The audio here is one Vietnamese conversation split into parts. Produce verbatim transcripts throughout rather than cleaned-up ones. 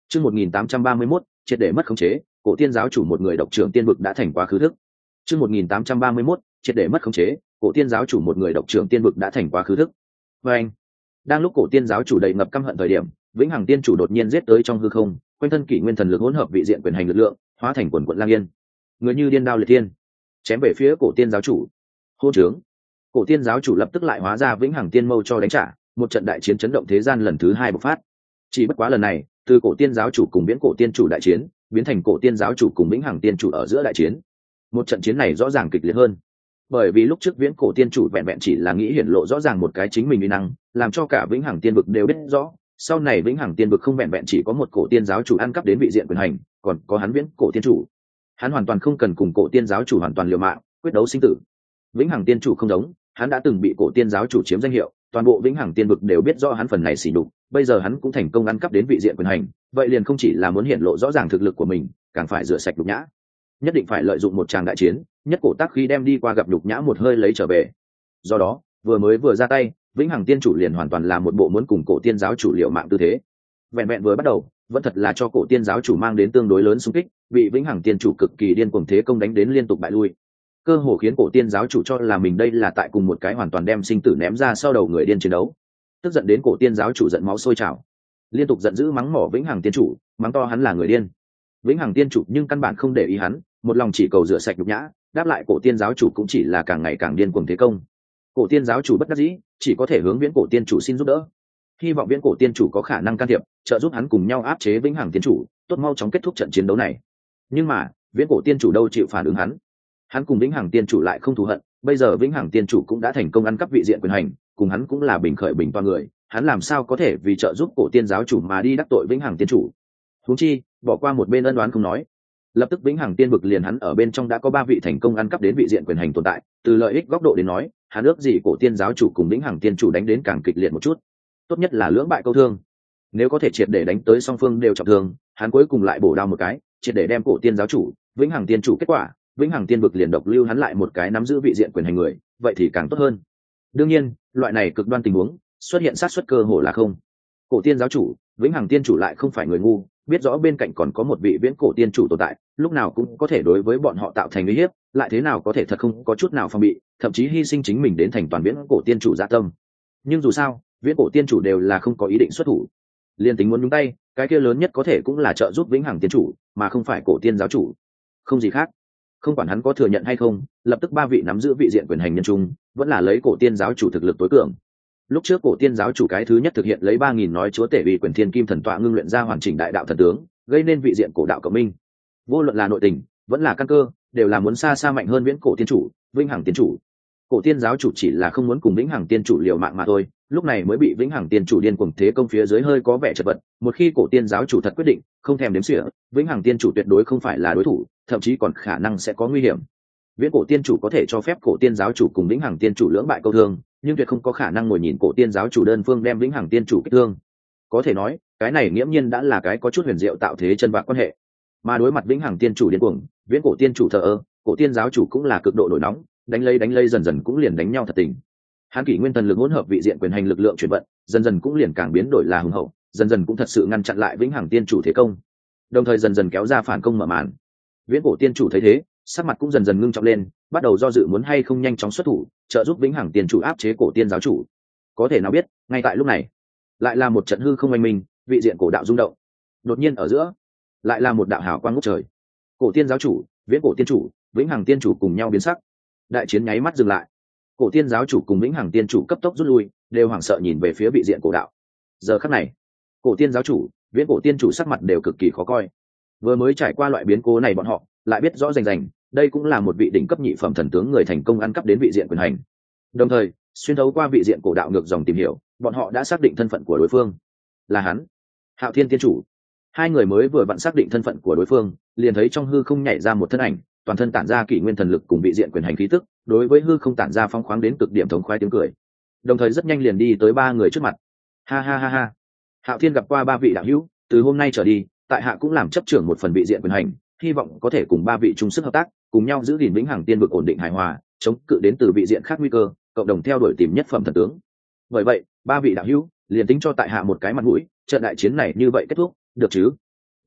Chương một nghìn tám trăm ba mươi mốt, triệt để mất khống chế, cổ tiên giáo chủ một người độc trưởng tiên vực đã thành quá khứ thức. Chương một nghìn tám trăm ba mươi mốt, triệt để mất khống chế, cổ tiên giáo chủ một người độc trưởng tiên vực đã thành quá khứ thức. Và anh, đang lúc cổ tiên giáo chủ đầy ngập căm hận thời điểm, vĩnh hằng tiên chủ đột nhiên giết tới trong hư không, quanh thân kỷ nguyên thần lực hỗn hợp vị diện quyền hành lực lượng, hóa thành quần quận lang yên, người như điên đao liệt tiên, chém về phía cổ tiên giáo chủ. Hôn trướng! Cổ tiên giáo chủ lập tức lại hóa ra vĩnh hằng tiên mâu cho đánh trả, một trận đại chiến chấn động thế gian lần thứ hai bộc phát. Chỉ bất quá lần này, từ cổ tiên giáo chủ cùng viễn cổ tiên chủ đại chiến biến thành cổ tiên giáo chủ cùng vĩnh hằng tiên chủ ở giữa đại chiến. Một trận chiến này rõ ràng kịch liệt hơn, bởi vì lúc trước viễn cổ tiên chủ vẹn vẹn chỉ là nghĩ hiển lộ rõ ràng một cái chính mình uy năng, làm cho cả vĩnh hằng tiên vực đều biết rõ. Sau này vĩnh hằng tiên vực không vẹn vẹn chỉ có một cổ tiên giáo chủ ăn cắp đến vị diện quyền hành, còn có hắn viễn cổ tiên chủ. Hắn hoàn toàn không cần cùng cổ tiên giáo chủ hoàn toàn liều mạng quyết đấu sinh tử. Vĩnh hằng tiên chủ không giống, hắn đã từng bị cổ tiên giáo chủ chiếm danh hiệu, toàn bộ vĩnh hằng tiên vực đều biết rõ hắn phần này xỉ nhục. Bây giờ hắn cũng thành công ăn cắp đến vị diện quyền hành, vậy liền không chỉ là muốn hiện lộ rõ ràng thực lực của mình, càng phải rửa sạch nhục nhã. Nhất định phải lợi dụng một tràng đại chiến, nhất cổ tác khí đem đi qua gặp nhục nhã một hơi lấy trở về. Do đó, vừa mới vừa ra tay, vĩnh hằng tiên chủ liền hoàn toàn là một bộ muốn cùng cổ tiên giáo chủ liều mạng tư thế. Vẹn vẹn vừa bắt đầu, vẫn thật là cho cổ tiên giáo chủ mang đến tương đối lớn xung kích, bị vĩnh hằng tiên chủ cực kỳ điên cuồng thế công đánh đến liên tục bại lui, cơ hồ khiến cổ tiên giáo chủ cho là mình đây là tại cùng một cái hoàn toàn đem sinh tử ném ra sau đầu người điên chiến đấu. Tức giận đến cổ tiên giáo chủ giận máu sôi trào, liên tục giận dữ mắng mỏ vĩnh hằng tiên chủ, mắng to hắn là người điên. Vĩnh hằng tiên chủ nhưng căn bản không để ý hắn, một lòng chỉ cầu rửa sạch nhục nhã, đáp lại cổ tiên giáo chủ cũng chỉ là càng ngày càng điên cuồng thế công. Cổ tiên giáo chủ bất đắc dĩ, chỉ có thể hướng viễn cổ tiên chủ xin giúp đỡ, hy vọng viễn cổ tiên chủ có khả năng can thiệp, trợ giúp hắn cùng nhau áp chế vĩnh hằng tiên chủ, tốt mau chóng kết thúc trận chiến đấu này. Nhưng mà viễn cổ tiên chủ đâu chịu phản ứng hắn, hắn cùng vĩnh hằng tiên chủ lại không thù hận, bây giờ vĩnh hằng tiên chủ cũng đã thành công ăn cắp vị diện quyền hành, cùng hắn cũng là bình khởi bình toa người, hắn làm sao có thể vì trợ giúp cổ tiên giáo chủ mà đi đắc tội vĩnh hằng tiên chủ. Huống chi bỏ qua một bên ân đoán không nói, lập tức vĩnh hằng tiên vực liền hắn ở bên trong đã có ba vị thành công ăn cắp đến vị diện quyền hành tồn tại, từ lợi ích góc độ đến nói, hắn ước gì cổ tiên giáo chủ cùng vĩnh hằng tiên chủ đánh đến càng kịch liệt một chút, tốt nhất là lưỡng bại câu thương. Nếu có thể triệt để đánh tới song phương đều trọng thương, hắn cuối cùng lại bổ đao một cái, triệt để đem cổ tiên giáo chủ, vĩnh hằng tiên chủ kết quả, vĩnh hằng tiên vực liền độc lưu hắn lại một cái nắm giữ vị diện quyền hành người, vậy thì càng tốt hơn. Đương nhiên, loại này cực đoan tình huống xuất hiện sát suất cơ hồ là không. Cổ tiên giáo chủ, vĩnh hằng tiên chủ lại không phải người ngu, biết rõ bên cạnh còn có một vị viễn cổ tiên chủ tồn tại, lúc nào cũng có thể đối với bọn họ tạo thành uy hiếp, lại thế nào có thể thật không có chút nào phòng bị, thậm chí hy sinh chính mình đến thành toàn viễn cổ tiên chủ dạ tâm. Nhưng dù sao, viễn cổ tiên chủ đều là không có ý định xuất thủ, liên tính muốn nhúng tay, cái kia lớn nhất có thể cũng là trợ giúp vĩnh hằng tiên chủ, mà không phải cổ tiên giáo chủ, không gì khác. Không quản hắn có thừa nhận hay không, lập tức ba vị nắm giữ vị diện quyền hành nhân trung vẫn là lấy cổ tiên giáo chủ thực lực tối cường. Lúc trước cổ tiên giáo chủ cái thứ nhất thực hiện lấy ba nghìn nói chúa tể vì quyền thiên kim thần tọa ngưng luyện ra hoàn chỉnh đại đạo thần tướng, gây nên vị diện cổ đạo cộng minh. Vô luận là nội tình vẫn là căn cơ, đều là muốn xa xa mạnh hơn viễn cổ tiên chủ, vĩnh hằng tiên chủ. Cổ tiên giáo chủ chỉ là không muốn cùng vĩnh hằng tiên chủ liều mạng mà thôi, lúc này mới bị vĩnh hằng tiên chủ điên cuồng thế công phía dưới hơi có vẻ chật vật. Một khi cổ tiên giáo chủ thật quyết định, không thèm đếm xỉa, vĩnh hằng tiên chủ tuyệt đối không phải là đối thủ, thậm chí còn khả năng sẽ có nguy hiểm. Viễn cổ tiên chủ có thể cho phép cổ tiên giáo chủ cùng vĩnh hằng tiên chủ lưỡng bại câu thương, nhưng tuyệt không có khả năng ngồi nhìn cổ tiên giáo chủ đơn phương đem vĩnh hằng tiên chủ kích thương. Có thể nói, cái này nghiễm nhiên đã là cái có chút huyền diệu tạo thế chân vạc quan hệ. Mà đối mặt vĩnh hằng tiên chủ điên cuồng, viễn cổ tiên chủ thờ ơ, cổ tiên giáo chủ cũng là cực độ nổi nóng, đánh lây đánh lây dần dần cũng liền đánh nhau thật tình. Hán kỷ nguyên thần lực hỗn hợp vị diện quyền hành lực lượng chuyển vận, dần dần cũng liền càng biến đổi là hùng hậu, dần dần cũng thật sự ngăn chặn lại vĩnh hằng tiên chủ thế công, đồng thời dần dần kéo ra phản công mở màn. Viễn cổ tiên chủ thấy thế, sắc mặt cũng dần dần ngưng trọng lên, bắt đầu do dự muốn hay không nhanh chóng xuất thủ, trợ giúp vĩnh hằng tiên chủ áp chế cổ tiên giáo chủ. Có thể nào biết, ngay tại lúc này, lại là một trận hư không oanh minh, vị diện cổ đạo rung động. Đột nhiên ở giữa, lại là một đạo hào quang ngút trời. Cổ tiên giáo chủ, viễn cổ tiên chủ, vĩnh hằng tiên chủ cùng nhau biến sắc. Đại chiến nháy mắt dừng lại. Cổ tiên giáo chủ cùng vĩnh hằng tiên chủ cấp tốc rút lui, đều hoảng sợ nhìn về phía vị diện cổ đạo. Giờ khắc này, cổ tiên giáo chủ, viễn cổ tiên chủ sắc mặt đều cực kỳ khó coi. Vừa mới trải qua loại biến cố này, bọn họ lại biết rõ rành rành, đây cũng là một vị đỉnh cấp nhị phẩm thần tướng người thành công ăn cắp đến vị diện quyền hành. Đồng thời, xuyên thấu qua vị diện cổ đạo ngược dòng tìm hiểu, bọn họ đã xác định thân phận của đối phương là hắn, Hạo Thiên tiên chủ. Hai người mới vừa vặn xác định thân phận của đối phương, liền thấy trong hư không nhảy ra một thân ảnh, toàn thân tản ra kỷ nguyên thần lực cùng vị diện quyền hành khí tức, đối với hư không tản ra phong khoáng đến cực điểm thống khoái tiếng cười. Đồng thời rất nhanh liền đi tới ba người trước mặt. Ha ha ha ha. Hạo Thiên gặp qua ba vị đạo hữu, từ hôm nay trở đi, tại hạ cũng làm chấp trưởng một phần vị diện quyền hành, hy vọng có thể cùng ba vị chung sức hợp tác, cùng nhau giữ gìn vĩnh hằng tiên vực ổn định hài hòa, chống cự đến từ vị diện khác nguy cơ, cộng đồng theo đuổi tìm nhất phẩm thần tướng. Bởi vậy, ba vị đạo hữu, liền tính cho tại hạ một cái mặt mũi, trận đại chiến này như vậy kết thúc, được chứ?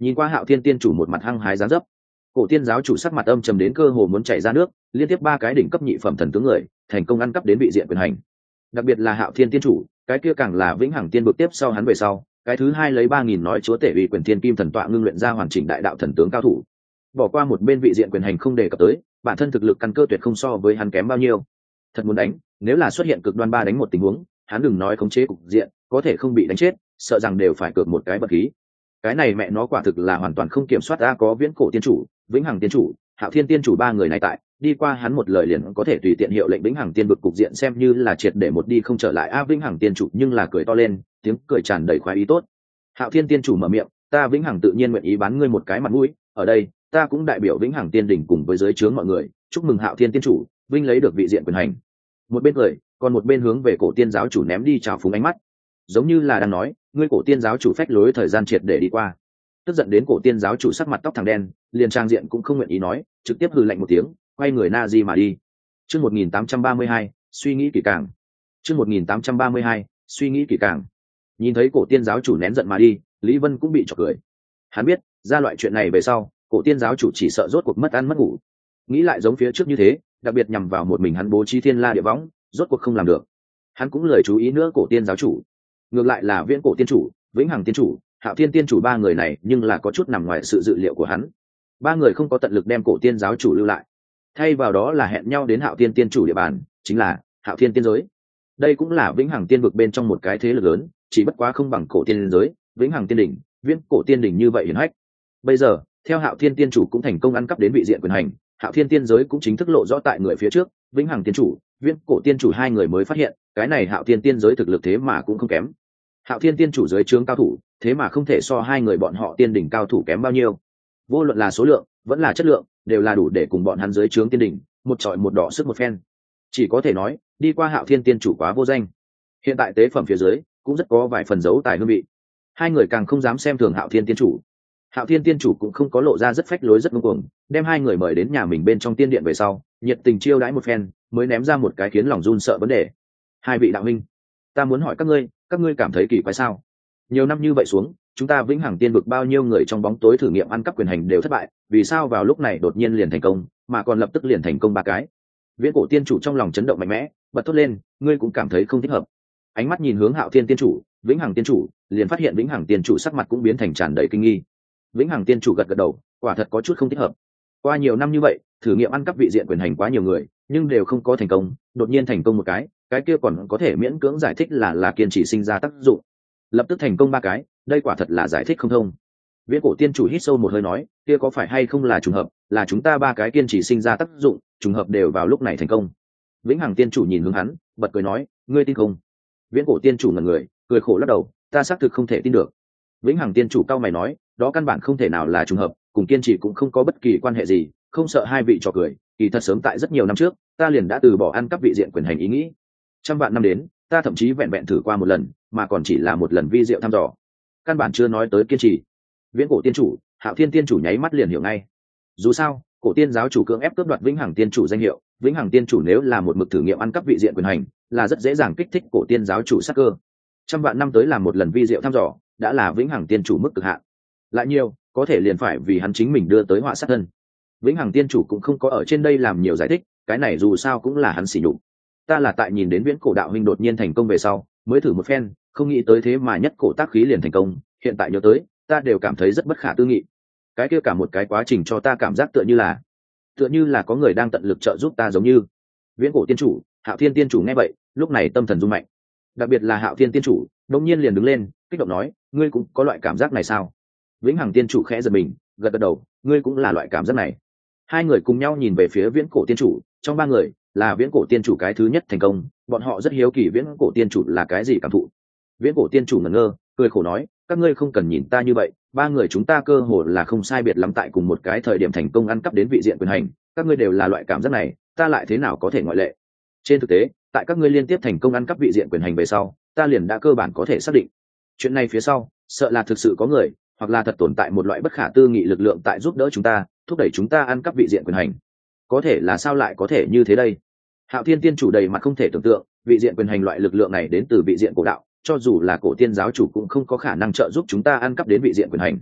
Nhìn qua Hạo Thiên tiên chủ một mặt hăng hái dáng dấp, cổ tiên giáo chủ sắc mặt âm trầm đến cơ hồ muốn chảy ra nước, liên tiếp ba cái đỉnh cấp nhị phẩm thần tướng người thành công ăn cắp đến vị diện quyền hành. Đặc biệt là Hạo Thiên tiên chủ, cái kia càng là vĩnh hằng tiên bực tiếp sau hắn về sau, cái thứ hai lấy ba nghìn nói chúa tể uy quyền thiên kim thần tọa ngưng luyện ra hoàn chỉnh đại đạo thần tướng cao thủ. Bỏ qua một bên vị diện quyền hành không đề cập tới, bản thân thực lực căn cơ tuyệt không so với hắn kém bao nhiêu. Thật muốn đánh, nếu là xuất hiện cực đoan ba đánh một tình huống, hắn đừng nói khống chế cục diện, có thể không bị đánh chết, sợ rằng đều phải cược một cái bật khí. Cái này mẹ nó quả thực là hoàn toàn không kiểm soát. Ra có viễn cổ tiên chủ, vĩnh hằng tiên chủ, Hạo Thiên tiên chủ ba người này tại, đi qua hắn một lời liền có thể tùy tiện hiệu lệnh vĩnh hằng tiên vực cục diện xem như là triệt để một đi không trở lại. A vĩnh hằng tiên chủ nhưng là cười to lên, tiếng cười tràn đầy khoái ý tốt. Hạo Thiên tiên chủ mở miệng, ta vĩnh hằng tự nhiên nguyện ý bán ngươi một cái mặt mũi, ở đây ta cũng đại biểu vĩnh hằng tiên đỉnh cùng với dưới trướng mọi người chúc mừng Hạo Thiên tiên chủ vinh lấy được vị diện quyền hành. Một bên cười, còn một bên hướng về cổ tiên giáo chủ ném đi chào phúng ánh mắt, giống như là đang nói ngươi cổ tiên giáo chủ phách lối thời gian triệt để đi qua. Tức giận đến cổ tiên giáo chủ sắc mặt tóc thẳng đen, liền trang diện cũng không nguyện ý nói, trực tiếp hừ lạnh một tiếng, quay người na di mà đi. Chương một nghìn tám trăm ba mươi hai, suy nghĩ kỹ càng. Chương một nghìn tám trăm ba mươi hai, suy nghĩ kỹ càng. Nhìn thấy cổ tiên giáo chủ nén giận mà đi, Lý Vân cũng bị chọc cười. Hắn biết, ra loại chuyện này về sau, cổ tiên giáo chủ chỉ sợ rốt cuộc mất ăn mất ngủ. Nghĩ lại giống phía trước như thế, đặc biệt nhằm vào một mình hắn bố trí thiên la địa võng, rốt cuộc không làm được. Hắn cũng lời chú ý nữa cổ tiên giáo chủ. Ngược lại là viễn cổ tiên chủ, vĩnh hằng tiên chủ, Hạo Thiên tiên chủ ba người này nhưng là có chút nằm ngoài sự dự liệu của hắn. Ba người không có tận lực đem cổ tiên giáo chủ lưu lại, thay vào đó là hẹn nhau đến Hạo Thiên tiên chủ địa bàn, chính là Hạo Thiên tiên giới. Đây cũng là vĩnh hằng tiên vực bên trong một cái thế lực lớn, chỉ bất quá không bằng cổ tiên giới, vĩnh hằng tiên đỉnh, viễn cổ tiên đỉnh như vậy hiển hách. Bây giờ, theo Hạo Thiên tiên chủ cũng thành công ăn cắp đến vị diện quyền hành, Hạo Thiên tiên giới cũng chính thức lộ rõ tại người phía trước, vĩnh hằng tiên chủ, viễn cổ tiên chủ hai người mới phát hiện, cái này Hạo Thiên tiên giới thực lực thế mà cũng không kém. Hạo Thiên tiên chủ dưới trướng cao thủ, thế mà không thể so hai người bọn họ tiên đỉnh cao thủ kém bao nhiêu. Vô luận là số lượng, vẫn là chất lượng, đều là đủ để cùng bọn hắn dưới trướng tiên đỉnh, một trọi một đỏ sức một phen. Chỉ có thể nói, đi qua Hạo Thiên tiên chủ quá vô danh. Hiện tại tế phẩm phía dưới, cũng rất có vài phần dấu tài hương vị. Hai người càng không dám xem thường Hạo Thiên tiên chủ. Hạo Thiên tiên chủ cũng không có lộ ra rất phách lối rất ngông cuồng, đem hai người mời đến nhà mình bên trong tiên điện về sau, nhiệt tình chiêu đãi một phen, mới ném ra một cái khiến lòng run sợ vấn đề. Hai vị đạo huynh, ta muốn hỏi các ngươi, các ngươi cảm thấy kỳ quái sao? Nhiều năm như vậy xuống, chúng ta vĩnh hằng tiên vực bao nhiêu người trong bóng tối thử nghiệm ăn cắp quyền hành đều thất bại, vì sao vào lúc này đột nhiên liền thành công, mà còn lập tức liền thành công ba cái? Viễn cổ tiên chủ trong lòng chấn động mạnh mẽ, bật thốt lên, ngươi cũng cảm thấy không thích hợp. Ánh mắt nhìn hướng Hạo Thiên tiên chủ, vĩnh hằng tiên chủ, liền phát hiện vĩnh hằng tiên chủ sắc mặt cũng biến thành tràn đầy kinh nghi. Vĩnh hằng tiên chủ gật gật đầu, quả thật có chút không thích hợp. Qua nhiều năm như vậy, thử nghiệm ăn cắp vị diện quyền hành quá nhiều người, nhưng đều không có thành công, đột nhiên thành công một cái, cái kia còn có thể miễn cưỡng giải thích là là kiên trì sinh ra tác dụng. Lập tức thành công ba cái, đây quả thật là giải thích không thông. Viễn cổ tiên chủ hít sâu một hơi nói, kia có phải hay không là trùng hợp, là chúng ta ba cái kiên trì sinh ra tác dụng, trùng hợp đều vào lúc này thành công. Vĩnh hằng tiên chủ nhìn hướng hắn, bật cười nói, ngươi tin không? Viễn cổ tiên chủ ngẩn người, cười khổ lắc đầu, ta xác thực không thể tin được. Vĩnh hằng tiên chủ cao mày nói, đó căn bản không thể nào là trùng hợp, cùng kiên trì cũng không có bất kỳ quan hệ gì, không sợ hai vị trò cười, kỳ thật sớm tại rất nhiều năm trước, ta liền đã từ bỏ ăn cắp vị diện quyền hành ý nghĩ. Trăm vạn năm đến, ta thậm chí vẹn vẹn thử qua một lần, mà còn chỉ là một lần vi diệu thăm dò, căn bản chưa nói tới kiên trì. Viễn cổ tiên chủ, Hạo Thiên tiên chủ nháy mắt liền hiểu ngay. Dù sao, cổ tiên giáo chủ cưỡng ép cướp đoạt vĩnh hằng tiên chủ danh hiệu, vĩnh hằng tiên chủ nếu là một mực thử nghiệm ăn cắp vị diện quyền hành, là rất dễ dàng kích thích cổ tiên giáo chủ sát cơ. Trăm vạn năm tới làm một lần vi diệu thăm dò, đã là vĩnh hằng tiên chủ mức cực hạn. Lại nhiều, có thể liền phải vì hắn chính mình đưa tới họa sát thân. Vĩnh hằng tiên chủ cũng không có ở trên đây làm nhiều giải thích, cái này dù sao cũng là hắn xỉ nhục. Ta là tại nhìn đến viễn cổ đạo huynh đột nhiên thành công về sau, mới thử một phen, không nghĩ tới thế mà nhất cổ tác khí liền thành công, hiện tại nhớ tới, ta đều cảm thấy rất bất khả tư nghị. Cái kia cả một cái quá trình cho ta cảm giác tựa như là, tựa như là có người đang tận lực trợ giúp ta giống như. Viễn cổ tiên chủ, Hạo Thiên tiên chủ nghe vậy, lúc này tâm thần rung mạnh. Đặc biệt là Hạo Thiên tiên chủ, đột nhiên liền đứng lên, kích động nói, ngươi cũng có loại cảm giác này sao? Vĩnh hằng tiên chủ khẽ giật mình, gật gật đầu, ngươi cũng là loại cảm giác này. Hai người cùng nhau nhìn về phía viễn cổ tiên chủ, trong ba người là viễn cổ tiên chủ cái thứ nhất thành công, bọn họ rất hiếu kỳ viễn cổ tiên chủ là cái gì cảm thụ. Viễn cổ tiên chủ ngẩn ngơ, cười khổ nói, các ngươi không cần nhìn ta như vậy, ba người chúng ta cơ hồ là không sai biệt lắm tại cùng một cái thời điểm thành công ăn cắp đến vị diện quyền hành, các ngươi đều là loại cảm giác này, ta lại thế nào có thể ngoại lệ. Trên thực tế, tại các ngươi liên tiếp thành công ăn cắp vị diện quyền hành về sau, ta liền đã cơ bản có thể xác định chuyện này phía sau sợ là thực sự có người, hoặc là thật tồn tại một loại bất khả tư nghị lực lượng tại giúp đỡ chúng ta, thúc đẩy chúng ta ăn cắp vị diện quyền hành. Có thể là sao lại có thể như thế đây? Hạo Thiên tiên chủ đầy mặt không thể tưởng tượng, vị diện quyền hành loại lực lượng này đến từ vị diện cổ đạo, cho dù là cổ tiên giáo chủ cũng không có khả năng trợ giúp chúng ta ăn cắp đến vị diện quyền hành.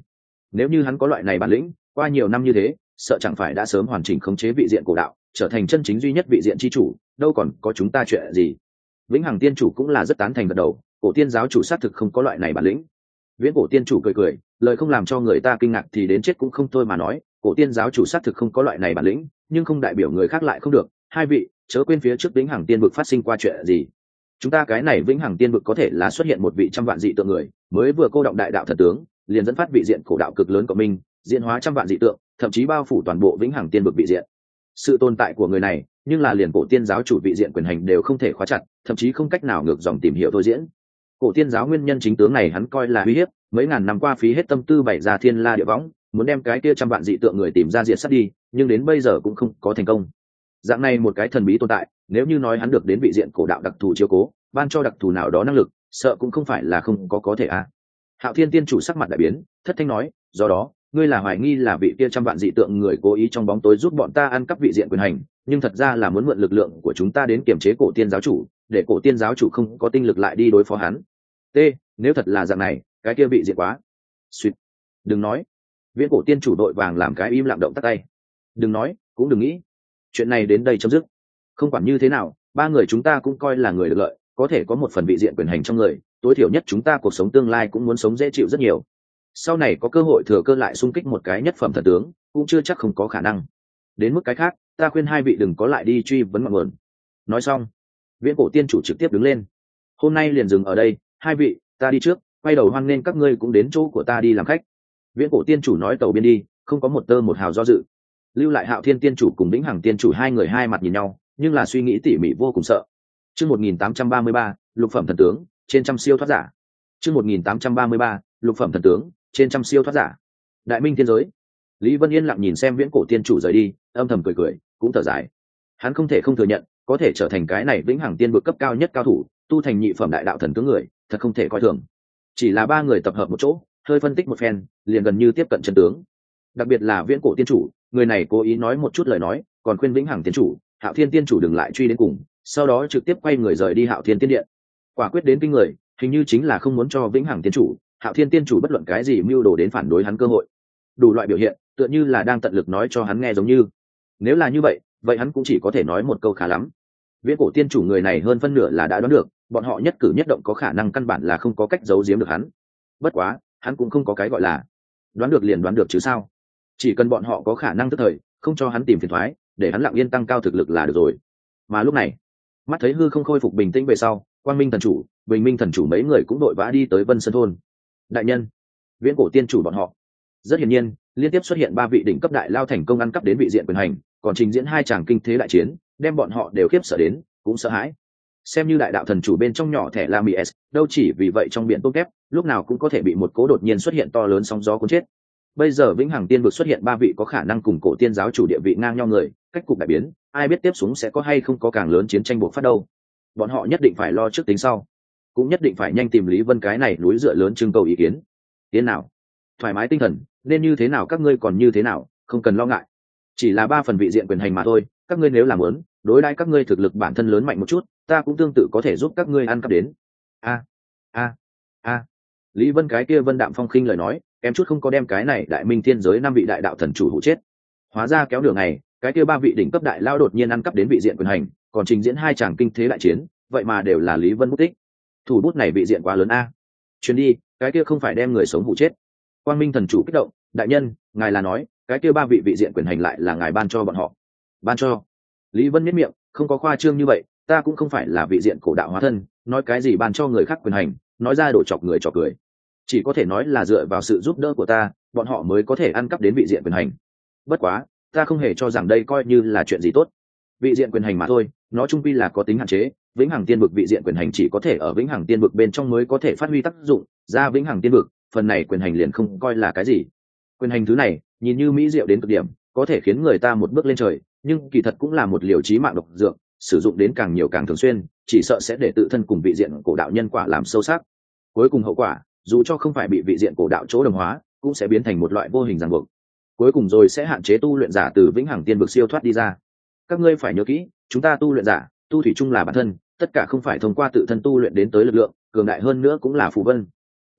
Nếu như hắn có loại này bản lĩnh, qua nhiều năm như thế sợ chẳng phải đã sớm hoàn chỉnh khống chế vị diện cổ đạo, trở thành chân chính duy nhất vị diện chi chủ, đâu còn có chúng ta chuyện gì. Vĩnh Hằng tiên chủ cũng là rất tán thành gật đầu, cổ tiên giáo chủ xác thực không có loại này bản lĩnh. Viễn cổ tiên chủ cười cười, lời không làm cho người ta kinh ngạc thì đến chết cũng không thôi mà nói, cổ tiên giáo chủ xác thực không có loại này bản lĩnh, nhưng không đại biểu người khác lại không được. Hai vị chớ quên phía trước Vĩnh Hằng tiên vực phát sinh qua chuyện gì. Chúng ta cái này Vĩnh Hằng tiên vực có thể là xuất hiện một vị trăm vạn dị tượng người, mới vừa cô động đại đạo thần tướng, liền dẫn phát vị diện cổ đạo cực lớn của mình, diễn hóa trăm vạn dị tượng, thậm chí bao phủ toàn bộ Vĩnh Hằng tiên vực vị diện. Sự tồn tại của người này, nhưng là liền cổ tiên giáo chủ vị diện quyền hành đều không thể khóa chặt, thậm chí không cách nào ngược dòng tìm hiểu thôi diễn. Cổ tiên giáo nguyên nhân chính tướng này hắn coi là uy hiếp, mấy ngàn năm qua phí hết tâm tư bày ra thiên la địa võng, muốn đem cái kia trăm vạn dị tượng người tìm ra diệt sát đi, nhưng đến bây giờ cũng không có thành công. Dạng này một cái thần bí tồn tại, nếu như nói hắn được đến vị diện cổ đạo đặc thù chiếu cố, ban cho đặc thù nào đó năng lực, sợ cũng không phải là không có có thể a. À. Hạo Thiên tiên chủ sắc mặt đại biến, thất thanh nói, do đó ngươi là hoài nghi là vị kia trăm vạn dị tượng người cố ý trong bóng tối giúp bọn ta ăn cắp vị diện quyền hành, nhưng thật ra là muốn mượn lực lượng của chúng ta đến kiềm chế cổ tiên giáo chủ, để cổ tiên giáo chủ không có tinh lực lại đi đối phó hắn. T, nếu thật là dạng này, cái kia bị diện quá. Xuyệt. Đừng nói. Viễn cổ tiên chủ đội vàng làm cái im lặng động tắt tay. Đừng nói, cũng đừng nghĩ. Chuyện này đến đây chấm dứt. Không quản như thế nào, ba người chúng ta cũng coi là người được lợi, có thể có một phần vị diện quyền hành trong người, tối thiểu nhất chúng ta cuộc sống tương lai cũng muốn sống dễ chịu rất nhiều. Sau này có cơ hội thừa cơ lại xung kích một cái nhất phẩm thần tướng, cũng chưa chắc không có khả năng. Đến mức cái khác, ta khuyên hai vị đừng có lại đi truy vấn ngọn nguồn. Nói xong, viễn cổ tiên chủ trực tiếp đứng lên. Hôm nay liền dừng ở đây, hai vị, ta đi trước, quay đầu hoan nên các ngươi cũng đến chỗ của ta đi làm khách. Viễn cổ tiên chủ nói tàu biên đi, không có một tơ một hào do dự. Lưu lại Hạo Thiên tiên chủ cùng Vĩnh Hằng tiên chủ hai người hai mặt nhìn nhau, nhưng là suy nghĩ tỉ mỉ vô cùng sợ. Chương một nghìn tám trăm ba mươi ba, lục phẩm thần tướng, trên trăm siêu thoát giả. Chương một nghìn tám trăm ba mươi ba, lục phẩm thần tướng, trên trăm siêu thoát giả. Đại minh thiên giới. Lý Vân Yên lặng nhìn xem viễn cổ tiên chủ rời đi, âm thầm cười cười, cũng thở dài. Hắn không thể không thừa nhận, có thể trở thành cái này Vĩnh Hằng tiên vực cấp cao nhất cao thủ, tu thành nhị phẩm đại đạo thần tướng người, thật không thể coi thường. Chỉ là ba người tập hợp một chỗ, hơi phân tích một phen, liền gần như tiếp cận chân tướng. Đặc biệt là viễn cổ tiên chủ, người này cố ý nói một chút lời nói, còn khuyên Vĩnh Hằng tiên chủ, Hạo Thiên tiên chủ đừng lại truy đến cùng, sau đó trực tiếp quay người rời đi Hạo Thiên tiên điện. Quả quyết đến kinh người, hình như chính là không muốn cho Vĩnh Hằng tiên chủ, Hạo Thiên tiên chủ bất luận cái gì mưu đồ đến phản đối hắn cơ hội. Đủ loại biểu hiện, tựa như là đang tận lực nói cho hắn nghe giống như. Nếu là như vậy, vậy hắn cũng chỉ có thể nói một câu khá lắm. Viễn cổ tiên chủ người này hơn phân nửa là đã đoán được, bọn họ nhất cử nhất động có khả năng căn bản là không có cách giấu giếm được hắn. Bất quá, hắn cũng không có cái gọi là đoán được liền đoán được chứ sao? Chỉ cần bọn họ có khả năng tức thời, không cho hắn tìm phiền toái, để hắn lặng yên tăng cao thực lực là được rồi. Mà lúc này, mắt thấy hư không khôi phục bình tĩnh về sau, Quang Minh thần chủ, Bình Minh thần chủ mấy người cũng đội vã đi tới Vân Sơn thôn. Đại nhân, viễn cổ tiên chủ bọn họ. Rất hiển nhiên, liên tiếp xuất hiện ba vị đỉnh cấp đại lao thành công ăn cắp đến vị diện quyền hành, còn trình diễn hai tràng kinh thế đại chiến, đem bọn họ đều khiếp sợ đến, cũng sợ hãi. Xem như đại đạo thần chủ bên trong nhỏ thẻ Lamies, đâu chỉ vì vậy trong biển tốt kép, lúc nào cũng có thể bị một cố đột nhiên xuất hiện to lớn sóng gió cuốn chết. Bây giờ Vĩnh Hằng tiên vực xuất hiện ba vị có khả năng cùng cổ tiên giáo chủ địa vị ngang nhau người, cách cục đại biến, ai biết tiếp xuống sẽ có hay không có càng lớn chiến tranh buộc phát đâu. Bọn họ nhất định phải lo trước tính sau, cũng nhất định phải nhanh tìm Lý Vân cái này núi dựa lớn trưng cầu ý kiến. Tiến nào, thoải mái tinh thần, nên như thế nào các ngươi còn như thế nào, không cần lo ngại. Chỉ là ba phần vị diện quyền hành mà thôi, các ngươi nếu làm muốn, đối đãi các ngươi thực lực bản thân lớn mạnh một chút, ta cũng tương tự có thể giúp các ngươi ăn cắp đến. A a a. Lý Vân cái kia Vân Đạm Phong khinh lời nói, em chút không có đem cái này đại minh thiên giới năm vị đại đạo thần chủ hụ chết. Hóa ra kéo đường này, cái kia ba vị đỉnh cấp đại lao đột nhiên ăn cắp đến vị diện quyền hành, còn trình diễn hai tràng kinh thế đại chiến, vậy mà đều là Lý Vân bút tích. Thủ bút này vị diện quá lớn a. Chuyến đi, cái kia không phải đem người sống hụ chết. Quang Minh thần chủ kích động, đại nhân, ngài là nói, cái kia ba vị vị diện quyền hành lại là ngài ban cho bọn họ. Ban cho? Lý Vân nhếch miệng, không có khoa trương như vậy, ta cũng không phải là vị diện cổ đạo hóa thân, nói cái gì ban cho người khác quyền hành, nói ra đổ chọc người chọc cười. Chỉ có thể nói là dựa vào sự giúp đỡ của ta, bọn họ mới có thể ăn cắp đến vị diện quyền hành. Bất quá, ta không hề cho rằng đây coi như là chuyện gì tốt. Vị diện quyền hành mà thôi, nó chung quy là có tính hạn chế, Vĩnh Hằng tiên vực vị diện quyền hành chỉ có thể ở Vĩnh Hằng tiên vực bên trong mới có thể phát huy tác dụng, ra Vĩnh Hằng tiên vực, phần này quyền hành liền không coi là cái gì. Quyền hành thứ này, nhìn như mỹ diệu đến cực điểm, có thể khiến người ta một bước lên trời, nhưng kỳ thật cũng là một liều chí mạng độc dược, sử dụng đến càng nhiều càng thường xuyên, chỉ sợ sẽ để tự thân cùng vị diện cổ đạo nhân quả làm sâu sắc. Cuối cùng hậu quả, dù cho không phải bị vị diện cổ đạo chỗ đồng hóa, cũng sẽ biến thành một loại vô hình ràng buộc. Cuối cùng rồi sẽ hạn chế tu luyện giả từ Vĩnh Hằng tiên vực siêu thoát đi ra. Các ngươi phải nhớ kỹ, chúng ta tu luyện giả, tu thủy chung là bản thân, tất cả không phải thông qua tự thân tu luyện đến tới lực lượng, cường đại hơn nữa cũng là phù vân.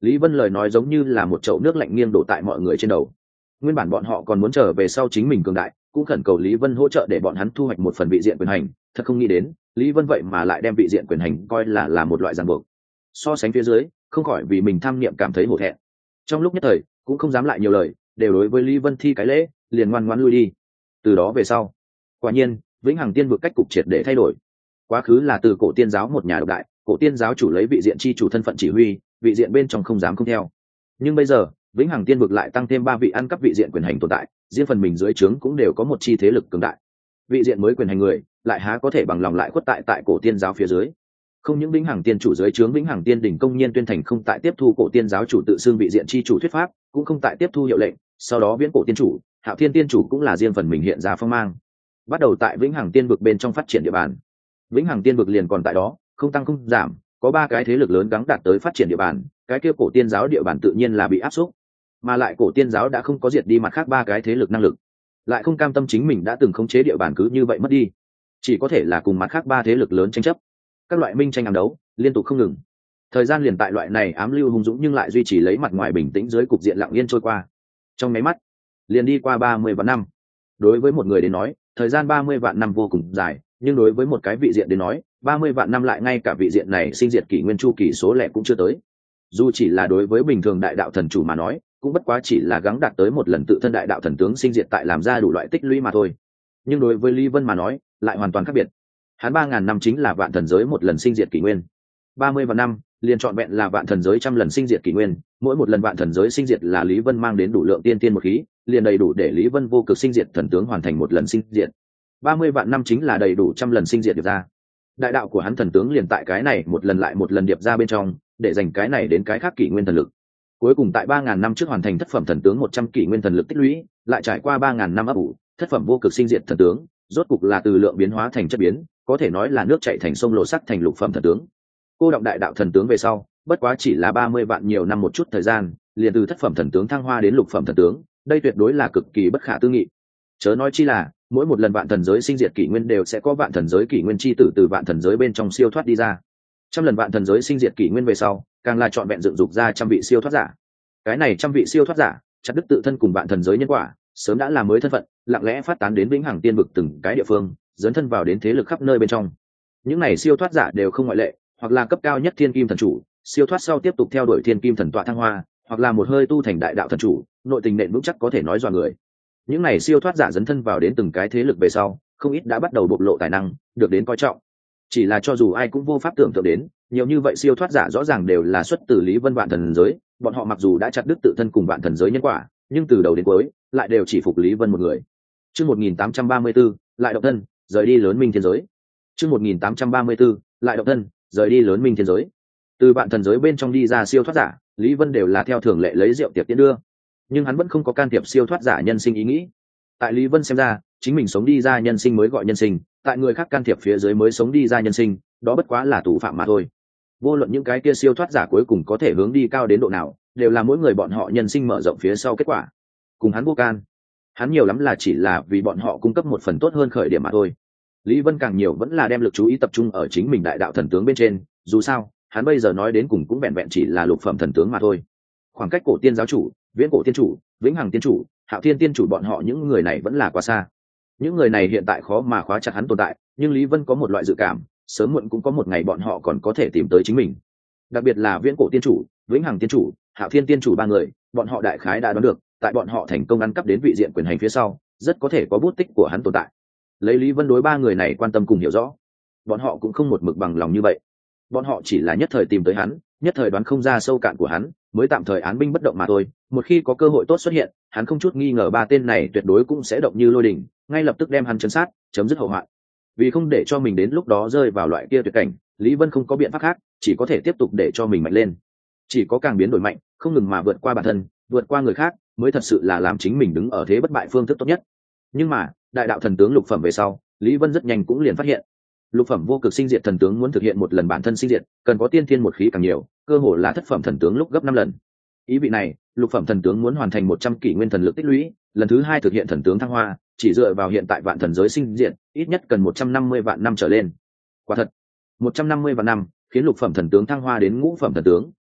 Lý Vân lời nói giống như là một chậu nước lạnh nghiêng đổ tại mọi người trên đầu. Nguyên bản bọn họ còn muốn trở về sau chính mình cường đại, cũng khẩn cầu Lý Vân hỗ trợ để bọn hắn thu hoạch một phần vị diện quyền hành, thật không nghĩ đến Lý Vân vậy mà lại đem vị diện quyền hành coi là là một loại ràng buộc. So sánh phía dưới, không khỏi vì mình tham niệm cảm thấy hổ thẹn. Trong lúc nhất thời cũng không dám lại nhiều lời, đều đối với Lý Vân thi cái lễ, liền ngoan ngoãn lui đi. Từ đó về sau, quả nhiên vĩnh hằng tiên vực cách cục triệt để thay đổi. Quá khứ là từ cổ tiên giáo một nhà độc đại, cổ tiên giáo chủ lấy vị diện chi chủ thân phận chỉ huy, vị diện bên trong không dám không theo. Nhưng bây giờ vĩnh hằng tiên vực lại tăng thêm ba vị ăn cắp vị diện quyền hành tồn tại, riêng phần mình dưới trướng cũng đều có một chi thế lực cường đại. Vị diện mới quyền hành người lại há có thể bằng lòng lại khuất tại tại cổ tiên giáo phía dưới. Không những vĩnh hằng tiên chủ dưới trướng vĩnh hằng tiên đỉnh công nhiên tuyên thành không tại tiếp thu cổ tiên giáo chủ tự xưng vị diện chi chủ thuyết pháp, cũng không tại tiếp thu hiệu lệnh. Sau đó viễn cổ tiên chủ hạo thiên tiên chủ cũng là riêng phần mình hiện ra phong mang, bắt đầu tại vĩnh hằng tiên vực bên trong phát triển địa bàn. Vĩnh hằng tiên vực liền còn tại đó, không tăng không giảm, có ba cái thế lực lớn gắng đạt tới phát triển địa bàn, cái kia cổ tiên giáo địa bàn tự nhiên là bị áp suất, mà lại cổ tiên giáo đã không có diệt đi mặt khác ba cái thế lực năng lực, lại không cam tâm chính mình đã từng khống chế địa bàn cứ như vậy mất đi, chỉ có thể là cùng mặt khác ba thế lực lớn tranh chấp, các loại minh tranh ám đấu liên tục không ngừng. Thời gian liền tại loại này ám lưu hung dũng nhưng lại duy trì lấy mặt ngoài bình tĩnh dưới cục diện lặng yên trôi qua. Trong mấy mắt liền đi qua ba mươi vạn năm. Đối với một người đến nói, thời gian ba mươi vạn năm vô cùng dài, nhưng đối với một cái vị diện đến nói, ba mươi vạn năm lại ngay cả vị diện này sinh diệt kỷ nguyên chu kỳ số lẻ cũng chưa tới. Dù chỉ là đối với bình thường đại đạo thần chủ mà nói, cũng bất quá chỉ là gắng đạt tới một lần tự thân đại đạo thần tướng sinh diệt tại làm ra đủ loại tích lũy mà thôi. Nhưng đối với Lý Vân mà nói, lại hoàn toàn khác biệt. Hắn ba ngàn năm chính là vạn thần giới một lần sinh diệt kỷ nguyên. ba mươi vạn năm liền trọn vẹn là vạn thần giới trăm lần sinh diệt kỷ nguyên, mỗi một lần vạn thần giới sinh diệt là Lý Vân mang đến đủ lượng tiên tiên một khí, liền đầy đủ để Lý Vân vô cực sinh diệt thần tướng hoàn thành một lần sinh diệt. ba mươi vạn năm chính là đầy đủ trăm lần sinh diệt điệp ra. Đại đạo của hắn thần tướng liền tại cái này một lần lại một lần điệp ra bên trong, để dành cái này đến cái khác kỷ nguyên thần lực. Cuối cùng tại ba ngàn năm trước hoàn thành thất phẩm thần tướng một trăm kỷ nguyên thần lực tích lũy, lại trải qua ba ngàn năm ấp ủ, thất phẩm vô cực sinh diệt thần tướng, rốt cục là từ lượng biến hóa thành chất biến, có thể nói là nước chảy thành sông lộ sắc thành lục phẩm thần tướng. Cô động đại đạo thần tướng về sau, bất quá chỉ là ba mươi vạn nhiều năm một chút thời gian, liền từ thất phẩm thần tướng thăng hoa đến lục phẩm thần tướng, đây tuyệt đối là cực kỳ bất khả tư nghị. Chớ nói chi là, mỗi một lần vạn thần giới sinh diệt kỷ nguyên đều sẽ có vạn thần giới kỷ nguyên chi tử từ vạn thần giới bên trong siêu thoát đi ra. Trăm lần vạn thần giới sinh diệt kỷ nguyên về sau, càng là chọn vẹn dựng dục ra trăm vị siêu thoát giả. Cái này trăm vị siêu thoát giả, chặt đứt tự thân cùng vạn thần giới nhân quả, sớm đã là mới thân phận, lặng lẽ phát tán đến vĩnh hằng tiên vực từng cái địa phương, dấn thân vào đến thế lực khắp nơi bên trong. Những này siêu thoát giả đều không ngoại lệ, hoặc là cấp cao nhất thiên kim thần chủ, siêu thoát sau tiếp tục theo đuổi thiên kim thần tọa thăng hoa, hoặc là một hơi tu thành đại đạo thần chủ, nội tình nện vững chắc có thể nói dọa người. Những này siêu thoát giả dấn thân vào đến từng cái thế lực về sau, không ít đã bắt đầu bộc lộ tài năng, được đến coi trọng. Chỉ là cho dù ai cũng vô pháp tưởng tượng đến, nhiều như vậy siêu thoát giả rõ ràng đều là xuất từ Lý Vân vạn thần giới, bọn họ mặc dù đã chặt đứt tự thân cùng vạn thần giới nhân quả, nhưng từ đầu đến cuối lại đều chỉ phục Lý Vân một người. Chương một nghìn tám trăm ba mươi tư, lại động thân, rời đi lớn minh thiên giới. Chương một nghìn tám trăm ba mươi tư, lại động thân, rời đi lớn minh thiên giới. Từ vạn thần giới bên trong đi ra siêu thoát giả, Lý Vân đều là theo thường lệ lấy rượu tiệc tiễn đưa, nhưng hắn vẫn không có can thiệp siêu thoát giả nhân sinh ý nghĩ. Tại Lý Vân xem ra, chính mình sống đi ra nhân sinh mới gọi nhân sinh, tại người khác can thiệp phía dưới mới sống đi ra nhân sinh, đó bất quá là tù phạm mà thôi. Vô luận những cái kia siêu thoát giả cuối cùng có thể hướng đi cao đến độ nào, đều là mỗi người bọn họ nhân sinh mở rộng phía sau kết quả. Cùng hắn vô can, hắn nhiều lắm là chỉ là vì bọn họ cung cấp một phần tốt hơn khởi điểm mà thôi. Lý Vân càng nhiều vẫn là đem lực chú ý tập trung ở chính mình đại đạo thần tướng bên trên, dù sao hắn bây giờ nói đến cùng cũng vẹn vẹn chỉ là lục phẩm thần tướng mà thôi. Khoảng cách cổ tiên giáo chủ, viễn cổ tiên chủ, vĩnh hằng tiên chủ, hạo thiên tiên chủ bọn họ những người này vẫn là quá xa. Những người này hiện tại khó mà khóa chặt hắn tồn tại, nhưng Lý Vân có một loại dự cảm, sớm muộn cũng có một ngày bọn họ còn có thể tìm tới chính mình. Đặc biệt là viễn cổ tiên chủ, vĩnh hằng tiên chủ, hạo thiên tiên chủ ba người, bọn họ đại khái đã đoán được, tại bọn họ thành công ăn cắp đến vị diện quyền hành phía sau, rất có thể có bút tích của hắn tồn tại. Lấy Lý Vân đối ba người này quan tâm cùng hiểu rõ, bọn họ cũng không một mực bằng lòng như vậy. Bọn họ chỉ là nhất thời tìm tới hắn, nhất thời đoán không ra sâu cạn của hắn, mới tạm thời án binh bất động mà thôi. Một khi có cơ hội tốt xuất hiện, hắn không chút nghi ngờ ba tên này tuyệt đối cũng sẽ động như lôi đình, ngay lập tức đem hắn chấn sát, chấm dứt hậu hoạn. Vì không để cho mình đến lúc đó rơi vào loại kia tuyệt cảnh, Lý Vân không có biện pháp khác, chỉ có thể tiếp tục để cho mình mạnh lên. Chỉ có càng biến đổi mạnh, không ngừng mà vượt qua bản thân, vượt qua người khác, mới thật sự là làm chính mình đứng ở thế bất bại phương thức tốt nhất. Nhưng mà, đại đạo thần tướng lục phẩm về sau, Lý Vân rất nhanh cũng liền phát hiện, lục phẩm vô cực sinh diệt thần tướng muốn thực hiện một lần bản thân sinh diệt, cần có tiên thiên một khí càng nhiều, cơ hồ là thất phẩm thần tướng lúc gấp năm lần. Ý vị này, lục phẩm thần tướng muốn hoàn thành một trăm kỷ nguyên thần lực tích lũy, lần thứ hai thực hiện thần tướng thăng hoa, chỉ dựa vào hiện tại vạn thần giới sinh diệt, ít nhất cần một trăm năm mươi vạn năm trở lên. Quả thật, một trăm năm mươi vạn năm, khiến lục phẩm thần tướng thăng hoa đến ngũ phẩm thần tướng,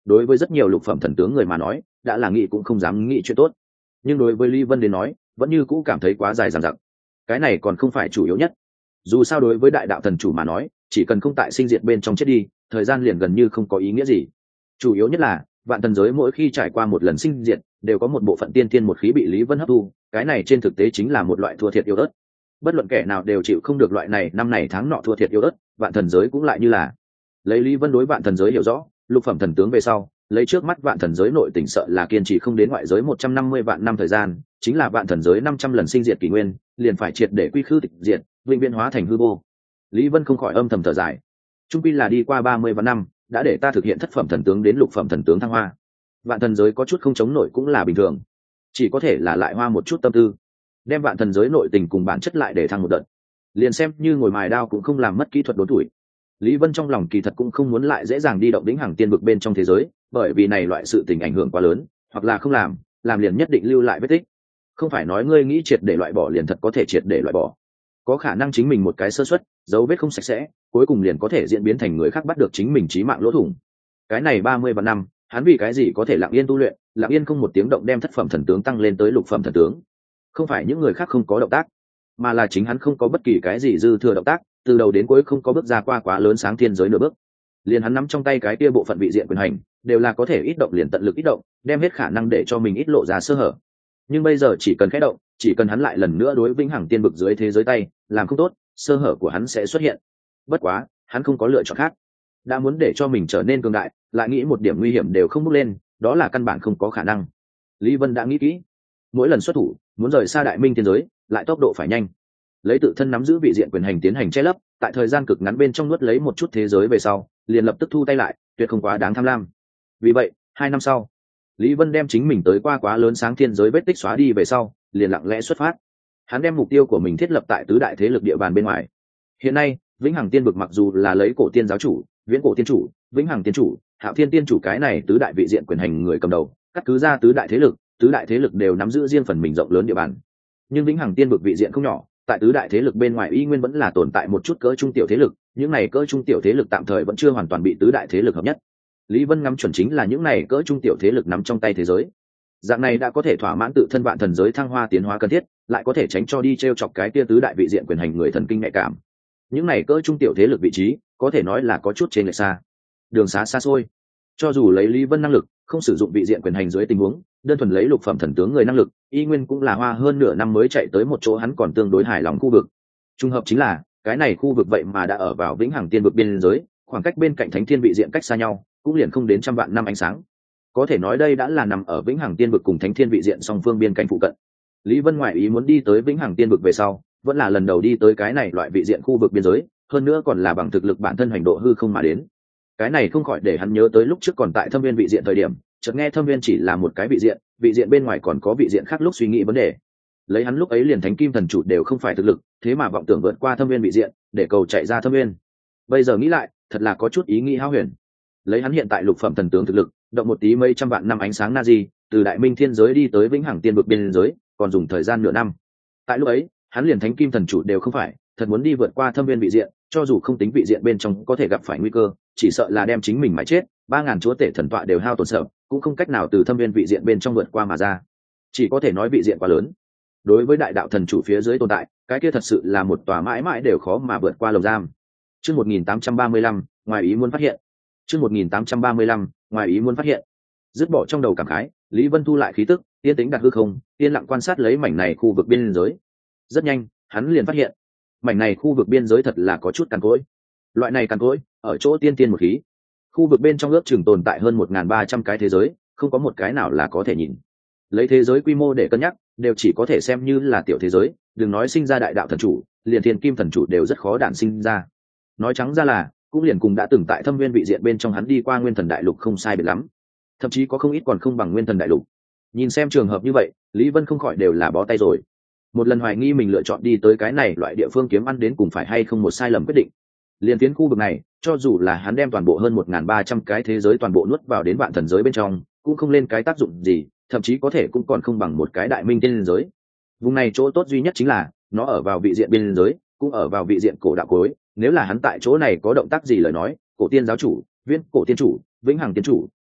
đối với rất nhiều lục phẩm thần tướng người mà nói đã là nghĩ cũng không dám nghĩ chuyện tốt, nhưng đối với Lý Vân đến nói vẫn như cũ cảm thấy quá dài dằng dặc. Cái này còn không phải chủ yếu nhất, dù sao đối với đại đạo thần chủ mà nói chỉ cần không tại sinh diệt bên trong chết đi, thời gian liền gần như không có ý nghĩa gì. Chủ yếu nhất là vạn thần giới mỗi khi trải qua một lần sinh diệt đều có một bộ phận tiên thiên một khí bị Lý Vân hấp thu, cái này trên thực tế chính là một loại thua thiệt yêu ớt. Bất luận kẻ nào đều chịu không được loại này năm này tháng nọ thua thiệt yêu ớt, vạn thần giới cũng lại như là. Lấy Lý Vân đối vạn thần giới hiểu rõ, lục phẩm thần tướng về sau lấy trước mắt vạn thần giới nội tỉnh sợ là kiên trì không đến ngoại giới một trăm năm mươi vạn năm thời gian, chính là vạn thần giới năm trăm lần sinh diệt kỷ nguyên liền phải triệt để quy khư tịch diệt, vĩnh viễn hóa thành hư vô. Lý Vân không khỏi âm thầm thở dài, trung quy là đi qua ba mươi vạn năm đã để ta thực hiện thất phẩm thần tướng đến lục phẩm thần tướng thăng hoa, vạn thần giới có chút không chống nổi cũng là bình thường, chỉ có thể là lại hoa một chút tâm tư đem vạn thần giới nội tình cùng bản chất lại để thăng một đợt, liền xem như ngồi mài đao cũng không làm mất kỹ thuật đốn tuổi. Lý Vân trong lòng kỳ thật cũng không muốn lại dễ dàng đi động đỉnh hàng tiên vực bên trong thế giới, bởi vì này loại sự tình ảnh hưởng quá lớn, hoặc là không làm làm liền nhất định lưu lại vết tích. Không phải nói ngươi nghĩ triệt để loại bỏ liền thật có thể triệt để loại bỏ, có khả năng chính mình một cái sơ suất dấu vết không sạch sẽ cuối cùng liền có thể diễn biến thành người khác bắt được chính mình chí mạng lỗ thủng. Cái này ba mươi vạn năm hắn vì cái gì có thể lặng yên tu luyện, lặng yên không một tiếng động đem thất phẩm thần tướng tăng lên tới lục phẩm thần tướng? Không phải những người khác không có động tác, mà là chính hắn không có bất kỳ cái gì dư thừa động tác, từ đầu đến cuối không có bước ra qua quá lớn sáng thiên giới nửa bước. Liền hắn nắm trong tay cái kia bộ phận vị diện quyền hành đều là có thể ít động liền tận lực ít động, đem hết khả năng để cho mình ít lộ ra sơ hở. Nhưng bây giờ chỉ cần khẽ động, chỉ cần hắn lại lần nữa đối vĩnh hằng tiên vực dưới thế giới tay làm không tốt, sơ hở của hắn sẽ xuất hiện. Bất quá hắn không có lựa chọn khác, đã muốn để cho mình trở nên cường đại lại nghĩ một điểm nguy hiểm đều không bước lên, đó là căn bản không có khả năng. Lý Vân đã nghĩ kỹ, mỗi lần xuất thủ muốn rời xa đại minh thiên giới lại tốc độ phải nhanh, lấy tự thân nắm giữ vị diện quyền hành tiến hành che lấp, tại thời gian cực ngắn bên trong nuốt lấy một chút thế giới về sau liền lập tức thu tay lại, tuyệt không quá đáng tham lam. Vì vậy hai năm sau Lý Vân đem chính mình tới qua quá lớn sáng thiên giới vết tích xóa đi về sau liền lặng lẽ xuất phát. Hắn đem mục tiêu của mình thiết lập tại tứ đại thế lực địa bàn bên ngoài. Hiện nay vĩnh hằng tiên vực mặc dù là lấy cổ tiên giáo chủ, viễn cổ tiên chủ, vĩnh hằng tiên chủ, hạo thiên tiên chủ cái này tứ đại vị diện quyền hành người cầm đầu cắt cứ ra tứ đại thế lực, tứ đại thế lực đều nắm giữ riêng phần mình rộng lớn địa bàn, nhưng vĩnh hằng tiên vực vị diện không nhỏ, tại tứ đại thế lực bên ngoài y nguyên vẫn là tồn tại một chút cỡ trung tiểu thế lực, những này cỡ trung tiểu thế lực tạm thời vẫn chưa hoàn toàn bị tứ đại thế lực hợp nhất. Lý Vân ngắm chuẩn chính là những này cỡ trung tiểu thế lực nắm trong tay thế giới, dạng này đã có thể thỏa mãn tự thân vạn thần giới thăng hoa tiến hóa cần thiết, lại có thể tránh cho đi t r e o chọc cái kia tứ đại vị diện quyền hành người thần kinh nhạy cảm. Những này cỡ trung tiểu thế lực vị trí có thể nói là có chút trên lệch xa, đường xá xa xôi. Cho dù lấy Lý Vân năng lực không sử dụng vị diện quyền hành dưới tình huống, đơn thuần lấy lục phẩm thần tướng người năng lực y nguyên cũng là hoa hơn nửa năm mới chạy tới một chỗ hắn còn tương đối hài lòng khu vực. Trùng hợp chính là cái này khu vực vậy mà đã ở vào vĩnh hằng tiên vực biên giới, khoảng cách bên cạnh thánh thiên vị diện cách xa nhau cũng liền không đến trăm vạn năm ánh sáng, có thể nói đây đã là nằm ở vĩnh hằng tiên vực cùng thánh thiên vị diện song phương biên cảnh phụ cận. Lý Vân ngoại ý muốn đi tới vĩnh hằng tiên vực về sau vẫn là lần đầu đi tới cái này loại vị diện khu vực biên giới, hơn nữa còn là bằng thực lực bản thân hành độ hư không mà đến. Cái này không khỏi để hắn nhớ tới lúc trước còn tại thâm viên vị diện thời điểm, chợt nghe thâm viên chỉ là một cái vị diện, vị diện bên ngoài còn có vị diện khác, lúc suy nghĩ vấn đề lấy hắn lúc ấy liền thánh kim thần chủ đều không phải thực lực, thế mà vọng tưởng vượt qua thâm viên vị diện để cầu chạy ra thâm viên. Bây giờ nghĩ lại thật là có chút ý nghĩ hão huyền. Lấy hắn hiện tại lục phẩm thần tướng thực lực, động một tí mấy trăm vạn năm ánh sáng na di từ đại minh thiên giới đi tới vĩnh hằng tiên vực biên giới còn dùng thời gian nửa năm. Tại lúc ấy hắn liền thánh kim thần chủ đều không phải, thật muốn đi vượt qua thâm viên vị diện, cho dù không tính vị diện bên trong có thể gặp phải nguy cơ, chỉ sợ là đem chính mình mãi chết, ba ngàn chúa tể thần tọa đều hao tổn sợ, cũng không cách nào từ thâm viên vị diện bên trong vượt qua mà ra. Chỉ có thể nói vị diện quá lớn. Đối với đại đạo thần chủ phía dưới tồn tại, cái kia thật sự là một tòa mãi mãi đều khó mà vượt qua lồng giam. Chương một nghìn tám trăm ba mươi lăm, ngoài ý muốn phát hiện. Chương một nghìn tám trăm ba mươi lăm, ngoài ý muốn phát hiện. Dứt bỏ trong đầu cảm khái, Lý Vân thu lại khí tức, yên tĩnh đặt hư không, yên lặng quan sát lấy mảnh này khu vực biên giới. Rất nhanh, hắn liền phát hiện, mảnh này khu vực biên giới thật là có chút cằn cỗi. Loại này cằn cỗi, ở chỗ tiên tiên một khí. Khu vực bên trong ước chừng tồn tại hơn một nghìn ba trăm cái thế giới, không có một cái nào là có thể nhìn. Lấy thế giới quy mô để cân nhắc, đều chỉ có thể xem như là tiểu thế giới, đừng nói sinh ra đại đạo thần chủ, liền thiên kim thần chủ đều rất khó đản sinh ra. Nói trắng ra là, cũng liền cùng đã từng tại thâm viên vị diện bên trong hắn đi qua nguyên thần đại lục không sai biệt lắm, thậm chí có không ít còn không bằng nguyên thần đại lục. Nhìn xem trường hợp như vậy, Lý Vân không khỏi đều là bó tay rồi. Một lần hoài nghi mình lựa chọn đi tới cái này loại địa phương kiếm ăn đến cùng phải hay không một sai lầm quyết định. Liên tiến khu vực này, cho dù là hắn đem toàn bộ hơn một nghìn ba trăm cái thế giới toàn bộ nuốt vào đến vạn thần giới bên trong, cũng không lên cái tác dụng gì, thậm chí có thể cũng còn không bằng một cái đại minh tiên giới. Vùng này chỗ tốt duy nhất chính là nó ở vào vị diện biên giới, cũng ở vào vị diện cổ đạo cuối. Nếu là hắn tại chỗ này có động tác gì lời nói, cổ tiên giáo chủ, viễn cổ tiên chủ, vĩnh hằng tiên chủ,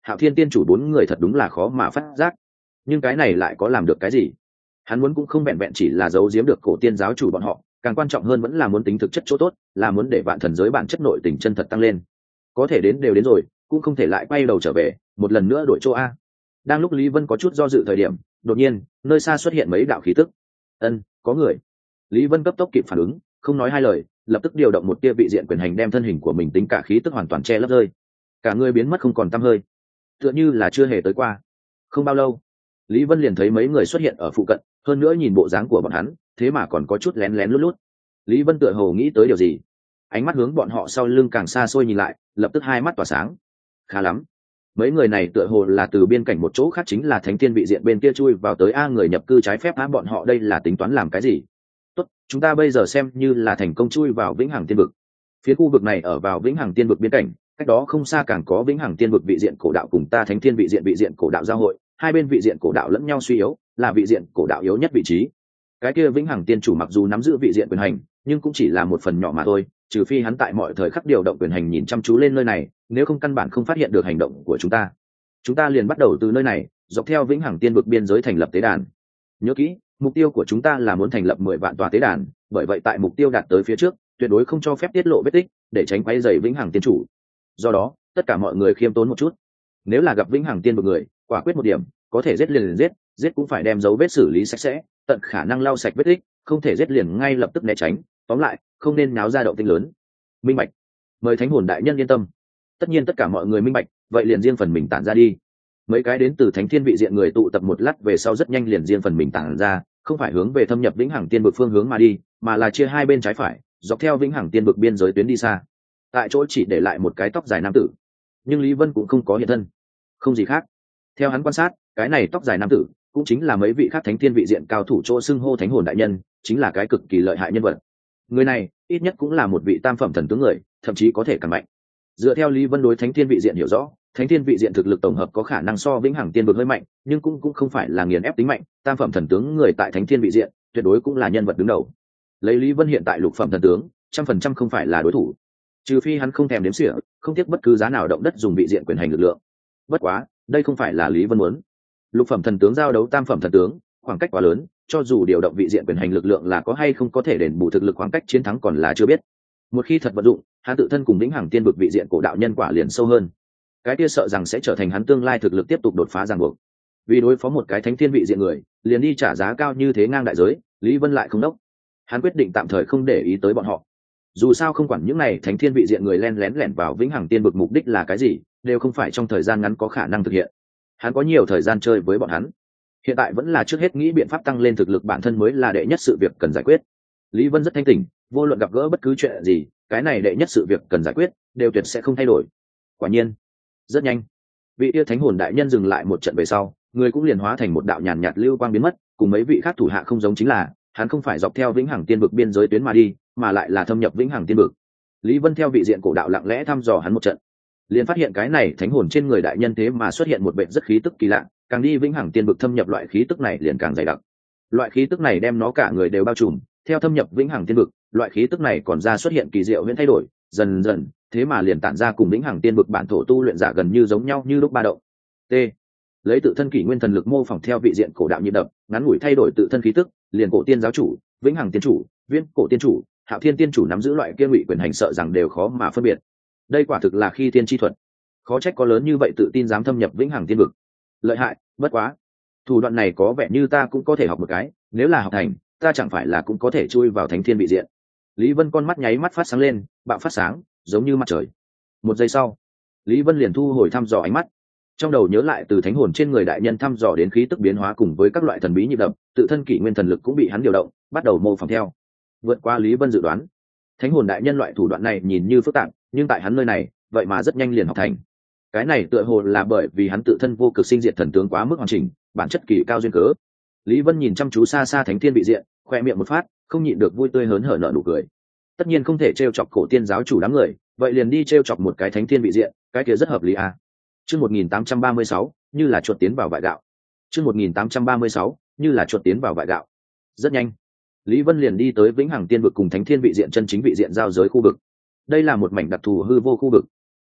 Hạo Thiên tiên chủ bốn người thật đúng là khó mà phát giác, nhưng cái này lại có làm được cái gì? Hắn muốn cũng không vẹn vẹn chỉ là giấu giếm được cổ tiên giáo chủ bọn họ, càng quan trọng hơn vẫn là muốn tính thực chất chỗ tốt, là muốn để vạn thần giới bản chất nội tình chân thật tăng lên. Có thể đến đều đến rồi, cũng không thể lại quay đầu trở về, một lần nữa đổi chỗ a. Đang lúc Lý Vân có chút do dự thời điểm, đột nhiên nơi xa xuất hiện mấy đạo khí tức. Ân, có người. Lý Vân cấp tốc kịp phản ứng, không nói hai lời, lập tức điều động một tia vị diện quyền hành đem thân hình của mình tính cả khí tức hoàn toàn che lấp rơi. Cả người biến mất không còn tăm hơi, tựa như là chưa hề tới qua. Không bao lâu, Lý Vân liền thấy mấy người xuất hiện ở phụ cận, hơn nữa nhìn bộ dáng của bọn hắn, thế mà còn có chút lén lén lút lút. Lý Vân tựa hồ nghĩ tới điều gì, ánh mắt hướng bọn họ sau lưng càng xa xôi nhìn lại, lập tức hai mắt tỏa sáng. Khá lắm, mấy người này tựa hồ là từ biên cảnh một chỗ khác, chính là Thánh Thiên vị diện bên kia chui vào tới a, người nhập cư trái phép á, bọn họ đây là tính toán làm cái gì? Tốt, chúng ta bây giờ xem như là thành công chui vào Vĩnh Hằng Tiên vực. Phía khu vực này ở vào Vĩnh Hằng Tiên vực biên cảnh, cách đó không xa càng có Vĩnh Hằng Tiên vực vị diện cổ đạo cùng ta Thánh Thiên vị diện vị diện cổ đạo giao hội, hai bên vị diện cổ đạo lẫn nhau suy yếu, là vị diện cổ đạo yếu nhất vị trí. Cái kia Vĩnh Hằng Tiên chủ mặc dù nắm giữ vị diện quyền hành, nhưng cũng chỉ là một phần nhỏ mà thôi, trừ phi hắn tại mọi thời khắc điều động quyền hành nhìn chăm chú lên nơi này, nếu không căn bản không phát hiện được hành động của chúng ta. Chúng ta liền bắt đầu từ nơi này, dọc theo Vĩnh Hằng Tiên vực biên giới thành lập tế đàn. Nhớ kỹ, mục tiêu của chúng ta là muốn thành lập mười vạn tòa tế đàn, bởi vậy tại mục tiêu đạt tới phía trước, tuyệt đối không cho phép tiết lộ vết tích, để tránh quấy rầy Vĩnh Hằng Tiên chủ. Do đó, tất cả mọi người khiêm tốn một chút. Nếu là gặp Vĩnh Hằng Tiên vực người, quả quyết một điểm, có thể giết liền liền giết, giết cũng phải đem dấu vết xử lý sạch sẽ, tận khả năng lau sạch vết tích, không thể giết liền ngay lập tức né tránh, tóm lại, không nên náo ra động tĩnh lớn. Minh bạch. Mời Thánh Hồn đại nhân yên tâm. Tất nhiên tất cả mọi người minh bạch, vậy liền riêng phần mình tản ra đi. Mấy cái đến từ Thánh Thiên vị diện người tụ tập một lát về sau rất nhanh liền riêng phần mình tản ra, không phải hướng về thâm nhập Vĩnh Hằng Tiên vực phương hướng mà đi, mà là chia hai bên trái phải, dọc theo Vĩnh Hằng Tiên vực biên giới tuyến đi xa. Tại chỗ chỉ để lại một cái tóc dài nam tử, nhưng Lý Vân cũng không có hiện thân, không gì khác. Theo hắn quan sát, cái này tóc dài nam tử cũng chính là mấy vị khác Thánh Thiên vị diện cao thủ chỗ xưng hô Thánh Hồn đại nhân, chính là cái cực kỳ lợi hại nhân vật. Người này ít nhất cũng là một vị tam phẩm thần tướng người, thậm chí có thể càng mạnh. Dựa theo Lý Vân đối Thánh Thiên vị diện hiểu rõ, Thánh Thiên vị diện thực lực tổng hợp có khả năng so Vĩnh Hằng Tiên vực hơi mạnh, nhưng cũng cũng không phải là nghiền ép tính mạnh, tam phẩm thần tướng người tại Thánh Thiên vị diện tuyệt đối cũng là nhân vật đứng đầu. Lấy Lý Vân hiện tại lục phẩm thần tướng, trăm phần trăm không phải là đối thủ, trừ phi hắn không thèm đếm xỉa, không tiếc bất cứ giá nào động đất dùng vị diện quyền hành lực lượng. Bất quá, đây không phải là Lý Vân muốn. Lục phẩm thần tướng giao đấu tam phẩm thần tướng, khoảng cách quá lớn, cho dù điều động vị diện quyền hành lực lượng là có hay không có thể đền bù thực lực khoảng cách chiến thắng còn là chưa biết. Một khi thật vận dụng, hắn tự thân cùng Vĩnh Hằng Tiên vực vị diện cổ đạo nhân quả liền sâu hơn. Cái kia sợ rằng sẽ trở thành hắn tương lai thực lực tiếp tục đột phá ràng buộc. Vì đối phó một cái Thánh Thiên vị diện người, liền đi trả giá cao như thế ngang đại giới, Lý Vân lại không đốc. Hắn quyết định tạm thời không để ý tới bọn họ. Dù sao không quản những này Thánh Thiên vị diện người len lén lẻn vào Vĩnh Hằng Tiên vực mục đích là cái gì, đều không phải trong thời gian ngắn có khả năng thực hiện. Hắn có nhiều thời gian chơi với bọn hắn. Hiện tại vẫn là trước hết nghĩ biện pháp tăng lên thực lực bản thân mới là đệ nhất sự việc cần giải quyết. Lý Vân rất thanh tỉnh, vô luận gặp gỡ bất cứ chuyện gì, cái này đệ nhất sự việc cần giải quyết đều tuyệt sẽ không thay đổi. Quả nhiên, rất nhanh, vị tia Thánh Hồn đại nhân dừng lại một trận về sau, người cũng liền hóa thành một đạo nhàn nhạt lưu quang biến mất, cùng mấy vị khác thủ hạ không giống chính là, hắn không phải dọc theo Vĩnh Hằng Tiên vực biên giới tuyến mà đi, mà lại là thâm nhập Vĩnh Hằng Tiên vực. Lý Vân theo vị diện cổ đạo lặng lẽ thăm dò hắn một trận, liền phát hiện cái này thánh hồn trên người đại nhân thế mà xuất hiện một bệnh rất khí tức kỳ lạ, càng đi Vĩnh Hằng Tiên vực thâm nhập loại khí tức này liền càng dày đặc. Loại khí tức này đem nó cả người đều bao trùm, theo thâm nhập Vĩnh Hằng Tiên vực, loại khí tức này còn ra xuất hiện kỳ diệu huyễn thay đổi, dần dần, thế mà liền tản ra cùng Vĩnh Hằng Tiên vực bản thổ tu luyện giả gần như giống nhau như lúc ba động. T. Lấy tự thân kỷ nguyên thần lực mô phỏng theo vị diện cổ đạo nhịp đập, ngắn ngủi thay đổi tự thân khí tức, liền cổ tiên giáo chủ, Vĩnh Hằng tiên chủ, Viễn cổ tiên chủ, Hạo Thiên tiên chủ nắm giữ loại kia ngụy quyền hành sợ rằng đều khó mà phân biệt. Đây quả thực là khi tiên chi thuật, khó trách có lớn như vậy tự tin dám thâm nhập Vĩnh Hằng Tiên vực. Lợi hại, bất quá, thủ đoạn này có vẻ như ta cũng có thể học một cái, nếu là học thành, ta chẳng phải là cũng có thể chui vào Thánh Thiên vị diện. Lý Vân con mắt nháy mắt phát sáng lên, bạo phát sáng, giống như mặt trời. Một giây sau, Lý Vân liền thu hồi thăm dò ánh mắt, trong đầu nhớ lại từ thánh hồn trên người đại nhân thăm dò đến khí tức biến hóa cùng với các loại thần bí nhịp đập, tự thân kỷ nguyên thần lực cũng bị hắn điều động, bắt đầu mô phỏng theo. Vượt qua Lý Vân dự đoán, thánh hồn đại nhân loại thủ đoạn này nhìn như phức tạp, nhưng tại hắn nơi này, vậy mà rất nhanh liền học thành. Cái này tựa hồ là bởi vì hắn tự thân vô cực sinh diệt thần tướng quá mức hoàn chỉnh, bản chất kỳ cao duyên cớ. Lý Vân nhìn chăm chú xa xa Thánh Thiên vị diện, khoe miệng một phát, không nhịn được vui tươi hớn hở nở nụ cười. Tất nhiên không thể trêu chọc cổ tiên giáo chủ đám người, vậy liền đi trêu chọc một cái Thánh Thiên vị diện, cái kia rất hợp lý à. Chương một nghìn tám trăm ba mươi sáu, như là chuột tiến vào vại gạo. Chương một nghìn tám trăm ba mươi sáu, như là chuột tiến vào vại gạo. Rất nhanh, Lý Vân liền đi tới Vĩnh Hằng Tiên vực cùng Thánh Thiên vị diện chân chính vị diện giao giới khu vực. Đây là một mảnh đặc thù hư vô khu vực.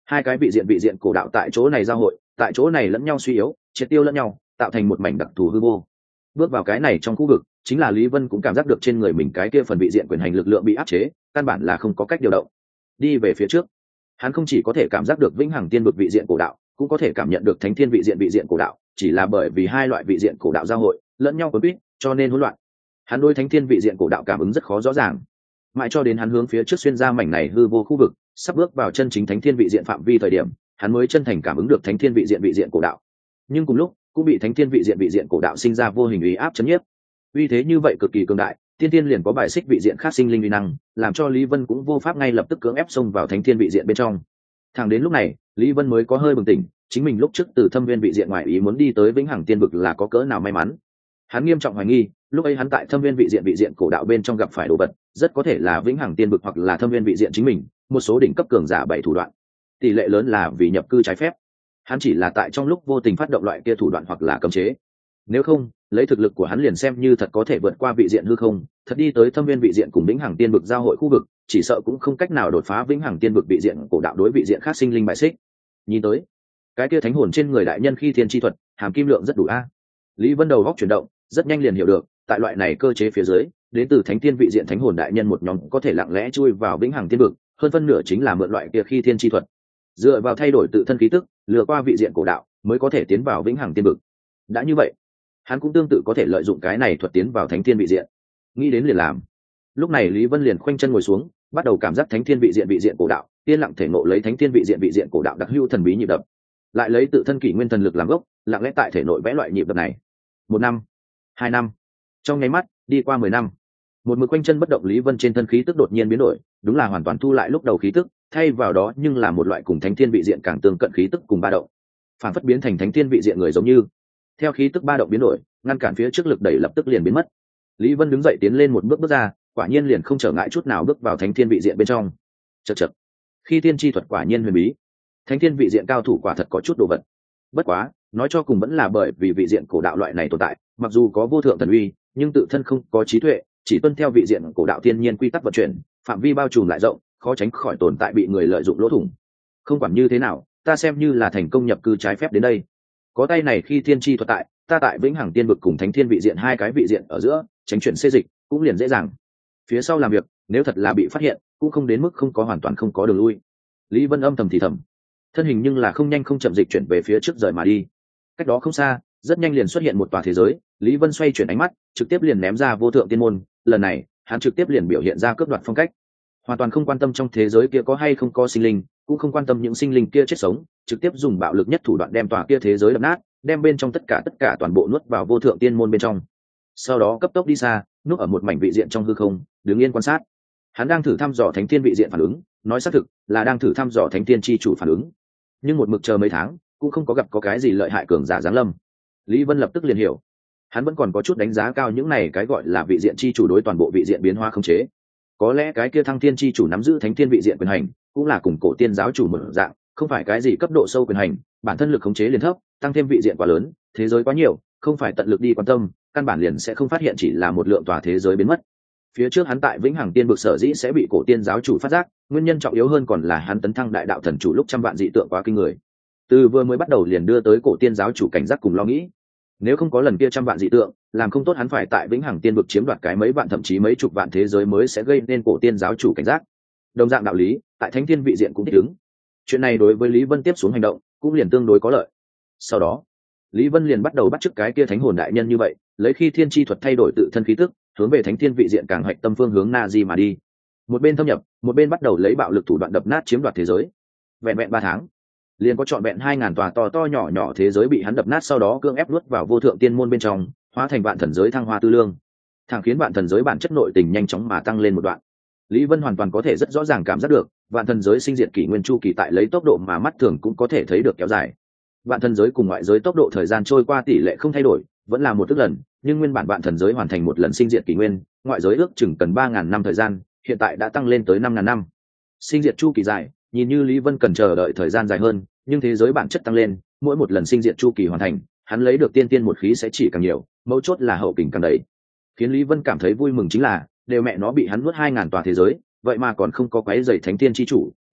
Hai cái vị diện vị diện cổ đạo tại chỗ này giao hội, tại chỗ này lẫn nhau suy yếu, triệt tiêu lẫn nhau, tạo thành một mảnh đặc thù hư vô. Bước vào cái này trong khu vực, chính là Lý Vân cũng cảm giác được trên người mình cái kia phần vị diện quyền hành lực lượng bị áp chế, căn bản là không có cách điều động. Đi về phía trước, hắn không chỉ có thể cảm giác được vĩnh hằng tiên vực vị diện cổ đạo, cũng có thể cảm nhận được thánh thiên vị diện vị diện cổ đạo, chỉ là bởi vì hai loại vị diện cổ đạo giao hội lẫn nhau có biết, cho nên hỗn loạn. Hắn đối thánh thiên vị diện cổ đạo cảm ứng rất khó rõ ràng, mãi cho đến hắn hướng phía trước xuyên ra mảnh này hư vô khu vực, sắp bước vào chân chính thánh thiên vị diện phạm vi thời điểm, hắn mới chân thành cảm ứng được thánh thiên vị diện vị diện cổ đạo. Nhưng cùng lúc cũng bị thánh thiên vị diện vị diện cổ đạo sinh ra vô hình uy áp chấn nhiếp. Uy thế như vậy cực kỳ cường đại, tiên tiên liền có bài xích vị diện khác sinh linh uy năng, làm cho Lý Vân cũng vô pháp ngay lập tức cưỡng ép xông vào thánh thiên vị diện bên trong. Thẳng đến lúc này, Lý Vân mới có hơi bừng tỉnh, chính mình lúc trước từ thâm viên vị diện ngoài ý muốn đi tới vĩnh hằng tiên vực là có cỡ nào may mắn. Hắn nghiêm trọng hoài nghi, lúc ấy hắn tại thâm viên vị diện vị diện cổ đạo bên trong gặp phải đồ vật, rất có thể là vĩnh hằng tiên vực hoặc là thâm viên vị diện chính mình, một số đỉnh cấp cường giả bảy thủ đoạn. Tỷ lệ lớn là vì nhập cư trái phép. Hắn chỉ là tại trong lúc vô tình phát động loại kia thủ đoạn hoặc là cấm chế. Nếu không, lấy thực lực của hắn liền xem như thật có thể vượt qua vị diện hư không, thật đi tới thâm viên vị diện cùng vĩnh hằng tiên vực giao hội khu vực, chỉ sợ cũng không cách nào đột phá vĩnh hằng tiên vực vị diện cổ đạo đối vị diện khác sinh linh bại xích. Nhìn tới, cái kia thánh hồn trên người đại nhân khi thiên chi thuật, hàm kim lượng rất đủ a. Lý Vân đầu góc chuyển động, rất nhanh liền hiểu được, tại loại này cơ chế phía dưới, đến từ thánh tiên vị diện thánh hồn đại nhân một nhóm có thể lặng lẽ chui vào vĩnh hằng tiên vực, hơn phân nửa chính là mượn loại kia khi thiên chi thuật, dựa vào thay đổi tự thân khí tức, lừa qua vị diện cổ đạo, mới có thể tiến vào vĩnh hằng tiên vực. Đã như vậy, hắn cũng tương tự có thể lợi dụng cái này thuật tiến vào thánh thiên vị diện. Nghĩ đến liền làm. Lúc này Lý Vân liền khoanh chân ngồi xuống, bắt đầu cảm giác thánh thiên vị diện vị diện cổ đạo, yên lặng thể ngộ lấy thánh thiên vị diện vị diện cổ đạo đặc hữu thần bí nhịp đập, lại lấy tự thân kỷ nguyên thần lực làm gốc, lặng lẽ tại thể nội vẽ loại nhịp đập này. Một năm, hai năm, trong nháy mắt đi qua mười năm, một mực quanh chân bất động Lý Vân trên thân khí tức đột nhiên biến đổi, đúng là hoàn toàn thu lại lúc đầu khí tức, thay vào đó nhưng là một loại cùng thánh thiên vị diện càng tương cận khí tức cùng ba động, phản phất biến thành thánh thiên vị diện người giống như. Theo khí tức ba động biến đổi, ngăn cản phía trước lực đẩy lập tức liền biến mất. Lý Vân đứng dậy tiến lên một bước bước ra, quả nhiên liền không trở ngại chút nào bước vào thánh thiên vị diện bên trong. Chậc chậc, khi thiên chi thuật quả nhiên huyền bí, thánh thiên vị diện cao thủ quả thật có chút đồ vật. Bất quá, nói cho cùng vẫn là bởi vì vị diện cổ đạo loại này tồn tại, mặc dù có vô thượng thần uy, nhưng tự thân không có trí tuệ, chỉ tuân theo vị diện cổ đạo thiên nhiên quy tắc vận chuyển, phạm vi bao trùm lại rộng, khó tránh khỏi tồn tại bị người lợi dụng lỗ thủng. Không quản như thế nào, ta xem như là thành công nhập cư trái phép đến đây. Có tay này khi thiên chi thuật tại, ta tại vĩnh hằng tiên vực cùng thánh thiên vị diện hai cái vị diện ở giữa, tránh chuyển xê dịch cũng liền dễ dàng. Phía sau làm việc, nếu thật là bị phát hiện, cũng không đến mức không có hoàn toàn không có đường lui. Lý Vân âm thầm thì thầm, thân hình nhưng là không nhanh không chậm dịch chuyển về phía trước rời mà đi. Cách đó không xa, rất nhanh liền xuất hiện một tòa thế giới. Lý Vân xoay chuyển ánh mắt, trực tiếp liền ném ra vô thượng tiên môn. Lần này, hắn trực tiếp liền biểu hiện ra cướp đoạt phong cách, hoàn toàn không quan tâm trong thế giới kia có hay không có sinh linh, cũng không quan tâm những sinh linh kia chết sống, trực tiếp dùng bạo lực nhất thủ đoạn đem tòa kia thế giới đập nát, đem bên trong tất cả tất cả toàn bộ nuốt vào vô thượng tiên môn bên trong. Sau đó cấp tốc đi xa, núp ở một mảnh vị diện trong hư không, đứng yên quan sát. Hắn đang thử thăm dò thánh thiên vị diện phản ứng, nói xác thực là đang thử thăm dò thánh thiên chi chủ phản ứng. Nhưng một mực chờ mấy tháng, cũng không có gặp có cái gì lợi hại cường giả giáng lâm. Lý Vân lập tức liền hiểu, hắn vẫn còn có chút đánh giá cao những này cái gọi là vị diện chi chủ đối toàn bộ vị diện biến hóa không chế. Có lẽ cái kia thăng thiên chi chủ nắm giữ thánh thiên vị diện quyền hành, cũng là cùng cổ tiên giáo chủ một dạng, không phải cái gì cấp độ sâu quyền hành, bản thân lực khống chế liền thấp, tăng thêm vị diện quá lớn, thế giới quá nhiều, không phải tận lực đi quan tâm, căn bản liền sẽ không phát hiện chỉ là một lượng tòa thế giới biến mất. Phía trước hắn tại vĩnh hằng tiên vực sở dĩ sẽ bị cổ tiên giáo chủ phát giác, nguyên nhân trọng yếu hơn còn là hắn tấn thăng đại đạo thần chủ lúc trăm vạn dị tượng quá kinh người. Từ vừa mới bắt đầu liền đưa tới cổ tiên giáo chủ cảnh giác cùng lo nghĩ. Nếu không có lần kia trăm vạn dị tượng, làm không tốt hắn phải tại vĩnh hằng tiên vực chiếm đoạt cái mấy vạn thậm chí mấy chục vạn thế giới mới sẽ gây nên cổ tiên giáo chủ cảnh giác. Đồng dạng đạo lý, tại thánh thiên vị diện cũng thích ứng. Chuyện này đối với Lý Vân tiếp xuống hành động cũng liền tương đối có lợi. Sau đó, Lý Vân liền bắt đầu bắt chước cái kia thánh hồn đại nhân như vậy, lấy khi thiên chi thuật thay đổi tự thân khí tức, hướng về thánh thiên vị diện càng hoạch tâm phương hướng na di mà đi. Một bên thâm nhập, một bên bắt đầu lấy bạo lực thủ đoạn đập nát chiếm đoạt thế giới. Vẹn vẹn ba tháng, liền có trọn vẹn hai ngàn tòa to to nhỏ nhỏ thế giới bị hắn đập nát, sau đó cưỡng ép nuốt vào vô thượng tiên môn bên trong, hóa thành vạn thần giới thăng hoa tư lương, thẳng khiến vạn thần giới bản chất nội tình nhanh chóng mà tăng lên một đoạn. Lý Vân hoàn toàn có thể rất rõ ràng cảm giác được, vạn thần giới sinh diệt kỷ nguyên chu kỳ tại lấy tốc độ mà mắt thường cũng có thể thấy được kéo dài. Vạn thần giới cùng ngoại giới tốc độ thời gian trôi qua tỷ lệ không thay đổi, vẫn là một tức lần, nhưng nguyên bản vạn thần giới hoàn thành một lần sinh diệt kỷ nguyên, ngoại giới ước chừng cần ba ngàn năm thời gian, hiện tại đã tăng lên tới năm ngàn năm. Sinh diệt chu kỳ dài, nhìn như Lý Vân cần chờ đợi thời gian dài hơn, nhưng thế giới bản chất tăng lên, mỗi một lần sinh diệt chu kỳ hoàn thành, hắn lấy được tiên tiên một khí sẽ chỉ càng nhiều, mấu chốt là hậu kình càng đầy. Khiến Lý Vân cảm thấy vui mừng chính là, đều mẹ nó bị hắn nuốt hai ngàn tòa thế giới, vậy mà còn không có quái rầy thánh tiên chi chủ,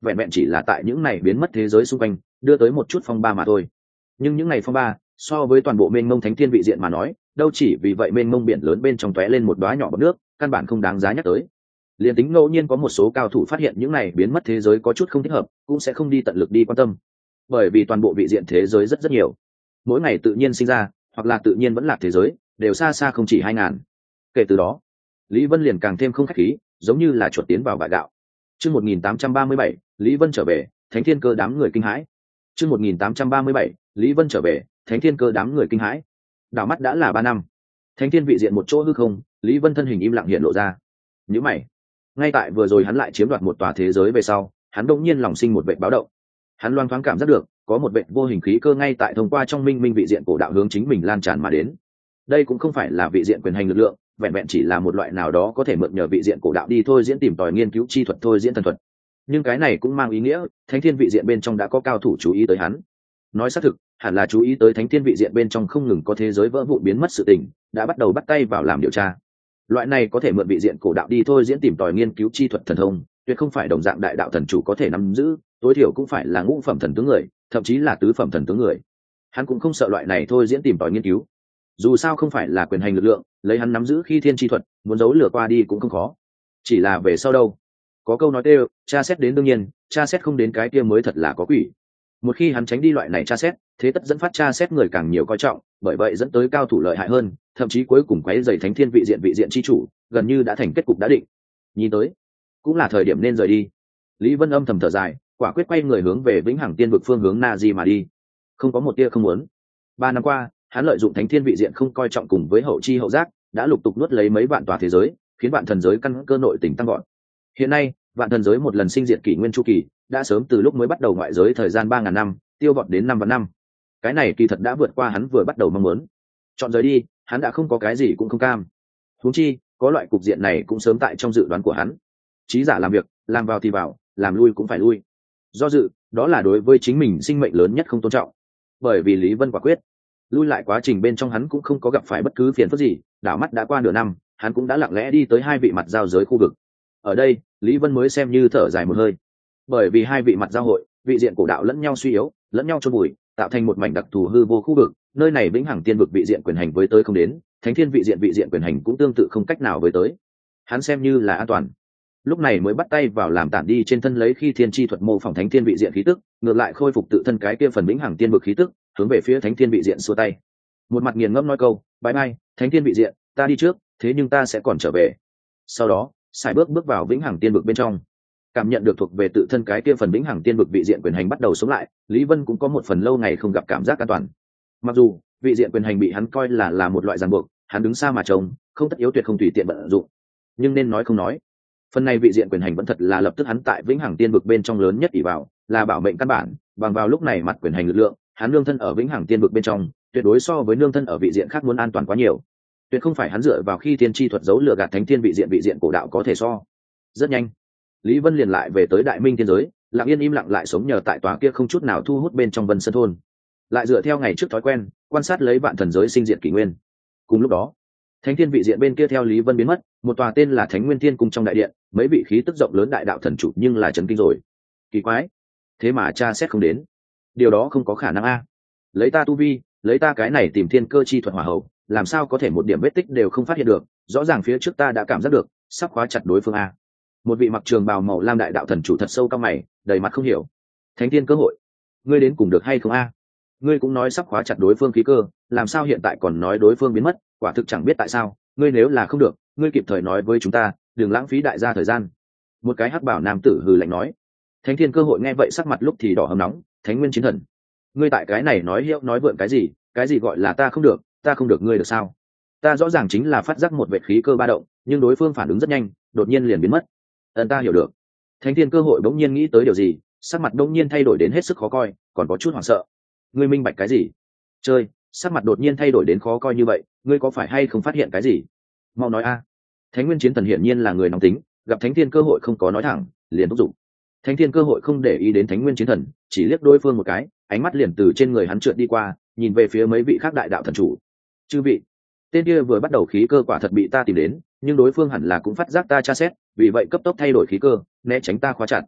vẹn vẹn chỉ là tại những này biến mất thế giới xung quanh đưa tới một chút phong ba mà thôi. Nhưng những ngày phong ba so với toàn bộ mênh mông thánh thiên vị diện mà nói, đâu chỉ vì vậy mênh mông biển lớn bên trong tóe lên một đóa nhỏ bọt nước, căn bản không đáng giá nhắc tới. Liên tính ngẫu nhiên có một số cao thủ phát hiện những này biến mất thế giới có chút không thích hợp, cũng sẽ không đi tận lực đi quan tâm, bởi vì toàn bộ vị diện thế giới rất rất nhiều, mỗi ngày tự nhiên sinh ra hoặc là tự nhiên vẫn lạc thế giới đều xa xa không chỉ hai ngàn. Kể từ đó, Lý Vân liền càng thêm không khách khí, giống như là chuột tiến vào vại gạo. Chương một nghìn tám trăm ba mươi bảy, Lý Vân trở về, Thánh Thiên Cơ đám người kinh hãi. Chương một nghìn tám trăm ba mươi bảy, Lý Vân trở về, Thánh Thiên Cơ đám người kinh hãi. Đảo mắt đã là ba năm. Thánh Thiên vị diện một chỗ hư không, Lý Vân thân hình im lặng hiện lộ ra. Nhíu mày. Ngay tại vừa rồi hắn lại chiếm đoạt một tòa thế giới về sau, hắn đột nhiên lòng sinh một vệt báo động. Hắn loang thoáng cảm giác được, có một vệt vô hình khí cơ ngay tại thông qua trong minh minh vị diện cổ đạo hướng chính mình lan tràn mà đến. Đây cũng không phải là vị diện quyền hành lực lượng, vẹn vẹn chỉ là một loại nào đó có thể mượn nhờ vị diện cổ đạo đi thôi diễn tìm tòi nghiên cứu chi thuật thôi diễn thần thuật. Nhưng cái này cũng mang ý nghĩa, Thánh Thiên vị diện bên trong đã có cao thủ chú ý tới hắn. Nói xác thực, hẳn là chú ý tới Thánh Thiên vị diện bên trong không ngừng có thế giới vỡ vụn biến mất sự tình, đã bắt đầu bắt tay vào làm điều tra. Loại này có thể mượn vị diện cổ đạo đi thôi diễn tìm tòi nghiên cứu chi thuật thần thông, tuyệt không phải đồng dạng đại đạo thần chủ có thể nắm giữ, tối thiểu cũng phải là ngũ phẩm thần tướng người, thậm chí là tứ phẩm thần tướng người. Hắn cũng không sợ loại này thôi diễn tìm tòi nghiên cứu. Dù sao không phải là quyền hành lực lượng, lấy hắn nắm giữ khi thiên chi thuật, muốn giấu lửa qua đi cũng không khó. Chỉ là về sau đâu? Có câu nói têu, tra xét đến đương nhiên, tra xét không đến cái kia mới thật là có quỷ. Một khi hắn tránh đi loại này tra xét, thế tất dẫn phát tra xét người càng nhiều coi trọng, bởi vậy dẫn tới cao thủ lợi hại hơn, thậm chí cuối cùng quấy rầy Thánh Thiên vị diện vị diện chi chủ, gần như đã thành kết cục đã định. Nhìn tới, cũng là thời điểm nên rời đi. Lý Vân âm thầm thở dài, quả quyết quay người hướng về Vĩnh Hằng Tiên vực phương hướng Na Di mà đi. Không có một tia không muốn. Ba năm qua, hắn lợi dụng Thánh Thiên vị diện không coi trọng cùng với hậu chi hậu giác, đã lục tục nuốt lấy mấy vạn tòa thế giới, khiến vạn thần giới căn cơ nội tình tăng gọn. Hiện nay, vạn thần giới một lần sinh diệt kỷ nguyên chu kỳ, đã sớm từ lúc mới bắt đầu ngoại giới thời gian ba ngàn năm, tiêu vọt đến năm vạn năm. Cái này kỳ thật đã vượt qua hắn vừa bắt đầu mong muốn. Chọn rời đi, hắn đã không có cái gì cũng không cam. Huống chi, có loại cục diện này cũng sớm tại trong dự đoán của hắn. Chí giả làm việc, làm vào thì vào, làm lui cũng phải lui. Do dự, đó là đối với chính mình sinh mệnh lớn nhất không tôn trọng. Bởi vì Lý Vân quả quyết, lui lại quá trình bên trong hắn cũng không có gặp phải bất cứ phiền phức gì, đảo mắt đã qua nửa năm, hắn cũng đã lặng lẽ đi tới hai vị mặt giao giới khu vực. Ở đây, Lý Vân mới xem như thở dài một hơi. Bởi vì hai vị mặt giao hội, vị diện cổ đạo lẫn nhau suy yếu, lẫn nhau chôn bụi, tạo thành một mảnh đặc thù hư vô khu vực, nơi này Vĩnh Hằng Tiên vực vị diện quyền hành với tới không đến, Thánh Thiên vị diện vị diện quyền hành cũng tương tự không cách nào với tới. Hắn xem như là an toàn. Lúc này mới bắt tay vào làm tản đi trên thân lấy khi thiên chi thuật mô phỏng Thánh Thiên vị diện khí tức, ngược lại khôi phục tự thân cái kia phần Vĩnh Hằng Tiên vực khí tức, hướng về phía Thánh Thiên vị diện xua tay. Một mặt nghiền ngẫm nói câu, bye bye, Thánh Thiên vị diện, ta đi trước, thế nhưng ta sẽ còn trở về. Sau đó, sải bước bước vào Vĩnh Hằng Tiên vực bên trong. Cảm nhận được thuộc về tự thân cái kia phần Vĩnh Hằng Tiên vực vị diện quyền hành bắt đầu sống lại, Lý Vân cũng có một phần lâu ngày không gặp cảm giác an toàn. Mặc dù vị diện quyền hành bị hắn coi là là một loại ràng buộc, hắn đứng xa mà trông, không tất yếu tuyệt không tùy tiện vận dụng, nhưng nên nói không nói, phần này vị diện quyền hành vẫn thật là lập tức hắn tại Vĩnh Hằng Tiên vực bên trong lớn nhất ỷ vào, là bảo mệnh căn bản, bằng vào lúc này mặt quyền hành lực lượng, hắn nương thân ở Vĩnh Hằng Tiên vực bên trong, tuyệt đối so với nương thân ở vị diện khác muốn an toàn quá nhiều. Tuyệt không phải hắn dựa vào khi thiên chi thuật giấu lừa gạt Thánh Thiên vị diện vị diện cổ đạo có thể so. Rất nhanh, Lý Vân liền lại về tới Đại Minh thiên giới, lặng yên im lặng lại sống nhờ tại tòa kia không chút nào thu hút bên trong Vân Sơn thôn, lại dựa theo ngày trước thói quen, quan sát lấy vạn thần giới sinh diệt kỷ nguyên. Cùng lúc đó, Thánh Thiên vị diện bên kia theo Lý Vân biến mất, một tòa tên là Thánh Nguyên Thiên cung trong đại điện, mấy vị khí tức rộng lớn đại đạo thần chủ nhưng là chấn kinh rồi. Kỳ quái, thế mà cha xét không đến. Điều đó không có khả năng a. Lấy ta tu vi, lấy ta cái này tìm thiên cơ chi thuật hỏa hậu, làm sao có thể một điểm vết tích đều không phát hiện được, rõ ràng phía trước ta đã cảm giác được, sắp khóa chặt đối phương a. Một vị mặc trường bào màu lam đại đạo thần chủ thật sâu cao mày, đầy mặt không hiểu. Thánh Thiên cơ hội, ngươi đến cùng được hay không a? Ngươi cũng nói sắp khóa chặt đối phương khí cơ, làm sao hiện tại còn nói đối phương biến mất, quả thực chẳng biết tại sao. Ngươi nếu là không được, ngươi kịp thời nói với chúng ta, đừng lãng phí đại gia thời gian. Một cái hắc bảo nam tử hừ lạnh nói. Thánh Thiên cơ hội nghe vậy sắc mặt lúc thì đỏ hầm nóng. Thánh Nguyên chiến thần, ngươi tại cái này nói hiệu nói vượn cái gì? Cái gì gọi là ta không được, ta không được ngươi được sao? Ta rõ ràng chính là phát giác một vệ khí cơ ba động, nhưng đối phương phản ứng rất nhanh, đột nhiên liền biến mất. Ân, ta hiểu được. Thánh Thiên cơ hội bỗng nhiên nghĩ tới điều gì, sắc mặt bỗng nhiên thay đổi đến hết sức khó coi, còn có chút hoảng sợ. Ngươi minh bạch cái gì? Chơi, sắc mặt đột nhiên thay đổi đến khó coi như vậy, ngươi có phải hay không phát hiện cái gì? Mau nói a. Thánh Nguyên chiến thần hiển nhiên là người nóng tính, gặp Thánh Thiên cơ hội không có nói thẳng, liền thúc giục. Thánh Thiên cơ hội không để ý đến Thánh Nguyên chiến thần, chỉ liếc đối phương một cái, ánh mắt liền từ trên người hắn trượt đi qua, nhìn về phía mấy vị khác đại đạo thần chủ. Chư vị, tên kia vừa bắt đầu khí cơ quả thật bị ta tìm đến, nhưng đối phương hẳn là cũng phát giác ta tra xét, vì vậy cấp tốc thay đổi khí cơ, né tránh ta khóa chặt.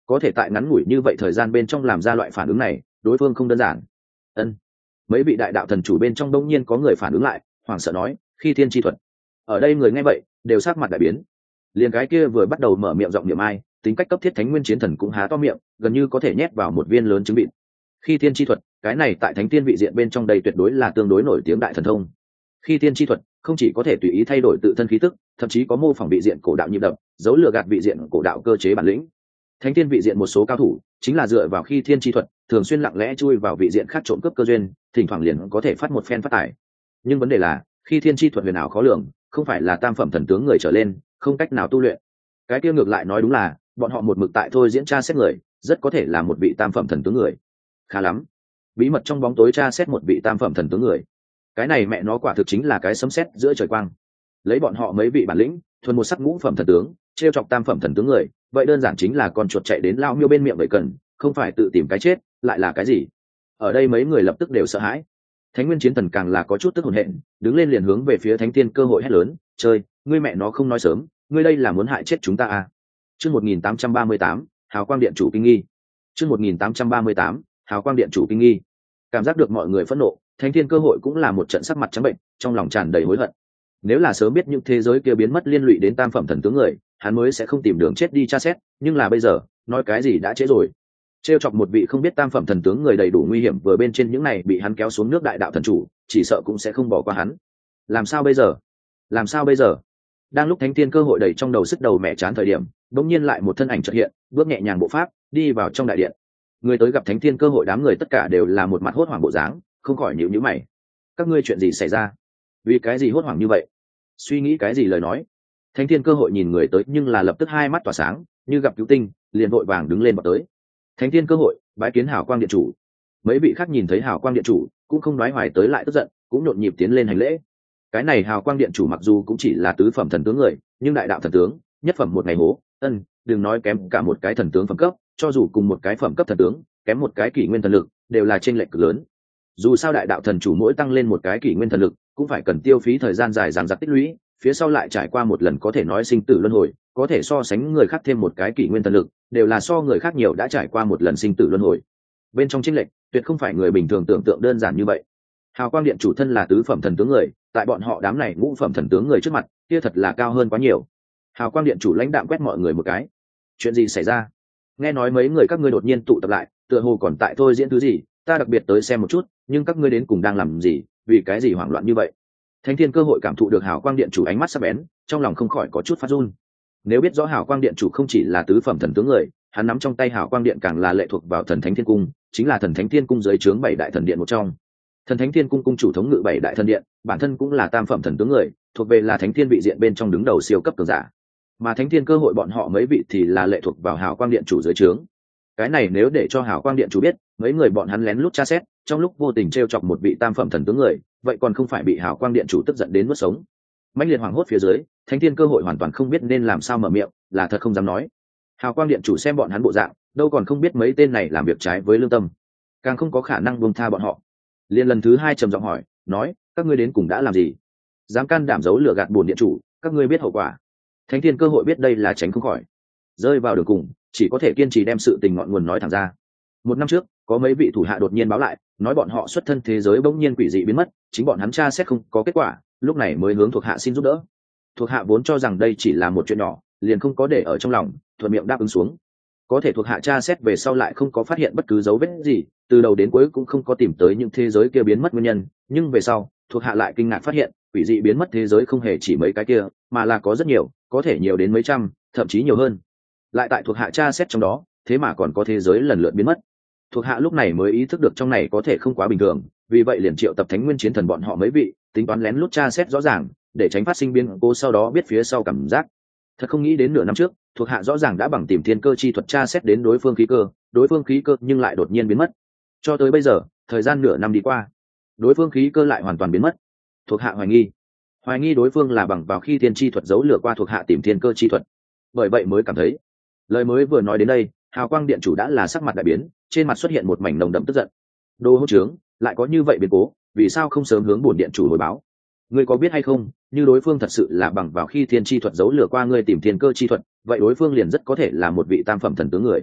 có thể tại ngắn ngủi như vậy thời gian bên trong làm ra loại phản ứng này, đối phương không đơn giản. Ân. Mấy vị đại đạo thần chủ bên trong đông nhiên có người phản ứng lại, hoảng sợ nói, khi thiên chi thuật. Ở đây người nghe vậy đều sắc mặt đại biến. Liền cái kia vừa bắt đầu mở miệng giọng niệm ai, tính cách cấp thiết thánh nguyên chiến thần cũng há to miệng, gần như có thể nhét vào một viên lớn trứng vịt. Khi thiên chi thuật, cái này tại thánh tiên vị diện bên trong đây tuyệt đối là tương đối nổi tiếng đại thần thông. Khi thiên chi thuật không chỉ có thể tùy ý thay đổi tự thân khí tức, thậm chí có mô phỏng vị diện cổ đạo nhịp đập, giấu lừa gạt vị diện cổ đạo cơ chế bản lĩnh. Thánh tiên vị diện một số cao thủ chính là dựa vào khi thiên chi thuật, thường xuyên lặng lẽ chui vào vị diện khác trộm cướp cơ duyên, thỉnh thoảng liền có thể phát một phen phát tài. Nhưng vấn đề là, khi thiên chi thuật huyền ảo khó lường, không phải là tam phẩm thần tướng người trở lên, không cách nào tu luyện. Cái kia ngược lại nói đúng là, bọn họ một mực tại thôi diễn tra xét người, rất có thể là một vị tam phẩm thần tướng người. Khá lắm, bí mật trong bóng tối tra xét một vị tam phẩm thần tướng người, cái này mẹ nó quả thực chính là cái sấm sét giữa trời quang. Lấy bọn họ mấy vị bản lĩnh, thuần một sắc ngũ phẩm thần tướng, trêu chọc tam phẩm thần tướng người, vậy đơn giản chính là con chuột chạy đến lao miêu bên miệng vậy cần, không phải tự tìm cái chết, lại là cái gì? Ở đây mấy người lập tức đều sợ hãi. Thánh nguyên chiến thần càng là có chút tức hồn hện, đứng lên liền hướng về phía thánh tiên cơ hội hét lớn, chơi, ngươi mẹ nó không nói sớm, ngươi đây là muốn hại chết chúng ta à? Chương một nghìn tám trăm ba mươi tám, hào quang điện chủ kinh nghi. Chương một nghìn tám trăm ba mươi tám, hào quang điện chủ kinh nghi. Cảm giác được mọi người phẫn nộ, thánh tiên cơ hội cũng là một trận sắc mặt trắng bệnh, trong lòng tràn đầy hối hận. Nếu là sớm biết những thế giới kia biến mất liên lụy đến tam phẩm thần tướng người, hắn mới sẽ không tìm đường chết đi tra xét, nhưng là bây giờ, nói cái gì đã trễ rồi. Trêu chọc một vị không biết tam phẩm thần tướng người đầy đủ nguy hiểm vừa bên trên những này bị hắn kéo xuống nước đại đạo thần chủ, chỉ sợ cũng sẽ không bỏ qua hắn. Làm sao bây giờ? Làm sao bây giờ? Đang lúc thánh tiên cơ hội đầy trong đầu sức đầu mẹ chán thời điểm, bỗng nhiên lại một thân ảnh chợt hiện, bước nhẹ nhàng bộ pháp, đi vào trong đại điện. Người tới gặp thánh tiên cơ hội đám người tất cả đều là một mặt hốt hoảng bộ dáng, không khỏi nhíu nhíu mày. Các ngươi chuyện gì xảy ra? Vì cái gì hốt hoảng như vậy? Suy nghĩ cái gì lời nói? Thánh tiên cơ hội nhìn người tới nhưng là lập tức hai mắt tỏa sáng, như gặp cứu tinh, liền vội vàng đứng lên bật tới. Thánh tiên cơ hội, bái kiến hào quang điện chủ. Mấy vị khác nhìn thấy hào quang điện chủ, cũng không nói hoài tới lại tức giận, cũng nhộn nhịp tiến lên hành lễ. Cái này hào quang điện chủ mặc dù cũng chỉ là tứ phẩm thần tướng người, nhưng đại đạo thần tướng, nhất phẩm một ngày hố, ân, đừng nói kém cả một cái thần tướng phẩm cấp, cho dù cùng một cái phẩm cấp thần tướng, kém một cái kỷ nguyên thần lực, đều là chênh lệch cực lớn. Dù sao đại đạo thần chủ mỗi tăng lên một cái kỷ nguyên thần lực, cũng phải cần tiêu phí thời gian dài dằng dặc tích lũy, phía sau lại trải qua một lần có thể nói sinh tử luân hồi, có thể so sánh người khác thêm một cái kỷ nguyên thần lực, đều là so người khác nhiều đã trải qua một lần sinh tử luân hồi. Bên trong chênh lệch, tuyệt không phải người bình thường tưởng tượng đơn giản như vậy. Hào quang điện chủ thân là tứ phẩm thần tướng người, tại bọn họ đám này ngũ phẩm thần tướng người trước mặt, kia thật là cao hơn quá nhiều. Hào quang điện chủ lãnh đạm quét mọi người một cái. Chuyện gì xảy ra? Nghe nói mấy người các ngươi đột nhiên tụ tập lại, tựa hồ còn tại thôi diễn thứ gì, ta đặc biệt tới xem một chút, nhưng các ngươi đến cùng đang làm gì, vì cái gì hoảng loạn như vậy? Thánh thiên cơ hội cảm thụ được hào quang điện chủ ánh mắt sắc bén, trong lòng không khỏi có chút phát run. Nếu biết rõ hào quang điện chủ không chỉ là tứ phẩm thần tướng người, hắn nắm trong tay hào quang điện càng là lệ thuộc vào thần thánh thiên cung, chính là thần thánh thiên cung dưới trướng bảy đại thần điện một trong. Thần thánh thiên cung cung chủ thống ngự bảy đại thần điện, bản thân cũng là tam phẩm thần tướng người, thuộc về là thánh thiên vị diện bên trong đứng đầu siêu cấp cường giả. Mà thánh thiên cơ hội bọn họ mấy vị thì là lệ thuộc vào hào quang điện chủ dưới trướng. Cái này nếu để cho hào quang điện chủ biết, mấy người bọn hắn lén lút tra xét, trong lúc vô tình trêu chọc một vị tam phẩm thần tướng người, vậy còn không phải bị hào quang điện chủ tức giận đến nuốt sống. Mãnh liệt hoảng hốt phía dưới, thánh thiên cơ hội hoàn toàn không biết nên làm sao mở miệng, là thật không dám nói. Hào quang điện chủ xem bọn hắn bộ dạng, đâu còn không biết mấy tên này làm việc trái với lương tâm, càng không có khả năng buông tha bọn họ. Liên lần thứ hai trầm giọng hỏi, nói, các ngươi đến cùng đã làm gì? Dám can đảm giấu lừa gạt bổn điện chủ, các ngươi biết hậu quả. Thánh thiên cơ hội biết đây là tránh không khỏi, rơi vào đường cùng, chỉ có thể kiên trì đem sự tình ngọn nguồn nói thẳng ra. Một năm trước, có mấy vị thủ hạ đột nhiên báo lại, nói bọn họ xuất thân thế giới bỗng nhiên quỷ dị biến mất, chính bọn hắn tra xét không có kết quả, lúc này mới hướng thuộc hạ xin giúp đỡ. Thuộc hạ vốn cho rằng đây chỉ là một chuyện nhỏ, liền không có để ở trong lòng, thuận miệng đáp ứng xuống. Có thể thuộc hạ tra xét về sau lại không có phát hiện bất cứ dấu vết gì, từ đầu đến cuối cũng không có tìm tới những thế giới kia biến mất nguyên nhân, nhưng về sau, thuộc hạ lại kinh ngạc phát hiện, quỷ dị biến mất thế giới không hề chỉ mấy cái kia, mà là có rất nhiều, có thể nhiều đến mấy trăm, thậm chí nhiều hơn. Lại tại thuộc hạ tra xét trong đó, thế mà còn có thế giới lần lượt biến mất. Thuộc hạ lúc này mới ý thức được trong này có thể không quá bình thường, vì vậy liền triệu tập Thánh Nguyên Chiến Thần bọn họ mấy vị, tính toán lén lút tra xét rõ ràng, để tránh phát sinh biến cố sau đó biết phía sau cảm giác. Thật không nghĩ đến nửa năm trước, thuộc hạ rõ ràng đã bằng tìm thiên cơ chi thuật tra xét đến đối phương khí cơ, đối phương khí cơ nhưng lại đột nhiên biến mất. Cho tới bây giờ, thời gian nửa năm đi qua, đối phương khí cơ lại hoàn toàn biến mất. Thuộc hạ hoài nghi, hoài nghi đối phương là bằng vào khi thiên chi thuật giấu lừa qua thuộc hạ tìm thiên cơ chi thuật. Bởi vậy mới cảm thấy, lời mới vừa nói đến đây, hào quang điện chủ đã là sắc mặt đại biến, trên mặt xuất hiện một mảnh nồng đậm tức giận. Đồ hỗn trướng, lại có như vậy biến cố, vì sao không sớm hướng bổn điện chủ hồi báo? Ngươi có biết hay không, như đối phương thật sự là bằng vào khi thiên chi thuật giấu lừa qua ngươi tìm thiên cơ chi thuật, vậy đối phương liền rất có thể là một vị tam phẩm thần tướng người.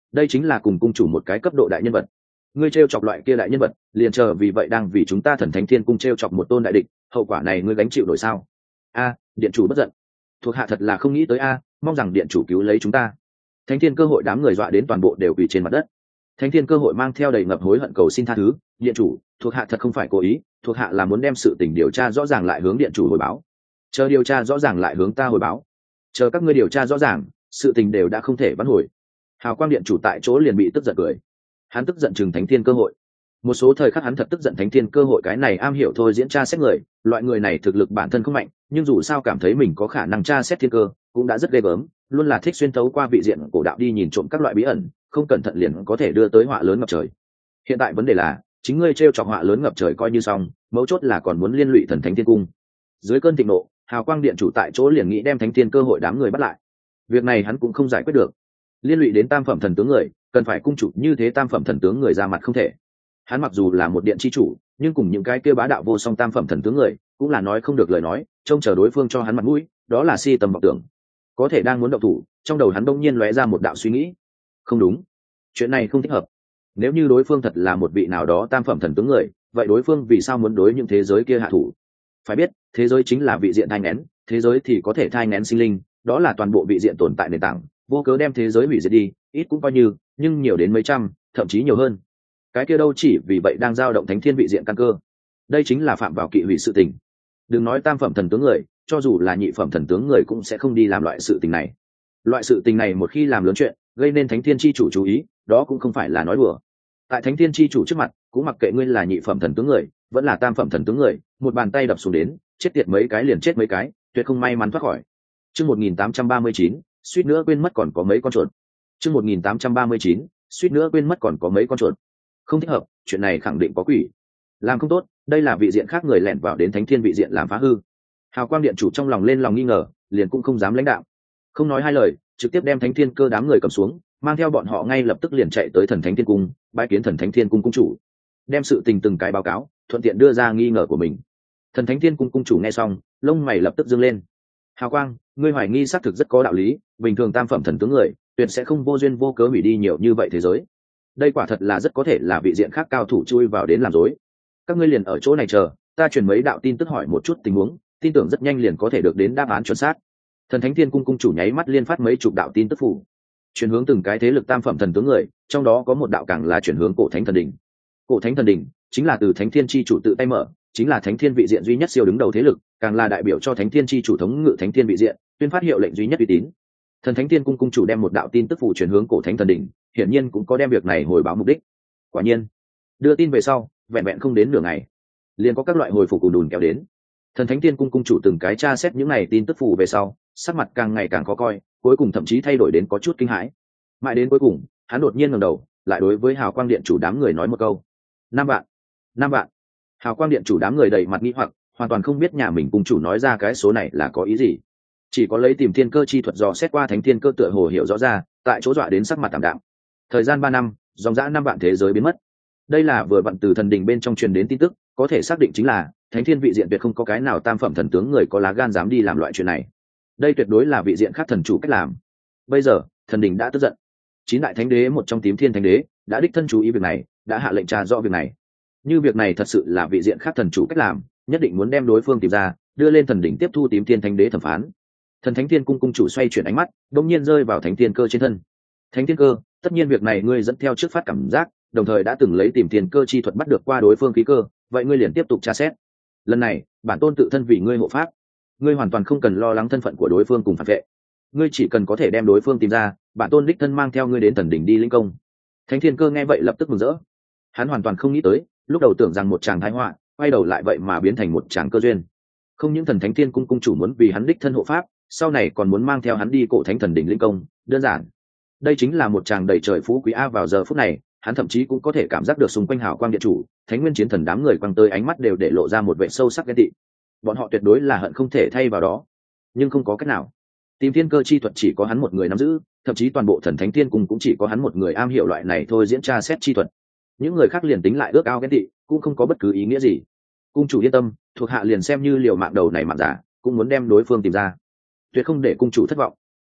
đây chính là cùng cung chủ một cái cấp độ đại nhân vật. Ngươi t chọc loại kia đại nhân vật, liền chờ vì vậy đang vì chúng ta thần thánh thiên cung t chọc một tôn đại địch, hậu quả này ngươi gánh chịu nổi sao? A, điện chủ bất giận, thuộc hạ thật là không nghĩ tới a, mong rằng điện chủ cứu lấy chúng ta. Thánh thiên cơ hội đám người dọa đến toàn bộ đều quỳ trên mặt đất. Thánh thiên cơ hội mang theo đầy ngập hối hận cầu xin tha thứ, điện chủ, thuộc hạ thật không phải cố ý, thuộc hạ là muốn đem sự tình điều tra rõ ràng lại hướng điện chủ hồi báo. Chờ điều tra rõ ràng lại hướng ta hồi báo. Chờ các ngươi điều tra rõ ràng, sự tình đều đã không thể vãn hồi. Hào quang điện chủ tại chỗ liền bị tức giận cười. Hắn tức giận chừng thánh thiên cơ hội. Một số thời khắc hắn thật tức giận thánh thiên cơ hội cái này am hiểu thôi diễn tra xét người, loại người này thực lực bản thân không mạnh, nhưng dù sao cảm thấy mình có khả năng tra xét thiên cơ, cũng đã rất ghê gớm, luôn là thích xuyên tấu qua vị diện cổ đạo đi nhìn trộm các loại bí ẩn, không cẩn thận liền có thể đưa tới họa lớn ngập trời. Hiện tại vấn đề là, chính ngươi trêu chọc họa lớn ngập trời coi như xong, mấu chốt là còn muốn liên lụy thần thánh thiên cung. Dưới cơn thịnh nộ, hào quang điện chủ tại chỗ liền nghĩ đem thánh thiên cơ hội đám người bắt lại. Việc này hắn cũng không giải quyết được, liên lụy đến tam phẩm thần tướng người, cần phải cung chủ như thế tam phẩm thần tướng người ra mặt không thể. Hắn mặc dù là một điện chi chủ, nhưng cùng những cái kia bá đạo vô song tam phẩm thần tướng người, cũng là nói không được lời nói, trông chờ đối phương cho hắn mặt mũi, đó là si tầm vọng tưởng. Có thể đang muốn động thủ, trong đầu hắn đông nhiên lóe ra một đạo suy nghĩ. Không đúng, chuyện này không thích hợp. Nếu như đối phương thật là một vị nào đó tam phẩm thần tướng người, vậy đối phương vì sao muốn đối những thế giới kia hạ thủ? Phải biết, thế giới chính là vị diện thai nghén, thế giới thì có thể thai nghén sinh linh, đó là toàn bộ vị diện tồn tại nền tảng, vô cớ đem thế giới hủy diệt đi, ít cũng coi như, nhưng nhiều đến mấy trăm, thậm chí nhiều hơn. Cái kia đâu chỉ vì vậy đang dao động thánh thiên vị diện căn cơ. Đây chính là phạm vào kỵ hủy sự tình. Đừng nói tam phẩm thần tướng người, cho dù là nhị phẩm thần tướng người cũng sẽ không đi làm loại sự tình này. Loại sự tình này một khi làm lớn chuyện, gây nên thánh thiên chi chủ chú ý, đó cũng không phải là nói đùa. Tại thánh thiên chi chủ trước mặt, cũng mặc kệ ngươi là nhị phẩm thần tướng người, vẫn là tam phẩm thần tướng người, một bàn tay đập xuống đến, chết tiệt mấy cái liền chết mấy cái, tuyệt không may mắn thoát khỏi. Chương một nghìn tám trăm ba mươi chín, suýt nữa quên mất còn có mấy con chuột. Chương một nghìn tám trăm ba mươi chín, suýt nữa quên mất còn có mấy con chuột. Không thích hợp, chuyện này khẳng định có quỷ. Làm không tốt, đây là vị diện khác người lẻn vào đến thánh thiên vị diện làm phá hư. Hào quang điện chủ trong lòng lên lòng nghi ngờ, liền cũng không dám lãnh đạo. Không nói hai lời, trực tiếp đem thánh thiên cơ đám người cầm xuống, mang theo bọn họ ngay lập tức liền chạy tới thần thánh thiên cung, bái kiến thần thánh thiên cung cung chủ, đem sự tình từng cái báo cáo, thuận tiện đưa ra nghi ngờ của mình. Thần thánh thiên cung cung chủ nghe xong, lông mày lập tức dương lên. Hào quang, ngươi hoài nghi xác thực rất có đạo lý, bình thường tam phẩm thần tướng người tuyệt sẽ không vô duyên vô cớ hủy đi nhiều như vậy thế giới. Đây quả thật là rất có thể là vị diện khác cao thủ chui vào đến làm rối. Các ngươi liền ở chỗ này chờ, ta truyền mấy đạo tin tức hỏi một chút tình huống, tin tưởng rất nhanh liền có thể được đến đáp án chuẩn xác. Thần thánh thiên cung cung chủ nháy mắt liên phát mấy chục đạo tin tức phủ, chuyển hướng từng cái thế lực tam phẩm thần tướng người, trong đó có một đạo càng là chuyển hướng cổ thánh thần đỉnh. Cổ thánh thần đỉnh chính là từ thánh thiên chi chủ tự tay mở, chính là thánh thiên vị diện duy nhất siêu đứng đầu thế lực, càng là đại biểu cho thánh thiên chi chủ thống ngự thánh thiên vị diện, tuyên phát hiệu lệnh duy nhất uy tín. Thần thánh thiên cung cung chủ đem một đạo tin tức phủ chuyển hướng cổ thánh thần đỉnh, hiển nhiên cũng có đem việc này hồi báo mục đích. Quả nhiên, đưa tin về sau, vẹn vẹn không đến nửa ngày, liền có các loại hồi phục ùn ùn kéo đến. Thần thánh thiên cung cung chủ từng cái tra xét những này tin tức phủ về sau, sắc mặt càng ngày càng khó coi, cuối cùng thậm chí thay đổi đến có chút kinh hãi. Mãi đến cuối cùng, hắn đột nhiên ngẩng đầu, lại đối với hào quang điện chủ đám người nói một câu: năm vạn, năm vạn. Hào quang điện chủ đám người đầy mặt nghi hoặc, hoàn toàn không biết nhà mình cung chủ nói ra cái số này là có ý gì. Chỉ có lấy tìm thiên cơ chi thuật dò xét qua thánh thiên cơ tựa hồ hiểu rõ ra, tại chỗ dọa đến sắc mặt tạm đạm. Thời gian ba năm, dòng dã năm vạn thế giới biến mất. Đây là vừa vặn từ thần đình bên trong truyền đến tin tức, có thể xác định chính là thánh thiên vị diện tuyệt không có cái nào tam phẩm thần tướng người có lá gan dám đi làm loại chuyện này. Đây tuyệt đối là vị diện khác thần chủ cách làm. Bây giờ thần đình đã tức giận, chín đại thánh đế một trong tím thiên thánh đế đã đích thân chú ý việc này, đã hạ lệnh tra rõ việc này. Như việc này thật sự là vị diện khác thần chủ cách làm, nhất định muốn đem đối phương tìm ra, đưa lên thần đỉnh tiếp thu tím thiên thánh đế thẩm phán. Thần thánh thiên cung cung chủ xoay chuyển ánh mắt, đột nhiên rơi vào thánh thiên cơ trên thân. Thánh thiên cơ, tất nhiên việc này ngươi dẫn theo trước phát cảm giác, đồng thời đã từng lấy tìm thiên cơ chi thuật bắt được qua đối phương khí cơ, vậy ngươi liền tiếp tục tra xét. Lần này bản tôn tự thân vì ngươi hộ pháp, ngươi hoàn toàn không cần lo lắng thân phận của đối phương cùng phản vệ, ngươi chỉ cần có thể đem đối phương tìm ra, bản tôn đích thân mang theo ngươi đến thần đỉnh đi linh công. Thánh thiên cơ nghe vậy lập tức mừng rỡ. Hắn hoàn toàn không nghĩ tới, lúc đầu tưởng rằng một chàng thái họa, quay đầu lại vậy mà biến thành một chàng cơ duyên. Không những thần thánh thiên cung cung chủ muốn vì hắn đích thân hộ pháp, sau này còn muốn mang theo hắn đi cổ thánh thần đỉnh linh công, đơn giản. Đây chính là một chàng đầy trời phú quý a. Vào giờ phút này, hắn thậm chí cũng có thể cảm giác được xung quanh hào quang điện chủ, thánh nguyên chiến thần đám người quăng tới ánh mắt đều để lộ ra một vẻ sâu sắc ghen tị. Bọn họ tuyệt đối là hận không thể thay vào đó, nhưng không có cách nào. Tìm thiên cơ chi thuật chỉ có hắn một người nắm giữ, thậm chí toàn bộ thần thánh thiên cung cũng chỉ có hắn một người am hiểu loại này thôi diễn tra xét chi thuật. Những người khác liền tính lại ước ao ghen tị, cũng không có bất cứ ý nghĩa gì. Cung chủ yên tâm, thuộc hạ liền xem như liều mạng đầu này mạng giả, cũng muốn đem đối phương tìm ra, tuyệt không để cung chủ thất vọng.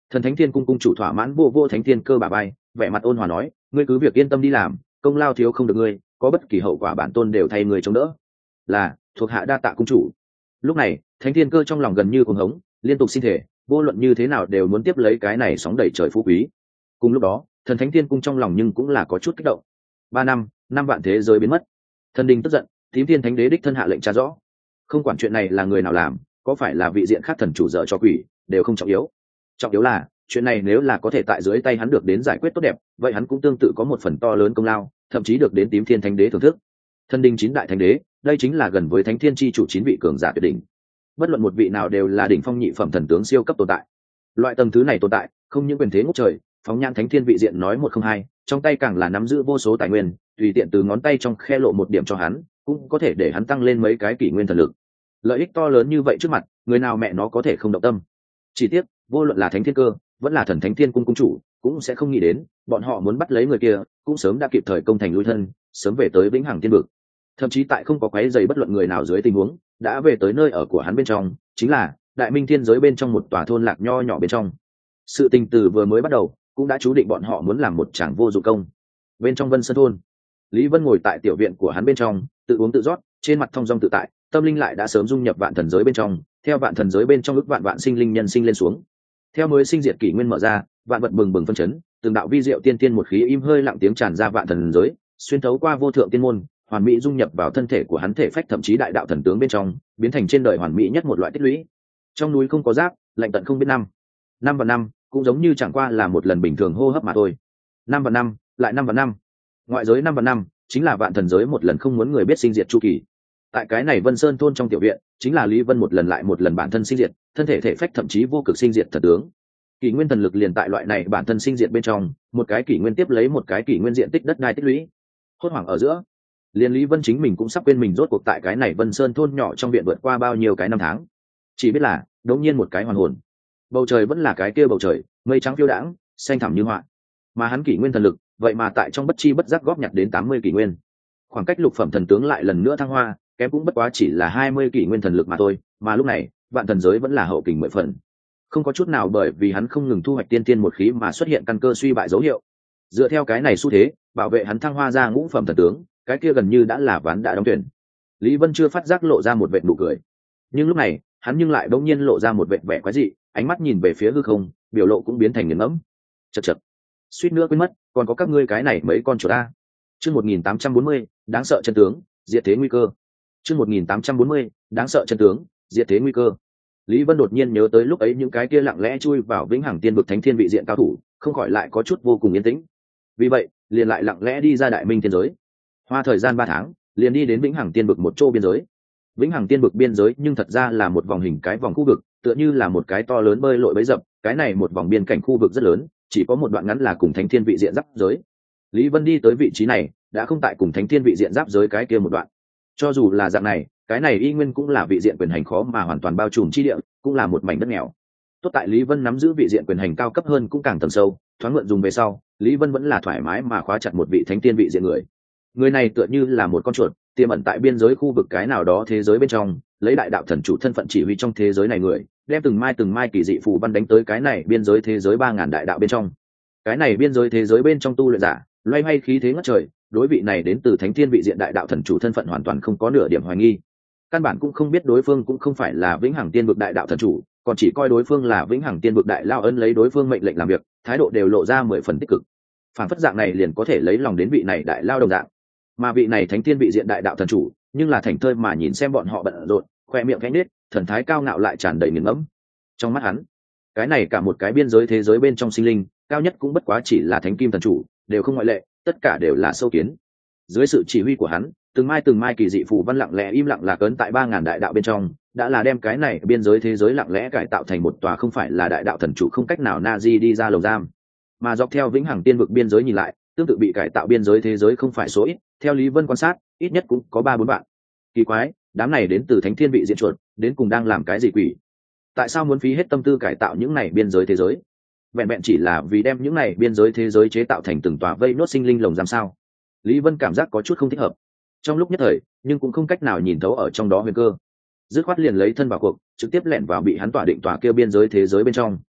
Thần Thánh Thiên cung cung chủ thỏa mãn vô vô Thánh Thiên Cơ bà bay, vẻ mặt ôn hòa nói, ngươi cứ việc yên tâm đi làm, công lao thiếu không được ngươi, có bất kỳ hậu quả bản tôn đều thay người chống đỡ. Là, thuộc hạ đa tạ cung chủ. Lúc này, Thánh Thiên Cơ trong lòng gần như cuồng hống, liên tục xin thể, vô luận như thế nào đều muốn tiếp lấy cái này sóng đẩy trời phú quý. Cùng lúc đó, Thần Thánh Thiên cung trong lòng nhưng cũng là có chút kích động. Ba năm, năm vạn thế giới biến mất. Thần đình tức giận, Tím Thiên Thánh Đế đích thân hạ lệnh tra rõ. Không quản chuyện này là người nào làm, có phải là vị diện khác thần chủ dở cho quỷ, đều không trọng yếu. Trọng yếu là, chuyện này nếu là có thể tại dưới tay hắn được đến giải quyết tốt đẹp, vậy hắn cũng tương tự có một phần to lớn công lao, thậm chí được đến Tím Thiên Thánh Đế thưởng thức. Thần đình chín đại thánh đế, đây chính là gần với Thánh Thiên chi chủ chín vị cường giả tuyệt đỉnh. Bất luận một vị nào đều là đỉnh phong nhị phẩm thần tướng siêu cấp tồn tại. Loại tầng thứ này tồn tại, không những quyền thế ngút trời, phóng nhan Thánh Thiên vị diện nói một không hai, trong tay càng là nắm giữ vô số tài nguyên, tùy tiện từ ngón tay trong khe lộ một điểm cho hắn, cũng có thể để hắn tăng lên mấy cái kỷ nguyên thần lực. Lợi ích to lớn như vậy trước mặt, người nào mẹ nó có thể không động tâm. Chỉ tiếc, vô luận là Thánh Thiên Cơ, vẫn là Thần Thánh Thiên cung cung chủ, cũng sẽ không nghĩ đến, bọn họ muốn bắt lấy người kia, cũng sớm đã kịp thời công thành lui thân, sớm về tới vĩnh hằng thiên vực. Thậm chí tại không có quấy rầy bất luận người nào dưới tình huống, đã về tới nơi ở của hắn bên trong, chính là Đại Minh Thiên giới bên trong một tòa thôn lạc nho nhỏ bên trong. Sự tình từ vừa mới bắt đầu, cũng đã chú định bọn họ muốn làm một tràng vô dụng công. Bên trong Vân Sơn thôn, Lý Vân ngồi tại tiểu viện của hắn bên trong, tự uống tự rót, trên mặt thong dong tự tại, tâm linh lại đã sớm dung nhập vạn thần giới bên trong, theo vạn thần giới bên trong ức vạn vạn sinh linh nhân sinh lên xuống. Theo mới sinh diệt kỷ nguyên mở ra, vạn vật bừng bừng phân chấn, từng đạo vi diệu tiên tiên một khí im hơi lặng tiếng tràn ra vạn thần giới, xuyên thấu qua vô thượng tiên môn, hoàn mỹ dung nhập vào thân thể của hắn thể phách, thậm chí đại đạo thần tướng bên trong, biến thành trên đời hoàn mỹ nhất một loại tích lũy. Trong núi không có giáp, lạnh tận không biết năm. Năm và năm, cũng giống như chẳng qua là một lần bình thường hô hấp mà thôi. Năm và năm, lại năm và năm. Ngoại giới năm và năm, chính là vạn thần giới một lần không muốn người biết sinh diệt chu kỳ. Tại cái này Vân Sơn thôn trong tiểu viện, chính là Lý Vân một lần lại một lần bản thân sinh diệt, thân thể thể phách thậm chí vô cực sinh diệt thần tướng. Kỷ nguyên thần lực liền tại loại này bản thân sinh diệt bên trong, một cái kỷ nguyên tiếp lấy một cái kỷ nguyên diện tích đất đai tích lũy. Hốt hoảng ở giữa, liền Lý Vân chính mình cũng sắp quên mình rốt cuộc tại cái này Vân Sơn thôn nhỏ trong viện vượt qua bao nhiêu cái năm tháng. Chỉ biết là, đột nhiên một cái hoàn hồn. Bầu trời vẫn là cái kia bầu trời, mây trắng phiêu đãng, xanh thẳm như họa. Mà hắn kỷ nguyên thần lực, vậy mà tại trong bất chi bất giác góp nhặt đến tám mươi kỷ nguyên. Khoảng cách lục phẩm thần tướng lại lần nữa thăng hoa, kém cũng bất quá chỉ là hai mươi kỷ nguyên thần lực mà thôi, mà lúc này, vạn thần giới vẫn là hậu kình mười phần. Không có chút nào bởi vì hắn không ngừng thu hoạch tiên tiên một khí mà xuất hiện căn cơ suy bại dấu hiệu. Dựa theo cái này xu thế, bảo vệ hắn thăng hoa ra ngũ phẩm thần tướng, cái kia gần như đã là ván đã đóng tuyển. Lý Vân chưa phát giác lộ ra một vệt nụ cười, nhưng lúc này, hắn nhưng lại bỗng nhiên lộ ra một vệt vẻ quái dị, ánh mắt nhìn về phía hư không, biểu lộ cũng biến thành nghiền ngẫm. Chậc chậc, suýt nữa quên mất, còn có các ngươi cái này mấy con chuột a. Chương một nghìn tám trăm bốn mươi, đáng sợ chân tướng, diệt thế nguy cơ. Chương một nghìn tám trăm bốn mươi, đáng sợ chân tướng, diệt thế nguy cơ. Lý Vân đột nhiên nhớ tới lúc ấy những cái kia lặng lẽ chui vào vĩnh hằng tiên vực thánh thiên vị diện cao thủ, không khỏi lại có chút vô cùng yên tĩnh. Vì vậy, liền lại lặng lẽ đi ra Đại Minh Thiên giới. Hoa thời gian ba tháng, liền đi đến vĩnh hằng tiên vực một chỗ biên giới. Vĩnh hằng tiên vực biên giới nhưng thật ra là một vòng hình cái vòng khu vực, tựa như là một cái to lớn bơi lội bấy dập, cái này một vòng biên cảnh khu vực rất lớn, chỉ có một đoạn ngắn là cùng thánh thiên vị diện giáp giới. Lý Vân đi tới vị trí này, đã không tại cùng thánh thiên vị diện giáp giới cái kia một đoạn. Cho dù là dạng này, cái này y nguyên cũng là vị diện quyền hành khó mà hoàn toàn bao trùm chi địa, cũng là một mảnh đất nghèo. Tốt tại Lý Vân nắm giữ vị diện quyền hành cao cấp hơn cũng càng tầng sâu, thoáng mượn dùng về sau, Lý Vân vẫn là thoải mái mà khóa chặt một vị thánh tiên vị diện người. Người này tựa như là một con chuột, tiềm ẩn tại biên giới khu vực cái nào đó thế giới bên trong, lấy đại đạo thần chủ thân phận chỉ huy trong thế giới này người, đem từng mai từng mai kỳ dị phù văn đánh tới cái này biên giới thế giới ba ngàn đại đạo bên trong. Cái này biên giới thế giới bên trong tu luyện giả, loay hoay khí thế ngất trời, đối vị này đến từ thánh thiên vị diện đại đạo thần chủ thân phận hoàn toàn không có nửa điểm hoài nghi. Căn bản cũng không biết đối phương cũng không phải là vĩnh hằng tiên vực đại đạo thần chủ, còn chỉ coi đối phương là vĩnh hằng tiên vực đại lao ân lấy đối phương mệnh lệnh làm việc, thái độ đều lộ ra mười phần tích cực. Phản phất dạng này liền có thể lấy lòng đến vị này đại lao đồng dạng. Mà vị này thánh thiên vị diện đại đạo thần chủ, nhưng là thành thơi mà nhìn xem bọn họ bận rộn, khoe miệng cánh nết, thần thái cao ngạo lại tràn đầy nghiền ngẫm. Trong mắt hắn, cái này cả một cái biên giới thế giới bên trong sinh linh, cao nhất cũng bất quá chỉ là thánh kim thần chủ, đều không ngoại lệ, tất cả đều là sâu kiến. Dưới sự chỉ huy của hắn, từng mai từng mai kỳ dị phù văn lặng lẽ im lặng lạc ấn tại ba ngàn đại đạo bên trong, đã là đem cái này biên giới thế giới lặng lẽ cải tạo thành một tòa không phải là đại đạo thần chủ không cách nào na di đi ra lồng giam. Mà dọc theo vĩnh hằng tiên vực biên giới nhìn lại, tương tự bị cải tạo biên giới thế giới không phải số ít, theo Lý Vân quan sát, ít nhất cũng có ba bốn bạn. Kỳ quái, đám này đến từ thánh thiên vị diện chuột, đến cùng đang làm cái gì quỷ? Tại sao muốn phí hết tâm tư cải tạo những này biên giới thế giới? Vẹn vẹn chỉ là vì đem những này biên giới thế giới chế tạo thành từng tòa vây nốt sinh linh lồng giam sao? Lý Vân cảm giác có chút không thích hợp. Trong lúc nhất thời, nhưng cũng không cách nào nhìn thấu ở trong đó huyền cơ. Dứt khoát liền lấy thân vào cuộc, trực tiếp lẻn vào bị hắn tỏa định tòa kia biên giới thế giới bên trong.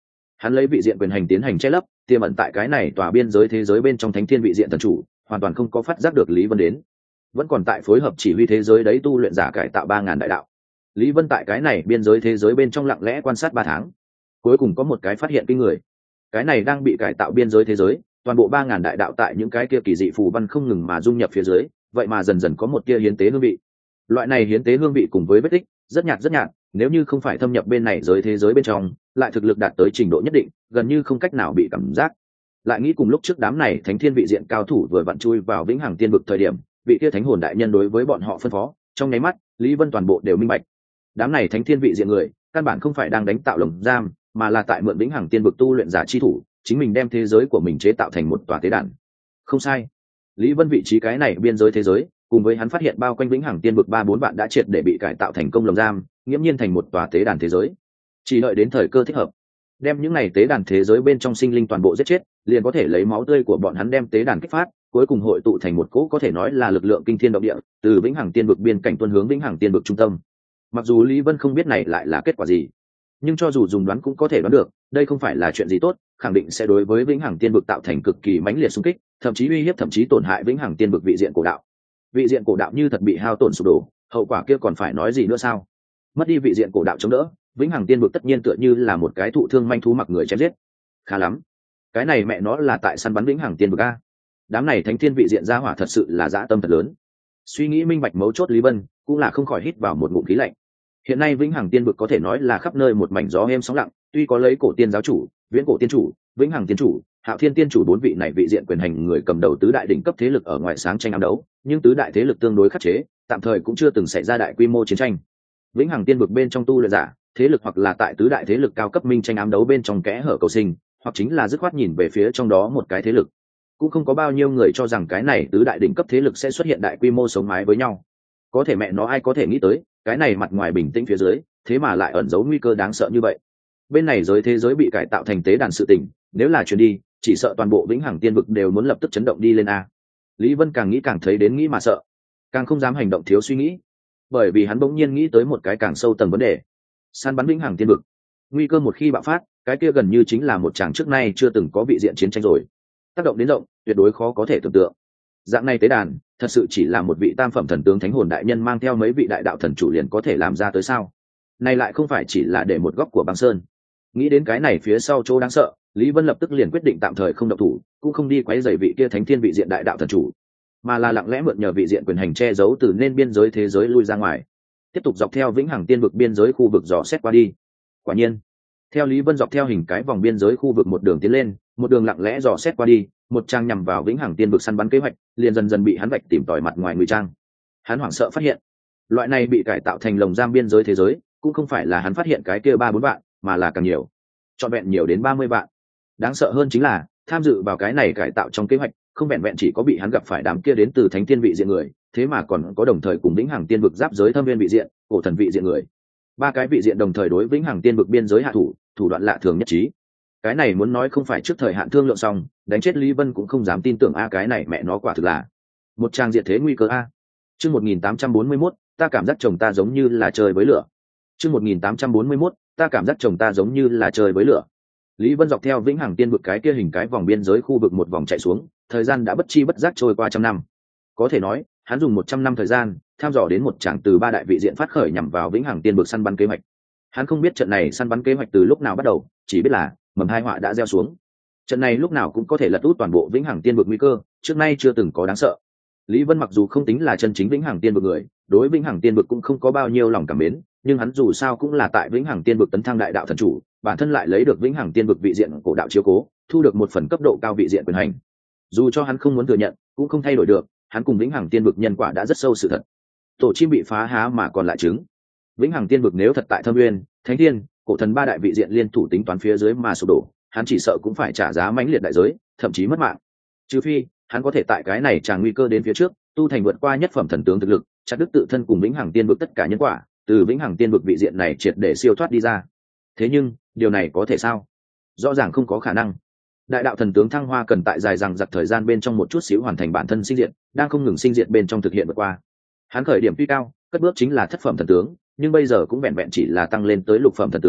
Hắn lấy vị diện quyền hành tiến hành che lấp, tiềm ẩn tại cái này tòa biên giới thế giới bên trong thánh thiên vị diện thần chủ hoàn toàn không có phát giác được Lý Vân đến, vẫn còn tại phối hợp chỉ huy thế giới đấy tu luyện giả cải tạo ba ngàn đại đạo. Lý Vân tại cái này biên giới thế giới bên trong lặng lẽ quan sát ba tháng, cuối cùng có một cái phát hiện kinh người. Cái này đang bị cải tạo biên giới thế giới, toàn bộ ba ngàn đại đạo tại những cái kia kỳ dị phù văn không ngừng mà dung nhập phía dưới, vậy mà dần dần có một tia hiến tế hương vị. Loại này hiến tế hương vị cùng với vết tích rất nhạt rất nhạt, nếu như không phải thâm nhập bên này giới thế giới bên trong, lại thực lực đạt tới trình độ nhất định, gần như không cách nào bị cảm giác. Lại nghĩ cùng lúc trước đám này thánh thiên vị diện cao thủ vừa vặn chui vào vĩnh hằng tiên vực thời điểm, vị kia thánh hồn đại nhân đối với bọn họ phân phó, trong nháy mắt Lý Vân toàn bộ đều minh bạch. Đám này thánh thiên vị diện người căn bản không phải đang đánh tạo lồng giam, mà là tại mượn vĩnh hằng tiên vực tu luyện giả chi thủ, chính mình đem thế giới của mình chế tạo thành một tòa tế đàn. Không sai, Lý Vân vị trí cái này biên giới thế giới, cùng với hắn phát hiện bao quanh vĩnh hằng tiên vực ba bốn vạn đã triệt để bị cải tạo thành công lồng giam, nghiễm nhiên thành một tòa tế đàn thế giới. Chỉ đợi đến thời cơ thích hợp, đem những này tế đàn thế giới bên trong sinh linh toàn bộ giết chết, liền có thể lấy máu tươi của bọn hắn đem tế đàn kích phát, cuối cùng hội tụ thành một cỗ có thể nói là lực lượng kinh thiên động địa, từ vĩnh hằng tiên vực biên cảnh tuôn hướng vĩnh hằng tiên vực trung tâm. Mặc dù Lý Vân không biết này lại là kết quả gì, nhưng cho dù dùng đoán cũng có thể đoán được, đây không phải là chuyện gì tốt, khẳng định sẽ đối với vĩnh hằng tiên vực tạo thành cực kỳ mãnh liệt xung kích, thậm chí uy hiếp thậm chí tổn hại vĩnh hằng tiên vực vị diện cổ đạo. Vị diện cổ đạo như thật bị hao tổn sụp đổ, hậu quả kia còn phải nói gì nữa sao? Mất đi vị diện cổ đạo chống đỡ, vĩnh hằng tiên vực tất nhiên tựa như là một cái thụ thương manh thú mặc người chém giết. Khá lắm, cái này mẹ nó là tại săn bắn vĩnh hằng tiên vực a. Đám này thánh thiên vị diện gia hỏa thật sự là dã tâm thật lớn. Suy nghĩ minh bạch mấu chốt, Lý Vân cũng là không khỏi hít vào một ngụm khí lạnh. Hiện nay vĩnh hằng tiên vực có thể nói là khắp nơi một mảnh gió êm sóng lặng, tuy có lấy cổ tiên giáo chủ, viễn cổ tiên chủ, vĩnh hằng tiên chủ, hạo thiên tiên chủ bốn vị này vị diện quyền hành người cầm đầu tứ đại đỉnh cấp thế lực ở ngoài sáng tranh ám đấu, nhưng tứ đại thế lực tương đối khắc chế, tạm thời cũng chưa từng xảy ra đại quy mô chiến tranh. Vĩnh hằng tiên vực bên trong tu luyện giả thế lực hoặc là tại tứ đại thế lực cao cấp minh tranh ám đấu bên trong kẽ hở cầu sinh, hoặc chính là dứt khoát nhìn về phía trong đó một cái thế lực. Cũng không có bao nhiêu người cho rằng cái này tứ đại đỉnh cấp thế lực sẽ xuất hiện đại quy mô sống mái với nhau. Có thể mẹ nó ai có thể nghĩ tới, cái này mặt ngoài bình tĩnh phía dưới, thế mà lại ẩn giấu nguy cơ đáng sợ như vậy. Bên này giới thế giới bị cải tạo thành tế đàn sự tình, nếu là chuyển đi, chỉ sợ toàn bộ vĩnh hằng tiên vực đều muốn lập tức chấn động đi lên a. Lý Vân càng nghĩ càng thấy đến nghĩ mà sợ, càng không dám hành động thiếu suy nghĩ, bởi vì hắn bỗng nhiên nghĩ tới một cái càng sâu tầng vấn đề. Săn bắn vĩnh hằng tiên vực, nguy cơ một khi bạo phát, cái kia gần như chính là một tràng trước nay chưa từng có vị diện chiến tranh rồi. Tác động đến rộng, tuyệt đối khó có thể tưởng tượng. Dạng này tế đàn, thật sự chỉ là một vị tam phẩm thần tướng thánh hồn đại nhân mang theo mấy vị đại đạo thần chủ liền có thể làm ra tới sao? Này lại không phải chỉ là để một góc của băng sơn. Nghĩ đến cái này phía sau chỗ đáng sợ, Lý Vân lập tức liền quyết định tạm thời không động thủ, cũng không đi quấy rầy vị kia thánh thiên vị diện đại đạo thần chủ, mà là lặng lẽ mượn nhờ vị diện quyền hành che giấu từ nên biên giới thế giới lui ra ngoài, tiếp tục dọc theo vĩnh hằng tiên vực biên giới khu vực dò xét qua đi. Quả nhiên, theo Lý Vân dọc theo hình cái vòng biên giới khu vực một đường tiến lên, một đường lặng lẽ dò xét qua đi, một trang nhằm vào vĩnh hằng tiên vực săn bắn kế hoạch liền dần dần bị hắn vạch tìm tòi mặt ngoài ngụy trang. Hắn hoảng sợ phát hiện, loại này bị cải tạo thành lồng giam biên giới thế giới cũng không phải là hắn phát hiện cái kia ba bốn bạn, mà là càng nhiều, trọn vẹn nhiều đến ba mươi bạn. Đáng sợ hơn chính là tham dự vào cái này cải tạo trong kế hoạch không vẹn vẹn chỉ có bị hắn gặp phải đám kia đến từ thánh tiên vị diện người, thế mà còn có đồng thời cùng vĩnh hằng tiên vực giáp giới thâm viên vị diện, cổ thần vị diện người. Ba cái vị diện đồng thời đối vĩnh hằng tiên vực biên giới hạ thủ, thủ đoạn lạ thường nhất trí. Cái này muốn nói không phải trước thời hạn thương lượng xong, đánh chết Lý Vân cũng không dám tin tưởng a, cái này mẹ nó quả thực là một trang diện thế nguy cơ a. Chương một nghìn tám trăm bốn mươi mốt, ta cảm giác chồng ta giống như là chơi với lửa. Chương một nghìn tám trăm bốn mươi mốt, ta cảm giác chồng ta giống như là chơi với lửa. Lý Vân dọc theo vĩnh hằng tiên vực cái kia hình cái vòng biên giới khu vực một vòng chạy xuống, thời gian đã bất chi bất giác trôi qua trăm năm. Có thể nói, hắn dùng một trăm năm thời gian, tham dò đến một tràng từ ba đại vị diện phát khởi nhằm vào vĩnh hằng tiên vực săn bắn kế hoạch. Hắn không biết trận này săn bắn kế hoạch từ lúc nào bắt đầu, chỉ biết là mầm hai họa đã gieo xuống. Trận này lúc nào cũng có thể lật út toàn bộ vĩnh hằng tiên vực nguy cơ, trước nay chưa từng có đáng sợ. Lý Vân mặc dù không tính là chân chính vĩnh hằng tiên vực người, đối vĩnh hằng tiên vực cũng không có bao nhiêu lòng cảm mến, nhưng hắn dù sao cũng là tại vĩnh hằng tiên vực tấn thăng đại đạo thần chủ, bản thân lại lấy được vĩnh hằng tiên vực vị diện cổ đạo chiếu cố, thu được một phần cấp độ cao vị diện quyền hành. Dù cho hắn không muốn thừa nhận, cũng không thay đổi được, hắn cùng vĩnh hằng tiên vực nhân quả đã rất sâu sự thật. Tổ chim bị phá há mà còn lại trứng. Vĩnh hằng tiên vực nếu thật tại Thâm Nguyên, Thánh Thiên, cổ thần ba đại vị diện liên thủ tính toán phía dưới mà sụp đổ, hắn chỉ sợ cũng phải trả giá mãnh liệt đại giới, thậm chí mất mạng. Trừ phi hắn có thể tại cái này tràn nguy cơ đến phía trước, tu thành vượt qua nhất phẩm thần tướng thực lực, chặt đứt tự thân cùng vĩnh hằng tiên vực tất cả nhân quả, từ vĩnh hằng tiên vực vị diện này triệt để siêu thoát đi ra. Thế nhưng điều này có thể sao? Rõ ràng không có khả năng. Đại đạo thần tướng thăng hoa cần tại dài dằng dặc thời gian bên trong một chút xíu hoàn thành bản thân sinh diện, đang không ngừng sinh diện bên trong thực hiện vượt qua. Hắn khởi điểm tuy cao, cất bước chính là thất phẩm thần tướng, nhưng bây giờ cũng vẹn vẹn chỉ là tăng lên tới lục phẩm thần tướng,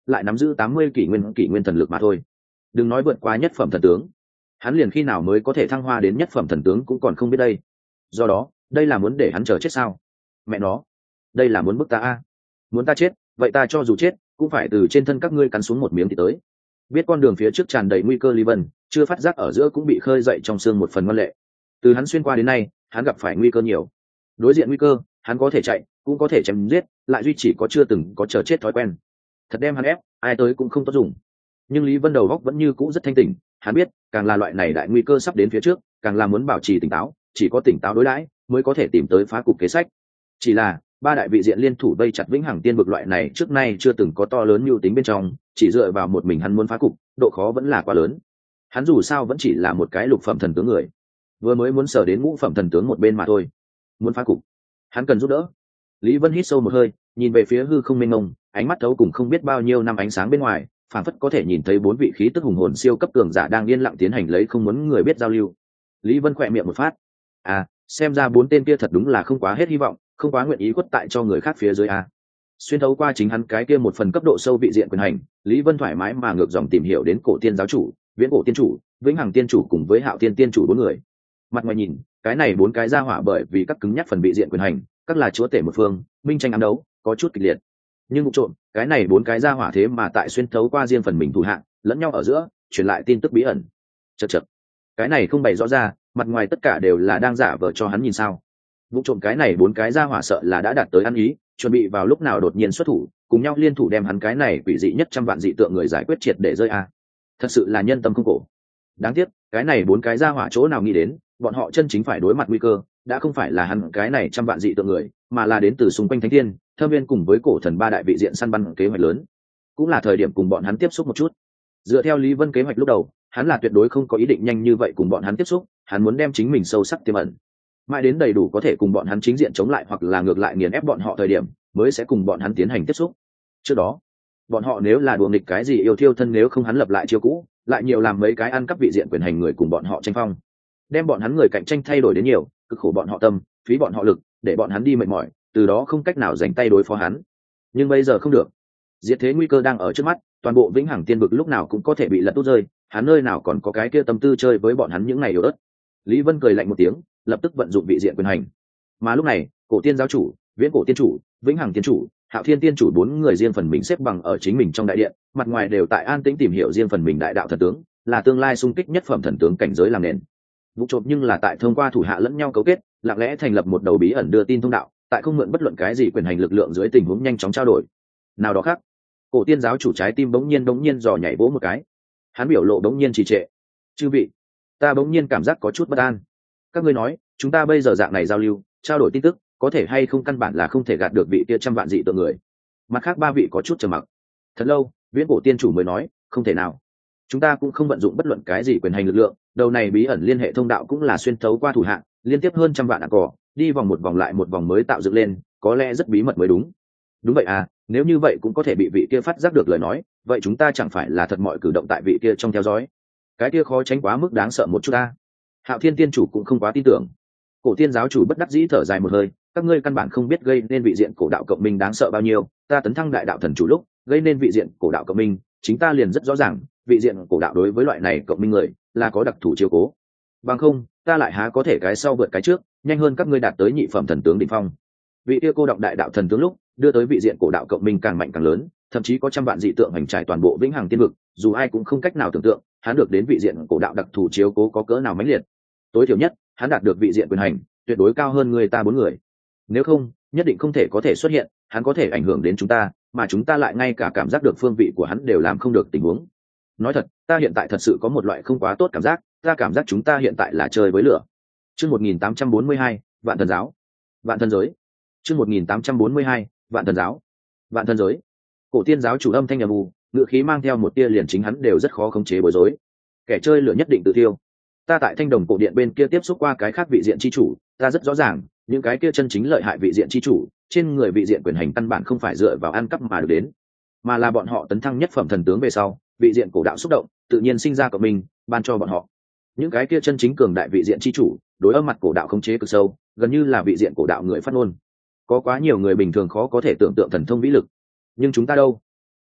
lại nắm giữ tám mươi kỷ nguyên kỷ nguyên thần lực mà thôi, đừng nói vượt qua nhất phẩm thần tướng, hắn liền khi nào mới có thể thăng hoa đến nhất phẩm thần tướng cũng còn không biết đây. Do đó đây là muốn để hắn chờ chết sao? Mẹ nó, đây là muốn bức ta a. Muốn ta chết, vậy ta cho dù chết cũng phải từ trên thân các ngươi cắn xuống một miếng thì tới. Biết con đường phía trước tràn đầy nguy cơ, Lý Vân chưa phát giác ở giữa cũng bị khơi dậy trong xương một phần ngoan lệ. Từ hắn xuyên qua đến nay, hắn gặp phải nguy cơ nhiều. Đối diện nguy cơ, hắn có thể chạy, cũng có thể chém giết, lại duy chỉ có chưa từng có chờ chết thói quen. Thật đem hắn ép, ai tới cũng không tốt dùng. Nhưng Lý Vân đầu óc vẫn như cũ rất thanh tỉnh, hắn biết, càng là loại này đại nguy cơ sắp đến phía trước, càng là muốn bảo trì tỉnh táo, chỉ có tỉnh táo đối đãi mới có thể tìm tới phá cục kế sách. Chỉ là ba đại vị diện liên thủ vây chặt vĩnh hằng tiên vực loại này trước nay chưa từng có to lớn mưu tính bên trong, chỉ dựa vào một mình hắn muốn phá cục, độ khó vẫn là quá lớn. Hắn dù sao vẫn chỉ là một cái lục phẩm thần tướng người, vừa mới muốn sở đến ngũ phẩm thần tướng một bên mà thôi. Muốn phá cục, hắn cần giúp đỡ. Lý Vân hít sâu một hơi, nhìn về phía hư không mênh mông, ánh mắt thấu cùng không biết bao nhiêu năm ánh sáng bên ngoài, phảng phất có thể nhìn thấy bốn vị khí tức hùng hồn siêu cấp cường giả đang yên lặng tiến hành lấy không muốn người biết giao lưu. Lý Vân khỏe miệng một phát, à, xem ra bốn tên kia thật đúng là không quá hết hy vọng, không quá nguyện ý khuất tại cho người khác phía dưới a. Xuyên thấu qua chính hắn cái kia một phần cấp độ sâu vị diện quyền hành, Lý Vân thoải mái mà ngược dòng tìm hiểu đến cổ tiên giáo chủ, viễn cổ tiên chủ, vĩnh hằng tiên chủ cùng với hạo tiên tiên chủ bốn người. Mặt ngoài nhìn, cái này bốn cái ra hỏa bởi vì các cứng nhắc phần vị diện quyền hành, các là chúa tể một phương, minh tranh ám đấu, có chút kịch liệt. Nhưng vụ trộm, cái này bốn cái ra hỏa thế mà tại xuyên thấu qua riêng phần mình thủ hạng, lẫn nhau ở giữa, truyền lại tin tức bí ẩn. Chậc chậc, cái này không bày rõ ra, mặt ngoài tất cả đều là đang giả vờ cho hắn nhìn sao? Vụ trộm cái này bốn cái ra hỏa sợ là đã đạt tới ăn ý, chuẩn bị vào lúc nào đột nhiên xuất thủ, cùng nhau liên thủ đem hắn cái này quỷ dị nhất trăm vạn dị tượng người giải quyết triệt để rơi a. Thật sự là nhân tâm không cổ. Đáng tiếc, cái này bốn cái ra hỏa chỗ nào nghĩ đến, bọn họ chân chính phải đối mặt nguy cơ, đã không phải là hắn cái này trăm vạn dị tượng người, mà là đến từ xung quanh thánh thiên, thâm viên cùng với cổ thần ba đại vị diện săn bắn kế hoạch lớn. Cũng là thời điểm cùng bọn hắn tiếp xúc một chút. Dựa theo Lý Vân kế hoạch lúc đầu, hắn là tuyệt đối không có ý định nhanh như vậy cùng bọn hắn tiếp xúc, hắn muốn đem chính mình sâu sắc tiềm ẩn, mãi đến đầy đủ có thể cùng bọn hắn chính diện chống lại hoặc là ngược lại nghiền ép bọn họ thời điểm, mới sẽ cùng bọn hắn tiến hành tiếp xúc. Trước đó, bọn họ nếu là đùa nghịch cái gì yêu thiêu thân, nếu không hắn lập lại chiêu cũ, lại nhiều làm mấy cái ăn cắp vị diện quyền hành người cùng bọn họ tranh phong, đem bọn hắn người cạnh tranh thay đổi đến nhiều, cực khổ bọn họ tâm, phí bọn họ lực, để bọn hắn đi mệt mỏi, từ đó không cách nào giành tay đối phó hắn. Nhưng bây giờ không được, diệt thế nguy cơ đang ở trước mắt, toàn bộ vĩnh hằng tiên vực lúc nào cũng có thể bị lật úp rơi, hắn nơi nào còn có cái kia tâm tư chơi với bọn hắn những ngày yếu ớt. Lý Vân cười lạnh một tiếng, lập tức vận dụng vị diện quyền hành. Mà lúc này, cổ tiên giáo chủ, viễn cổ tiên chủ, vĩnh hằng tiên chủ, hạo thiên tiên chủ bốn người riêng phần mình xếp bằng ở chính mình trong đại điện, mặt ngoài đều tại an tĩnh tìm hiểu riêng phần mình đại đạo thần tướng, là tương lai xung kích nhất phẩm thần tướng cảnh giới làm nền. Vụ trộm nhưng là tại thông qua thủ hạ lẫn nhau cấu kết, lặng lẽ thành lập một đầu bí ẩn đưa tin thông đạo, tại không mượn bất luận cái gì quyền hành lực lượng dưới tình huống nhanh chóng trao đổi. Nào đó khác, cổ tiên giáo chủ trái tim bỗng nhiên bỗng nhiên dò nhảy vỗ một cái, hắn biểu lộ bỗng nhiên trì trệ. Chư vị, ta bỗng nhiên cảm giác có chút bất an. Các ngươi nói, chúng ta bây giờ dạng này giao lưu, trao đổi tin tức, có thể hay không căn bản là không thể gạt được vị kia trăm vạn dị tượng người. Mặt khác ba vị có chút trầm mặc. Thật lâu, viễn cổ tiên chủ mới nói, không thể nào. Chúng ta cũng không vận dụng bất luận cái gì quyền hành lực lượng, đầu này bí ẩn liên hệ thông đạo cũng là xuyên thấu qua thủ hạng, liên tiếp hơn trăm vạn đạn cỏ, đi vòng một vòng lại một vòng mới tạo dựng lên, có lẽ rất bí mật mới đúng. Đúng vậy à, nếu như vậy cũng có thể bị vị kia phát giác được lời nói, vậy chúng ta chẳng phải là thật mọi cử động tại vị kia trong theo dõi. Cái kia khó tránh quá mức đáng sợ một chút ta. Hạo thiên tiên chủ cũng không quá tin tưởng. Cổ tiên giáo chủ bất đắc dĩ thở dài một hơi, các ngươi căn bản không biết gây nên vị diện cổ đạo cộng minh đáng sợ bao nhiêu, ta tấn thăng đại đạo thần chủ lúc gây nên vị diện cổ đạo cộng minh, chính ta liền rất rõ ràng, vị diện cổ đạo đối với loại này cộng minh người là có đặc thù chiếu cố. Bằng không, ta lại há có thể cái sau vượt cái trước, nhanh hơn các ngươi đạt tới nhị phẩm thần tướng đỉnh phong. Vị kia cô độc đại đạo thần tướng lúc đưa tới vị diện cổ đạo cộng minh càng mạnh càng lớn, thậm chí có trăm vạn dị tượng hành trải toàn bộ vĩnh hằng tiên vực, dù ai cũng không cách nào tưởng tượng hắn được đến vị diện cổ đạo đặc thù chiếu cố có cỡ nào mãnh liệt. Tối thiểu nhất, hắn đạt được vị diện quyền hành tuyệt đối cao hơn người ta bốn người. Nếu không, nhất định không thể có thể xuất hiện, hắn có thể ảnh hưởng đến chúng ta, mà chúng ta lại ngay cả cảm giác được phương vị của hắn đều làm không được tình huống. Nói thật, ta hiện tại thật sự có một loại không quá tốt cảm giác, ta cảm giác chúng ta hiện tại là chơi với lửa. Chương một nghìn tám trăm bốn mươi hai, Vạn Thần giáo. Vạn Thần giới. Chương một nghìn tám trăm bốn mươi hai, Vạn Thần giáo. Vạn Thần giới. Cổ tiên giáo chủ âm thanh ầm ầm, ngữ khí mang theo một tia liền chính hắn đều rất khó khống chế bối rối. Kẻ chơi lửa nhất định tự tiêu. Ta tại Thanh Đồng cổ điện bên kia tiếp xúc qua cái khác vị diện chi chủ, ta rất rõ ràng, những cái kia chân chính lợi hại vị diện chi chủ, trên người vị diện quyền hành căn bản không phải dựa vào ăn cắp mà được đến, mà là bọn họ tấn thăng nhất phẩm thần tướng về sau, vị diện cổ đạo xúc động, tự nhiên sinh ra cộng minh, ban cho bọn họ. Những cái kia chân chính cường đại vị diện chi chủ, đối âm mặt cổ đạo khống chế cực sâu, gần như là vị diện cổ đạo người phát ngôn. Có quá nhiều người bình thường khó có thể tưởng tượng thần thông vĩ lực, nhưng chúng ta đâu?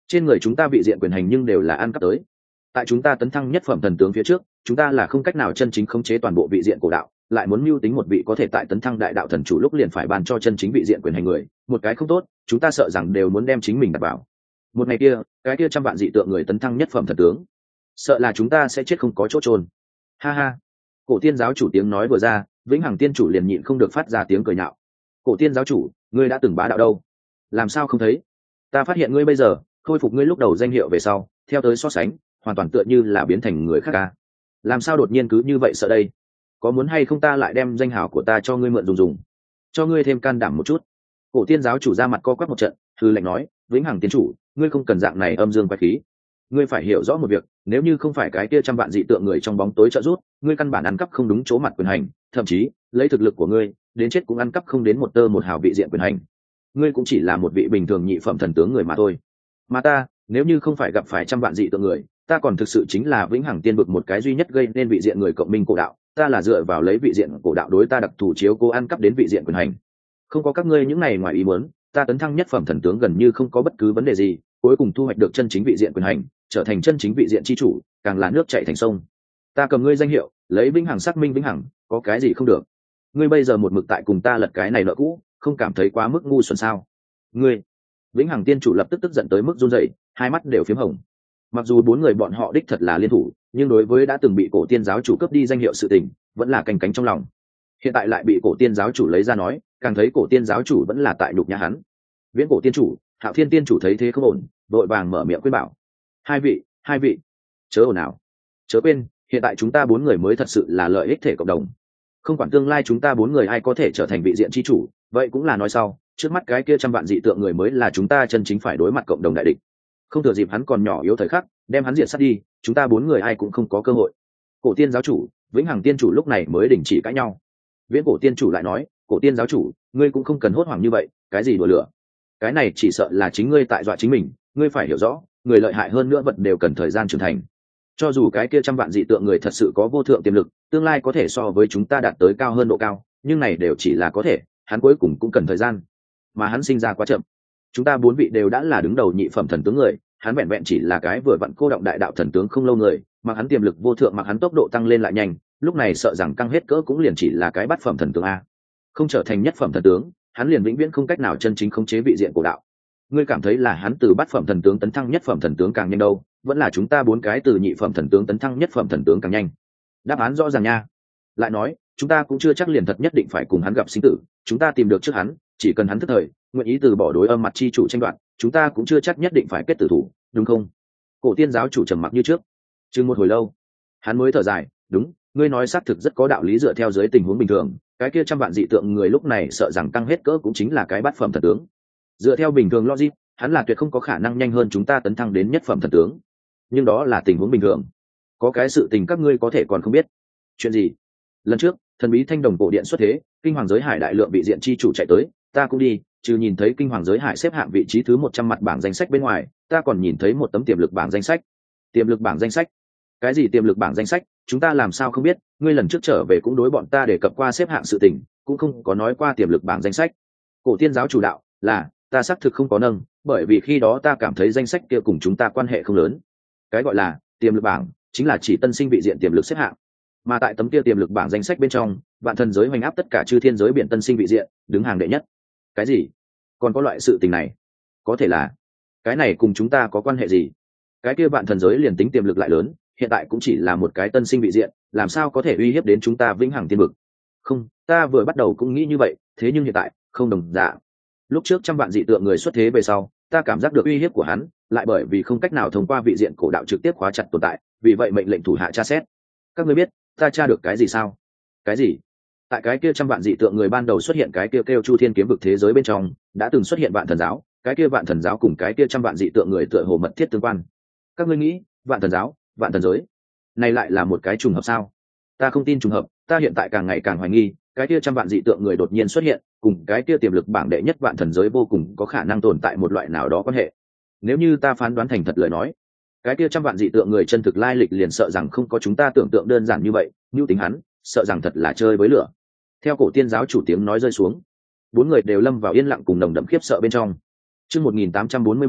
trên người chúng ta vị diện quyền hành nhưng đều là ăn cắp tới. Tại chúng ta tấn thăng nhất phẩm thần tướng phía trước, chúng ta là không cách nào chân chính khống chế toàn bộ vị diện cổ đạo, lại muốn mưu tính một vị có thể tại tấn thăng đại đạo thần chủ lúc liền phải ban cho chân chính vị diện quyền hành người, một cái không tốt, chúng ta sợ rằng đều muốn đem chính mình đặt vào. Một ngày kia, cái kia trăm vạn dị tượng người tấn thăng nhất phẩm thần tướng, sợ là chúng ta sẽ chết không có chỗ trôn. Ha ha. Cổ Tiên giáo chủ tiếng nói vừa ra, Vĩnh Hằng tiên chủ liền nhịn không được phát ra tiếng cười nhạo. Cổ Tiên giáo chủ, ngươi đã từng bá đạo đâu? Làm sao không thấy? Ta phát hiện ngươi bây giờ khôi phục ngươi lúc đầu danh hiệu về sau, theo tới so sánh, hoàn toàn tựa như là biến thành người khác ca. Làm sao đột nhiên cứ như vậy sợ đây? Có muốn hay không ta lại đem danh hào của ta cho ngươi mượn dùng dùng, cho ngươi thêm can đảm một chút. Cổ Tiên giáo chủ ra mặt co quắp một trận, hư lệnh nói, Vĩnh Hằng tiên chủ, ngươi không cần dạng này âm dương quái khí. Ngươi phải hiểu rõ một việc, nếu như không phải cái kia trăm vạn dị tượng người trong bóng tối trợ giúp, ngươi căn bản ăn cắp không đúng chỗ mặt quyền hành, thậm chí lấy thực lực của ngươi đến chết cũng ăn cắp không đến một tơ một hào vị diện quyền hành. Ngươi cũng chỉ là một vị bình thường nhị phẩm thần tướng người mà thôi. Mà ta, nếu như không phải gặp phải trăm vạn dị tượng người, ta còn thực sự chính là Vĩnh Hằng tiên vực một cái duy nhất gây nên vị diện người cộng minh cổ đạo. Ta là dựa vào lấy vị diện cổ đạo đối ta đặc thù chiếu cố ăn cắp đến vị diện quyền hành. Không có các ngươi những này ngoài ý muốn, ta tấn thăng nhất phẩm thần tướng gần như không có bất cứ vấn đề gì, cuối cùng thu hoạch được chân chính vị diện quyền hành, trở thành chân chính vị diện chi chủ, càng là nước chảy thành sông. Ta cầm ngươi danh hiệu, lấy Vĩnh Hằng xác minh Vĩnh Hằng, có cái gì không được? Ngươi bây giờ một mực tại cùng ta lật cái này nợ cũ, không cảm thấy quá mức ngu xuẩn sao? Ngươi, Vĩnh Hằng tiên chủ lập tức tức giận tới mức run rẩy, hai mắt đều phím hồng. Mặc dù bốn người bọn họ đích thật là liên thủ, nhưng đối với đã từng bị Cổ Tiên giáo chủ cướp đi danh hiệu sự tình, vẫn là canh cánh trong lòng. Hiện tại lại bị Cổ Tiên giáo chủ lấy ra nói, càng thấy Cổ Tiên giáo chủ vẫn là tại nhục nhã hắn. Viễn Cổ tiên chủ, Hạo Thiên tiên chủ thấy thế không ổn, vội vàng mở miệng khuyên bảo: hai vị, hai vị, chớ ồn ào, chớ quên, hiện tại chúng ta bốn người mới thật sự là lợi ích thể cộng đồng. Không quản tương lai chúng ta bốn người ai có thể trở thành vị diện chi chủ, vậy cũng là nói sau, trước mắt cái kia trăm vạn dị tượng người mới là chúng ta chân chính phải đối mặt cộng đồng đại địch. Không thừa dịp hắn còn nhỏ yếu thời khắc, đem hắn diệt sát đi, chúng ta bốn người ai cũng không có cơ hội. Cổ Tiên giáo chủ, Vĩnh Hằng tiên chủ lúc này mới đình chỉ cãi nhau. Viễn Cổ tiên chủ lại nói, Cổ Tiên giáo chủ, ngươi cũng không cần hốt hoảng như vậy, cái gì đùa lửa, cái này chỉ sợ là chính ngươi tại dọa chính mình. Ngươi phải hiểu rõ, người lợi hại hơn nữa vật đều cần thời gian trưởng thành. Cho dù cái kia trăm vạn dị tượng người thật sự có vô thượng tiềm lực, tương lai có thể so với chúng ta đạt tới cao hơn độ cao, nhưng này đều chỉ là có thể, hắn cuối cùng cũng cần thời gian, mà hắn sinh ra quá chậm. Chúng ta bốn vị đều đã là đứng đầu nhị phẩm thần tướng người, hắn vẹn vẹn chỉ là cái vừa vặn cô động đại đạo thần tướng không lâu người, mà hắn tiềm lực vô thượng, mà hắn tốc độ tăng lên lại nhanh, lúc này sợ rằng căng hết cỡ cũng liền chỉ là cái bát phẩm thần tướng a. Không trở thành nhất phẩm thần tướng, hắn liền vĩnh viễn không cách nào chân chính khống chế vị diện cổ đạo. Ngươi cảm thấy là hắn từ bát phẩm thần tướng tấn thăng nhất phẩm thần tướng càng nhanh đâu, vẫn là chúng ta bốn cái từ nhị phẩm thần tướng tấn thăng nhất phẩm thần tướng càng nhanh? Đáp án rõ ràng nha. Lại nói, chúng ta cũng chưa chắc liền thật nhất định phải cùng hắn gặp sinh tử, chúng ta tìm được trước hắn, chỉ cần hắn thức thời, nguyện ý từ bỏ đối âm mặt chi chủ tranh đoạt, chúng ta cũng chưa chắc nhất định phải kết tử thủ, đúng không? Cổ Tiên giáo chủ trầm mặc như trước, chừng một hồi lâu, hắn mới thở dài, đúng, ngươi nói xác thực rất có đạo lý, dựa theo dưới tình huống bình thường, cái kia trăm vạn dị tượng người lúc này sợ rằng tăng hết cỡ cũng chính là cái bát phẩm thần tướng. Dựa theo bình thường logic, hắn là tuyệt không có khả năng nhanh hơn chúng ta tấn thăng đến nhất phẩm thần tướng. Nhưng đó là tình huống bình thường. Có cái sự tình các ngươi có thể còn không biết. Chuyện gì? Lần trước, thần bí thanh đồng cổ điện xuất thế, kinh hoàng giới hải đại lượng vị diện chi chủ chạy tới, ta cũng đi, trừ nhìn thấy kinh hoàng giới hải xếp hạng vị trí thứ một trăm mặt bảng danh sách bên ngoài, ta còn nhìn thấy một tấm tiềm lực bảng danh sách. Tiềm lực bảng danh sách? Cái gì tiềm lực bảng danh sách? Chúng ta làm sao không biết? Ngươi lần trước trở về cũng đối bọn ta đề cập qua xếp hạng sự tình, cũng không có nói qua tiềm lực bảng danh sách. Cổ Tiên giáo chủ đạo, là ta xác thực không có nâng, bởi vì khi đó ta cảm thấy danh sách kia cùng chúng ta quan hệ không lớn. Cái gọi là tiềm lực bảng chính là chỉ tân sinh vị diện tiềm lực xếp hạng, mà tại tấm kia tiềm lực bảng danh sách bên trong, vạn thần giới hoành áp tất cả chư thiên giới biển tân sinh vị diện, đứng hàng đệ nhất. Cái gì? Còn có loại sự tình này? Có thể là cái này cùng chúng ta có quan hệ gì? Cái kia vạn thần giới liền tính tiềm lực lại lớn, hiện tại cũng chỉ là một cái tân sinh vị diện, làm sao có thể uy hiếp đến chúng ta vĩnh hằng tiên vực? Không, ta vừa bắt đầu cũng nghĩ như vậy, thế nhưng hiện tại không đồng dạng. Lúc trước trăm vạn dị tượng người xuất thế về sau, ta cảm giác được uy hiếp của hắn, lại bởi vì không cách nào thông qua vị diện cổ đạo trực tiếp khóa chặt tồn tại, vì vậy mệnh lệnh thủ hạ tra xét. Các ngươi biết ta tra được cái gì sao? Cái gì? Tại cái kia trăm vạn dị tượng người ban đầu xuất hiện cái kia kêu Chu Thiên kiếm vực thế giới bên trong, đã từng xuất hiện vạn thần giáo, cái kia vạn thần giáo cùng cái kia trăm vạn dị tượng người tựa hồ mật thiết tương quan. Các ngươi nghĩ, vạn thần giáo, vạn thần giới, này lại là một cái trùng hợp sao? Ta không tin trùng hợp, ta hiện tại càng ngày càng hoài nghi, cái kia trăm vạn dị tượng người đột nhiên xuất hiện, cùng cái kia tiềm lực bảng đệ nhất vạn thần giới vô cùng có khả năng tồn tại một loại nào đó quan hệ. Nếu như ta phán đoán thành thật lời nói, cái kia trăm vạn dị tượng người chân thực lai lịch liền sợ rằng không có chúng ta tưởng tượng đơn giản như vậy, như tính hắn, sợ rằng thật là chơi với lửa. Theo Cổ Tiên giáo chủ tiếng nói rơi xuống, bốn người đều lâm vào yên lặng cùng nồng đậm khiếp sợ bên trong. Chương một nghìn tám trăm bốn mươi ba,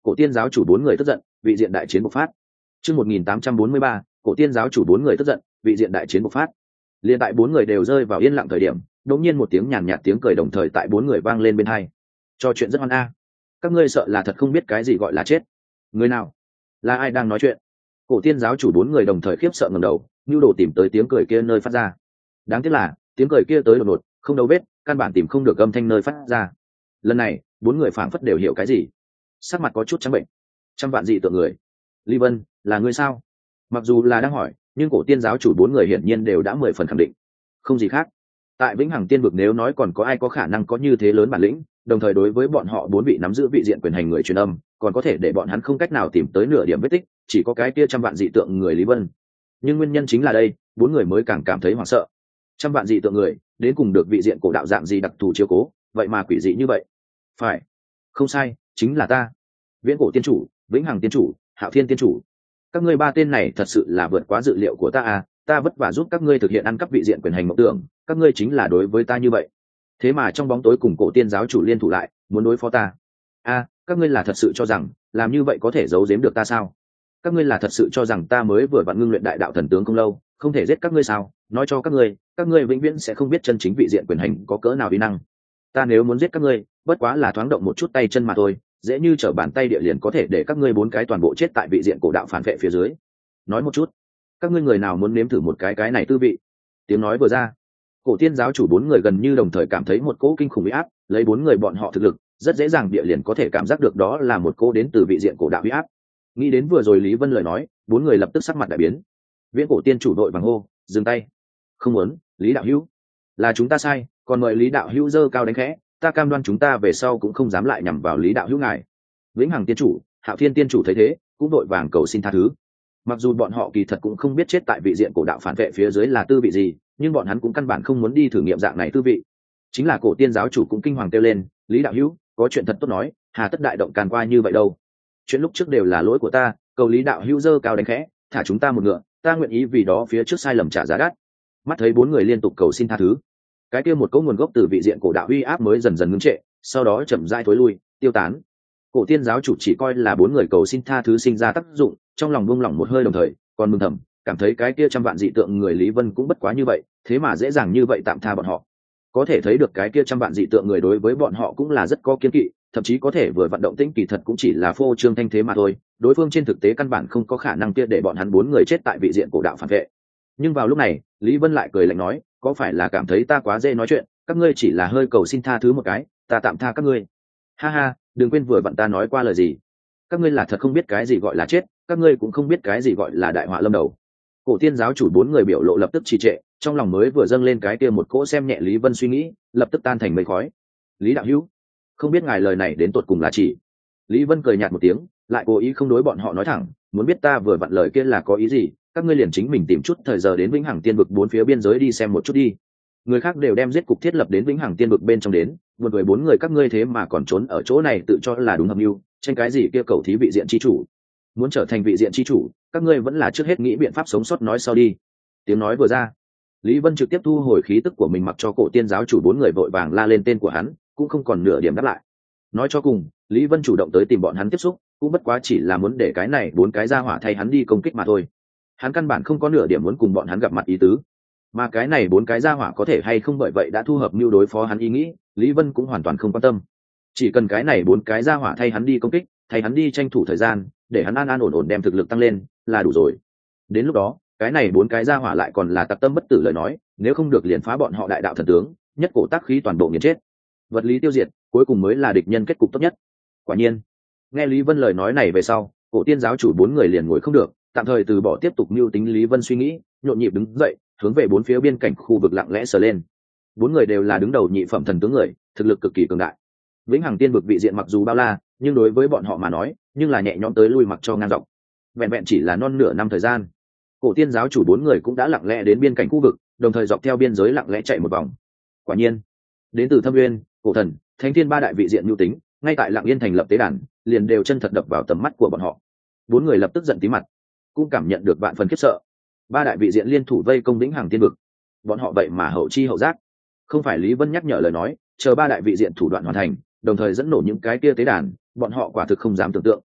cổ tiên giáo chủ bốn người tức giận, vị diện đại chiến bộc phát. Chương một nghìn tám trăm bốn mươi ba, cổ tiên giáo chủ bốn người tức giận, vị diện đại chiến bộc phát. Liên tại bốn người đều rơi vào yên lặng thời điểm, đột nhiên một tiếng nhàn nhạt tiếng cười đồng thời tại bốn người vang lên bên hai. Cho chuyện rất hoan a. Các ngươi sợ là thật không biết cái gì gọi là chết. Người nào? Là ai đang nói chuyện? Cổ tiên giáo chủ bốn người đồng thời khiếp sợ ngẩng đầu, nhu đồ tìm tới tiếng cười kia nơi phát ra. Đáng tiếc là tiếng cười kia tới đột ngột, không đâu biết, căn bản tìm không được âm thanh nơi phát ra. Lần này bốn người phảng phất đều hiểu cái gì, sắc mặt có chút trắng bệnh. Trăm vạn dị tượng người. Lý Vân, là ngươi sao? Mặc dù là đang hỏi, nhưng cổ tiên giáo chủ bốn người hiển nhiên đều đã mười phần khẳng định, không gì khác. Tại vĩnh hằng tiên vực nếu nói còn có ai có khả năng có như thế lớn bản lĩnh, đồng thời đối với bọn họ bốn vị nắm giữ vị diện quyền hành người truyền âm, còn có thể để bọn hắn không cách nào tìm tới nửa điểm vết tích, chỉ có cái kia trăm vạn dị tượng người Lý Vân. Nhưng nguyên nhân chính là đây, bốn người mới càng cảm thấy hoảng sợ. Trăm vạn dị tượng người, đến cùng được vị diện cổ đạo dạng gì đặc thù chiếu cố, vậy mà quỷ dị như vậy. Phải, không sai, chính là ta. Viễn cổ tiên chủ, vĩnh hằng tiên chủ, hạo thiên tiên chủ. Các ngươi ba tên này thật sự là vượt quá dự liệu của ta à, ta vất vả giúp các ngươi thực hiện ăn cắp vị diện quyền hành mộng tưởng, các ngươi chính là đối với ta như vậy. Thế mà trong bóng tối cùng cổ tiên giáo chủ liên thủ lại, muốn đối phó ta. A, các ngươi là thật sự cho rằng làm như vậy có thể giấu giếm được ta sao? Các ngươi là thật sự cho rằng ta mới vừa vặn ngưng luyện đại đạo thần tướng không lâu, không thể giết các ngươi sao? Nói cho các ngươi, các ngươi vĩnh viễn sẽ không biết chân chính vị diện quyền hành có cỡ nào uy năng. Ta nếu muốn giết các ngươi, bất quá là thoáng động một chút tay chân mà thôi, dễ như trở bàn tay địa liền có thể để các ngươi bốn cái toàn bộ chết tại vị diện cổ đạo phản vệ phía dưới. Nói một chút, các ngươi người nào muốn nếm thử một cái cái này tư vị? Tiếng nói vừa ra, cổ tiên giáo chủ bốn người gần như đồng thời cảm thấy một cỗ kinh khủng uy áp, lấy bốn người bọn họ thực lực, rất dễ dàng địa liền có thể cảm giác được đó là một cỗ đến từ vị diện cổ đạo uy áp. Nghĩ đến vừa rồi Lý Vân lời nói, bốn người lập tức sắc mặt đại biến. Viễn cổ tiên chủ đội vàng hô, dừng tay. Không muốn, Lý đạo hữu, là chúng ta sai, còn mời Lý đạo hữu giơ cao đánh khẽ, ta cam đoan chúng ta về sau cũng không dám lại nhằm vào Lý đạo hữu ngài. Vĩnh hằng tiên chủ, hạo thiên tiên chủ thấy thế, cũng đội vàng cầu xin tha thứ. Mặc dù bọn họ kỳ thật cũng không biết chết tại vị diện cổ đạo phản vệ phía dưới là tư vị gì, nhưng bọn hắn cũng căn bản không muốn đi thử nghiệm dạng này tư vị. Chính là cổ tiên giáo chủ cũng kinh hoàng kêu lên, Lý đạo hữu, có chuyện thật tốt nói, hà tất đại động càn qua như vậy đâu. Chuyện lúc trước đều là lỗi của ta, cầu Lý đạo hữu giơ cao đánh khẽ, thả chúng ta một ngựa, ta nguyện ý vì đó phía trước sai lầm trả giá đắt. Mắt thấy bốn người liên tục cầu xin tha thứ, cái kia một cỗ nguồn gốc từ vị diện cổ đạo uy áp mới dần dần ngưng trệ, sau đó chậm rãi thối lui, tiêu tán. Cổ tiên giáo chủ chỉ coi là bốn người cầu xin tha thứ sinh ra tác dụng, trong lòng buông lỏng một hơi đồng thời, còn mừng thầm, cảm thấy cái kia trăm vạn dị tượng người Lý Vân cũng bất quá như vậy, thế mà dễ dàng như vậy tạm tha bọn họ. Có thể thấy được cái kia trăm vạn dị tượng người đối với bọn họ cũng là rất có kiên kỵ, thậm chí có thể vừa vận động tĩnh kỳ thật cũng chỉ là phô trương thanh thế mà thôi, đối phương trên thực tế căn bản không có khả năng kia để bọn hắn bốn người chết tại vị diện cổ đạo phản vệ. Nhưng vào lúc này, Lý Vân lại cười lạnh nói, có phải là cảm thấy ta quá dễ nói chuyện, các ngươi chỉ là hơi cầu xin tha thứ một cái, ta tạm tha các ngươi. Ha ha, đừng quên vừa vặn ta nói qua lời gì. Các ngươi là thật không biết cái gì gọi là chết, các ngươi cũng không biết cái gì gọi là đại họa lâm đầu. Cổ tiên giáo chủ bốn người biểu lộ lập tức trì trệ, trong lòng mới vừa dâng lên cái kia một cỗ xem nhẹ Lý Vân suy nghĩ, lập tức tan thành mây khói. Lý đạo hữu, không biết ngài lời này đến tột cùng là chỉ? Lý Vân cười nhạt một tiếng, lại cố ý không đối bọn họ nói thẳng, muốn biết ta vừa vặn lời kia là có ý gì, các ngươi liền chính mình tìm chút thời giờ đến vĩnh hằng tiên vực bốn phía biên giới đi xem một chút đi. Người khác đều đem giết cục thiết lập đến vĩnh hằng tiên vực bên trong đến, một người bốn người các ngươi thế mà còn trốn ở chỗ này tự cho là đúng hợp mưu, tranh cái gì kia cầu thí vị diện chi chủ. Muốn trở thành vị diện chi chủ, các ngươi vẫn là trước hết nghĩ biện pháp sống sót nói sau đi. Tiếng nói vừa ra, Lý Vân trực tiếp thu hồi khí tức của mình, mặc cho cổ tiên giáo chủ bốn người vội vàng la lên tên của hắn, cũng không còn nửa điểm đáp lại. Nói cho cùng, Lý Vân chủ động tới tìm bọn hắn tiếp xúc, cũng bất quá chỉ là muốn để cái này bốn cái ra hỏa thay hắn đi công kích mà thôi. Hắn căn bản không có nửa điểm muốn cùng bọn hắn gặp mặt ý tứ, mà cái này bốn cái ra hỏa có thể hay không bởi vậy đã thu hợp mưu đối phó hắn ý nghĩ, Lý Vân cũng hoàn toàn không quan tâm. Chỉ cần cái này bốn cái ra hỏa thay hắn đi công kích, thay hắn đi tranh thủ thời gian, để hắn an an ổn ổn đem thực lực tăng lên là đủ rồi. Đến lúc đó, cái này bốn cái ra hỏa lại còn là tặc tâm bất tử lời nói, nếu không được liền phá bọn họ đại đạo thần tướng, nhất cổ tác khí toàn bộ nghiền chết, vật lý tiêu diệt, cuối cùng mới là địch nhân kết cục tốt nhất. Quả nhiên, nghe Lý Vân lời nói này về sau, cổ tiên giáo chủ bốn người liền ngồi không được, tạm thời từ bỏ tiếp tục mưu tính Lý Vân suy nghĩ, nhộn nhịp đứng dậy, hướng về bốn phía biên cảnh khu vực lặng lẽ sờ lên. Bốn người đều là đứng đầu nhị phẩm thần tướng người, thực lực cực kỳ cường đại. Vĩnh hằng tiên vực vị diện mặc dù bao la, nhưng đối với bọn họ mà nói, nhưng là nhẹ nhõm tới lui mặc cho ngang dọc. Vẹn vẹn chỉ là non nửa năm thời gian, cổ tiên giáo chủ bốn người cũng đã lặng lẽ đến biên cảnh khu vực, đồng thời dọc theo biên giới lặng lẽ chạy một vòng. Quả nhiên, đến từ Thâm Nguyên, Cổ Thần, Thánh Thiên ba đại vị diện nhu tính, ngay tại Lặng Yên thành lập tế đàn, liền đều chân thật đập vào tầm mắt của bọn họ. Bốn người lập tức giận tí mặt, cũng cảm nhận được vạn phần khiếp sợ. Ba đại vị diện liên thủ vây công Vĩnh hằng tiên vực, bọn họ vậy mà hậu chi hậu giác. Không phải Lý Vân nhắc nhở lời nói, chờ ba đại vị diện thủ đoạn hoàn thành, đồng thời dẫn nổ những cái kia tế đàn, bọn họ quả thực không dám tưởng tượng,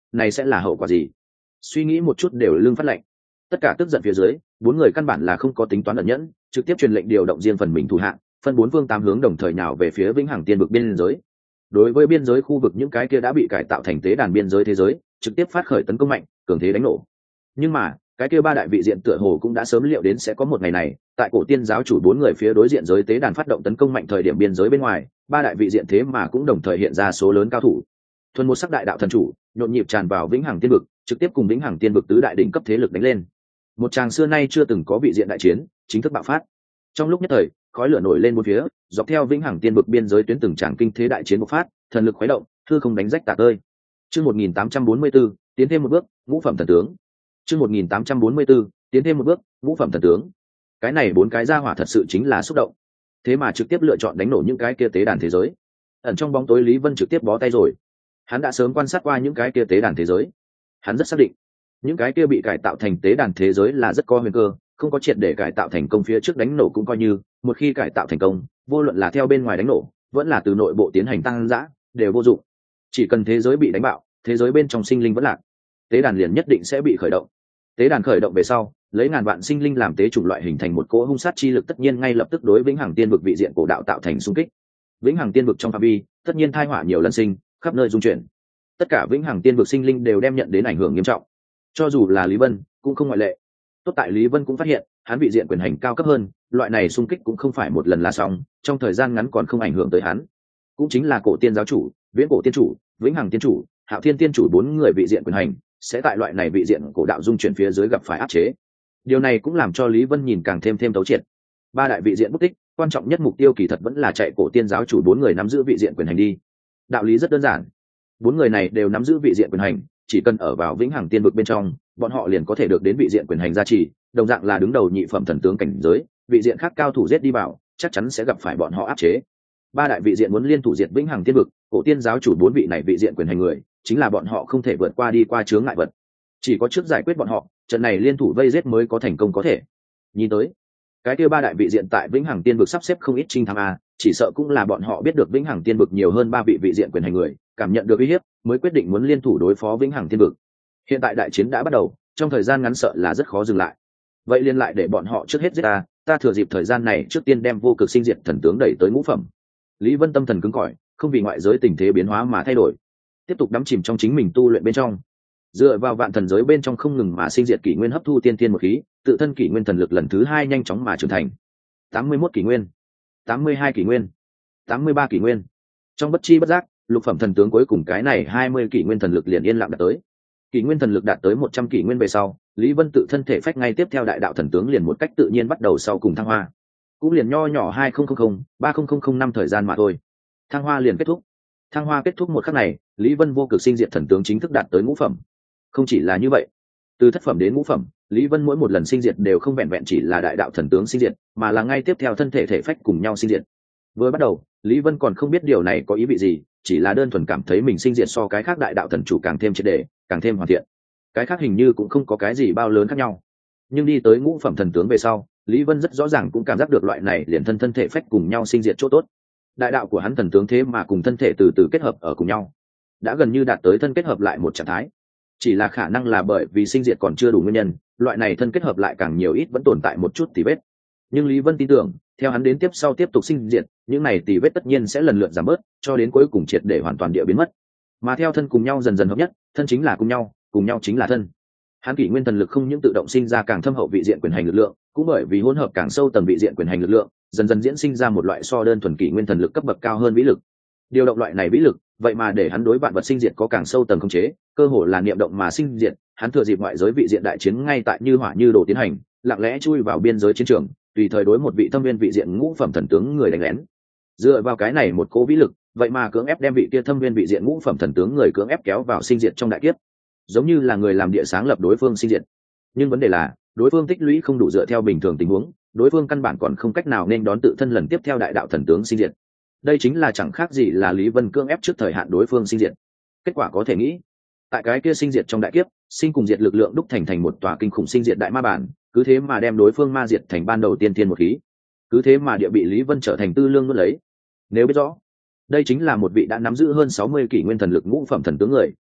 này sẽ là hậu quả gì? Suy nghĩ một chút đều lưng phát lạnh. Tất cả tức giận phía dưới, bốn người căn bản là không có tính toán ẩn nhẫn, trực tiếp truyền lệnh điều động riêng phần mình thủ hạng, phân bốn phương tám hướng đồng thời nào về phía vĩnh hằng tiên vực biên giới. Đối với biên giới khu vực những cái kia đã bị cải tạo thành tế đàn biên giới thế giới, trực tiếp phát khởi tấn công mạnh, cường thế đánh nổ. Nhưng mà cái kia ba đại vị diện tựa hồ cũng đã sớm liệu đến sẽ có một ngày này, tại cổ tiên giáo chủ bốn người phía đối diện giới tế đàn phát động tấn công mạnh thời điểm biên giới bên ngoài, ba đại vị diện thế mà cũng đồng thời hiện ra số lớn cao thủ. Thuần một sắc đại đạo thần chủ nhộn nhịp tràn vào vĩnh hằng tiên vực, trực tiếp cùng vĩnh hằng tiên vực tứ đại đỉnh cấp thế lực đánh lên. Một tràng xưa nay chưa từng có vị diện đại chiến chính thức bạo phát. Trong lúc nhất thời, khói lửa nổi lên bốn phía, dọc theo vĩnh hằng tiên vực biên giới tuyến từng tràng kinh thế đại chiến bộc phát, thần lực khuấy động, hư không đánh rách tả tơi. Chương một nghìn tám trăm bốn mươi tư, tiến thêm một bước, ngũ phẩm thần tướng. Chương một nghìn tám trăm bốn mươi tư, tiến thêm một bước, ngũ phẩm thần tướng. Cái này bốn cái ra hỏa thật sự chính là xúc động. Thế mà trực tiếp lựa chọn đánh nổ những cái kia tế đàn thế giới. Ẩn trong bóng tối Lý Vân trực tiếp bó tay rồi. Hắn đã sớm quan sát qua những cái kia tế đàn thế giới. Hắn rất xác định, những cái kia bị cải tạo thành tế đàn thế giới là rất có nguy cơ, không có triệt để cải tạo thành công phía trước đánh nổ cũng coi như, một khi cải tạo thành công, vô luận là theo bên ngoài đánh nổ, vẫn là từ nội bộ tiến hành tăng dã, đều vô dụng. Chỉ cần thế giới bị đánh bạo, thế giới bên trong sinh linh vẫn lạc, tế đàn liền nhất định sẽ bị khởi động. Tế đàn khởi động về sau, lấy ngàn vạn sinh linh làm tế chủng loại hình thành một cỗ hung sát chi lực, tất nhiên ngay lập tức đối vĩnh hằng tiên vực vị diện cổ đạo tạo thành xung kích. Vĩnh hằng tiên vực trong phạm vi, tất nhiên thai họa nhiều lần sinh, khắp nơi dung chuyển. Tất cả vĩnh hằng tiên vực sinh linh đều đem nhận đến ảnh hưởng nghiêm trọng. Cho dù là Lý Vân, cũng không ngoại lệ. Tốt tại Lý Vân cũng phát hiện, hắn vị diện quyền hành cao cấp hơn, loại này xung kích cũng không phải một lần là xong, trong thời gian ngắn còn không ảnh hưởng tới hắn. Cũng chính là cổ tiên giáo chủ, viễn cổ tiên chủ, vĩnh hằng tiên chủ, hạo thiên tiên chủ bốn người vị diện quyền hành, sẽ tại loại này vị diện cổ đạo dung chuyển phía dưới gặp phải áp chế. Điều này cũng làm cho Lý Vân nhìn càng thêm thêm thấu triệt. Ba đại vị diện bất tích, quan trọng nhất mục tiêu kỳ thật vẫn là chạy cổ tiên giáo chủ bốn người nắm giữ vị diện quyền hành đi. Đạo lý rất đơn giản, bốn người này đều nắm giữ vị diện quyền hành, chỉ cần ở vào vĩnh hằng tiên vực bên trong, bọn họ liền có thể được đến vị diện quyền hành gia trì, đồng dạng là đứng đầu nhị phẩm thần tướng cảnh giới, vị diện khác cao thủ giết đi vào, chắc chắn sẽ gặp phải bọn họ áp chế. Ba đại vị diện muốn liên thủ diệt vĩnh hằng tiên vực, cổ tiên giáo chủ bốn vị này vị diện quyền hành người, chính là bọn họ không thể vượt qua đi qua chướng ngại vật. Chỉ có trước giải quyết bọn họ, trận này liên thủ vây giết mới có thành công có thể. Nhìn tới, cái kia ba đại vị diện tại vĩnh hằng tiên vực sắp xếp không ít trinh thám a, chỉ sợ cũng là bọn họ biết được vĩnh hằng tiên vực nhiều hơn ba vị vị diện quyền hành người, cảm nhận được uy hiếp, mới quyết định muốn liên thủ đối phó vĩnh hằng tiên vực. Hiện tại đại chiến đã bắt đầu, trong thời gian ngắn sợ là rất khó dừng lại. Vậy liên lại để bọn họ trước hết giết ta, ta thừa dịp thời gian này trước tiên đem vô cực sinh diệt thần tướng đẩy tới ngũ phẩm. Lý Vân tâm thần cứng cỏi, không vì ngoại giới tình thế biến hóa mà thay đổi, tiếp tục đắm chìm trong chính mình tu luyện bên trong. Dựa vào vạn thần giới bên trong không ngừng mà sinh diệt kỷ nguyên hấp thu tiên tiên một khí, tự thân kỷ nguyên thần lực lần thứ hai nhanh chóng mà trưởng thành. tám mươi mốt kỷ nguyên, tám mươi hai kỷ nguyên, tám mươi ba kỷ nguyên. Trong bất chi bất giác, lục phẩm thần tướng cuối cùng cái này hai mươi kỷ nguyên thần lực liền yên lặng đạt tới. Kỷ nguyên thần lực đạt tới một trăm kỷ nguyên về sau, Lý Vân tự thân thể phách ngay tiếp theo đại đạo thần tướng liền một cách tự nhiên bắt đầu sau cùng thăng hoa. Cũng liền nho nhỏ hai nghìn ba nghìn năm thời gian mà thôi. Thăng hoa liền kết thúc. Thăng hoa kết thúc một khắc này, Lý Vân vô cực sinh diệt thần tướng chính thức đạt tới ngũ phẩm. Không chỉ là như vậy, từ thất phẩm đến ngũ phẩm, Lý Vân mỗi một lần sinh diệt đều không vẹn vẹn chỉ là đại đạo thần tướng sinh diệt, mà là ngay tiếp theo thân thể thể phách cùng nhau sinh diệt. Vừa bắt đầu, Lý Vân còn không biết điều này có ý vị gì, chỉ là đơn thuần cảm thấy mình sinh diệt so cái khác đại đạo thần chủ càng thêm triệt để, càng thêm hoàn thiện. Cái khác hình như cũng không có cái gì bao lớn khác nhau. Nhưng đi tới ngũ phẩm thần tướng về sau, Lý Vân rất rõ ràng cũng cảm giác được loại này liền thân thân thể phách cùng nhau sinh diệt chỗ tốt. Đại đạo của hắn thần tướng thế mà cùng thân thể từ từ kết hợp ở cùng nhau, đã gần như đạt tới thân kết hợp lại một trạng thái. Chỉ là khả năng là bởi vì sinh diệt còn chưa đủ nguyên nhân, loại này thân kết hợp lại càng nhiều ít vẫn tồn tại một chút tì vết. Nhưng Lý Vân tin tưởng, theo hắn đến tiếp sau tiếp tục sinh diệt, những này tì vết tất nhiên sẽ lần lượt giảm bớt, cho đến cuối cùng triệt để hoàn toàn địa biến mất. Mà theo thân cùng nhau dần dần hợp nhất, thân chính là cùng nhau, cùng nhau chính là thân. Hắn kỷ nguyên thần lực không những tự động sinh ra càng thâm hậu vị diện quyền hành lực lượng, cũng bởi vì hỗn hợp càng sâu tầng vị diện quyền hành lực lượng, dần dần diễn sinh ra một loại so đơn thuần kỷ nguyên thần lực cấp bậc cao hơn vĩ lực. Điều động loại này vĩ lực, vậy mà để hắn đối vạn vật sinh diệt có càng sâu tầng khống chế, cơ hồ là niệm động mà sinh diệt. Hắn thừa dịp ngoại giới vị diện đại chiến ngay tại như hỏa như đồ tiến hành, lặng lẽ chui vào biên giới chiến trường, tùy thời đối một vị thâm viên vị diện ngũ phẩm thần tướng người đánh lén. Dựa vào cái này một cố vĩ lực, vậy mà cưỡng ép đem vị kia thâm viên vị diện ngũ phẩm thần tướng người cưỡng ép kéo vào sinh diệt trong đại kiếp, giống như là người làm địa sáng lập đối phương sinh diệt. Nhưng vấn đề là, đối phương tích lũy không đủ dựa theo bình thường tình huống, đối phương căn bản còn không cách nào nên đón tự thân lần tiếp theo đại đạo thần tướng sinh diệt. Đây chính là chẳng khác gì là Lý Vân cưỡng ép trước thời hạn đối phương sinh diệt. Kết quả có thể nghĩ, tại cái kia sinh diệt trong đại kiếp, sinh cùng diệt lực lượng đúc thành thành một tòa kinh khủng sinh diệt đại ma bản, cứ thế mà đem đối phương ma diệt thành ban đầu tiên tiên một khí, cứ thế mà địa bị Lý Vân trở thành tư lương nuốt lấy. Nếu biết rõ, đây chính là một vị đã nắm giữ hơn sáu mươi kỷ nguyên thần lực ngũ phẩm thần tướng người,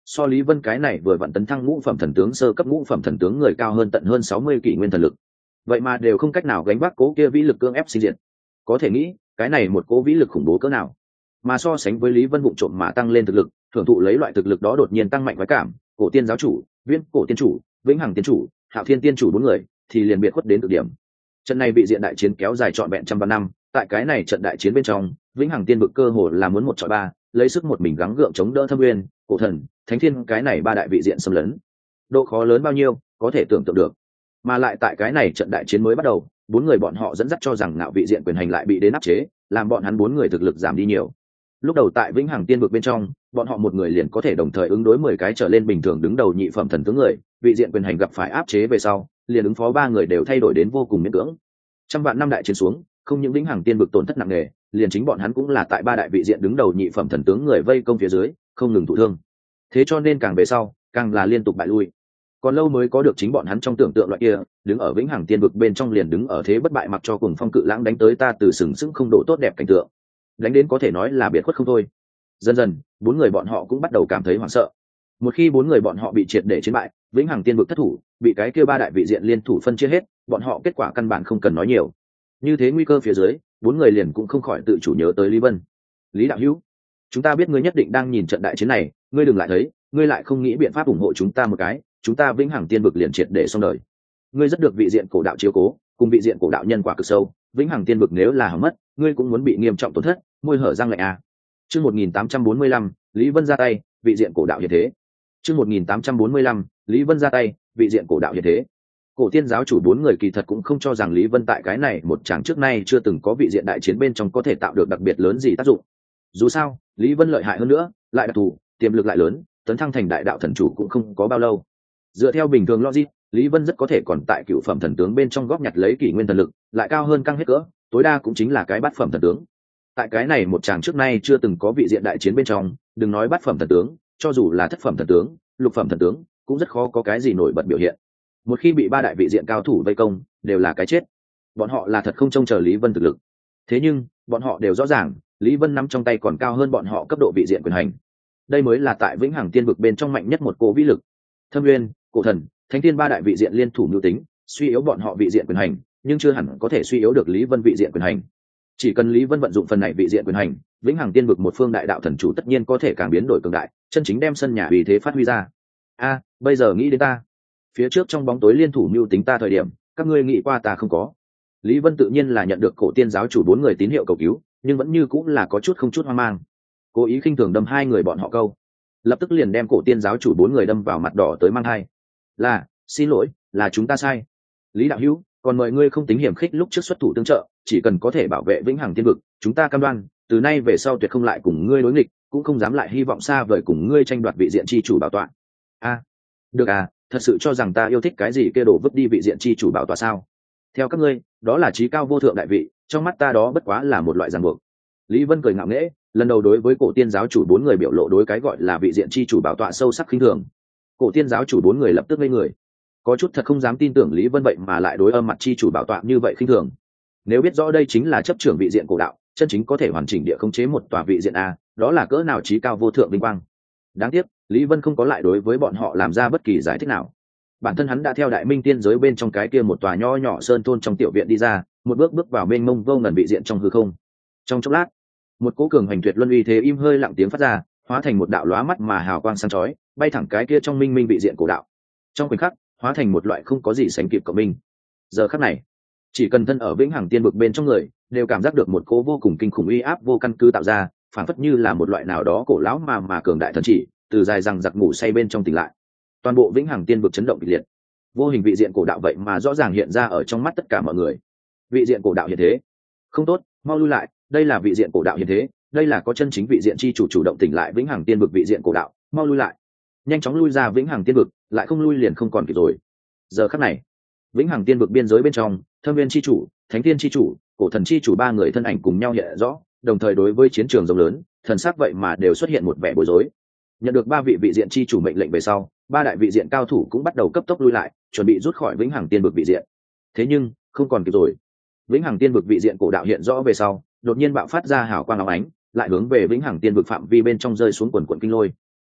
so Lý Vân cái này vừa vặn tấn thăng ngũ phẩm thần tướng sơ cấp ngũ phẩm thần tướng người cao hơn tận hơn sáu mươi kỷ nguyên thần lực, vậy mà đều không cách nào gánh vác cố kia vĩ lực cưỡng ép sinh diệt. Có thể nghĩ cái này một cố vĩ lực khủng bố cỡ nào, mà so sánh với Lý Vân vụng trộm mà tăng lên thực lực, thưởng thụ lấy loại thực lực đó đột nhiên tăng mạnh quái cảm, cổ tiên giáo chủ, viễn cổ tiên chủ, vĩnh hằng tiên chủ, hạo thiên tiên chủ bốn người thì liền biệt khuất đến cực điểm. Trận này bị diện đại chiến kéo dài trọn vẹn trăm ba năm, tại cái này trận đại chiến bên trong, vĩnh hằng tiên vực cơ hồ là muốn một chọi ba, lấy sức một mình gắng gượng chống đỡ Thâm Nguyên, Cổ Thần, Thánh Thiên cái này ba đại vị diện xâm lấn. Độ khó lớn bao nhiêu, có thể tưởng tượng được. Mà lại tại cái này trận đại chiến mới bắt đầu, bốn người bọn họ dẫn dắt cho rằng ngạo vị diện quyền hành lại bị đến áp chế, làm bọn hắn bốn người thực lực giảm đi nhiều. Lúc đầu tại vĩnh hằng tiên vực bên trong, bọn họ một người liền có thể đồng thời ứng đối mười cái trở lên bình thường đứng đầu nhị phẩm thần tướng người, vị diện quyền hành gặp phải áp chế về sau, liền ứng phó ba người đều thay đổi đến vô cùng miễn cưỡng. Trăm vạn năm đại chiến xuống, không những vĩnh hằng tiên vực tổn thất nặng nề, liền chính bọn hắn cũng là tại ba đại vị diện đứng đầu nhị phẩm thần tướng người vây công phía dưới, không ngừng thụ thương. Thế cho nên càng về sau, càng là liên tục bại lui. Còn lâu mới có được chính bọn hắn trong tưởng tượng loại kia, đứng ở vĩnh hằng tiên vực bên trong liền đứng ở thế bất bại, mặc cho cùng phong cự lãng đánh tới ta từ sừng sững không độ tốt đẹp cảnh tượng, đánh đến có thể nói là biệt khuất không thôi. Dần dần, bốn người bọn họ cũng bắt đầu cảm thấy hoảng sợ. Một khi bốn người bọn họ bị triệt để chiến bại, vĩnh hằng tiên vực thất thủ, bị cái kia ba đại vị diện liên thủ phân chia hết, bọn họ kết quả căn bản không cần nói nhiều. Như thế nguy cơ phía dưới, bốn người liền cũng không khỏi tự chủ nhớ tới Lý Vân. Lý đạo hữu, chúng ta biết ngươi nhất định đang nhìn trận đại chiến này, ngươi đừng lại thấy, ngươi lại không nghĩ biện pháp ủng hộ chúng ta một cái, chúng ta vĩnh hằng tiên vực liền triệt để xong đời. Ngươi rất được vị diện cổ đạo chiếu cố, cùng vị diện cổ đạo nhân quả cực sâu, vĩnh hằng tiên vực nếu là hỏng mất, ngươi cũng muốn bị nghiêm trọng tổn thất. Môi hở răng lạnh à. Chương một nghìn tám trăm bốn mươi lăm, Lý Vân ra tay, vị diện cổ đạo hiện thế. Chương một nghìn tám trăm bốn mươi lăm, Lý Vân ra tay, vị diện cổ đạo hiện thế. Cổ tiên giáo chủ bốn người kỳ thật cũng không cho rằng Lý Vân tại cái này một tràng trước nay chưa từng có vị diện đại chiến bên trong có thể tạo được đặc biệt lớn gì tác dụng. Dù sao, Lý Vân lợi hại hơn nữa, lại đặc thù, tiềm lực lại lớn, tấn thăng thành đại đạo thần chủ cũng không có bao lâu. Dựa theo bình thường logic, Lý Vân rất có thể còn tại cựu phẩm thần tướng bên trong góp nhặt lấy kỷ nguyên thần lực, lại cao hơn căng hết cỡ, tối đa cũng chính là cái bát phẩm thần tướng. Tại cái này một tràng trước nay chưa từng có vị diện đại chiến bên trong, đừng nói bát phẩm thần tướng, cho dù là thất phẩm thần tướng, lục phẩm thần tướng, cũng rất khó có cái gì nổi bật biểu hiện. Một khi bị ba đại vị diện cao thủ vây công, đều là cái chết. Bọn họ là thật không trông chờ Lý Vân thực lực. Thế nhưng, bọn họ đều rõ ràng, Lý Vân nắm trong tay còn cao hơn bọn họ cấp độ vị diện quyền hành. Đây mới là tại vĩnh hằng tiên vực bên trong mạnh nhất một cố vĩ lực. Thâm Nguyên, Cổ Thần, Thánh Thiên ba đại vị diện liên thủ mưu tính, suy yếu bọn họ vị diện quyền hành, nhưng chưa hẳn có thể suy yếu được Lý Vân vị diện quyền hành. Chỉ cần Lý Vân vận dụng phần này vị diện quyền hành, vĩnh hằng tiên vực một phương đại đạo thần chủ tất nhiên có thể càng biến đổi cường đại, chân chính đem sân nhà vì thế phát huy ra. A, bây giờ nghĩ đến ta, phía trước trong bóng tối liên thủ mưu tính ta thời điểm, các ngươi nghĩ qua ta không có. Lý Vân tự nhiên là nhận được cổ tiên giáo chủ bốn người tín hiệu cầu cứu, nhưng vẫn như cũng là có chút không chút hoang mang, cố ý khinh thường đâm hai người bọn họ câu, lập tức liền đem cổ tiên giáo chủ bốn người đâm vào mặt đỏ tới mang hai. Là, xin lỗi, là chúng ta sai. Lý đạo hữu, còn mời ngươi không tính hiểm khích lúc trước xuất thủ tương trợ, chỉ cần có thể bảo vệ vĩnh hằng tiên vực, chúng ta cam đoan, từ nay về sau tuyệt không lại cùng ngươi đối nghịch, cũng không dám lại hy vọng xa vời cùng ngươi tranh đoạt vị diện chi chủ bảo tọa. A, được à, thật sự cho rằng ta yêu thích cái gì kia đổ vứt đi vị diện chi chủ bảo tọa sao? Theo các ngươi, đó là trí cao vô thượng đại vị, trong mắt ta đó bất quá là một loại ràng buộc. Lý Vân cười ngạo nghễ, lần đầu đối với cổ tiên giáo chủ bốn người biểu lộ đối cái gọi là vị diện chi chủ bảo tọa sâu sắc khinh thường. Cổ tiên giáo chủ bốn người lập tức ngây người, có chút thật không dám tin tưởng Lý Vân vậy mà lại đối âm mặt chi chủ bảo tọa như vậy khinh thường. Nếu biết rõ đây chính là chấp trưởng vị diện cổ đạo, chân chính có thể hoàn chỉnh địa khống chế một tòa vị diện a, đó là cỡ nào trí cao vô thượng vinh quang. Đáng tiếc, Lý Vân không có lại đối với bọn họ làm ra bất kỳ giải thích nào. Bản thân hắn đã theo đại minh tiên giới bên trong cái kia một tòa nho nhỏ sơn thôn trong tiểu viện đi ra, một bước bước vào mênh mông vô ngần vị diện trong hư không. Trong chốc lát, một cỗ cường hành tuyệt luân uy thế im hơi lặng tiếng phát ra, hóa thành một đạo lóa mắt mà hào quang sáng chói, bay thẳng cái kia trong minh minh vị diện cổ đạo. Trong khoảnh khắc, hóa thành một loại không có gì sánh kịp cộng minh. Giờ khắc này, chỉ cần thân ở vĩnh hằng tiên vực bên trong người, đều cảm giác được một cỗ vô cùng kinh khủng uy áp vô căn cứ tạo ra, phản phất như là một loại nào đó cổ lão mà mà cường đại thần chỉ, từ dài rằng giặc ngủ say bên trong tỉnh lại. Toàn bộ vĩnh hằng tiên vực chấn động kịch liệt. Vô hình vị diện cổ đạo vậy mà rõ ràng hiện ra ở trong mắt tất cả mọi người. Vị diện cổ đạo hiện thế, không tốt, mau lui lại, đây là vị diện cổ đạo hiện thế, đây là có chân chính vị diện chi chủ chủ động tỉnh lại vĩnh hằng tiên vực vị diện cổ đạo, mau lui lại, nhanh chóng lui ra vĩnh hằng tiên vực, lại không lui liền không còn kịp rồi. Giờ khắc này, vĩnh hằng tiên vực biên giới bên trong, Thâm Nguyên chi chủ, Thánh Thiên chi chủ, Cổ Thần chi chủ ba người thân ảnh cùng nhau hiện rõ, đồng thời đối với chiến trường rộng lớn, thần sắc vậy mà đều xuất hiện một vẻ bối rối. Nhận được ba vị vị diện chi chủ mệnh lệnh về sau, ba đại vị diện cao thủ cũng bắt đầu cấp tốc lui lại, chuẩn bị rút khỏi vĩnh hằng tiên vực vị diện. Thế nhưng, không còn kịp rồi. Vĩnh hằng tiên vực vị diện cổ đạo hiện rõ về sau, đột nhiên bạo phát ra hào quang óng ánh, lại hướng về vĩnh hằng tiên vực phạm vi bên trong rơi xuống quần quần kinh lôi.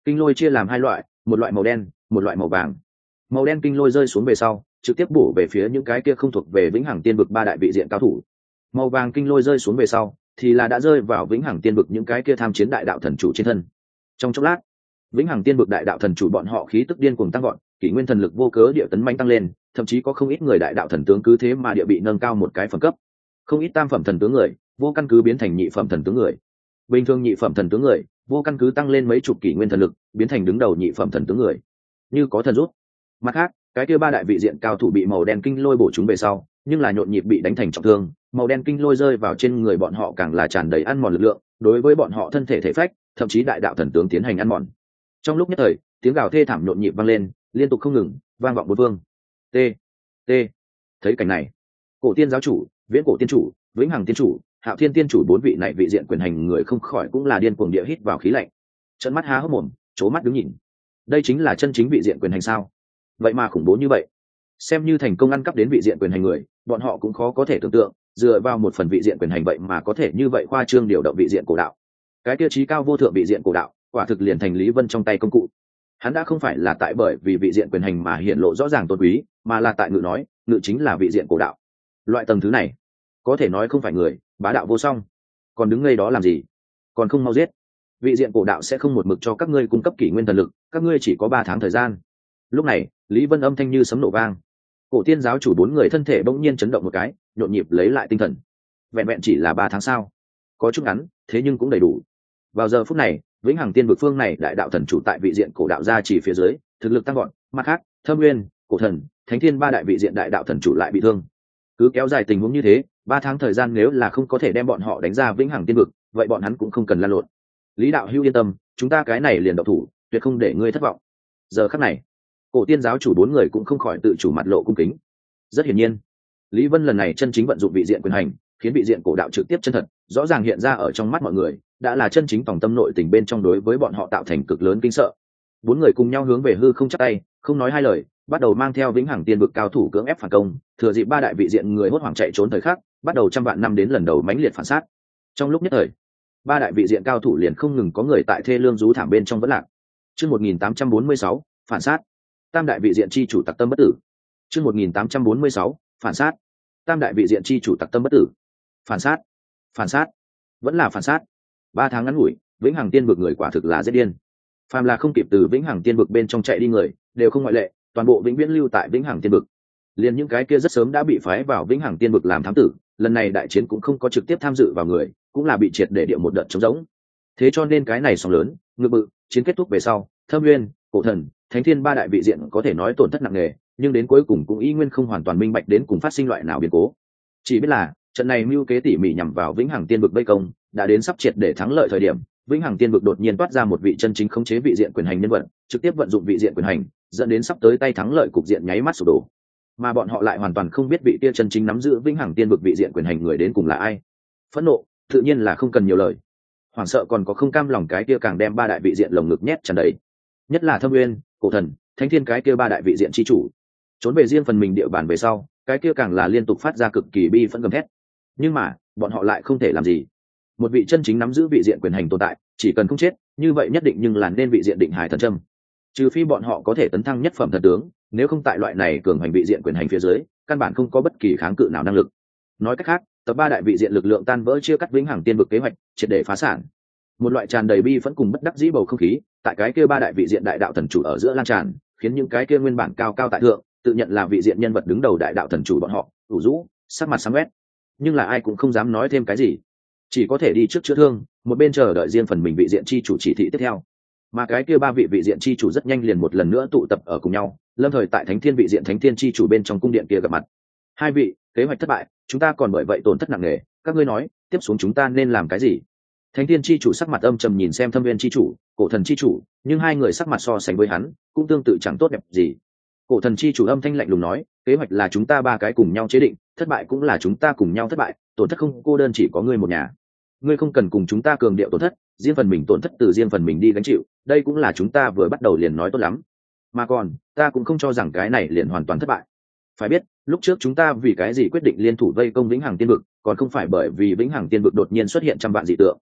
Kinh lôi chia làm hai loại, một loại màu đen, một loại màu vàng. Màu đen kinh lôi rơi xuống về sau, trực tiếp bổ về phía những cái kia không thuộc về vĩnh hằng tiên vực ba đại vị diện cao thủ. Màu vàng kinh lôi rơi xuống về sau, thì là đã rơi vào vĩnh hằng tiên vực những cái kia tham chiến đại đạo thần chủ trên thân. Trong chốc lát, vĩnh hằng tiên vực đại đạo thần chủ bọn họ khí tức điên cuồng tăng gọn, kỷ nguyên thần lực vô cớ địa tấn manh tăng lên, thậm chí có không ít người đại đạo thần tướng cứ thế mà địa bị nâng cao một cái phẩm cấp. Không ít tam phẩm thần tướng người, vô căn cứ biến thành nhị phẩm thần tướng người. Bình thường nhị phẩm thần tướng người, vô căn cứ tăng lên mấy chục kỷ nguyên thần lực, biến thành đứng đầu nhị phẩm thần tướng người. Như có thần rút. Mặt khác, cái kia ba đại vị diện cao thủ bị màu đen kinh lôi bổ chúng về sau, nhưng là nhộn nhịp bị đánh thành trọng thương, màu đen kinh lôi rơi vào trên người bọn họ càng là tràn đầy ăn mòn lực lượng, đối với bọn họ thân thể thể phách, thậm chí đại đạo thần tướng tiến hành ăn mòn. Trong lúc nhất thời, tiếng gào thê thảm nhộn nhịp vang lên, liên tục không ngừng, vang vọng bốn phương. T. T. Thấy cảnh này, Cổ Tiên giáo chủ, Viễn Cổ tiên chủ, Vĩnh Hằng tiên chủ, Hạo Thiên tiên chủ bốn vị này vị diện quyền hành người không khỏi cũng là điên cuồng địa hít vào khí lạnh. Trợn mắt há hốc mồm, chố mắt đứng nhìn. Đây chính là chân chính vị diện quyền hành sao? Vậy mà khủng bố như vậy. Xem như thành công ăn cắp đến vị diện quyền hành người, bọn họ cũng khó có thể tưởng tượng, dựa vào một phần vị diện quyền hành vậy mà có thể như vậy khoa trương điều động vị diện cổ đạo. Cái tiêu chí cao vô thượng vị diện cổ đạo, quả thực liền thành Lý Vân trong tay công cụ. Hắn đã không phải là tại bởi vì vị diện quyền hành mà hiển lộ rõ ràng tôn quý, mà là tại ngự nói, ngự chính là vị diện cổ đạo. Loại tầng thứ này, có thể nói không phải người, bá đạo vô song. Còn đứng ngây đó làm gì? Còn không mau giết. Vị diện cổ đạo sẽ không một mực cho các ngươi cung cấp kỷ nguyên thần lực, các ngươi chỉ có ba tháng thời gian. Lúc này, Lý Vân âm thanh như sấm nổ vang. Cổ Tiên giáo chủ bốn người thân thể bỗng nhiên chấn động một cái, nhộn nhịp lấy lại tinh thần. Vẹn vẹn chỉ là ba tháng sao? Có chút ngắn, thế nhưng cũng đầy đủ. Vào giờ phút này, Vĩnh Hằng Tiên vực phương này đại đạo thần chủ tại vị diện cổ đạo gia chỉ phía dưới, thực lực tăng gọn, mặt khác, Thâm Nguyên, Cổ Thần, Thánh Thiên ba đại vị diện đại đạo thần chủ lại bị thương. Cứ kéo dài tình huống như thế, ba tháng thời gian nếu là không có thể đem bọn họ đánh ra Vĩnh Hằng Tiên vực, vậy bọn hắn cũng không cần lan lộn. Lý đạo hữu yên tâm, chúng ta cái này liền động thủ, tuyệt không để ngươi thất vọng. Giờ khắc này, Cổ Tiên giáo chủ bốn người cũng không khỏi tự chủ mặt lộ cung kính. Rất hiển nhiên, Lý Vân lần này chân chính vận dụng vị diện quyền hành, khiến vị diện cổ đạo trực tiếp chân thật, rõ ràng hiện ra ở trong mắt mọi người, đã là chân chính tổng tâm nội tình bên trong đối với bọn họ tạo thành cực lớn kinh sợ. Bốn người cùng nhau hướng về hư không chắp tay, không nói hai lời, bắt đầu mang theo Vĩnh Hằng Tiên vực cao thủ cưỡng ép phản công, thừa dịp ba đại vị diện người hốt hoảng chạy trốn thời khắc, bắt đầu trăm vạn năm đến lần đầu mãnh liệt phản sát. Trong lúc nhất thời, ba đại vị diện cao thủ liền không ngừng có người tại thê lương rú thảm bên trong vẫn lạc. Chương một nghìn tám trăm bốn mươi sáu, phản sát. Tam đại vị diện chi chủ tặc tâm bất tử. Chương một nghìn tám trăm bốn mươi sáu, phản sát. Tam đại vị diện chi chủ tặc tâm bất tử. Phản sát, phản sát, vẫn là phản sát. Ba tháng ngắn ngủi, Vĩnh Hằng Tiên vực người quả thực là giết điên. Phàm là không kịp từ Vĩnh Hằng Tiên vực bên trong chạy đi người, đều không ngoại lệ, toàn bộ vĩnh viễn lưu tại Vĩnh Hằng Tiên vực. Liên những cái kia rất sớm đã bị phái vào Vĩnh Hằng Tiên vực làm thám tử, lần này đại chiến cũng không có trực tiếp tham dự vào người, cũng là bị triệt để địa một đợt trống rỗng. Thế cho nên cái này sóng lớn, ngự bự, chiến kết thúc về sau, Thâm Nguyên, Cổ Thần, Thánh Thiên ba đại vị diện có thể nói tổn thất nặng nề, nhưng đến cuối cùng cũng y nguyên không hoàn toàn minh bạch đến cùng phát sinh loại nào biến cố. Chỉ biết là trận này mưu kế tỉ mỉ nhằm vào Vĩnh Hằng Tiên vực vây công, đã đến sắp triệt để thắng lợi thời điểm, Vĩnh Hằng Tiên vực đột nhiên toát ra một vị chân chính khống chế vị diện quyền hành nhân vật, trực tiếp vận dụng vị diện quyền hành, dẫn đến sắp tới tay thắng lợi cục diện nháy mắt sụp đổ. Mà bọn họ lại hoàn toàn không biết vị kia chân chính nắm giữ Vĩnh Hằng Tiên vực vị diện quyền hành người đến cùng là ai. Phẫn nộ, tự nhiên là không cần nhiều lời. Hoảng sợ còn có không cam lòng cái kia càng đem ba đại vị diện lồng ngực nhét tràn đầy. Nhất là Thâm Nguyên, Cổ Thần, Thánh Thiên cái kia ba đại vị diện chi chủ, trốn về riêng phần mình địa bàn về sau, cái kia càng là liên tục phát ra cực kỳ bi phẫn gầm thét. Nhưng mà, bọn họ lại không thể làm gì. Một vị chân chính nắm giữ vị diện quyền hành tồn tại, chỉ cần không chết, như vậy nhất định nhưng là nên vị diện định hải thần châm. Trừ phi bọn họ có thể tấn thăng nhất phẩm thần tướng, nếu không tại loại này cường hành vị diện quyền hành phía dưới, căn bản không có bất kỳ kháng cự nào năng lực. Nói cách khác, tập ba đại vị diện lực lượng tan vỡ chia cắt Vĩnh Hằng Tiên vực kế hoạch, triệt để phá sản. Một loại tràn đầy bi phẫn cùng bất đắc dĩ bầu không khí, tại cái kia ba đại vị diện đại đạo thần chủ ở giữa lan tràn, khiến những cái kia nguyên bản cao cao tại thượng, tự nhận là vị diện nhân vật đứng đầu đại đạo thần chủ bọn họ, ủ rũ, sắc mặt sáng quét. Nhưng là ai cũng không dám nói thêm cái gì, chỉ có thể đi trước chữa thương, một bên chờ đợi riêng phần mình vị diện chi chủ chỉ thị tiếp theo. Mà cái kia ba vị vị diện chi chủ rất nhanh liền một lần nữa tụ tập ở cùng nhau, lâm thời tại Thánh Thiên vị diện Thánh Thiên chi chủ bên trong cung điện kia gặp mặt. Hai vị, kế hoạch thất bại, chúng ta còn bởi vậy tổn thất nặng nề, các ngươi nói, tiếp xuống chúng ta nên làm cái gì? Thánh Thiên chi chủ sắc mặt âm trầm nhìn xem Thâm Nguyên chi chủ, Cổ Thần chi chủ, nhưng hai người sắc mặt so sánh với hắn, cũng tương tự chẳng tốt đẹp gì. Cổ Thần chi chủ âm thanh lạnh lùng nói, kế hoạch là chúng ta ba cái cùng nhau chế định, thất bại cũng là chúng ta cùng nhau thất bại, tổn thất không cô đơn chỉ có ngươi một nhà. Ngươi không cần cùng chúng ta cường điệu tổn thất, riêng phần mình tổn thất từ riêng phần mình đi gánh chịu, đây cũng là chúng ta vừa bắt đầu liền nói tốt lắm. Mà còn, ta cũng không cho rằng cái này liền hoàn toàn thất bại. Phải biết, lúc trước chúng ta vì cái gì quyết định liên thủ vây công Vĩnh Hằng Tiên vực, còn không phải bởi vì Vĩnh Hằng Tiên vực đột nhiên xuất hiện trăm vạn dị tượng.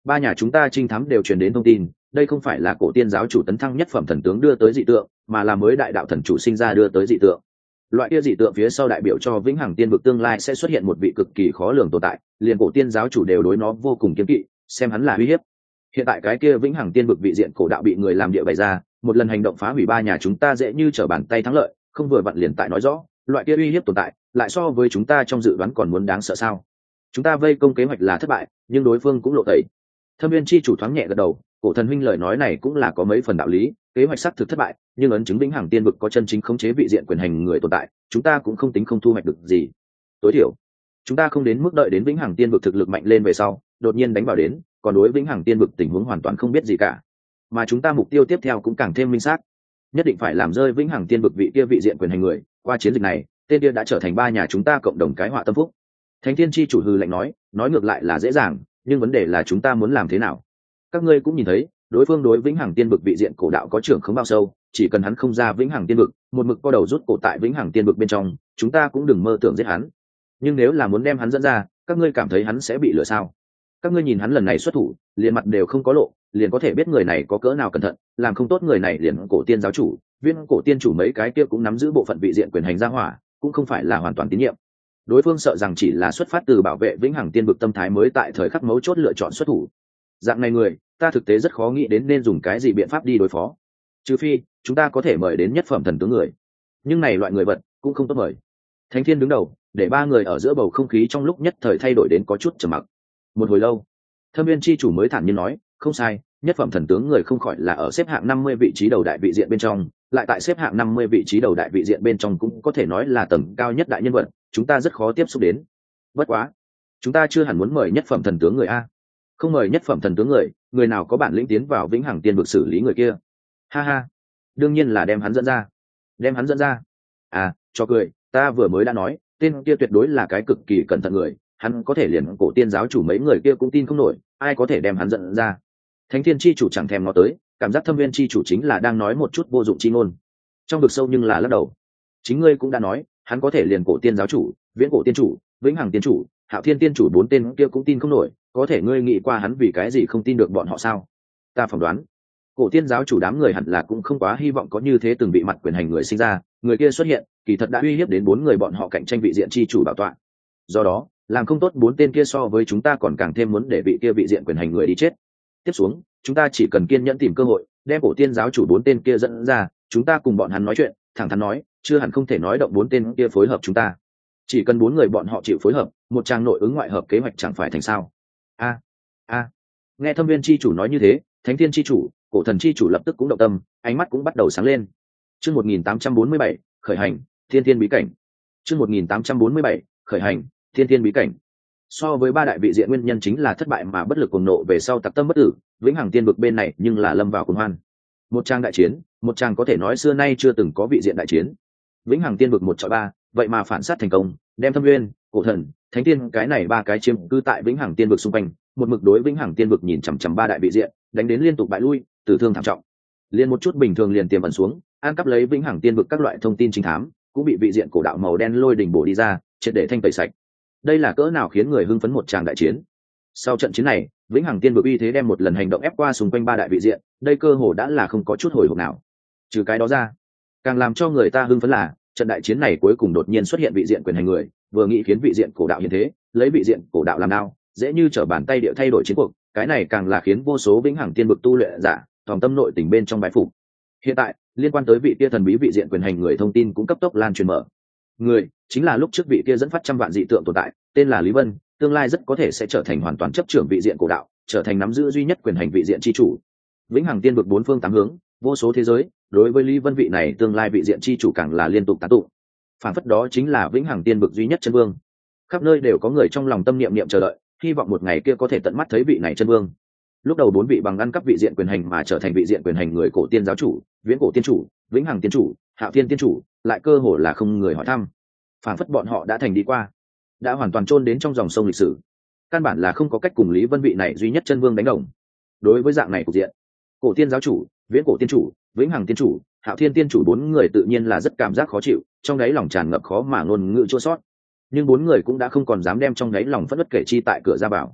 ba nhà chúng ta trinh thám đều truyền đến thông tin, đây không phải là cổ tiên giáo chủ tấn thăng nhất phẩm thần tướng đưa tới dị tượng, mà là mới đại đạo thần chủ sinh ra đưa tới dị tượng. Loại kia dị tượng phía sau đại biểu cho vĩnh hằng tiên vực tương lai sẽ xuất hiện một vị cực kỳ khó lường tồn tại, liền cổ tiên giáo chủ đều đối nó vô cùng kiêng kỵ, xem hắn là uy hiếp. Hiện tại cái kia vĩnh hằng tiên vực vị diện cổ đạo bị người làm địa bày ra, một lần hành động phá hủy ba nhà chúng ta dễ như trở bàn tay thắng lợi, không vừa vặn liền tại nói rõ, loại kia uy hiếp tồn tại, lại so với chúng ta trong dự đoán còn muốn đáng sợ sao? Chúng ta vây công kế hoạch là thất bại, nhưng đối phương cũng lộ tẩy. Thâm Viên chi chủ thoáng nhẹ gật đầu, cổ thần huynh lời nói này cũng là có mấy phần đạo lý, kế hoạch xác thực thất bại, nhưng ấn chứng vĩnh hằng tiên vực có chân chính khống chế vị diện quyền hành người tồn tại, chúng ta cũng không tính không thu hoạch được gì. Tối thiểu, chúng ta không đến mức đợi đến vĩnh hằng tiên vực thực lực mạnh lên về sau, đột nhiên đánh vào đến, còn đối vĩnh hằng tiên vực tình huống hoàn toàn không biết gì cả. Mà chúng ta mục tiêu tiếp theo cũng càng thêm minh xác, nhất định phải làm rơi vĩnh hằng tiên vực vị kia vị diện quyền hành người. Qua chiến dịch này, tên kia đã trở thành ba nhà chúng ta cộng đồng cái họa tâm phúc. Thánh Thiên chi chủ hừ lạnh nói, nói ngược lại là dễ dàng, nhưng vấn đề là chúng ta muốn làm thế nào? Các ngươi cũng nhìn thấy, đối phương đối vĩnh hằng tiên vực vị diện cổ đạo có trưởng không bao sâu, chỉ cần hắn không ra vĩnh hằng tiên vực, một mực co đầu rút cổ tại vĩnh hằng tiên vực bên trong, chúng ta cũng đừng mơ tưởng giết hắn. Nhưng nếu là muốn đem hắn dẫn ra, các ngươi cảm thấy hắn sẽ bị lừa sao? Các ngươi nhìn hắn lần này xuất thủ, liền mặt đều không có lộ, liền có thể biết người này có cỡ nào cẩn thận, làm không tốt người này liền cổ tiên giáo chủ, viên cổ tiên chủ mấy cái kia cũng nắm giữ bộ phận vị diện quyền hành gia hỏa, cũng không phải là hoàn toàn tín nhiệm. Đối phương sợ rằng chỉ là xuất phát từ bảo vệ vĩnh hằng tiên vực tâm thái mới tại thời khắc mấu chốt lựa chọn xuất thủ. Dạng này người, ta thực tế rất khó nghĩ đến nên dùng cái gì biện pháp đi đối phó. Trừ phi chúng ta có thể mời đến nhất phẩm thần tướng người, nhưng này loại người vật cũng không tốt mời. Thánh Thiên đứng đầu, để ba người ở giữa bầu không khí trong lúc nhất thời thay đổi đến có chút trầm mặc. Một hồi lâu, Thâm Viên chi chủ mới thản nhiên nói, không sai, nhất phẩm thần tướng người không khỏi là ở xếp hạng năm mươi vị trí đầu đại vị diện bên trong, lại tại xếp hạng năm mươi vị trí đầu đại vị diện bên trong cũng có thể nói là tầng cao nhất đại nhân vật, chúng ta rất khó tiếp xúc đến. Bất quá, chúng ta chưa hẳn muốn mời nhất phẩm thần tướng người a. Không mời nhất phẩm thần tướng người, người nào có bản lĩnh tiến vào vĩnh hằng tiên vực xử lý người kia? Ha ha, đương nhiên là đem hắn dẫn ra. Đem hắn dẫn ra? À, cho cười, ta vừa mới đã nói, tên kia tuyệt đối là cái cực kỳ cẩn thận người, hắn có thể liền cổ tiên giáo chủ mấy người kia cũng tin không nổi, ai có thể đem hắn dẫn ra? Thánh Thiên chi chủ chẳng thèm ngó tới, cảm giác Thâm Viên chi chủ chính là đang nói một chút vô dụng chi ngôn. Trong vực sâu nhưng là lắc đầu. Chính ngươi cũng đã nói, hắn có thể liền cổ tiên giáo chủ, viễn cổ tiên chủ, vĩnh hằng tiên chủ, hạo thiên tiên chủ bốn tên kia cũng tin không nổi, có thể ngươi nghĩ qua hắn vì cái gì không tin được bọn họ sao? Ta phỏng đoán, cổ tiên giáo chủ đám người hẳn là cũng không quá hy vọng có như thế từng bị mặt quyền hành người sinh ra, người kia xuất hiện, kỳ thật đã uy hiếp đến bốn người bọn họ cạnh tranh vị diện chi chủ bảo tọa. Do đó, làm không tốt bốn tên kia so với chúng ta còn càng thêm muốn để vị kia vị diện quyền hành người đi chết. Tiếp xuống, chúng ta chỉ cần kiên nhẫn tìm cơ hội, đem cổ tiên giáo chủ bốn tên kia dẫn ra, chúng ta cùng bọn hắn nói chuyện, thẳng thắn nói, chưa hẳn không thể nói động bốn tên kia phối hợp chúng ta. Chỉ cần bốn người bọn họ chịu phối hợp, một trang nội ứng ngoại hợp kế hoạch chẳng phải thành sao? A a, nghe Thâm Viên chi chủ nói như thế, Thánh Thiên chi chủ, cổ thần chi chủ lập tức cũng động tâm, ánh mắt cũng bắt đầu sáng lên. Chương một nghìn tám trăm bốn mươi bảy, khởi hành, Thiên Thiên bí cảnh. Chương một nghìn tám trăm bốn mươi bảy, khởi hành, Thiên Thiên bí cảnh. So với ba đại vị diện nguyên nhân chính là thất bại mà bất lực cuồng nộ về sau tặc tâm bất tử, vĩnh hằng tiên vực bên này nhưng là lâm vào cuồng hoan. Một trang đại chiến, một trang có thể nói xưa nay chưa từng có vị diện đại chiến. Vĩnh hằng tiên vực một chọi ba, vậy mà phản sát thành công, đem Thâm Nguyên, cổ thần, Thánh Tiên cái này ba cái chiếm cư tại vĩnh hằng tiên vực xung quanh, một mực đối vĩnh hằng tiên vực nhìn chằm chằm ba đại vị diện, đánh đến liên tục bại lui, tử thương thảm trọng. Liên một chút bình thường liền tiềm ẩn xuống, an cắp lấy vĩnh hằng tiên vực các loại thông tin chính thám, cũng bị vị diện cổ đạo màu đen lôi đỉnh bổ đi ra, triệt để thanh tẩy sạch. Đây là cỡ nào khiến người hưng phấn một tràng đại chiến. Sau trận chiến này, vĩnh hằng tiên vực uy thế đem một lần hành động ép qua xung quanh ba đại vị diện, đây cơ hồ đã là không có chút hồi hộp nào. Trừ cái đó ra, càng làm cho người ta hưng phấn là trận đại chiến này cuối cùng đột nhiên xuất hiện vị diện quyền hành người, vừa nghĩ khiến vị diện cổ đạo hiện thế, lấy vị diện cổ đạo làm đao, dễ như trở bàn tay địa thay đổi chiến cuộc, cái này càng là khiến vô số vĩnh hằng tiên vực tu luyện giả toàn tâm nội tình bên trong bái phục. Hiện tại, liên quan tới vị kia thần bí vị diện quyền hành người thông tin cũng cấp tốc lan truyền mở. Người chính là lúc trước vị kia dẫn phát trăm vạn dị tượng tồn tại, tên là Lý Vân, tương lai rất có thể sẽ trở thành hoàn toàn chấp trưởng vị diện cổ đạo, trở thành nắm giữ duy nhất quyền hành vị diện chi chủ. Vĩnh hằng tiên vực bốn phương tám hướng, vô số thế giới, đối với Lý Vân vị này tương lai vị diện chi chủ càng là liên tục tán tụng. Phản phất đó chính là vĩnh hằng tiên vực duy nhất chân vương. Khắp nơi đều có người trong lòng tâm niệm niệm chờ đợi, hy vọng một ngày kia có thể tận mắt thấy vị này chân vương. Lúc đầu bốn vị bằng ăn cắp vị diện quyền hành mà trở thành vị diện quyền hành người cổ tiên giáo chủ, viễn cổ tiên chủ, vĩnh hằng tiên chủ, hạo thiên tiên chủ, lại cơ hồ là không người hỏi thăm. Phản phất bọn họ đã thành đi qua, đã hoàn toàn chôn đến trong dòng sông lịch sử, căn bản là không có cách cùng Lý Vân vị này duy nhất chân vương đánh đồng. Đối với dạng này cục diện, cổ tiên giáo chủ, viễn cổ tiên chủ, vĩnh hằng tiên chủ, hạo thiên tiên chủ bốn người tự nhiên là rất cảm giác khó chịu, trong đáy lòng tràn ngập khó mà ngôn ngữ chua sót. Nhưng bốn người cũng đã không còn dám đem trong đáy lòng phẫn uất kể chi tại cửa ra bảo.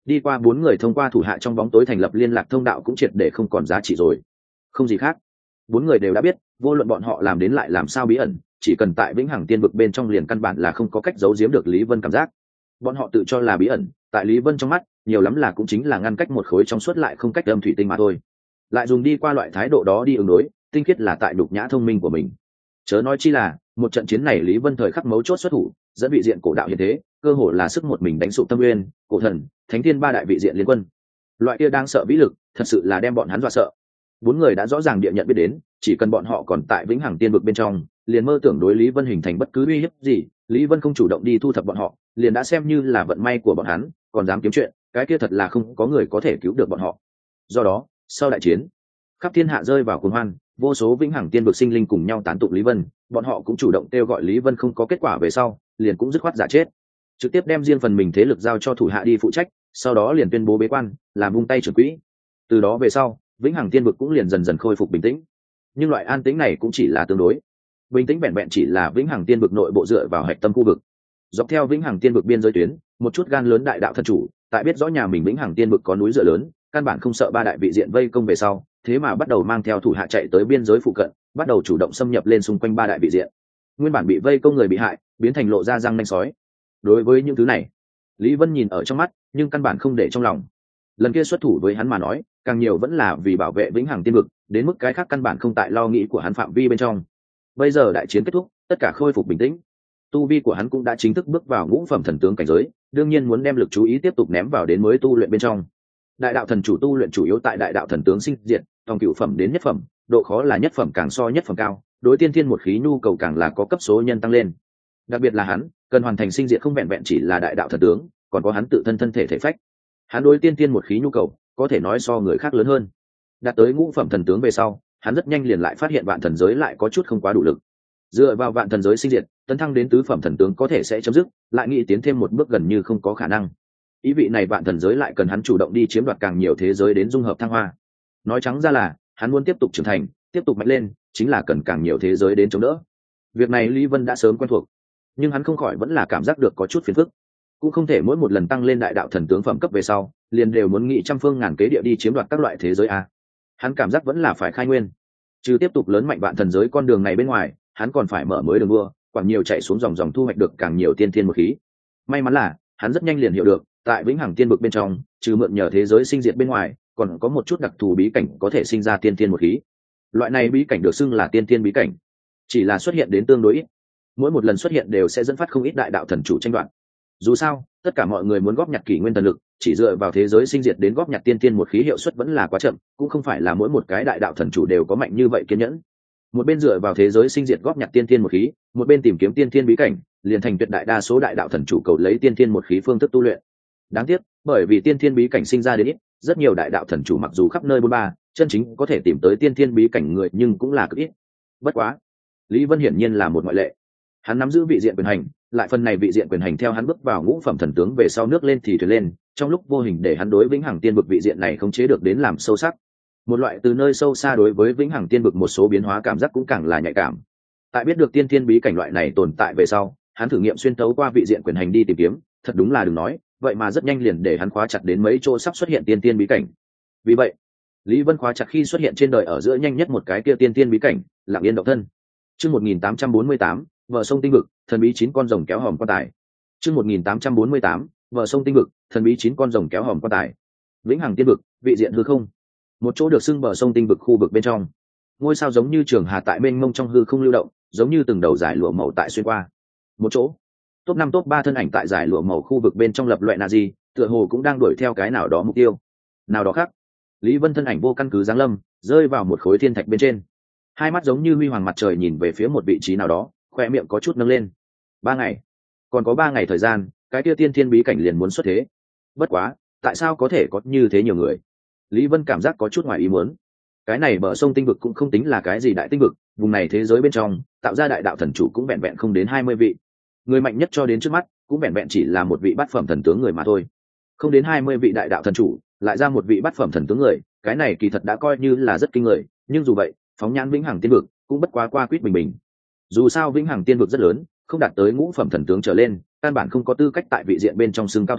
Đi qua bốn người thông qua thủ hạ trong bóng tối thành lập liên lạc thông đạo cũng triệt để không còn giá trị rồi. Không gì khác, bốn người đều đã biết, vô luận bọn họ làm đến lại làm sao bí ẩn, chỉ cần tại vĩnh hằng tiên vực bên trong liền căn bản là không có cách giấu giếm được Lý Vân cảm giác. Bọn họ tự cho là bí ẩn, tại Lý Vân trong mắt nhiều lắm là cũng chính là ngăn cách một khối trong suốt lại không cách âm thủy tinh mà thôi. Lại dùng đi qua loại thái độ đó đi ứng đối, tinh khiết là tại đục nhã thông minh của mình. Chớ nói chi là một trận chiến này Lý Vân thời khắc mấu chốt xuất thủ, dẫn vị diện cổ đạo hiện thế, cơ hồ là sức một mình đánh sụp Tâm Nguyên, Cổ Thần, Thánh Thiên ba đại vị diện liên quân. Loại kia đang sợ vĩ lực, thật sự là đem bọn hắn dọa sợ. Bốn người đã rõ ràng địa nhận biết đến, chỉ cần bọn họ còn tại vĩnh hằng tiên vực bên trong, liền mơ tưởng đối Lý Vân hình thành bất cứ uy hiếp gì, Lý Vân không chủ động đi thu thập bọn họ, liền đã xem như là vận may của bọn hắn, còn dám kiếm chuyện, cái kia thật là không có người có thể cứu được bọn họ. Do đó, sau đại chiến, khắp thiên hạ rơi vào cuồng hoan, vô số vĩnh hằng tiên vực sinh linh cùng nhau tán tụng Lý Vân, bọn họ cũng chủ động kêu gọi Lý Vân, không có kết quả về sau, liền cũng dứt khoát giả chết, trực tiếp đem riêng phần mình thế lực giao cho thủ hạ đi phụ trách, sau đó liền tuyên bố bế quan, làm vung tay trưởng quỹ. Từ đó về sau, vĩnh hằng tiên vực cũng liền dần dần khôi phục bình tĩnh. Nhưng loại an tĩnh này cũng chỉ là tương đối, bình tĩnh vẹn vẹn chỉ là vĩnh hằng tiên vực nội bộ dựa vào hạch tâm khu vực. Dọc theo vĩnh hằng tiên vực biên giới tuyến, một chút gan lớn đại đạo thần chủ, tại biết rõ nhà mình vĩnh hằng tiên vực có núi dựa lớn, căn bản không sợ ba đại vị diện vây công về sau, thế mà bắt đầu mang theo thủ hạ chạy tới biên giới phụ cận, bắt đầu chủ động xâm nhập lên xung quanh ba đại vị diện. Nguyên bản bị vây công người bị hại, biến thành lộ ra răng nanh sói. Đối với những thứ này, Lý Vân nhìn ở trong mắt, nhưng căn bản không để trong lòng. Lần kia xuất thủ với hắn mà nói, càng nhiều vẫn là vì bảo vệ vĩnh hằng tiên vực, đến mức cái khác căn bản không tại lo nghĩ của hắn phạm vi bên trong. Bây giờ đại chiến kết thúc, tất cả khôi phục bình tĩnh, tu vi của hắn cũng đã chính thức bước vào ngũ phẩm thần tướng cảnh giới, đương nhiên muốn đem lực chú ý tiếp tục ném vào đến mới tu luyện bên trong. Đại đạo thần chủ tu luyện chủ yếu tại đại đạo thần tướng sinh diệt,从cửu phẩm đến nhất phẩm, độ khó là nhất phẩm càng so nhất phẩm cao, đối tiên thiên một khí nhu cầu càng là có cấp số nhân tăng lên. Đặc biệt là hắn cần hoàn thành sinh diệt không vẹn vẹn chỉ là đại đạo thần tướng, còn có hắn tự thân thân thể thể phách. Hắn đối tiên thiên một khí nhu cầu có thể nói so người khác lớn hơn. Đạt tới ngũ phẩm thần tướng về sau, hắn rất nhanh liền lại phát hiện vạn thần giới lại có chút không quá đủ lực. Dựa vào vạn thần giới sinh diệt, tấn thăng đến tứ phẩm thần tướng có thể sẽ chấm dứt, lại nghĩ tiến thêm một bước gần như không có khả năng. Ý vị này vạn thần giới lại cần hắn chủ động đi chiếm đoạt càng nhiều thế giới đến dung hợp thăng hoa. Nói trắng ra là, hắn muốn tiếp tục trưởng thành, tiếp tục mạnh lên, chính là cần càng nhiều thế giới đến chống đỡ. Việc này Lý Vân đã sớm quen thuộc, nhưng hắn không khỏi vẫn là cảm giác được có chút phiền phức. Cũng không thể mỗi một lần tăng lên đại đạo thần tướng phẩm cấp về sau, liền đều muốn nghĩ trăm phương ngàn kế địa đi chiếm đoạt các loại thế giới a. Hắn cảm giác vẫn là phải khai nguyên, trừ tiếp tục lớn mạnh vạn thần giới con đường này bên ngoài, hắn còn phải mở mới đường đua, quản nhiều chạy xuống dòng dòng thu hoạch được càng nhiều tiên thiên một khí. May mắn là hắn rất nhanh liền hiểu được, tại vĩnh hằng tiên vực bên trong, trừ mượn nhờ thế giới sinh diệt bên ngoài, còn có một chút đặc thù bí cảnh có thể sinh ra tiên thiên một khí. Loại này bí cảnh được xưng là tiên thiên bí cảnh, chỉ là xuất hiện đến tương đối ít, mỗi một lần xuất hiện đều sẽ dẫn phát không ít đại đạo thần chủ tranh đoạt. Dù sao, tất cả mọi người muốn góp nhặt kỷ nguyên thần lực, chỉ dựa vào thế giới sinh diệt đến góp nhặt tiên thiên một khí hiệu suất vẫn là quá chậm, cũng không phải là mỗi một cái đại đạo thần chủ đều có mạnh như vậy kiên nhẫn. Một bên dựa vào thế giới sinh diệt góp nhặt tiên thiên một khí, một bên tìm kiếm tiên thiên bí cảnh, liền thành tuyệt đại đa số đại đạo thần chủ cầu lấy tiên thiên một khí phương thức tu luyện. Đáng tiếc, bởi vì tiên thiên bí cảnh sinh ra đến ít, rất nhiều đại đạo thần chủ mặc dù khắp nơi bôn ba, chân chính có thể tìm tới tiên thiên bí cảnh người nhưng cũng là cực ít. Bất quá, Lý Vân hiển nhiên là một ngoại lệ. Hắn nắm giữ vị diện quyền hành, lại phần này vị diện quyền hành theo hắn bước vào ngũ phẩm thần tướng về sau nước lên thì thuyền lên, trong lúc vô hình để hắn đối vĩnh hằng tiên vực vị diện này khống chế được đến làm sâu sắc. Một loại từ nơi sâu xa đối với vĩnh hằng tiên vực một số biến hóa cảm giác cũng càng là nhạy cảm. Tại biết được tiên thiên bí cảnh loại này tồn tại về sau, hắn thử nghiệm xuyên tấu qua vị diện quyền hành đi tìm kiếm, thật đúng là đừng nói, vậy mà rất nhanh liền để hắn khóa chặt đến mấy chỗ sắp xuất hiện tiên thiên bí cảnh. Vì vậy, Lý Vân khóa chặt khi xuất hiện trên đời ở giữa nhanh nhất một cái kia tiên thiên bí cảnh, Lặng Yên Động Thân. Chương một nghìn tám trăm bốn mươi tám, vợ sông tinh vực, thần bí chín con rồng kéo hòm quan tài. Chương một nghìn tám trăm bốn mươi tám, vợ sông tinh vực, thần bí chín con rồng kéo hòm quan tài. Vĩnh hằng tiên vực, vị diện hư không. Một chỗ được xưng bờ sông tinh vực khu vực bên trong, ngôi sao giống như trường hà tại mênh mông trong hư không lưu động, giống như từng đầu giải lụa màu tại xuyên qua. Một chỗ top năm top ba thân ảnh tại giải lụa màu khu vực bên trong lập loại na gì, tựa hồ cũng đang đuổi theo cái nào đó mục tiêu nào đó khác. Lý Vân thân ảnh vô căn cứ giáng lâm, rơi vào một khối thiên thạch bên trên, hai mắt giống như huy hoàng mặt trời nhìn về phía một vị trí nào đó, khoe miệng có chút nâng lên. Ba ngày, còn có ba ngày thời gian, cái kia tiên thiên bí cảnh liền muốn xuất thế. Bất quá, tại sao có thể có như thế nhiều người? Lý Vân cảm giác có chút ngoài ý muốn. Cái này bờ sông tinh vực cũng không tính là cái gì đại tinh vực, vùng này thế giới bên trong tạo ra đại đạo thần chủ cũng vẹn vẹn không đến hai mươi vị, người mạnh nhất cho đến trước mắt cũng vẹn vẹn chỉ là một vị bát phẩm thần tướng người mà thôi. Không đến hai mươi vị đại đạo thần chủ lại ra một vị bát phẩm thần tướng người, cái này kỳ thật đã coi như là rất kinh người. Nhưng dù vậy, phóng nhãn vĩnh hằng tiên vực cũng bất quá qua quýt bình bình. Dù sao vĩnh hằng tiên vực rất lớn, không đạt tới ngũ phẩm thần tướng trở lên, căn bản không có tư cách tại vị diện bên trong xưng cao thủ,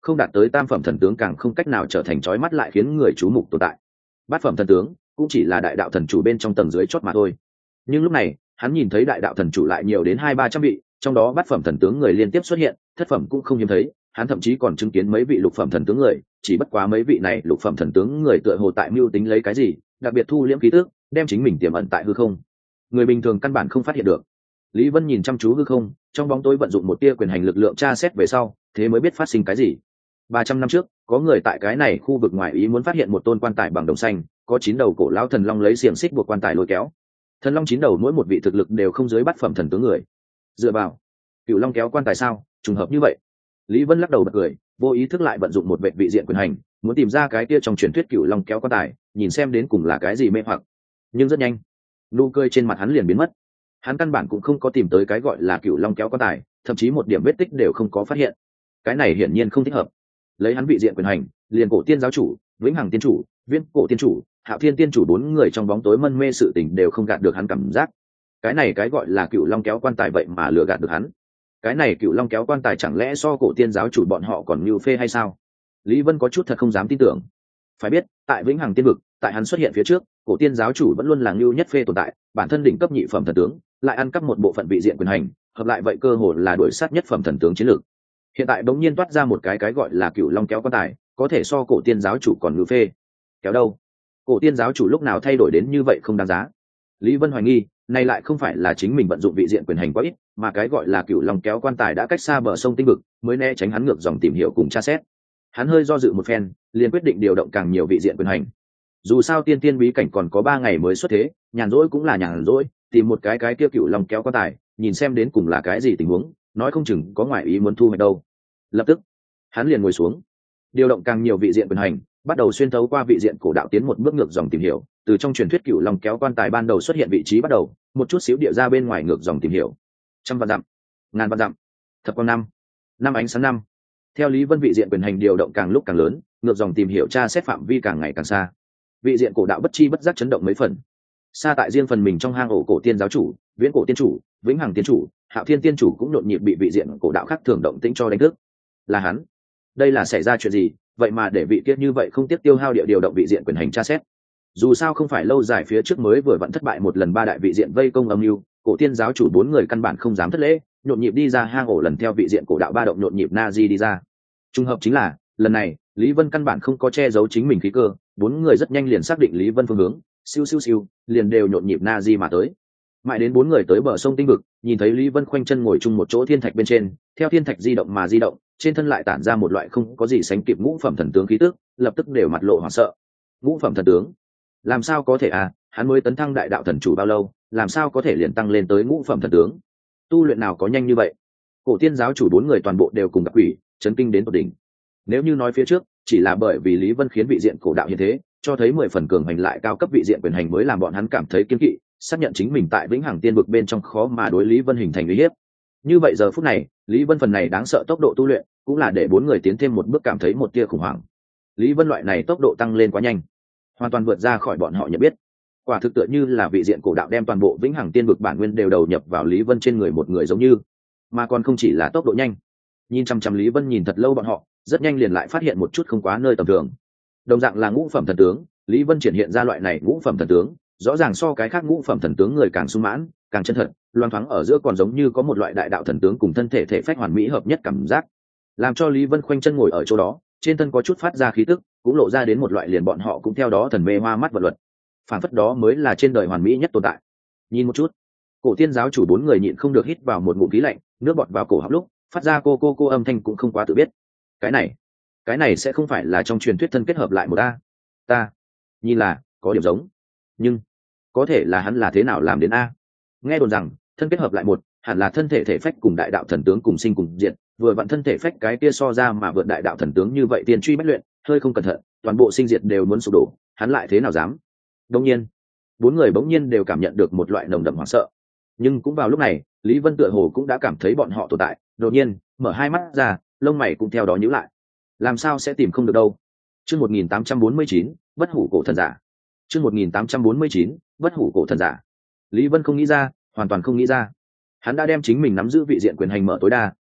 không đạt tới tam phẩm thần tướng càng không cách nào trở thành trói mắt lại khiến người chú mục tồn tại. Bát phẩm thần tướng cũng chỉ là đại đạo thần chủ bên trong tầng dưới chót mà thôi. Nhưng lúc này hắn nhìn thấy đại đạo thần chủ lại nhiều đến hai ba trăm vị, trong đó bát phẩm thần tướng người liên tiếp xuất hiện, thất phẩm cũng không hiếm thấy. Hắn thậm chí còn chứng kiến mấy vị lục phẩm thần tướng người, chỉ bất quá mấy vị này lục phẩm thần tướng người tựa hồ tại mưu tính lấy cái gì, đặc biệt thu liễm khí tức, đem chính mình tiềm ẩn tại hư không. Người bình thường căn bản không phát hiện được. Lý Vân nhìn chăm chú hư không, trong bóng tối vận dụng một tia quyền hành lực lượng tra xét về sau, thế mới biết phát sinh cái gì. Ba trăm năm trước, có người tại cái này khu vực ngoài ý muốn phát hiện một tôn quan tài bằng đồng xanh, có chín đầu cổ lão thần long lấy xiềng xích buộc quan tài lôi kéo. Thần long chín đầu mỗi một vị thực lực đều không dưới bát phẩm thần tướng người. Dựa vào, Cửu Long kéo quan tài sao? Trùng hợp như vậy. Lý Vân lắc đầu bật cười, vô ý thức lại vận dụng một vệ vị diện quyền hành, muốn tìm ra cái kia trong truyền thuyết Cửu Long kéo quan tài, nhìn xem đến cùng là cái gì mê hoặc. Nhưng rất nhanh, nụ cười trên mặt hắn liền biến mất. Hắn căn bản cũng không có tìm tới cái gọi là Cửu Long kéo quan tài, thậm chí một điểm vết tích đều không có phát hiện. Cái này hiển nhiên không thích hợp. Lấy hắn vị diện quyền hành, liền cổ tiên giáo chủ, vĩnh hằng tiên chủ, viễn cổ tiên chủ, hạo thiên tiên chủ bốn người trong bóng tối mân mê sự tình đều không gạt được hắn cảm giác. Cái này cái gọi là Cửu Long kéo quan tài vậy mà lừa gạt được hắn. Cái này Cửu Long kéo quan tài chẳng lẽ so cổ tiên giáo chủ bọn họ còn như phê hay sao? Lý Vân có chút thật không dám tin tưởng. Phải biết, tại vĩnh hằng tiên vực, tại hắn xuất hiện phía trước, cổ tiên giáo chủ vẫn luôn là lưu nhất phê tồn tại, bản thân đỉnh cấp nhị phẩm thần tướng, lại ăn cắp một bộ phận vị diện quyền hành, hợp lại vậy cơ hội là đuổi sát nhất phẩm thần tướng chiến lược. Hiện tại bỗng nhiên toát ra một cái cái gọi là Cửu Long kéo quan tài, có thể so cổ tiên giáo chủ còn ngư phê. Kéo đâu? Cổ tiên giáo chủ lúc nào thay đổi đến như vậy không đáng giá? Lý Vân hoài nghi, này lại không phải là chính mình vận dụng vị diện quyền hành quá ít, mà cái gọi là Cửu Long kéo quan tài đã cách xa bờ sông tinh vực, mới né tránh hắn ngược dòng tìm hiểu cùng tra xét. Hắn hơi do dự một phen, liền quyết định điều động càng nhiều vị diện quyền hành. Dù sao tiên tiên bí cảnh còn có ba ngày mới xuất thế, nhàn rỗi cũng là nhàn rỗi, tìm một cái cái kia Cửu Long kéo quan tài, nhìn xem đến cùng là cái gì tình huống, nói không chừng có ngoại ý muốn thu hoạch đâu. Lập tức, hắn liền ngồi xuống, điều động càng nhiều vị diện quyền hành, bắt đầu xuyên thấu qua vị diện cổ đạo tiến một bước ngược dòng tìm hiểu, từ trong truyền thuyết Cửu Long kéo quan tài ban đầu xuất hiện vị trí bắt đầu, một chút xíu địa ra bên ngoài ngược dòng tìm hiểu. Trăm vạn dặm, ngàn vạn dặm, thập con năm, năm ánh sáng năm. Theo Lý Vân vị diện quyền hành điều động càng lúc càng lớn, ngược dòng tìm hiểu tra xét phạm vi càng ngày càng xa. Vị diện cổ đạo bất chi bất giác chấn động mấy phần. Xa tại riêng phần mình trong hang ổ cổ tiên giáo chủ, viễn cổ tiên chủ, vĩnh hằng tiên chủ, hạo thiên tiên chủ cũng nhộn nhịp bị vị diện cổ đạo khác thường động tĩnh cho đánh thức. Là hắn. Đây là xảy ra chuyện gì, vậy mà để vị kia như vậy không tiếc tiêu hao địa điều động vị diện quyền hành tra xét. Dù sao không phải lâu dài phía trước mới vừa vặn thất bại một lần ba đại vị diện vây công âm mưu, cổ tiên giáo chủ bốn người căn bản không dám thất lễ, nhộn nhịp đi ra hang ổ lần theo vị diện cổ đạo ba động nhộn nhịp na di đi ra. Trùng hợp chính là lần này Lý Vân căn bản không có che giấu chính mình khí cơ, bốn người rất nhanh liền xác định Lý Vân phương hướng, siêu siêu siêu liền đều nhộn nhịp na di mà tới. Mãi đến bốn người tới bờ sông tinh vực, nhìn thấy Lý Vân khoanh chân ngồi chung một chỗ thiên thạch bên trên, theo thiên thạch di động mà di động, trên thân lại tản ra một loại không có gì sánh kịp ngũ phẩm thần tướng khí tức, lập tức đều mặt lộ hoảng sợ. Ngũ phẩm thần tướng? Làm sao có thể à, hắn mới tấn thăng đại đạo thần chủ bao lâu, làm sao có thể liền tăng lên tới ngũ phẩm thần tướng? Tu luyện nào có nhanh như vậy? Cổ tiên giáo chủ bốn người toàn bộ đều cùng gặp quỷ, chấn kinh đến tột đỉnh. Nếu như nói phía trước, chỉ là bởi vì Lý Vân khiến vị diện cổ đạo như thế, cho thấy mười phần cường hành lại cao cấp vị diện quyền hành mới làm bọn hắn cảm thấy kiêng kỵ, xác nhận chính mình tại vĩnh hằng tiên vực bên trong khó mà đối Lý Vân hình thành uy hiếp. Như vậy giờ phút này, Lý Vân phần này đáng sợ tốc độ tu luyện, cũng là để bốn người tiến thêm một bước cảm thấy một tia khủng hoảng. Lý Vân loại này tốc độ tăng lên quá nhanh, hoàn toàn vượt ra khỏi bọn họ nhận biết. Quả thực tựa như là vị diện cổ đạo đem toàn bộ vĩnh hằng tiên vực bản nguyên đều đầu nhập vào Lý Vân trên người một người giống như, mà còn không chỉ là tốc độ nhanh. Nhìn chăm chăm Lý Vân nhìn thật lâu bọn họ, rất nhanh liền lại phát hiện một chút không quá nơi tầm thường. Đồng dạng là ngũ phẩm thần tướng, Lý Vân triển hiện ra loại này ngũ phẩm thần tướng, rõ ràng so cái khác ngũ phẩm thần tướng người càng sung mãn, càng chân thật, loang thoáng ở giữa còn giống như có một loại đại đạo thần tướng cùng thân thể thể phách hoàn mỹ hợp nhất cảm giác, làm cho Lý Vân khoanh chân ngồi ở chỗ đó, trên thân có chút phát ra khí tức, cũng lộ ra đến một loại liền bọn họ cũng theo đó thần mê hoa mắt vật luật, phản phất đó mới là trên đời hoàn mỹ nhất tồn tại. Nhìn một chút, cổ tiên giáo chủ bốn người nhịn không được hít vào một ngụm khí lạnh, nước bọt vào cổ họng lúc phát ra cô cô cô âm thanh cũng không quá tự biết. Cái này, cái này sẽ không phải là trong truyền thuyết thân kết hợp lại một a? Ta nhìn là có điểm giống, nhưng có thể là hắn là thế nào làm đến a? Nghe đồn rằng thân kết hợp lại một, hẳn là thân thể thể phách cùng đại đạo thần tướng cùng sinh cùng diệt, vừa vặn thân thể phách cái kia so ra mà vượt đại đạo thần tướng như vậy tiền truy bách luyện, hơi không cẩn thận, toàn bộ sinh diệt đều muốn sụp đổ, hắn lại thế nào dám? Đương nhiên, bốn người bỗng nhiên đều cảm nhận được một loại nồng đậm hoảng sợ. Nhưng cũng vào lúc này, Lý Vân tựa hồ cũng đã cảm thấy bọn họ tồn tại, đột nhiên mở hai mắt ra, lông mày cũng theo đó nhíu lại. Làm sao sẽ tìm không được đâu? Chương một nghìn tám trăm bốn mươi chín, bất hủ cổ thần giả. Chương một nghìn tám trăm bốn mươi chín, bất hủ cổ thần giả. Lý Vân không nghĩ ra, hoàn toàn không nghĩ ra. Hắn đã đem chính mình nắm giữ vị diện quyền hành mở tối đa,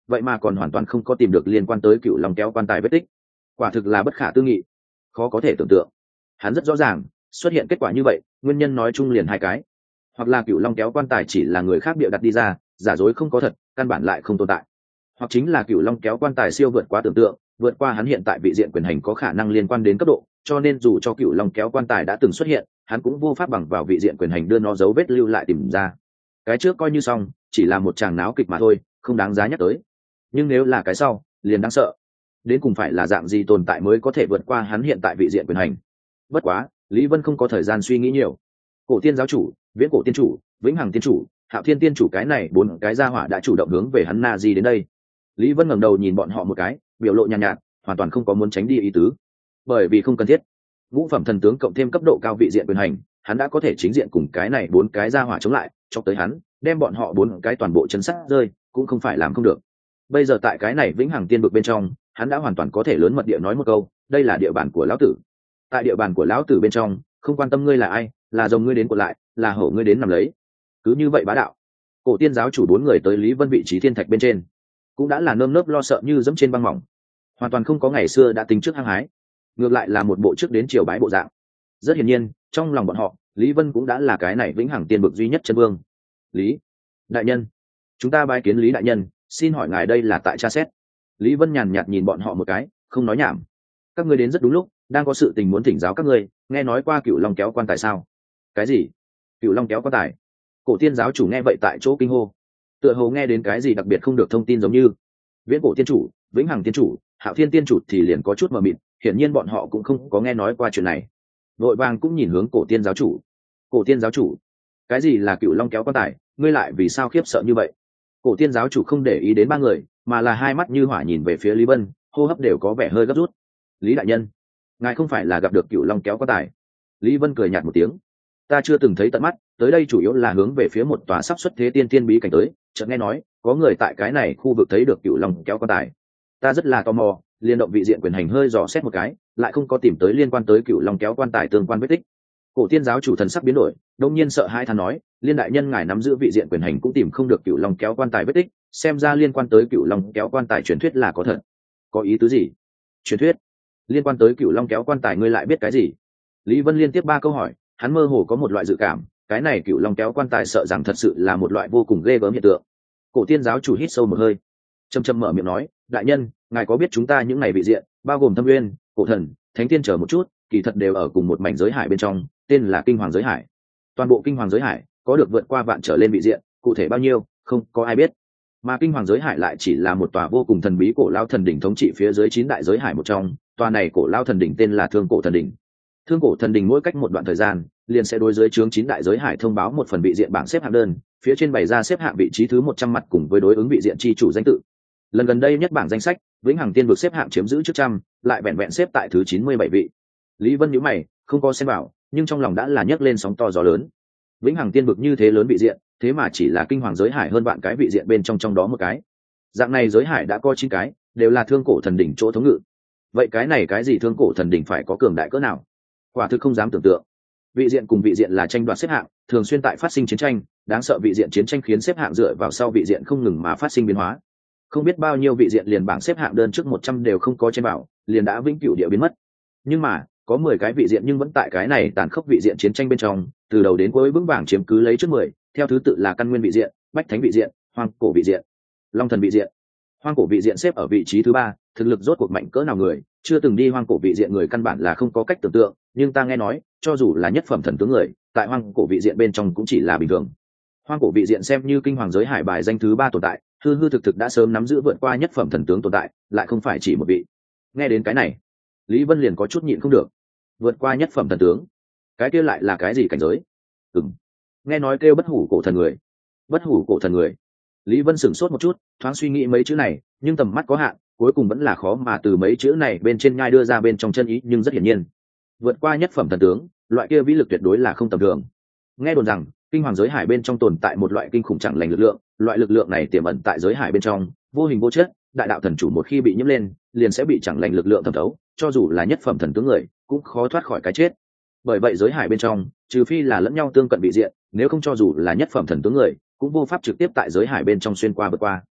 vậy mà còn hoàn toàn không có tìm được liên quan tới cựu long kéo quan tài vết tích, quả thực là bất khả tư nghị, khó có thể tưởng tượng. Hắn rất rõ ràng xuất hiện kết quả như vậy nguyên nhân nói chung liền hai cái: hoặc là cựu long kéo quan tài chỉ là người khác bịa đặt đi ra, giả dối không có thật, căn bản lại không tồn tại; hoặc chính là cựu long kéo quan tài siêu vượt quá tưởng tượng, vượt qua hắn hiện tại vị diện quyền hành có khả năng liên quan đến cấp độ, cho nên dù cho cựu long kéo quan tài đã từng xuất hiện, hắn cũng vô pháp bằng vào vị diện quyền hành đưa nó dấu vết lưu lại tìm ra. Cái trước coi như xong, chỉ là một tràng náo kịch mà thôi, không đáng giá nhắc tới. Nhưng nếu là cái sau, liền đáng sợ. Đến cùng phải là dạng gì tồn tại mới có thể vượt qua hắn hiện tại vị diện quyền hành? Bất quá, Lý Vân không có thời gian suy nghĩ nhiều. Cổ tiên giáo chủ, viễn cổ tiên chủ, vĩnh hằng tiên chủ, hạo thiên tiên chủ, cái này bốn cái gia hỏa đã chủ động hướng về hắn na di đến đây. Lý Vân ngẩng đầu nhìn bọn họ một cái, biểu lộ nhàn nhạt, nhạt, hoàn toàn không có muốn tránh đi ý tứ, bởi vì không cần thiết. Ngũ phẩm thần tướng cộng thêm cấp độ cao vị diện quyền hành, hắn đã có thể chính diện cùng cái này bốn cái gia hỏa chống lại, cho tới hắn đem bọn họ bốn cái toàn bộ chấn sát rơi cũng không phải làm không được. Bây giờ tại cái này vĩnh hằng tiên vực bên trong, hắn đã hoàn toàn có thể lớn mật địa nói một câu, đây là địa bàn của lão tử. Tại địa bàn của lão tử bên trong, không quan tâm ngươi là ai, là rồng ngươi đến cuộn lại, là hổ ngươi đến nằm lấy. Cứ như vậy bá đạo. Cổ tiên giáo chủ bốn người tới Lý Vân vị trí thiên thạch bên trên, cũng đã là nơm nớp lo sợ như dẫm trên băng mỏng, hoàn toàn không có ngày xưa đã tính trước hăng hái, ngược lại là một bộ trước đến chiều bái bộ dạng. Rất hiển nhiên, trong lòng bọn họ, Lý Vân cũng đã là cái này vĩnh hằng tiên vực duy nhất chân vương. Lý đại nhân, chúng ta bái kiến Lý đại nhân, xin hỏi ngài đây là tại tra xét? Lý Vân nhàn nhạt nhìn bọn họ một cái, không nói nhảm. Các ngươi đến rất đúng lúc, đang có sự tình muốn thỉnh giáo các ngươi, nghe nói qua cựu long kéo quan tài sao? Cái gì? Cựu long kéo quan tài? Cổ tiên giáo chủ nghe vậy tại chỗ kinh hô, tựa hồ nghe đến cái gì đặc biệt không được thông tin giống như. Viễn cổ tiên chủ, vĩnh hằng tiên chủ, hạo thiên tiên chủ thì liền có chút mờ mịt, hiển nhiên bọn họ cũng không có nghe nói qua chuyện này. Vội vàng cũng nhìn hướng cổ tiên giáo chủ. Cổ tiên giáo chủ, cái gì là cựu long kéo quan tài, ngươi lại vì sao khiếp sợ như vậy? Cổ tiên giáo chủ không để ý đến ba người, mà là hai mắt như hỏa nhìn về phía Lý Vân, hô hấp đều có vẻ hơi gấp rút. Lý đại nhân, ngài không phải là gặp được cựu long kéo quan tài? Lý Vân cười nhạt một tiếng, ta chưa từng thấy tận mắt, tới đây chủ yếu là hướng về phía một tòa sắp xuất thế tiên tiên bí cảnh tới, chợt nghe nói có người tại cái này khu vực thấy được cựu long kéo quan tài. Ta rất là tò mò, liên động vị diện quyền hành hơi dò xét một cái, lại không có tìm tới liên quan tới cựu long kéo quan tài tương quan vết tích. Cổ tiên giáo chủ thần sắc biến đổi, đông nhiên sợ hai than nói, liên đại nhân ngài nắm giữ vị diện quyền hành cũng tìm không được cựu long kéo quan tài vết tích, xem ra liên quan tới cựu long kéo quan tài truyền thuyết là có thật. Có ý tứ gì? Truyền thuyết? Liên quan tới cựu long kéo quan tài ngươi lại biết cái gì? Lý Vân liên tiếp ba câu hỏi, hắn mơ hồ có một loại dự cảm, cái này cựu long kéo quan tài sợ rằng thật sự là một loại vô cùng ghê gớm hiện tượng. Cổ tiên giáo chủ hít sâu một hơi, châm châm mở miệng nói, đại nhân ngài có biết chúng ta những ngày vị diện bao gồm thâm uyên, cổ thần, thánh tiên chờ một chút, kỳ thật đều ở cùng một mảnh giới hải bên trong, tên là kinh hoàng giới hải. Toàn bộ kinh hoàng giới hải có được vượt qua vạn trở lên vị diện, cụ thể bao nhiêu không có ai biết, mà kinh hoàng giới hải lại chỉ là một tòa vô cùng thần bí cổ lao thần đỉnh thống trị phía dưới chín đại giới hải một trong. Tòa này cổ lao thần đỉnh tên là thương cổ thần đỉnh. Thương cổ thần đỉnh mỗi cách một đoạn thời gian liền sẽ đối dưới chướng chín đại giới hải thông báo một phần vị diện bảng xếp hạng đơn, phía trên bày ra xếp hạng vị trí thứ một trăm mặt cùng với đối ứng vị diện chi chủ danh tự. Lần gần đây nhất bảng danh sách, vĩnh hằng tiên vực xếp hạng chiếm giữ trước trăm, lại vẹn vẹn xếp tại thứ chín mươi bảy vị. Lý Vân nhíu mày, không có xem vào, nhưng trong lòng đã là nhấc lên sóng to gió lớn. Vĩnh hằng tiên vực như thế lớn vị diện, thế mà chỉ là kinh hoàng giới hải hơn vạn cái vị diện bên trong trong đó một cái. Dạng này giới hải đã có chín cái, đều là thương cổ thần đỉnh chỗ thống ngự. Vậy cái này cái gì thương cổ thần đỉnh phải có cường đại cỡ nào? Quả thực không dám tưởng tượng. Vị diện cùng vị diện là tranh đoạt xếp hạng, thường xuyên tại phát sinh chiến tranh, đáng sợ vị diện chiến tranh khiến xếp hạng dựa vào sau vị diện không ngừng mà phát sinh biến hóa. Không biết bao nhiêu vị diện liền bảng xếp hạng đơn trước một trăm đều không có trên bảo, liền đã vĩnh cửu địa biến mất. Nhưng mà, có mười cái vị diện nhưng vẫn tại cái này tàn khốc vị diện chiến tranh bên trong, từ đầu đến cuối vững vàng chiếm cứ lấy trước mười, theo thứ tự là căn nguyên vị diện, bách thánh vị diện, hoang cổ vị diện, long thần vị diện. Hoang cổ vị diện xếp ở vị trí thứ ba, thực lực rốt cuộc mạnh cỡ nào người, chưa từng đi hoang cổ vị diện người căn bản là không có cách tưởng tượng, nhưng ta nghe nói, cho dù là nhất phẩm thần tướng người, tại hoang cổ vị diện bên trong cũng chỉ là bình thường. Hoang cổ vị diện xem như kinh hoàng giới hải bài danh thứ ba tồn tại, hư hư thực thực đã sớm nắm giữ vượt qua nhất phẩm thần tướng tồn tại, lại không phải chỉ một vị. Nghe đến cái này, Lý Vân liền có chút nhịn không được. Vượt qua nhất phẩm thần tướng, cái kia lại là cái gì cảnh giới? Ừm, nghe nói kêu bất hủ cổ thần người. Bất hủ cổ thần người. Lý Vân sửng sốt một chút, thoáng suy nghĩ mấy chữ này, nhưng tầm mắt có hạn, cuối cùng vẫn là khó mà từ mấy chữ này bên trên nhai đưa ra bên trong chân ý, nhưng rất hiển nhiên, vượt qua nhất phẩm thần tướng, loại kia vĩ lực tuyệt đối là không tầm thường. Nghe đồn rằng, kinh hoàng giới hải bên trong tồn tại một loại kinh khủng chẳng lành lực lượng, loại lực lượng này tiềm ẩn tại giới hải bên trong, vô hình vô chất, đại đạo thần chủ một khi bị nhiễm lên, liền sẽ bị chẳng lành lực lượng thẩm thấu, cho dù là nhất phẩm thần tướng người, cũng khó thoát khỏi cái chết. Bởi vậy giới hải bên trong, trừ phi là lẫn nhau tương cận vị diện, nếu không cho dù là nhất phẩm thần tướng người, cũng vô pháp trực tiếp tại giới hải bên trong xuyên qua vượt qua.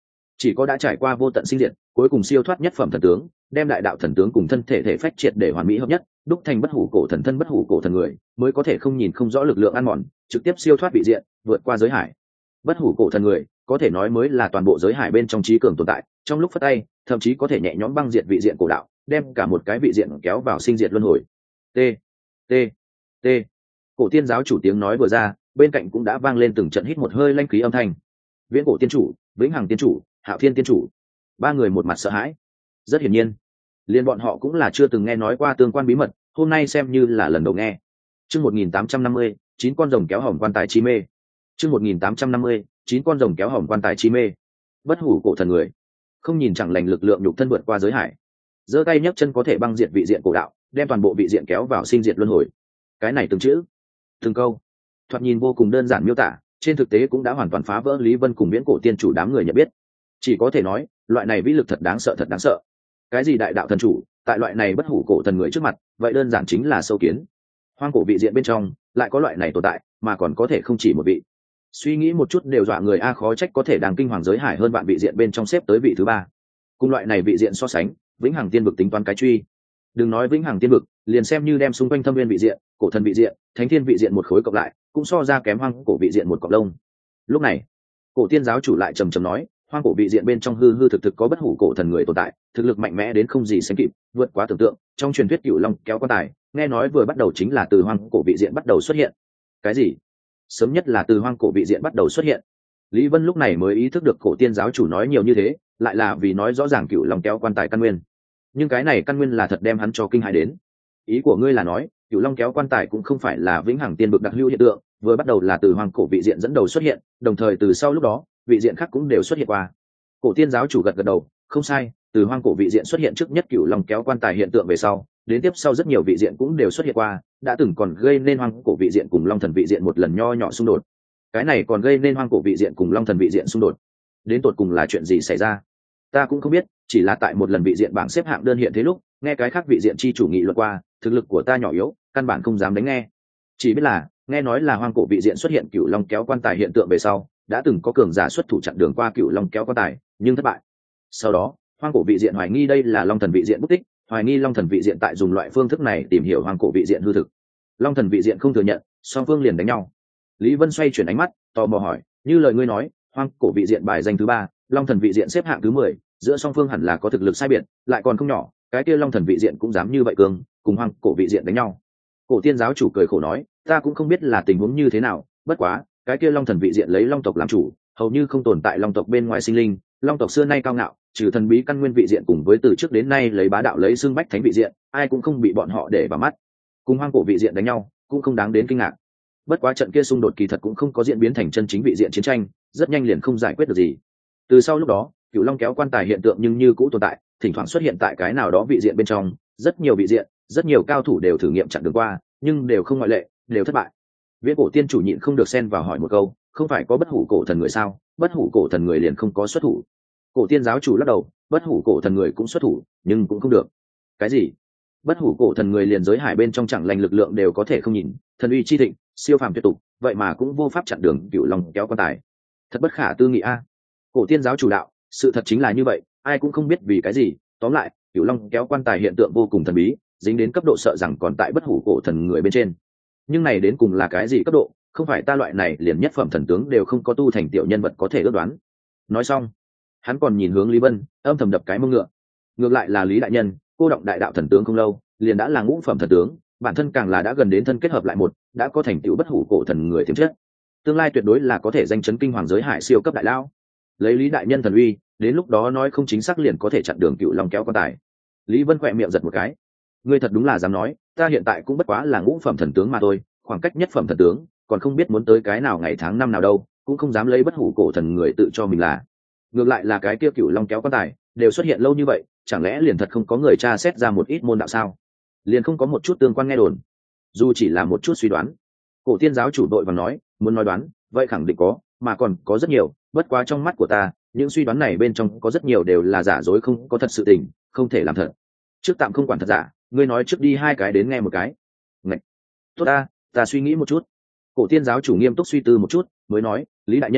chỉ có đã trải qua vô tận sinh diệt, cuối cùng siêu thoát nhất phẩm thần tướng, đem đại đạo thần tướng cùng thân thể thể phách triệt để hoàn mỹ hợp nhất, đúc thành bất hủ cổ thần thân bất hủ cổ thần người, mới có thể không nhìn không rõ lực lượng ăn mòn, trực tiếp siêu thoát vị diện, vượt qua giới hải. Bất hủ cổ thần người, có thể nói mới là toàn bộ giới hải bên trong trí cường tồn tại, trong lúc phất tay, thậm chí có thể nhẹ nhõm băng diệt vị diện cổ đạo, đem cả một cái vị diện kéo vào sinh diệt luân hồi. T T T. Cổ tiên giáo chủ tiếng nói vừa ra, bên cạnh cũng đã vang lên từng trận hít một hơi lanh khí âm thanh. Viễn cổ tiên chủ, vĩnh hằng tiên chủ, hạo thiên tiên chủ, ba người một mặt sợ hãi. Rất hiển nhiên, liền bọn họ cũng là chưa từng nghe nói qua tương quan bí mật, hôm nay xem như là lần đầu nghe. Chương một nghìn tám trăm năm mươi, chín con rồng kéo hỏng quan tài chi mê. Chương một nghìn tám trăm năm mươi, chín con rồng kéo hỏng quan tài chi mê. Bất hủ cổ thần người, không nhìn chẳng lành lực lượng nhục thân vượt qua giới hải, giơ tay nhấc chân có thể băng diệt vị diện cổ đạo, đem toàn bộ vị diện kéo vào sinh diệt luân hồi. Cái này từng chữ, từng câu, thoạt nhìn vô cùng đơn giản miêu tả, trên thực tế cũng đã hoàn toàn phá vỡ Lý Vân cùng viễn cổ tiên chủ đám người nhận biết. Chỉ có thể nói, loại này vĩ lực thật đáng sợ, thật đáng sợ. Cái gì đại đạo thần chủ, tại loại này bất hủ cổ thần người trước mặt, vậy đơn giản chính là sâu kiến. Hoang cổ vị diện bên trong, lại có loại này tồn tại, mà còn có thể không chỉ một vị. Suy nghĩ một chút đều dọa người a, khó trách có thể đang kinh hoàng giới hải hơn vạn vị diện bên trong xếp tới vị thứ ba. Cùng loại này vị diện so sánh, vĩnh hằng tiên vực tính toán cái truy. Đừng nói vĩnh hằng tiên vực, liền xem như đem xung quanh thâm viên vị diện, cổ thần vị diện, thánh thiên vị diện một khối cộng lại, cũng so ra kém hoang cổ vị diện một cọng lông. Lúc này, cổ tiên giáo chủ lại trầm trầm nói, hoang cổ vị diện bên trong hư hư thực thực có bất hủ cổ thần người tồn tại, thực lực mạnh mẽ đến không gì sánh kịp, vượt quá tưởng tượng. Trong truyền thuyết cửu long kéo quan tài, nghe nói vừa bắt đầu chính là từ hoang cổ vị diện bắt đầu xuất hiện. Cái gì? Sớm nhất là từ hoang cổ vị diện bắt đầu xuất hiện. Lý Vân lúc này mới ý thức được cổ tiên giáo chủ nói nhiều như thế, lại là vì nói rõ ràng cửu long kéo quan tài căn nguyên. Nhưng cái này căn nguyên là thật đem hắn cho kinh hãi đến. Ý của ngươi là nói, cửu long kéo quan tài cũng không phải là vĩnh hằng tiên vực đặc hữu hiện tượng, vừa bắt đầu là từ hoang cổ vị diện dẫn đầu xuất hiện, đồng thời từ sau lúc đó, vị diện khác cũng đều xuất hiện qua. Cổ tiên giáo chủ gật gật đầu, không sai, từ hoang cổ vị diện xuất hiện trước nhất cửu long kéo quan tài hiện tượng về sau, đến tiếp sau rất nhiều vị diện cũng đều xuất hiện qua, đã từng còn gây nên hoang cổ vị diện cùng long thần vị diện một lần nho nhỏ xung đột. Cái này còn gây nên hoang cổ vị diện cùng long thần vị diện xung đột. Đến tột cùng là chuyện gì xảy ra? Ta cũng không biết, chỉ là tại một lần vị diện bảng xếp hạng đơn hiện thế lúc, nghe cái khác vị diện chi chủ nghị luận qua, thực lực của ta nhỏ yếu, căn bản không dám đánh nghe. Chỉ biết là, nghe nói là hoang cổ vị diện xuất hiện cửu long kéo quan tài hiện tượng về sau, đã từng có cường giả xuất thủ chặn đường qua cửu long kéo quan tài, nhưng thất bại. Sau đó, hoang cổ vị diện hoài nghi đây là long thần vị diện bất tích, hoài nghi long thần vị diện tại dùng loại phương thức này tìm hiểu hoang cổ vị diện hư thực. Long thần vị diện không thừa nhận, song phương liền đánh nhau. Lý Vân xoay chuyển ánh mắt, tò mò hỏi, như lời ngươi nói, hoang cổ vị diện bài danh thứ ba, long thần vị diện xếp hạng thứ mười, giữa song phương hẳn là có thực lực sai biệt, lại còn không nhỏ, cái kia long thần vị diện cũng dám như vậy cường, cùng hoang cổ vị diện đánh nhau. Cổ tiên giáo chủ cười khổ nói, ta cũng không biết là tình huống như thế nào, bất quá, cái kia long thần vị diện lấy long tộc làm chủ, hầu như không tồn tại long tộc bên ngoài sinh linh, long tộc xưa nay cao ngạo, trừ thần bí căn nguyên vị diện cùng với từ trước đến nay lấy bá đạo lấy xương bách thánh vị diện, ai cũng không bị bọn họ để vào mắt. Cùng hoang cổ vị diện đánh nhau, cũng không đáng đến kinh ngạc. Bất quá trận kia xung đột kỳ thật cũng không có diễn biến thành chân chính vị diện chiến tranh, rất nhanh liền không giải quyết được gì. Từ sau lúc đó, cửu long kéo quan tài hiện tượng nhưng như cũ tồn tại, thỉnh thoảng xuất hiện tại cái nào đó vị diện bên trong, rất nhiều vị diện, rất nhiều cao thủ đều thử nghiệm chặn đường qua, nhưng đều không ngoại lệ, đều thất bại. Viễn cổ tiên chủ nhịn không được xen vào hỏi một câu, không phải có bất hủ cổ thần người sao, bất hủ cổ thần người liền không có xuất thủ? Cổ tiên giáo chủ lắc đầu, bất hủ cổ thần người cũng xuất thủ, nhưng cũng không được. Cái gì? Bất hủ cổ thần người liền giới hải bên trong chẳng lành lực lượng đều có thể không nhìn, thần uy chi thịnh, siêu phàm tuyệt tục, vậy mà cũng vô pháp chặn đường cửu long kéo quan tài. Thật bất khả tư nghị a. Cổ tiên giáo chủ đạo, sự thật chính là như vậy, ai cũng không biết vì cái gì, tóm lại, cửu long kéo quan tài hiện tượng vô cùng thần bí, dính đến cấp độ sợ rằng còn tại bất hủ cổ thần người bên trên. Nhưng này đến cùng là cái gì cấp độ, không phải ta loại này liền nhất phẩm thần tướng đều không có tu thành tiểu nhân vật có thể ước đoán. Nói xong, hắn còn nhìn hướng Lý Vân, âm thầm đập cái mông ngựa. Ngược lại là Lý đại nhân, cô động đại đạo thần tướng không lâu, liền đã là ngũ phẩm thần tướng, bản thân càng là đã gần đến thân kết hợp lại một, đã có thành tựu bất hủ cổ thần người tiềm chất. Tương lai tuyệt đối là có thể danh chấn kinh hoàng giới hải siêu cấp đại lao. Lấy Lý đại nhân thần uy, đến lúc đó nói không chính xác liền có thể chặn đường cựu long kéo quan tài. Lý Vân khỏe miệng giật một cái. Ngươi thật đúng là dám nói, ta hiện tại cũng bất quá là ngũ phẩm thần tướng mà thôi, khoảng cách nhất phẩm thần tướng, còn không biết muốn tới cái nào ngày tháng năm nào đâu, cũng không dám lấy bất hủ cổ thần người tự cho mình là. Ngược lại là cái kia cựu long kéo quan tài, đều xuất hiện lâu như vậy, chẳng lẽ liền thật không có người tra xét ra một ít môn đạo sao? Liền không có một chút tương quan nghe đồn, dù chỉ là một chút suy đoán. Cổ tiên giáo chủ đội và nói, muốn nói đoán, vậy khẳng định có, mà còn có rất nhiều, bất quá trong mắt của ta, những suy đoán này bên trong có rất nhiều đều là giả dối, không có thật sự tình, không thể làm thật. Trước tạm không quản thật giả, ngươi nói trước đi hai cái đến nghe một cái. Ngạch. Tốt ta, ta suy nghĩ một chút. Cổ tiên giáo chủ nghiêm túc suy tư một chút, mới nói, Lý đại nhân,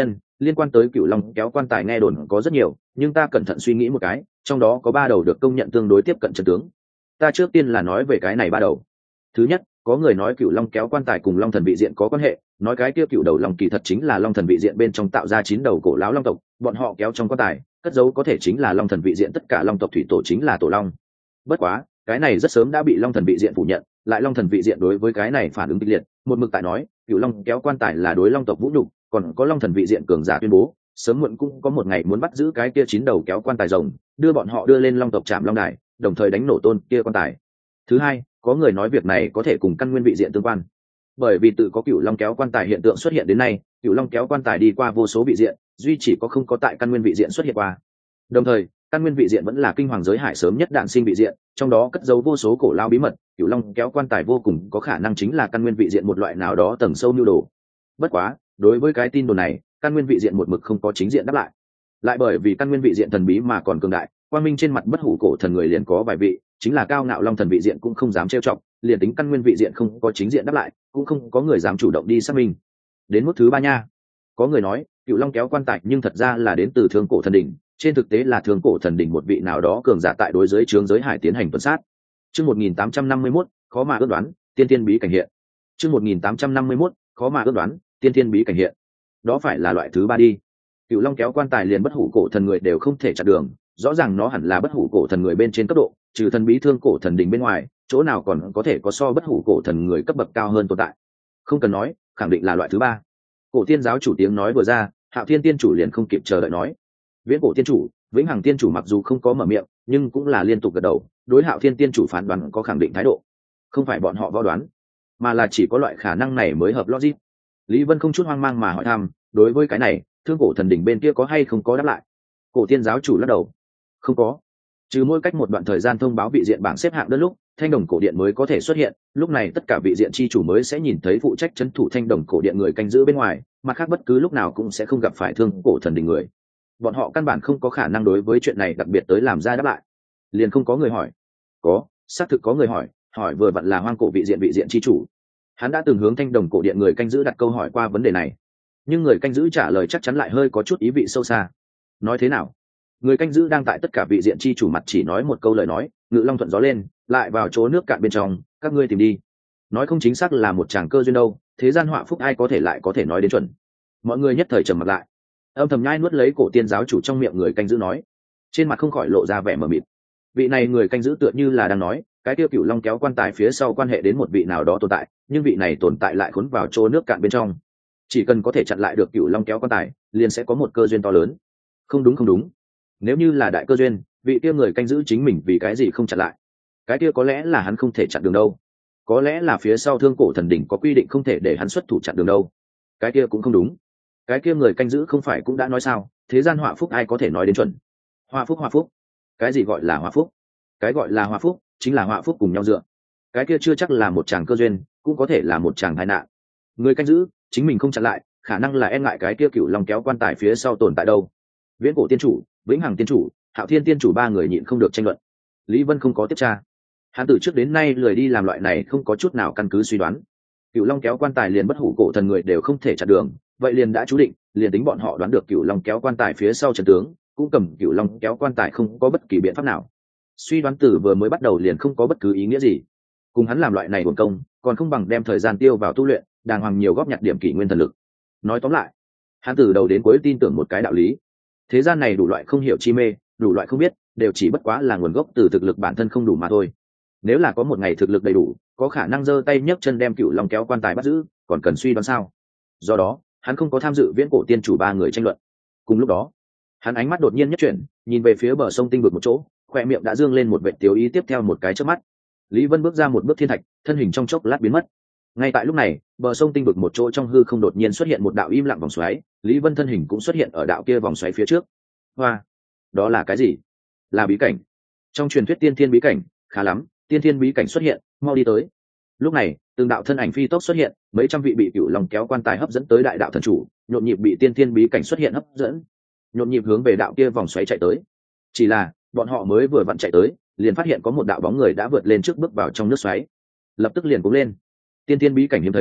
liên quan tới cựu long kéo quan tài nghe đồn có rất nhiều, nhưng ta cẩn thận suy nghĩ một cái, trong đó có ba đầu được công nhận tương đối tiếp cận chân tướng. Ta trước tiên là nói về cái này ba đầu. Thứ nhất, có người nói cựu long kéo quan tài cùng long thần vị diện có quan hệ, nói cái kia cựu đầu long kỳ thật chính là long thần vị diện bên trong tạo ra chín đầu cổ lão long tộc, bọn họ kéo trong quan tài cất giấu có thể chính là long thần vị diện tất cả long tộc thủy tổ chính là tổ long. Bất quá cái này rất sớm đã bị long thần vị diện phủ nhận, lại long thần vị diện đối với cái này phản ứng kịch liệt, một mực tại nói cựu long kéo quan tài là đối long tộc vũ nhục, còn có long thần vị diện cường giả tuyên bố sớm muộn cũng có một ngày muốn bắt giữ cái kia chín đầu kéo quan tài rồng, đưa bọn họ đưa lên long tộc trạm long đài, đồng thời đánh nổ tôn kia quan tài. Thứ hai, có người nói việc này có thể cùng căn nguyên vị diện tương quan, bởi vì tự có cựu long kéo quan tài hiện tượng xuất hiện đến nay, cựu long kéo quan tài đi qua vô số vị diện, duy chỉ có không có tại căn nguyên vị diện xuất hiện qua. Đồng thời căn nguyên vị diện vẫn là kinh hoàng giới hải sớm nhất đạn sinh vị diện, trong đó cất giấu vô số cổ lao bí mật, cựu long kéo quan tài vô cùng có khả năng chính là căn nguyên vị diện một loại nào đó tầng sâu nhu đồ. Bất quá đối với cái tin đồn này, căn nguyên vị diện một mực không có chính diện đáp lại, lại bởi vì căn nguyên vị diện thần bí mà còn cường đại, quang minh trên mặt bất hủ cổ thần người liền có vài vị, chính là cao ngạo long thần vị diện cũng không dám trêu chọc, liền tính căn nguyên vị diện không có chính diện đáp lại, cũng không có người dám chủ động đi xác minh. Đến mức thứ ba nha, có người nói cựu long kéo quan tài nhưng thật ra là đến từ thương cổ thần đỉnh, trên thực tế là thương cổ thần đỉnh một vị nào đó cường giả tại đối giới trướng giới hải tiến hành tuần sát. Chương một nghìn tám trăm năm mươi mốt, khó mà ước đoán, tiên tiên bí cảnh hiện. Chương một nghìn tám trăm năm mươi mốt, khó mà ước đoán, tiên tiên bí cảnh hiện. Đó phải là loại thứ ba đi. Cựu long kéo quan tài liền bất hủ cổ thần người đều không thể chặn đường, rõ ràng nó hẳn là bất hủ cổ thần người bên trên cấp độ, trừ thần bí thương cổ thần đỉnh bên ngoài, chỗ nào còn có thể có so bất hủ cổ thần người cấp bậc cao hơn tồn tại. Không cần nói, khẳng định là loại thứ ba. Cổ tiên giáo chủ tiếng nói vừa ra, Hạo Thiên tiên chủ liền không kịp chờ đợi nói. Viễn cổ tiên chủ, Vĩnh Hằng tiên chủ mặc dù không có mở miệng, nhưng cũng là liên tục gật đầu, đối Hạo Thiên tiên chủ phán đoán có khẳng định thái độ. Không phải bọn họ võ đoán, mà là chỉ có loại khả năng này mới hợp logic. Lý Vân không chút hoang mang mà hỏi thăm, đối với cái này, thương cổ thần đỉnh bên kia có hay không có đáp lại? Cổ tiên giáo chủ lắc đầu, không có. Trừ mỗi cách một đoạn thời gian thông báo vị diện bảng xếp hạng đơn lúc, thanh đồng cổ điện mới có thể xuất hiện, lúc này tất cả vị diện chi chủ mới sẽ nhìn thấy phụ trách trấn thủ thanh đồng cổ điện người canh giữ bên ngoài, mà khác bất cứ lúc nào cũng sẽ không gặp phải thương cổ thần đỉnh người. Bọn họ căn bản không có khả năng đối với chuyện này đặc biệt tới làm ra đáp lại. Liền không có người hỏi. Có, xác thực có người hỏi, hỏi vừa vặn là hoang cổ vị diện vị diện chi chủ. Hắn đã từng hướng thanh đồng cổ điện người canh giữ đặt câu hỏi qua vấn đề này, nhưng người canh giữ trả lời chắc chắn lại hơi có chút ý vị sâu xa. Nói thế nào? Người canh giữ đang tại tất cả vị diện chi chủ mặt chỉ nói một câu lời nói, ngự long thuận gió lên, lại vào chỗ nước cạn bên trong, các ngươi tìm đi. Nói không chính xác là một chàng cơ duyên đâu, thế gian họa phúc ai có thể lại có thể nói đến chuẩn. Mọi người nhất thời trầm mặt lại, âm thầm nhai nuốt lấy cổ tiên giáo chủ trong miệng người canh giữ nói, trên mặt không khỏi lộ ra vẻ mờ mịt. Vị này người canh giữ tựa như là đang nói, cái tiêu cựu long kéo quan tài phía sau quan hệ đến một vị nào đó tồn tại, nhưng vị này tồn tại lại khốn vào chỗ nước cạn bên trong. Chỉ cần có thể chặn lại được cựu long kéo quan tài, liền sẽ có một cơ duyên to lớn. Không đúng không đúng. Nếu như là đại cơ duyên, vị kia người canh giữ chính mình vì cái gì không chặn lại? Cái kia có lẽ là hắn không thể chặn đường đâu. Có lẽ là phía sau thương cổ thần đỉnh có quy định không thể để hắn xuất thủ chặn đường đâu. Cái kia cũng không đúng. Cái kia người canh giữ không phải cũng đã nói sao, thế gian họa phúc ai có thể nói đến chuẩn. Họa phúc họa phúc. Cái gì gọi là họa phúc? Cái gọi là họa phúc chính là họa phúc cùng nhau dựa. Cái kia chưa chắc là một chàng cơ duyên, cũng có thể là một chàng tai nạn. Người canh giữ chính mình không chặn lại, khả năng là e ngại cái kia cựu long kéo quan tài phía sau tồn tại đâu. Viễn cổ tiên chủ, Vĩnh Hằng tiên chủ, Hạo Thiên tiên chủ ba người nhịn không được tranh luận. Lý Vân không có tiếp tra, hắn từ trước đến nay lười đi làm loại này không có chút nào căn cứ suy đoán. Cựu long kéo quan tài liền bất hủ cổ thần người đều không thể chặn đường, vậy liền đã chú định, liền tính bọn họ đoán được cựu long kéo quan tài phía sau trận tướng, cũng cầm cựu long kéo quan tài không có bất kỳ biện pháp nào. Suy đoán từ vừa mới bắt đầu liền không có bất cứ ý nghĩa gì. Cùng hắn làm loại này uổng công, còn không bằng đem thời gian tiêu vào tu luyện, đàng hoàng nhiều góp nhặt điểm kỷ nguyên thần lực. Nói tóm lại, hắn từ đầu đến cuối tin tưởng một cái đạo lý: thế gian này đủ loại không hiểu chi mê, đủ loại không biết, đều chỉ bất quá là nguồn gốc từ thực lực bản thân không đủ mà thôi. Nếu là có một ngày thực lực đầy đủ, có khả năng giơ tay nhấc chân đem cựu long kéo quan tài bắt giữ, còn cần suy đoán sao? Do đó hắn không có tham dự viễn cổ tiên chủ ba người tranh luận. Cùng lúc đó, hắn ánh mắt đột nhiên nhất chuyển, nhìn về phía bờ sông tinh vực một chỗ, khoe miệng đã dương lên một vệt tiêu ý, tiếp theo một cái chớp mắt, Lý Vân bước ra một bước thiên thạch, thân hình trong chốc lát biến mất. Ngay tại lúc này, bờ sông tinh vực một chỗ trong hư không đột nhiên xuất hiện một đạo im lặng vòng xoáy, Lý Vân thân hình cũng xuất hiện ở đạo kia vòng xoáy phía trước. Hoa, đó là cái gì? Là bí cảnh. Trong truyền thuyết tiên thiên bí cảnh, khá lắm, tiên thiên bí cảnh xuất hiện, mau đi tới. Lúc này, từng đạo thân ảnh phi tốc xuất hiện, mấy trăm vị bị cựu long kéo quan tài hấp dẫn tới đại đạo thần chủ, nhộn nhịp bị tiên thiên bí cảnh xuất hiện hấp dẫn, nhộn nhịp hướng về đạo kia vòng xoáy chạy tới. Chỉ là, bọn họ mới vừa vặn chạy tới, liền phát hiện có một đạo bóng người đã vượt lên trước bước vào trong nước xoáy, lập tức liền cũng lên. Tiên thiên bí cảnh hiếm thấy,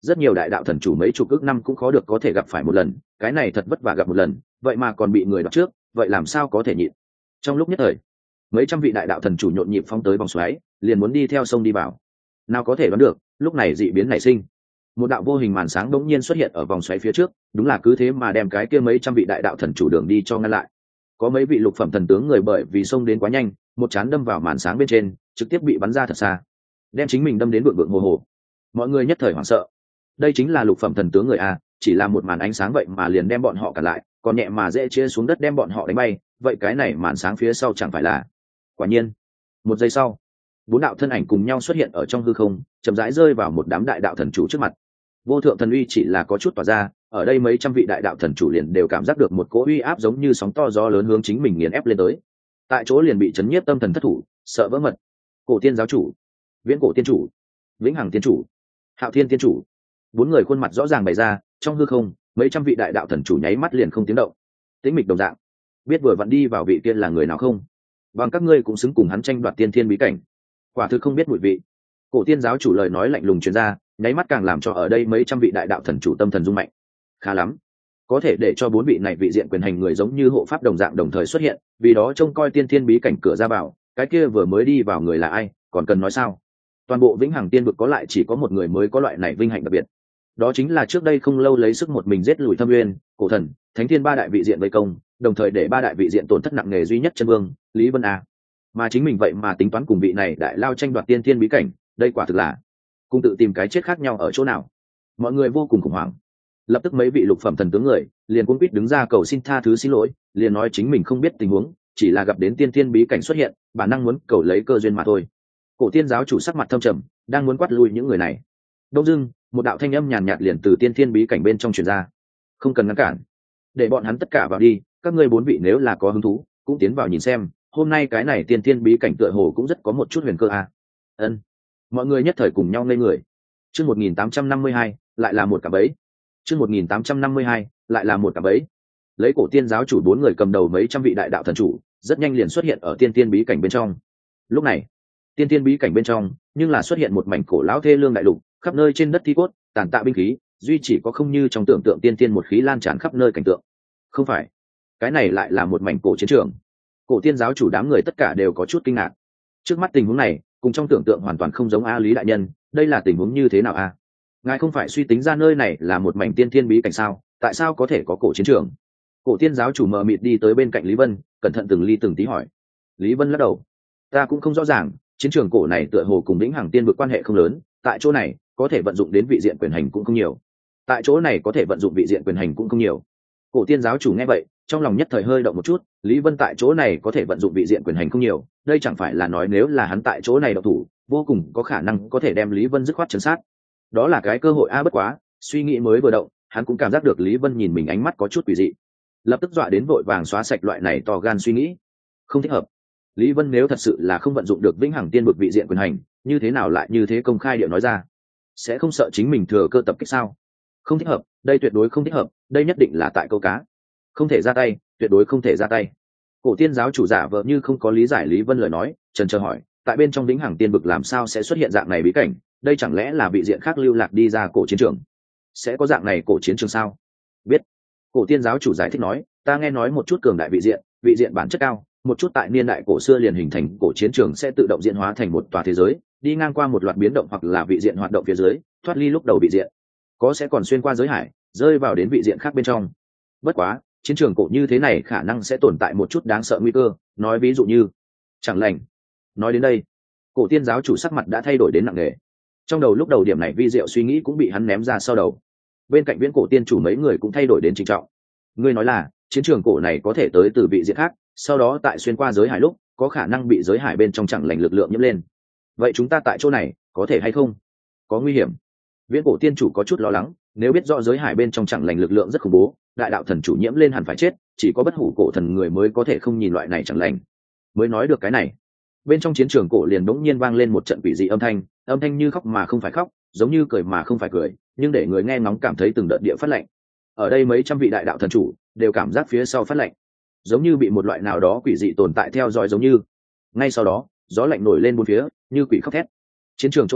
rất nhiều đại đạo thần chủ mấy chục ước năm cũng khó được có thể gặp phải một lần, cái này thật vất vả gặp một lần, vậy mà còn bị người đoạt trước, vậy làm sao có thể nhịn. Trong lúc nhất thời, mấy trăm vị đại đạo thần chủ nhộn nhịp phóng tới vòng xoáy, liền muốn đi theo sông đi vào. Nào có thể đoán được, lúc này dị biến nảy sinh, một đạo vô hình màn sáng đống nhiên xuất hiện ở vòng xoáy phía trước, đúng là cứ thế mà đem cái kia mấy trăm vị đại đạo thần chủ đường đi cho ngăn lại. Có mấy vị lục phẩm thần tướng người bởi vì xông đến quá nhanh, một chán đâm vào màn sáng bên trên, trực tiếp bị bắn ra thật xa, đem chính mình đâm đến vượng vượng hồ hồ. Mọi người nhất thời hoảng sợ. Đây chính là lục phẩm thần tướng người a, chỉ là một màn ánh sáng vậy mà liền đem bọn họ cản lại, còn nhẹ mà dễ chia xuống đất đem bọn họ đánh bay, vậy cái này màn sáng phía sau chẳng phải là. Quả nhiên, một giây sau, bốn đạo thân ảnh cùng nhau xuất hiện ở trong hư không, chậm rãi rơi vào một đám đại đạo thần chủ trước mặt. Vô thượng thần uy chỉ là có chút tỏa ra, ở đây mấy trăm vị đại đạo thần chủ liền đều cảm giác được một cỗ uy áp giống như sóng to gió lớn hướng chính mình nghiền ép lên tới. Tại chỗ liền bị chấn nhiếp tâm thần thất thủ, sợ vỡ mật. Cổ tiên giáo chủ, viễn cổ tiên chủ, vĩnh hằng tiên chủ, hạo thiên tiên chủ, bốn người khuôn mặt rõ ràng bày ra trong hư không, mấy trăm vị đại đạo thần chủ nháy mắt liền không tiếng động, tĩnh mịch đồng dạng. Biết vừa vặn đi vào vị tiên là người nào không? Bằng các ngươi cũng xứng cùng hắn tranh đoạt tiên thiên bí cảnh, quả thực không biết mùi vị. Cổ tiên giáo chủ lời nói lạnh lùng truyền ra, nháy mắt càng làm cho ở đây mấy trăm vị đại đạo thần chủ tâm thần rung mạnh. Khá lắm, có thể để cho bốn vị này vị diện quyền hành người giống như hộ pháp đồng dạng đồng thời xuất hiện, vì đó trông coi tiên thiên bí cảnh cửa ra vào. Cái kia vừa mới đi vào người là ai, còn cần nói sao? Toàn bộ vĩnh hằng tiên vực có lại chỉ có một người mới có loại này vinh hạnh đặc biệt, đó chính là trước đây không lâu lấy sức một mình giết lùi Thâm Nguyên, Cổ Thần, Thánh Thiên ba đại vị diện vây công, đồng thời để ba đại vị diện tổn thất nặng nề duy nhất chân vương Lý Vân a. Mà chính mình vậy mà tính toán cùng vị này đại lao tranh đoạt tiên thiên bí cảnh, đây quả thực là cùng tự tìm cái chết khác nhau ở chỗ nào. Mọi người vô cùng khủng hoảng, lập tức mấy vị lục phẩm thần tướng người liền cuống quýt đứng ra cầu xin tha thứ xin lỗi, liền nói chính mình không biết tình huống, chỉ là gặp đến tiên thiên bí cảnh xuất hiện, bản năng muốn cầu lấy cơ duyên mà thôi. Cổ tiên giáo chủ sắc mặt thâm trầm, đang muốn quát lui những người này. Đông dưng, một đạo thanh âm nhàn nhạt liền từ tiên thiên bí cảnh bên trong truyền ra. Không cần ngăn cản, để bọn hắn tất cả vào đi, các ngươi bốn vị nếu là có hứng thú, cũng tiến vào nhìn xem, hôm nay cái này tiên thiên bí cảnh tựa hồ cũng rất có một chút huyền cơ a. Ân. Mọi người nhất thời cùng nhau ngây người. Chương một nghìn tám trăm năm mươi hai, lại là một cặp bẫy. Chương một nghìn tám trăm năm mươi hai, lại là một cặp bẫy. Lấy cổ tiên giáo chủ bốn người cầm đầu mấy trăm vị đại đạo thần chủ, rất nhanh liền xuất hiện ở tiên thiên bí cảnh bên trong. Lúc này, tiên thiên bí cảnh bên trong, nhưng là xuất hiện một mảnh cổ lão thê lương đại lục, khắp nơi trên đất thi cốt, tàn tạ binh khí, duy chỉ có không như trong tưởng tượng tiên thiên một khí lan tràn khắp nơi cảnh tượng. Không phải, cái này lại là một mảnh cổ chiến trường. Cổ tiên giáo chủ đám người tất cả đều có chút kinh ngạc. Trước mắt tình huống này, cùng trong tưởng tượng hoàn toàn không giống a. Lý đại nhân, đây là tình huống như thế nào a? Ngài không phải suy tính ra nơi này là một mảnh tiên thiên bí cảnh sao, tại sao có thể có cổ chiến trường? Cổ tiên giáo chủ mờ mịt đi tới bên cạnh Lý Vân, cẩn thận từng ly từng tí hỏi. Lý Vân lắc đầu. Ta cũng không rõ ràng, chiến trường cổ này tựa hồ cùng lĩnh hằng tiên vực quan hệ không lớn, tại chỗ này có thể vận dụng đến vị diện quyền hành cũng không nhiều. Tại chỗ này có thể vận dụng vị diện quyền hành cũng không nhiều. Cổ tiên giáo chủ nghe vậy, trong lòng nhất thời hơi động một chút, Lý Vân tại chỗ này có thể vận dụng vị diện quyền hành không nhiều, đây chẳng phải là nói nếu là hắn tại chỗ này động thủ, vô cùng có khả năng có thể đem Lý Vân dứt khoát trấn sát. Đó là cái cơ hội a. Bất quá, suy nghĩ mới vừa động, hắn cũng cảm giác được Lý Vân nhìn mình ánh mắt có chút quỷ dị, lập tức dọa đến vội vàng xóa sạch loại này to gan suy nghĩ. Không thích hợp. Lý Vân nếu thật sự là không vận dụng được vĩnh hằng tiên vực vị diện quyền hành, như thế nào lại như thế công khai điệu nói ra? Sẽ không sợ chính mình thừa cơ tập kích sao? Không thích hợp, đây tuyệt đối không thích hợp, đây nhất định là tại câu cá. Không thể ra tay, tuyệt đối không thể ra tay. Cổ tiên giáo chủ giả vờ như không có lý giải Lý Vân lời nói, chần chờ hỏi, tại bên trong vĩnh hằng tiên vực làm sao sẽ xuất hiện dạng này bí cảnh? Đây chẳng lẽ là vị diện khác lưu lạc đi ra cổ chiến trường? Sẽ có dạng này cổ chiến trường sao? Biết. Cổ tiên giáo chủ giải thích nói, ta nghe nói một chút cường đại vị diện, vị diện bản chất cao, một chút tại niên đại cổ xưa liền hình thành cổ chiến trường sẽ tự động diễn hóa thành một tòa thế giới, đi ngang qua một loạt biến động hoặc là vị diện hoạt động phía dưới, thoát ly lúc đầu vị diện, có sẽ còn xuyên qua giới hải, rơi vào đến vị diện khác bên trong. Bất quá, chiến trường cổ như thế này khả năng sẽ tồn tại một chút đáng sợ nguy cơ, nói ví dụ như chẳng lành. Nói đến đây, cổ tiên giáo chủ sắc mặt đã thay đổi đến nặng nề. Trong đầu lúc đầu điểm này vi diệu suy nghĩ cũng bị hắn ném ra sau đầu. Bên cạnh viễn cổ tiên chủ mấy người cũng thay đổi đến trịnh trọng. Ngươi nói là chiến trường cổ này có thể tới từ vị diện khác, sau đó tại xuyên qua giới hải lúc có khả năng bị giới hải bên trong chẳng lành lực lượng nhiễm lên. Vậy chúng ta tại chỗ này có thể hay không? Có nguy hiểm. Viễn cổ tiên chủ có chút lo lắng, nếu biết rõ giới hải bên trong chẳng lành lực lượng rất khủng bố, đại đạo thần chủ nhiễm lên hẳn phải chết, chỉ có bất hủ cổ thần người mới có thể không nhìn loại này chẳng lành. Mới nói được cái này, bên trong chiến trường cổ liền đống nhiên vang lên một trận quỷ dị âm thanh, âm thanh như khóc mà không phải khóc, giống như cười mà không phải cười, nhưng để người nghe ngóng cảm thấy từng đợt địa phát lạnh. Ở đây mấy trăm vị đại đạo thần chủ đều cảm giác phía sau phát lạnh, giống như bị một loại nào đó quỷ dị tồn tại theo dõi giống như. Ngay sau đó, gió lạnh nổi lên bốn phía, như quỷ khóc thét. Chiến trường chỗ sâu,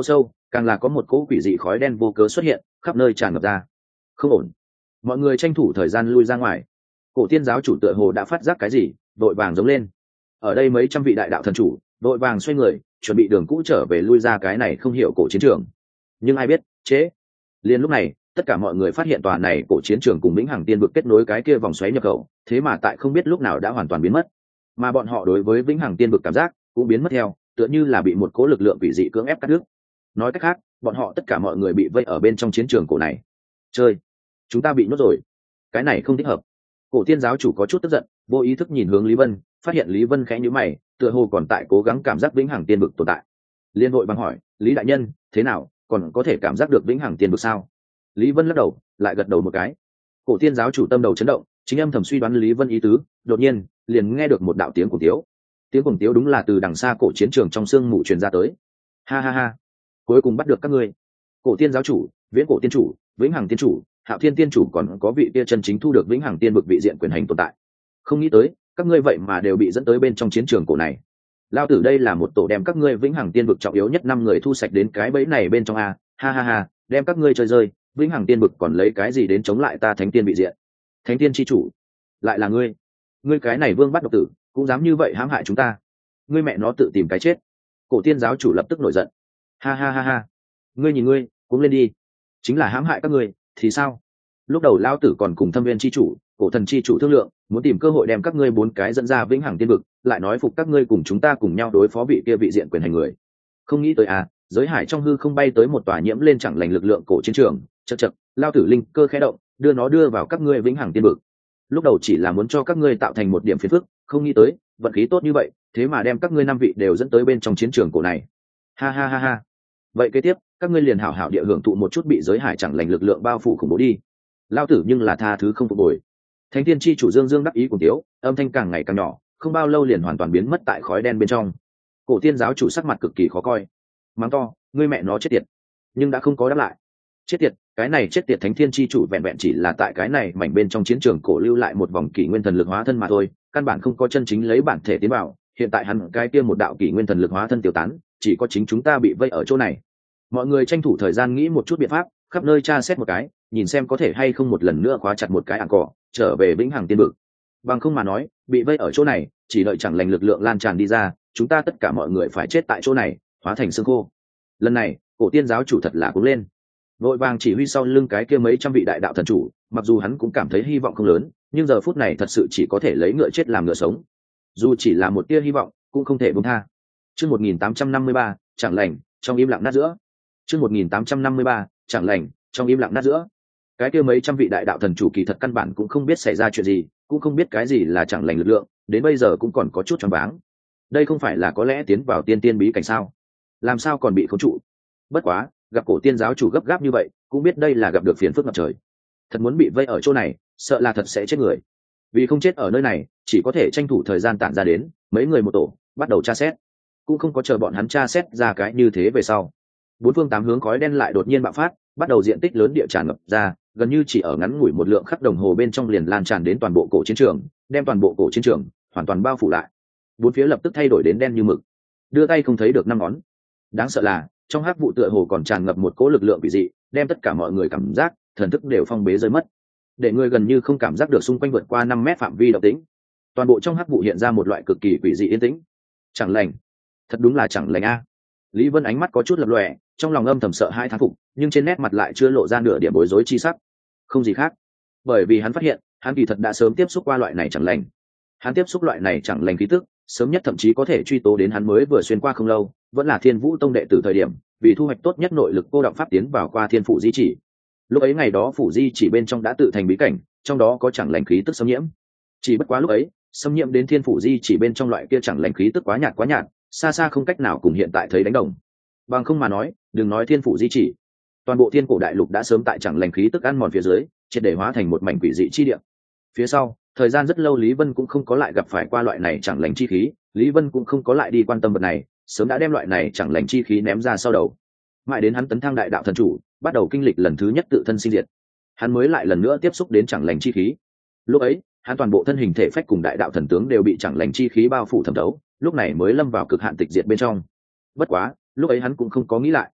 càng là có một cỗ quỷ dị khói đen vô cớ xuất hiện, khắp nơi tràn ngập ra. Không ổn. Mọi người tranh thủ thời gian lui ra ngoài. Cổ tiên giáo chủ tựa hồ đã phát giác cái gì, đội vàng giống lên. Ở đây mấy trăm vị đại đạo thần chủ đội vàng xoay người, chuẩn bị đường cũ trở về lui ra cái này không hiểu cổ chiến trường. Nhưng ai biết, chế. Liên lúc này, tất cả mọi người phát hiện tòa này cổ chiến trường cùng vĩnh hằng tiên vực kết nối cái kia vòng xoáy nhập khẩu, thế mà tại không biết lúc nào đã hoàn toàn biến mất. Mà bọn họ đối với vĩnh hằng tiên vực cảm giác cũng biến mất theo, tựa như là bị một cố lực lượng quỷ dị cưỡng ép cắt đứt. Nói cách khác, bọn họ tất cả mọi người bị vây ở bên trong chiến trường cổ này. Chơi, chúng ta bị nhốt rồi. Cái này không thích hợp. Cổ tiên giáo chủ có chút tức giận, vô ý thức nhìn hướng Lý Vân, phát hiện Lý Vân khẽ nhíu mày, tựa hồ còn tại cố gắng cảm giác vĩnh hằng tiên vực tồn tại. Liên hội bằng hỏi, Lý đại nhân, thế nào, còn có thể cảm giác được vĩnh hằng tiên vực sao? Lý Vân lắc đầu, lại gật đầu một cái. Cổ tiên giáo chủ tâm đầu chấn động, chính âm thầm suy đoán Lý Vân ý tứ, đột nhiên liền nghe được một đạo tiếng cuồng tiếu. Tiếng cuồng tiếu đúng là từ đằng xa cổ chiến trường trong sương mù truyền ra tới. Ha ha ha, cuối cùng bắt được các ngươi. Cổ tiên giáo chủ, viễn cổ tiên chủ, vĩnh hằng tiên chủ, hạo thiên tiên chủ, còn có vị kia chân chính thu được vĩnh hằng tiên vực vị diện quyền hành tồn tại. Không nghĩ tới, các ngươi vậy mà đều bị dẫn tới bên trong chiến trường cổ này. Lao tử đây là một tổ đem các ngươi vĩnh hằng tiên vực trọng yếu nhất năm người thu sạch đến cái bẫy này bên trong a. Ha ha ha, đem các ngươi chơi rơi, vĩnh hằng tiên vực còn lấy cái gì đến chống lại ta thánh tiên vị diện? Thánh tiên chi chủ, lại là ngươi? Ngươi cái này vương bắt độc tử, cũng dám như vậy hãm hại chúng ta? Ngươi mẹ nó tự tìm cái chết. Cổ tiên giáo chủ lập tức nổi giận. Ha ha ha ha, ngươi nhìn ngươi, cuống lên đi. Chính là hãm hại các ngươi thì sao? Lúc đầu lao tử còn cùng thâm viên chi chủ, cổ thần chi chủ thương lượng, muốn tìm cơ hội đem các ngươi bốn cái dẫn ra vĩnh hằng tiên vực, lại nói phục các ngươi cùng chúng ta cùng nhau đối phó vị kia vị diện quyền hành người. Không nghĩ tới à, giới hải trong hư không bay tới một tòa nhiễm lên chẳng lành lực lượng cổ chiến trường, chậc chậc, lao tử linh cơ khẽ động, đưa nó đưa vào các ngươi vĩnh hằng tiên vực. Lúc đầu chỉ là muốn cho các ngươi tạo thành một điểm phiền phức, không nghĩ tới, vận khí tốt như vậy, thế mà đem các ngươi năm vị đều dẫn tới bên trong chiến trường cổ này. Ha ha ha ha. Vậy kế tiếp, các ngươi liền hảo hảo địa hưởng thụ một chút bị giới hải chẳng lành lực lượng bao phủ khủng bố đi. Lao tử nhưng là tha thứ không phục hồi. Thánh tiên chi chủ dương dương đắc ý cùng tiếu, âm thanh càng ngày càng nhỏ, không bao lâu liền hoàn toàn biến mất tại khói đen bên trong. Cổ tiên giáo chủ sắc mặt cực kỳ khó coi, mắng to, ngươi mẹ nó chết tiệt, nhưng đã không có đáp lại. Chết tiệt, cái này chết tiệt thánh thiên chi chủ vẹn vẹn chỉ là tại cái này mảnh bên trong chiến trường cổ lưu lại một vòng kỷ nguyên thần lực hóa thân mà thôi, căn bản không có chân chính lấy bản thể tiến vào. Hiện tại hắn cái kia một đạo kỷ nguyên thần lực hóa thân tiêu tán, chỉ có chính chúng ta bị vây ở chỗ này. Mọi người tranh thủ thời gian nghĩ một chút biện pháp, khắp nơi tra xét một cái, nhìn xem có thể hay không một lần nữa khóa chặt một cái ảng cỏ, trở về vĩnh hằng tiên vực. Bằng không mà nói, bị vây ở chỗ này, chỉ đợi chẳng lành lực lượng lan tràn đi ra, chúng ta tất cả mọi người phải chết tại chỗ này, hóa thành xương khô. Lần này, cổ tiên giáo chủ thật là cuống lên, vội vàng chỉ huy sau lưng cái kia mấy trăm vị đại đạo thần chủ, mặc dù hắn cũng cảm thấy hy vọng không lớn, nhưng giờ phút này thật sự chỉ có thể lấy ngựa chết làm ngựa sống. Dù chỉ là một tia hy vọng, cũng không thể buông tha. Chương một nghìn tám trăm năm mươi ba, chẳng lành, trong im lặng nát giữa. Chương một nghìn tám trăm năm mươi ba, chẳng lành, trong im lặng nát giữa. Cái kia mấy trăm vị đại đạo thần chủ kỳ thật căn bản cũng không biết xảy ra chuyện gì, cũng không biết cái gì là chẳng lành lực lượng, đến bây giờ cũng còn có chút choáng váng. Đây không phải là có lẽ tiến vào tiên tiên bí cảnh sao? Làm sao còn bị khống trụ? Bất quá, gặp cổ tiên giáo chủ gấp gáp như vậy, cũng biết đây là gặp được phiền phức ngập trời. Thật muốn bị vây ở chỗ này, sợ là thật sẽ chết người. Vì không chết ở nơi này, chỉ có thể tranh thủ thời gian tản ra đến, mấy người một tổ, bắt đầu tra xét. Cũng không có chờ bọn hắn tra xét ra cái như thế về sau. Bốn phương tám hướng khói đen lại đột nhiên bạo phát, bắt đầu diện tích lớn địa tràn ngập ra, gần như chỉ ở ngắn ngủi một lượng khắc đồng hồ bên trong liền lan tràn đến toàn bộ cổ chiến trường, đem toàn bộ cổ chiến trường hoàn toàn bao phủ lại. Bốn phía lập tức thay đổi đến đen như mực, đưa tay không thấy được năm ngón. Đáng sợ là, trong hắc vụ tựa hồ còn tràn ngập một cỗ lực lượng quỷ dị, đem tất cả mọi người cảm giác, thần thức đều phong bế rơi mất, để người gần như không cảm giác được xung quanh vượt qua năm mét phạm vi động tĩnh. Toàn bộ trong hắc vụ hiện ra một loại cực kỳ quỷ dị yên tĩnh. Chẳng lành, thật đúng là chẳng lành a. Lý Vân ánh mắt có chút lập lòe, trong lòng âm thầm sợ hai thán phục, nhưng trên nét mặt lại chưa lộ ra nửa điểm bối rối chi sắc. Không gì khác, bởi vì hắn phát hiện, hắn kỳ thật đã sớm tiếp xúc qua loại này chẳng lành. Hắn tiếp xúc loại này chẳng lành khí tức, sớm nhất thậm chí có thể truy tố đến hắn mới vừa xuyên qua không lâu, vẫn là Thiên Vũ Tông đệ tử thời điểm, vì thu hoạch tốt nhất nội lực cô động pháp tiến vào qua Thiên Phủ Di Chỉ. Lúc ấy ngày đó Phủ Di Chỉ bên trong đã tự thành bí cảnh, trong đó có chẳng lành khí tức xâm nhiễm. Chỉ bất quá lúc ấy, xâm nhiễm đến Thiên Phủ Di Chỉ bên trong loại kia chẳng lành khí tức quá nhạt quá nhạt, xa xa không cách nào cùng hiện tại thấy đánh đồng. Bằng không mà nói, đừng nói Thiên Phủ Di Chỉ, toàn bộ Thiên Cổ Đại Lục đã sớm tại chẳng lành khí tức ăn mòn phía dưới, triệt để hóa thành một mảnh quỷ dị chi địa. Phía sau, thời gian rất lâu Lý Vân cũng không có lại gặp phải qua loại này chẳng lành chi khí, Lý Vân cũng không có lại đi quan tâm vật này, sớm đã đem loại này chẳng lành chi khí ném ra sau đầu. Mãi đến hắn tấn thăng đại đạo thần chủ, bắt đầu kinh lịch lần thứ nhất tự thân sinh diệt, hắn mới lại lần nữa tiếp xúc đến chẳng lành chi khí. Lúc ấy, hắn toàn bộ thân hình thể phách cùng đại đạo thần tướng đều bị chẳng lành chi khí bao phủ thẩm thấu, lúc này mới lâm vào cực hạn tịch diệt bên trong. Bất quá, lúc ấy hắn cũng không có nghĩ lại,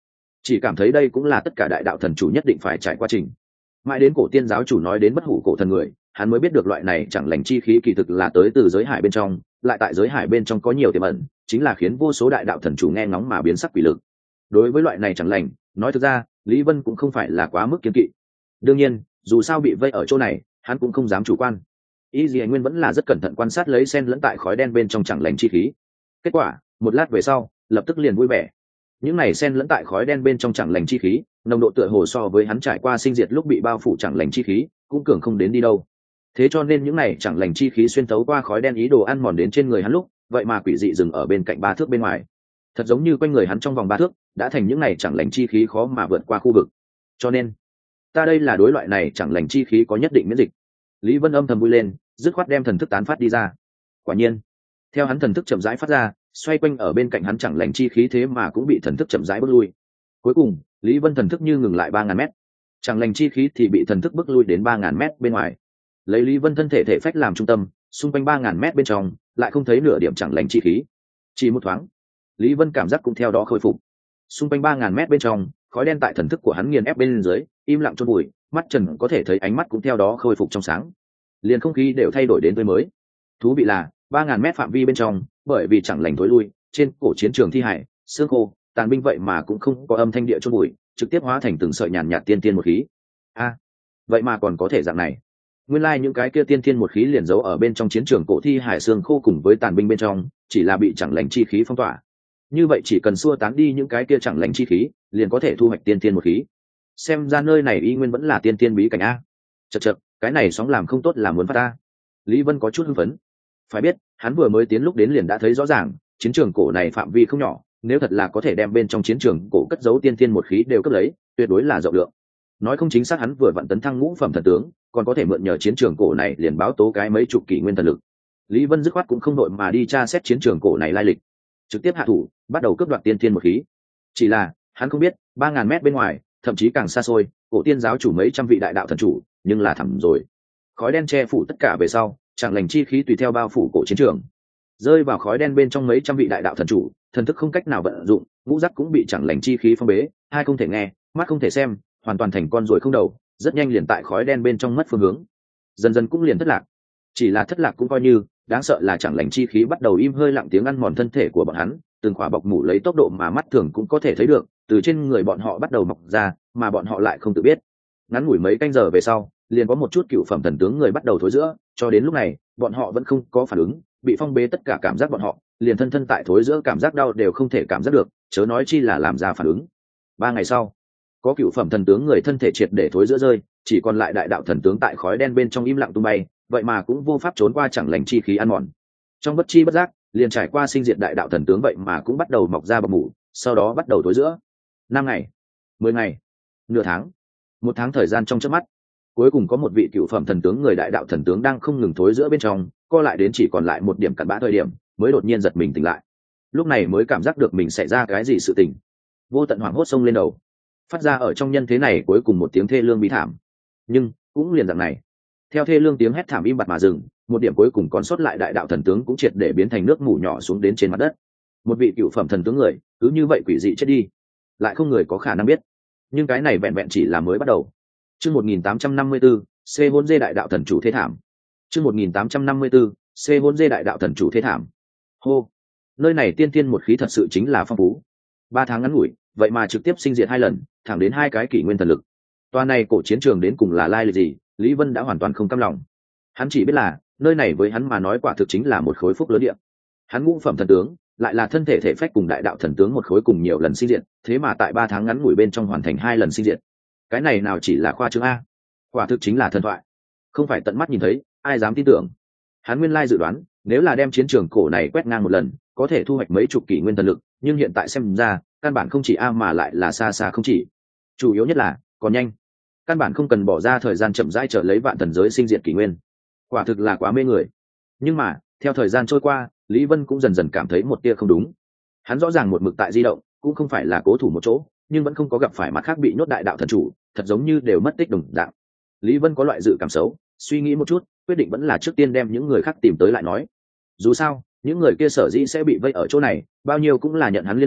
chỉ cảm thấy đây cũng là tất cả đại đạo thần chủ nhất định phải trải qua trình. Mãi đến cổ tiên giáo chủ nói đến bất hủ cổ thần người, hắn mới biết được loại này chẳng lành chi khí kỳ thực là tới từ giới hải bên trong, lại tại giới hải bên trong có nhiều tiềm ẩn, chính là khiến vô số đại đạo thần chủ nghe ngóng mà biến sắc quỷ lực. Đối với loại này chẳng lành, nói thực ra Lý Vân cũng không phải là quá mức kiên kỵ. Đương nhiên dù sao bị vây ở chỗ này, hắn cũng không dám chủ quan. Y Dì Nguyên vẫn là rất cẩn thận quan sát lấy sen lẫn tại khói đen bên trong chẳng lành chi khí. Kết quả một lát về sau lập tức liền vui vẻ. Những này sen lẫn tại khói đen bên trong chẳng lành chi khí, nồng độ tựa hồ so với hắn trải qua sinh diệt lúc bị bao phủ chẳng lành chi khí cũng cường không đến đi đâu. Thế cho nên những này chẳng lành chi khí xuyên tấu qua khói đen ý đồ ăn mòn đến trên người hắn lúc, vậy mà quỷ dị dừng ở bên cạnh ba thước bên ngoài. Thật giống như quanh người hắn trong vòng ba thước đã thành những này chẳng lành chi khí khó mà vượt qua khu vực. Cho nên ta đây là đối loại này chẳng lành chi khí có nhất định miễn dịch. Lý Vân âm thầm vui lên, dứt khoát đem thần thức tán phát đi ra. Quả nhiên theo hắn thần thức chậm rãi phát ra, xoay quanh ở bên cạnh hắn chẳng lành chi khí thế mà cũng bị thần thức chậm rãi bước lui. Cuối cùng Lý Vân thần thức như ngừng lại ba ngàn mét, chẳng lành chi khí thì bị thần thức bước lui đến ba ngàn mét bên ngoài. Lấy Lý Vân thân thể thể phách làm trung tâm, xung quanh ba ngàn mét bên trong lại không thấy nửa điểm chẳng lành chi khí. Chỉ một thoáng Lý Vân cảm giác cũng theo đó khôi phục. Xung quanh ba ngàn mét bên trong, khói đen tại thần thức của hắn nghiền ép bên dưới, im lặng chôn vùi, mắt trần có thể thấy ánh mắt cũng theo đó khôi phục trong sáng. Liền không khí đều thay đổi đến tươi mới. Thú vị là ba ngàn mét phạm vi bên trong, bởi vì chẳng lành tối lui, trên cổ chiến trường thi hải, xương khô, tàn binh vậy mà cũng không có âm thanh địa chôn vùi, trực tiếp hóa thành từng sợi nhàn nhạt tiên tiên một khí. A, à, vậy mà còn có thể dạng này. Nguyên lai like những cái kia tiên tiên một khí liền giấu ở bên trong chiến trường cổ thi hải xương khô cùng với tàn binh bên trong, chỉ là bị chẳng lành chi khí phong tỏa. Như vậy chỉ cần xua tán đi những cái kia chẳng lành chi khí, liền có thể thu hoạch tiên tiên một khí. Xem ra nơi này y nguyên vẫn là tiên tiên bí cảnh a. Chậc chậc, cái này sóng làm không tốt là muốn phát ta. Lý Vân có chút hưng phấn. Phải biết, hắn vừa mới tiến lúc đến liền đã thấy rõ ràng, chiến trường cổ này phạm vi không nhỏ, nếu thật là có thể đem bên trong chiến trường cổ cất giấu tiên tiên một khí đều cất lấy, tuyệt đối là rộng lượng. Nói không chính xác hắn vừa vặn tấn thăng ngũ phẩm thần tướng, còn có thể mượn nhờ chiến trường cổ này liền báo tố cái mấy chục kỷ nguyên thần lực. Lý Vân dứt khoát cũng không đội mà đi tra xét chiến trường cổ này lai lịch, trực tiếp hạ thủ, bắt đầu cướp đoạt tiên tiên một khí. Chỉ là hắn không biết, ba ngàn mét bên ngoài, thậm chí càng xa xôi, cổ tiên giáo chủ mấy trăm vị đại đạo thần chủ, nhưng là thẳm rồi. Khói đen che phủ tất cả về sau, chẳng lành chi khí tùy theo bao phủ cổ chiến trường. Rơi vào khói đen bên trong mấy trăm vị đại đạo thần chủ, thần thức không cách nào vận dụng, ngũ giác cũng bị chẳng lành chi khí phong bế, hai không thể nghe, mắt không thể xem, hoàn toàn thành con ruồi không đầu, rất nhanh liền tại khói đen bên trong mất phương hướng. Dần dần cũng liền thất lạc. Chỉ là thất lạc cũng coi như, đáng sợ là chẳng lành chi khí bắt đầu im hơi lặng tiếng ăn mòn thân thể của bọn hắn, từng khỏa bọc mủ lấy tốc độ mà mắt thường cũng có thể thấy được, từ trên người bọn họ bắt đầu mọc ra, mà bọn họ lại không tự biết. Ngắn ngủi mấy canh giờ về sau, liền có một chút cựu phẩm thần tướng người bắt đầu thối giữa, cho đến lúc này, bọn họ vẫn không có phản ứng, bị phong bế tất cả cảm giác bọn họ, liền thân thân tại thối giữa cảm giác đau đều không thể cảm giác được, chớ nói chi là làm ra phản ứng. Ba ngày sau, có cựu phẩm thần tướng người thân thể triệt để thối giữa rơi, chỉ còn lại đại đạo thần tướng tại khói đen bên trong im lặng tung bay, vậy mà cũng vô pháp trốn qua chẳng lành chi khí ăn mòn. Trong bất chi bất giác, liền trải qua sinh diệt đại đạo thần tướng vậy mà cũng bắt đầu mọc ra bọc mủ, sau đó bắt đầu thối giữa. Năm ngày, mười ngày, nửa tháng, một tháng thời gian trong chớp mắt, cuối cùng có một vị cựu phẩm thần tướng người đại đạo thần tướng đang không ngừng thối giữa bên trong, co lại đến chỉ còn lại một điểm cặn bã thời điểm, mới đột nhiên giật mình tỉnh lại. Lúc này mới cảm giác được mình xảy ra cái gì sự tình, vô tận hoảng hốt xông lên đầu, phát ra ở trong nhân thế này cuối cùng một tiếng thê lương bi thảm. Nhưng cũng liền dạng này, theo thê lương tiếng hét thảm im bặt mà dừng, một điểm cuối cùng còn sót lại đại đạo thần tướng cũng triệt để biến thành nước mủ nhỏ xuống đến trên mặt đất. Một vị cựu phẩm thần tướng người cứ như vậy quỷ dị chết đi, lại không người có khả năng biết. Nhưng cái này vẹn vẹn chỉ là mới bắt đầu. Chương một nghìn tám trăm năm mươi tư, C hôn dê đại đạo thần chủ thế thảm. Chương một nghìn tám trăm năm mươi tư, C hôn dê đại đạo thần chủ thế thảm. Hô, nơi này tiên tiên một khí thật sự chính là phong phú. Ba tháng ngắn ngủi, vậy mà trực tiếp sinh diệt hai lần, thẳng đến hai cái kỷ nguyên thần lực. Toàn này cổ chiến trường đến cùng là lai lịch gì, Lý Vân đã hoàn toàn không cam lòng. Hắn chỉ biết là nơi này với hắn mà nói quả thực chính là một khối phúc lớn địa. Hắn ngũ phẩm thần tướng, lại là thân thể thể phách cùng đại đạo thần tướng một khối cùng nhiều lần sinh diệt, thế mà tại ba tháng ngắn ngủi bên trong hoàn thành hai lần sinh diệt. Cái này nào chỉ là khoa trương a, quả thực chính là thần thoại. Không phải tận mắt nhìn thấy, ai dám tin tưởng. Hắn nguyên lai dự đoán, nếu là đem chiến trường cổ này quét ngang một lần, có thể thu hoạch mấy chục kỷ nguyên thần lực, nhưng hiện tại xem ra, căn bản không chỉ a mà lại là xa xa không chỉ. Chủ yếu nhất là, còn nhanh. Căn bản không cần bỏ ra thời gian chậm rãi chờ lấy vạn thần giới sinh diệt kỷ nguyên. Quả thực là quá mê người. Nhưng mà, theo thời gian trôi qua, Lý Vân cũng dần dần cảm thấy một tia không đúng. Hắn rõ ràng một mực tại di động, cũng không phải là cố thủ một chỗ, nhưng vẫn không có gặp phải mặt khác bị nhốt đại đạo thần chủ, thật giống như đều mất tích đồng dạng. Lý Vân có loại dự cảm xấu, suy nghĩ một chút, quyết định vẫn là trước tiên đem những người khác tìm tới lại nói. Dù sao, những người kia sở dĩ sẽ bị vây ở chỗ này, bao nhiêu cũng là nhận hắn liên lụy,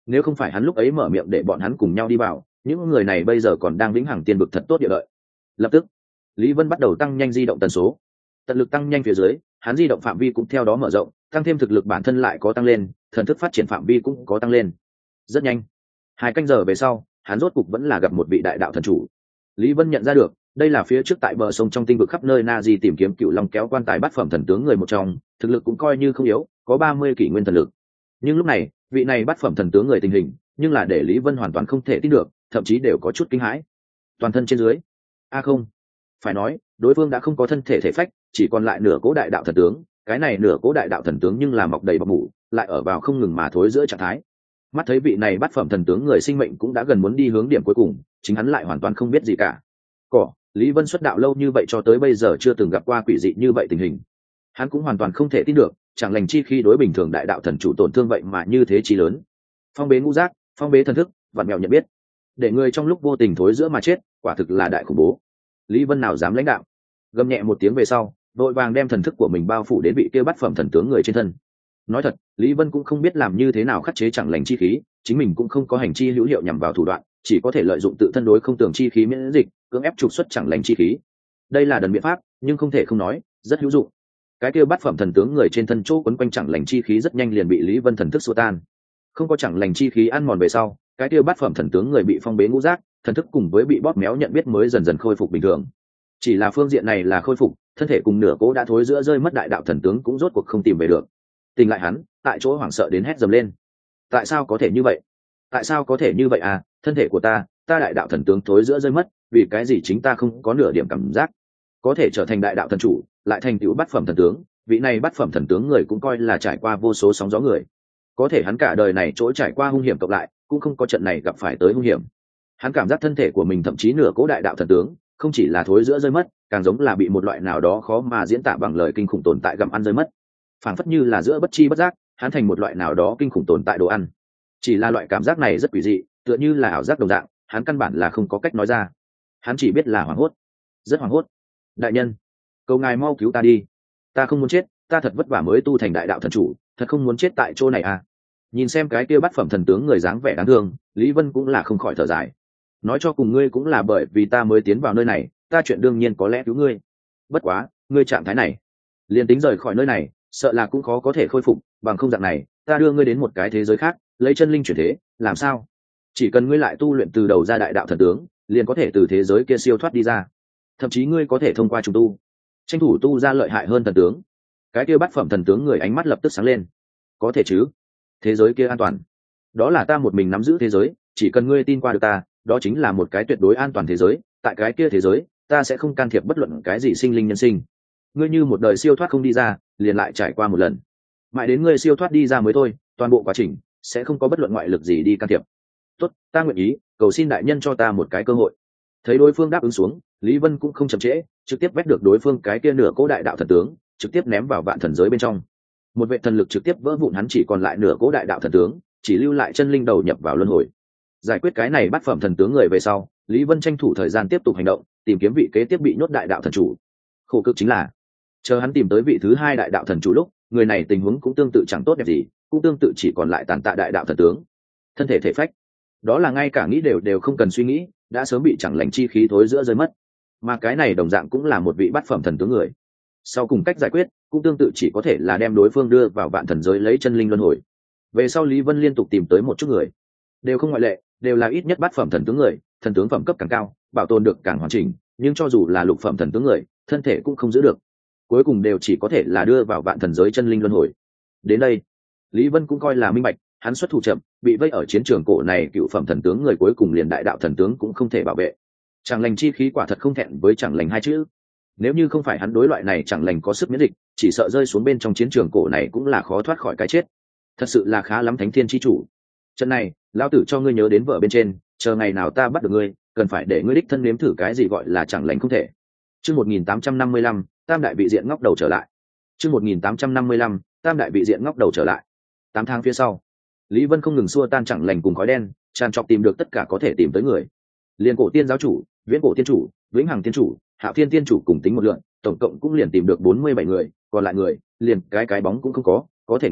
nếu không phải hắn lúc ấy mở miệng để bọn hắn cùng nhau đi vào, những người này bây giờ còn đang vĩnh hằng tiên vực thật tốt địa lợi. Lập tức Lý Vân bắt đầu tăng nhanh di động tần số, tận lực tăng nhanh phía dưới, hắn di động phạm vi cũng theo đó mở rộng, tăng thêm thực lực bản thân lại có tăng lên, thần thức phát triển phạm vi cũng có tăng lên. Rất nhanh, hai canh giờ về sau, hắn rốt cục vẫn là gặp một vị đại đạo thần chủ. Lý Vân nhận ra được, đây là phía trước tại bờ sông trong tinh vực khắp nơi na di tìm kiếm cựu long kéo quan tài bát phẩm thần tướng người một trong, thực lực cũng coi như không yếu, có ba mươi kỷ nguyên thần lực. Nhưng lúc này, vị này bát phẩm thần tướng người tình hình, nhưng là để Lý Vân hoàn toàn không thể tin được, thậm chí đều có chút kinh hãi. Toàn thân trên dưới, a không, phải nói, đối phương đã không có thân thể thể phách, chỉ còn lại nửa cố đại đạo thần tướng, cái này nửa cố đại đạo thần tướng nhưng là mọc đầy bọc mủ, lại ở vào không ngừng mà thối giữa trạng thái. Mắt thấy vị này bát phẩm thần tướng người sinh mệnh cũng đã gần muốn đi hướng điểm cuối cùng, chính hắn lại hoàn toàn không biết gì cả. Cỏ, Lý Vân xuất đạo lâu như vậy cho tới bây giờ chưa từng gặp qua quỷ dị như vậy tình hình. Hắn cũng hoàn toàn không thể tin được, chẳng lành chi khi đối bình thường đại đạo thần chủ tổn thương vậy mà như thế chí lớn. Phong bế ngũ giác, phong bế thần thức, vạn mèo nhận biết, để người trong lúc vô tình thối giữa mà chết, quả thực là đại khủng bố. Lý Vân nào dám lãnh đạo, gầm nhẹ một tiếng về sau, đội vàng đem thần thức của mình bao phủ đến vị kia bát phẩm thần tướng người trên thân. Nói thật, Lý Vân cũng không biết làm như thế nào khắc chế chẳng lành chi khí, chính mình cũng không có hành chi hữu hiệu nhằm vào thủ đoạn, chỉ có thể lợi dụng tự thân đối không tưởng chi khí miễn dịch, cưỡng ép trục xuất chẳng lành chi khí. Đây là đần biện pháp, nhưng không thể không nói, rất hữu dụng. Cái kia bát phẩm thần tướng người trên thân chỗ quấn quanh chẳng lành chi khí rất nhanh liền bị Lý Vân thần thức xua tan. Không có chẳng lành chi khí ăn mòn về sau, cái kia bát phẩm thần tướng người bị phong bế ngũ giác, thần thức cùng với bị bóp méo nhận biết mới dần dần khôi phục bình thường. Chỉ là phương diện này là khôi phục, thân thể cùng nửa cố đã thối giữa rơi mất đại đạo thần tướng cũng rốt cuộc không tìm về được. Tỉnh lại hắn, tại chỗ hoảng sợ đến hét dầm lên. Tại sao có thể như vậy? Tại sao có thể như vậy à? Thân thể của ta, ta đại đạo thần tướng thối giữa rơi mất, vì cái gì chính ta không có nửa điểm cảm giác, có thể trở thành đại đạo thần chủ, lại thành tựu bát phẩm thần tướng. Vị này bát phẩm thần tướng người cũng coi là trải qua vô số sóng gió người, có thể hắn cả đời này chỗ trải qua hung hiểm cộng lại, cũng không có trận này gặp phải tới hung hiểm. Hắn cảm giác thân thể của mình thậm chí nửa cố đại đạo thần tướng, không chỉ là thối giữa rơi mất, càng giống là bị một loại nào đó khó mà diễn tả bằng lời kinh khủng tồn tại gặm ăn rơi mất. Phảng phất như là giữa bất chi bất giác, hắn thành một loại nào đó kinh khủng tồn tại đồ ăn. Chỉ là loại cảm giác này rất quỷ dị, tựa như là ảo giác đồng dạng, hắn căn bản là không có cách nói ra. Hắn chỉ biết là hoảng hốt, rất hoảng hốt. Đại nhân, cầu ngài mau cứu ta đi, ta không muốn chết, ta thật vất vả mới tu thành đại đạo thần chủ, thật không muốn chết tại chỗ này à. Nhìn xem cái kia bát phẩm thần tướng người dáng vẻ đáng thương, Lý Vân cũng là không khỏi thở dài. Nói cho cùng ngươi cũng là bởi vì ta mới tiến vào nơi này, ta chuyện đương nhiên có lẽ cứu ngươi. Bất quá, ngươi trạng thái này, liền tính rời khỏi nơi này, sợ là cũng khó có thể khôi phục, bằng không dạng này, ta đưa ngươi đến một cái thế giới khác, lấy chân linh chuyển thế, làm sao? Chỉ cần ngươi lại tu luyện từ đầu ra đại đạo thần tướng, liền có thể từ thế giới kia siêu thoát đi ra. Thậm chí ngươi có thể thông qua trùng tu, tranh thủ tu ra lợi hại hơn thần tướng. Cái kia bát phẩm thần tướng người ánh mắt lập tức sáng lên. Có thể chứ? Thế giới kia an toàn, đó là ta một mình nắm giữ thế giới, chỉ cần ngươi tin qua được ta, đó chính là một cái tuyệt đối an toàn thế giới. Tại cái kia thế giới, ta sẽ không can thiệp bất luận cái gì sinh linh nhân sinh. Ngươi như một đời siêu thoát không đi ra, liền lại trải qua một lần, mãi đến ngươi siêu thoát đi ra mới thôi, toàn bộ quá trình sẽ không có bất luận ngoại lực gì đi can thiệp. Tốt, ta nguyện ý, cầu xin đại nhân cho ta một cái cơ hội. Thấy đối phương đáp ứng xuống, Lý Vân cũng không chậm trễ, trực tiếp vét được đối phương cái kia nửa cố đại đạo thần tướng, trực tiếp ném vào vạn thần giới bên trong. Một vệ thần lực trực tiếp vỡ vụn, hắn chỉ còn lại nửa cố đại đạo thần tướng, chỉ lưu lại chân linh đầu nhập vào luân hồi. Giải quyết cái này bắt phẩm thần tướng người về sau, Lý Vân tranh thủ thời gian tiếp tục hành động, tìm kiếm vị kế tiếp bị nhốt đại đạo thần chủ. Khổ cực chính là, chờ hắn tìm tới vị thứ hai đại đạo thần chủ lúc, người này tình huống cũng tương tự chẳng tốt đẹp gì, cũng tương tự chỉ còn lại tàn tạ đại đạo thần tướng. Thân thể thể phách, đó là ngay cả nghĩ đều đều không cần suy nghĩ, đã sớm bị chẳng lành chi khí thối giữa rơi mất. Mà cái này đồng dạng cũng là một vị bát phẩm thần tướng người. Sau cùng cách giải quyết, cũng tương tự chỉ có thể là đem đối phương đưa vào vạn thần giới lấy chân linh luân hồi. Về sau Lý Vân liên tục tìm tới một chút người, đều không ngoại lệ, đều là ít nhất bát phẩm thần tướng người, thần tướng phẩm cấp càng cao, bảo tồn được càng hoàn chỉnh, nhưng cho dù là lục phẩm thần tướng người, thân thể cũng không giữ được. Cuối cùng đều chỉ có thể là đưa vào vạn thần giới chân linh luân hồi. Đến đây, Lý Vân cũng coi là minh bạch, hắn xuất thủ chậm, bị vây ở chiến trường cổ này cựu phẩm thần tướng người cuối cùng liền đại đạo thần tướng cũng không thể bảo vệ. Chẳng lành chi khí quả thật không thẹn với chẳng lành hai chữ. Nếu như không phải hắn đối loại này chẳng lành có sức miễn dịch, chỉ sợ rơi xuống bên trong chiến trường cổ này cũng là khó thoát khỏi cái chết. Thật sự là khá lắm thánh thiên chi chủ. Trận này, lão tử cho ngươi nhớ đến vợ bên trên, chờ ngày nào ta bắt được ngươi, cần phải để ngươi đích thân nếm thử cái gì gọi là chẳng lành không thể. Chương một nghìn tám trăm năm mươi lăm, Tam đại vị diện ngóc đầu trở lại. Chương một nghìn tám trăm năm mươi lăm, Tam đại vị diện ngóc đầu trở lại. Tám tháng phía sau, Lý Vân không ngừng xua tan chẳng lành cùng khói đen, tràn trọc tìm được tất cả có thể tìm tới người. Liên cổ tiên giáo chủ, viễn cổ tiên chủ, vĩnh hằng tiên chủ, hạo thiên tiên chủ cùng tính một lượng, tổng cộng cũng liền tìm được bốn mươi bảy người, còn lại người liền cái cái bóng cũng không có. Có thể nghĩ,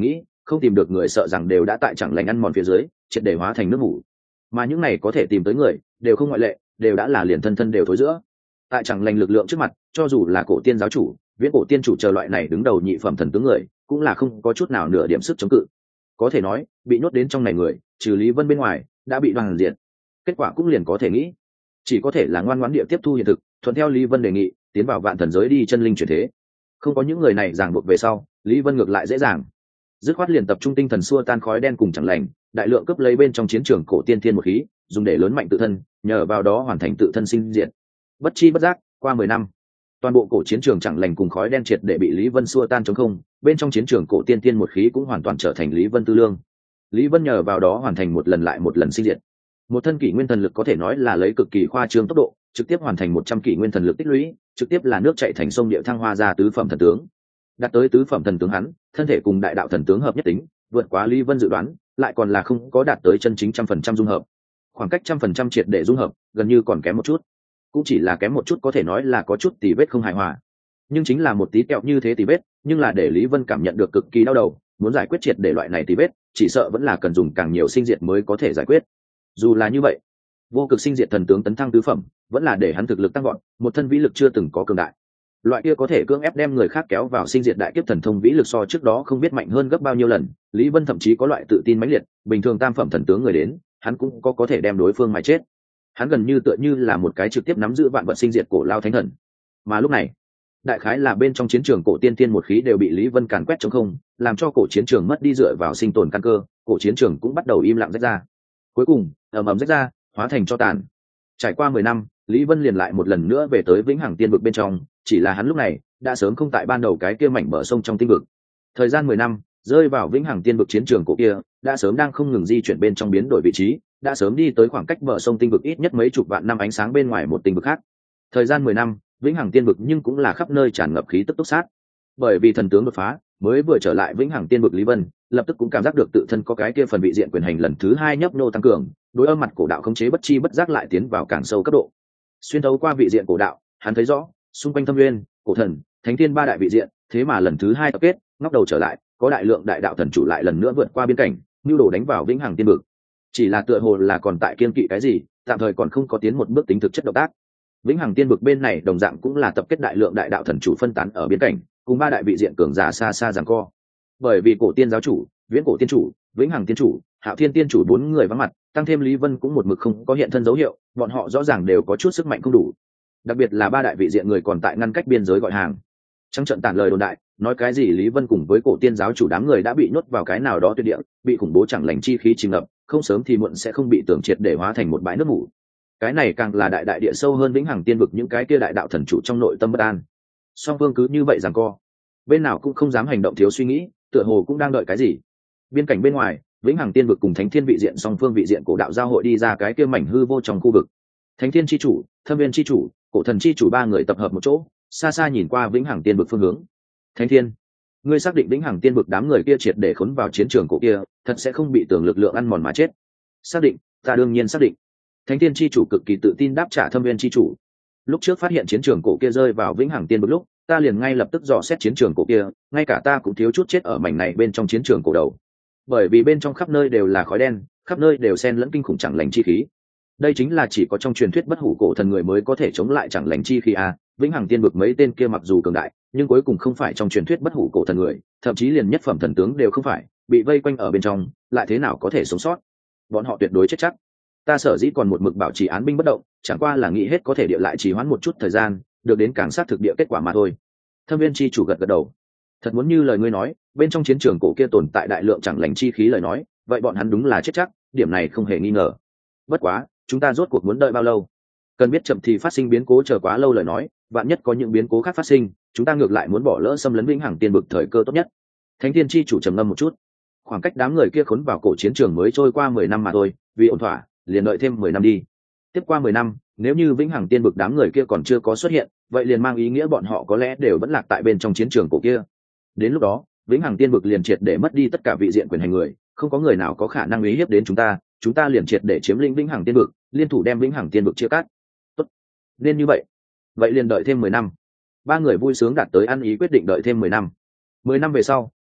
không tìm được người sợ rằng đều đã tại chẳng lành ăn mòn phía dưới triệt để hóa thành nước mủ. Mà những này có thể tìm tới người đều không ngoại lệ, đều đã là liền thân thân đều thối giữa. Tại chẳng lành lực lượng trước mặt, cho dù là cổ tiên giáo chủ, viễn cổ tiên chủ chờ loại này đứng đầu nhị phẩm thần tướng người, cũng là không có chút nào nửa điểm sức chống cự. Có thể nói bị nhốt đến trong này người, trừ Lý Vân bên ngoài đã bị đoàn diệt. Kết quả cũng liền có thể nghĩ, chỉ có thể là ngoan ngoãn địa tiếp thu hiện thực, thuận theo Lý Vân đề nghị, tiến vào vạn thần giới đi chân linh chuyển thế. Không có những người này ràng buộc về sau, Lý Vân ngược lại dễ dàng, dứt khoát liền tập trung tinh thần xua tan khói đen cùng chẳng lành, đại lượng cướp lấy bên trong chiến trường cổ tiên thiên một khí, dùng để lớn mạnh tự thân, nhờ vào đó hoàn thành tự thân sinh diệt. Bất chi bất giác, qua mười năm, toàn bộ cổ chiến trường chẳng lành cùng khói đen triệt để bị Lý Vân xua tan trống không, bên trong chiến trường cổ tiên thiên một khí cũng hoàn toàn trở thành Lý Vân tư lương. Lý Vân nhờ vào đó hoàn thành một lần lại một lần sinh diệt. Một thân kỷ nguyên thần lực có thể nói là lấy cực kỳ khoa trương tốc độ, trực tiếp hoàn thành một trăm kỷ nguyên thần lực tích lũy, trực tiếp là nước chảy thành sông địa thăng hoa ra tứ phẩm thần tướng. Đạt tới tứ phẩm thần tướng hắn, thân thể cùng đại đạo thần tướng hợp nhất tính, vượt quá Lý Vân dự đoán, lại còn là không có đạt tới chân chính trăm phần trăm dung hợp. Khoảng cách trăm phần trăm triệt để dung hợp, gần như còn kém một chút. Cũng chỉ là kém một chút có thể nói là có chút tỉ vết không hài hòa. Nhưng chính là một tí kẹo như thế tỉ vết, nhưng là để Lý Vân cảm nhận được cực kỳ đau đầu, muốn giải quyết triệt để loại này tỉ vết, chỉ sợ vẫn là cần dùng càng nhiều sinh diệt mới có thể giải quyết. Dù là như vậy, vô cực sinh diệt thần tướng tấn thăng tứ phẩm, vẫn là để hắn thực lực tăng vọt, một thân vĩ lực chưa từng có cường đại. Loại kia có thể cưỡng ép đem người khác kéo vào sinh diệt đại kiếp thần thông vĩ lực so trước đó không biết mạnh hơn gấp bao nhiêu lần. Lý Vân thậm chí có loại tự tin mãnh liệt, bình thường tam phẩm thần tướng người đến, hắn cũng có có thể đem đối phương mà chết. Hắn gần như tựa như là một cái trực tiếp nắm giữ vạn vật sinh diệt cổ lao thánh thần. Mà lúc này, đại khái là bên trong chiến trường cổ tiên tiên một khí đều bị Lý Vân càn quét trống không, làm cho cổ chiến trường mất đi dựa vào sinh tồn căn cơ, cổ chiến trường cũng bắt đầu im lặng rách ra. Cuối cùng, ầm ầm rách ra, hóa thành cho tàn. Trải qua mười năm, Lý Vân liền lại một lần nữa về tới vĩnh hằng tiên vực bên trong, chỉ là hắn lúc này đã sớm không tại ban đầu cái kia mảnh bờ sông trong tinh vực. Thời gian mười năm, rơi vào vĩnh hằng tiên vực chiến trường cổ kia, đã sớm đang không ngừng di chuyển bên trong biến đổi vị trí, đã sớm đi tới khoảng cách bờ sông tinh vực ít nhất mấy chục vạn năm ánh sáng bên ngoài một tinh vực khác. Thời gian mười năm, vĩnh hằng tiên vực nhưng cũng là khắp nơi tràn ngập khí tức túc sát. Bởi vì thần tướng đột phá, mới vừa trở lại vĩnh hằng tiên vực Lý Vân, lập tức cũng cảm giác được tự thân có cái kia phần vị diện quyền hành lần thứ hai nhấp nô tăng cường, đối âm mặt cổ đạo khống chế bất chi bất giác lại tiến vào càng sâu cấp độ. Xuyên thấu qua vị diện cổ đạo, hắn thấy rõ, xung quanh thâm nguyên, cổ thần, thánh thiên ba đại vị diện, thế mà lần thứ hai tập kết, ngóc đầu trở lại, có đại lượng đại đạo thần chủ lại lần nữa vượt qua biên cảnh, nhu đồ đánh vào vĩnh hằng tiên vực. Chỉ là tựa hồ là còn tại kiên kỵ cái gì, tạm thời còn không có tiến một bước tính thực chất động tác. Vĩnh hằng tiên vực bên này đồng dạng cũng là tập kết đại lượng đại đạo thần chủ phân tán ở biên cảnh, cùng ba đại vị diện cường giả xa xa giằng co. Bởi vì cổ tiên giáo chủ, viễn cổ tiên chủ, vĩnh hằng tiên chủ, hạo thiên tiên chủ bốn người vắng mặt, tăng thêm Lý Vân cũng một mực không có hiện thân dấu hiệu, bọn họ rõ ràng đều có chút sức mạnh không đủ. Đặc biệt là ba đại vị diện người còn tại ngăn cách biên giới gọi hàng. Trong trận tản lời đồn đại, nói cái gì Lý Vân cùng với cổ tiên giáo chủ đám người đã bị nhốt vào cái nào đó tuyệt địa, bị khủng bố chẳng lành chi khí chìm ngập, không sớm thì muộn sẽ không bị tưởng triệt để hóa thành một bãi nước mủ. Cái này càng là đại đại địa sâu hơn vĩnh hằng tiên vực những cái kia đại đạo thần chủ trong nội tâm bất an. Song phương cứ như vậy giằng co, bên nào cũng không dám hành động thiếu suy nghĩ, tựa hồ cũng đang đợi cái gì. Biên cảnh bên ngoài, vĩnh hằng tiên vực cùng thánh thiên vị diện song phương vị diện cổ đạo giao hội đi ra cái kia mảnh hư vô trong khu vực. Thánh thiên chi chủ, thâm viên chi chủ, cổ thần chi chủ ba người tập hợp một chỗ, xa xa nhìn qua vĩnh hằng tiên vực phương hướng. Thánh thiên, ngươi xác định vĩnh hằng tiên vực đám người kia triệt để khốn vào chiến trường cổ kia, thật sẽ không bị tưởng lực lượng ăn mòn mà chết? Xác định, ta đương nhiên xác định. Thánh thiên chi chủ cực kỳ tự tin đáp trả thâm viên chi chủ. Lúc trước phát hiện chiến trường cổ kia rơi vào vĩnh hằng tiên vực lúc, ta liền ngay lập tức dò xét chiến trường cổ kia, ngay cả ta cũng thiếu chút chết ở mảnh này bên trong chiến trường cổ đầu. Bởi vì bên trong khắp nơi đều là khói đen, khắp nơi đều xen lẫn kinh khủng chẳng lành chi khí. Đây chính là chỉ có trong truyền thuyết bất hủ cổ thần người mới có thể chống lại chẳng lành chi khí a. Vĩnh hằng tiên vực mấy tên kia mặc dù cường đại, nhưng cuối cùng không phải trong truyền thuyết bất hủ cổ thần người, thậm chí liền nhất phẩm thần tướng đều không phải, bị vây quanh ở bên trong, lại thế nào có thể sống sót? Bọn họ tuyệt đối chết chắc. Ta sở dĩ còn một mực bảo trì án binh bất động, chẳng qua là nghĩ hết có thể địa lại trì hoãn một chút thời gian, được đến càng sát thực địa kết quả mà thôi. Thâm viên chi chủ gật gật đầu. Thật muốn như lời ngươi nói, bên trong chiến trường cổ kia tồn tại đại lượng chẳng lành chi khí lời nói, vậy bọn hắn đúng là chết chắc, điểm này không hề nghi ngờ. Bất quá, chúng ta rốt cuộc muốn đợi bao lâu? Cần biết chậm thì phát sinh biến cố, chờ quá lâu lời nói, vạn nhất có những biến cố khác phát sinh, chúng ta ngược lại muốn bỏ lỡ xâm lấn vĩnh hằng tiên vực thời cơ tốt nhất. Thánh thiên chi chủ trầm ngâm một chút. Khoảng cách đám người kia khốn vào cổ chiến trường mới trôi qua mười năm mà thôi, vì ổn thỏa, liền đợi thêm mười năm đi. Tiếp qua mười năm, nếu như vĩnh hằng tiên vực đám người kia còn chưa có xuất hiện, vậy liền mang ý nghĩa bọn họ có lẽ đều vẫn lạc tại bên trong chiến trường cổ kia. Đến lúc đó, vĩnh hằng tiên vực liền triệt để mất đi tất cả vị diện quyền hành người, không có người nào có khả năng uy hiếp đến chúng ta, chúng ta liền triệt để chiếm lĩnh vĩnh hằng tiên vực, liên thủ đem vĩnh hằng tiên vực chia cắt. Tốt, nên như vậy. Vậy liền đợi thêm mười năm. Ba người vui sướng đạt tới ăn ý quyết định đợi thêm mười năm. Mười năm về sau,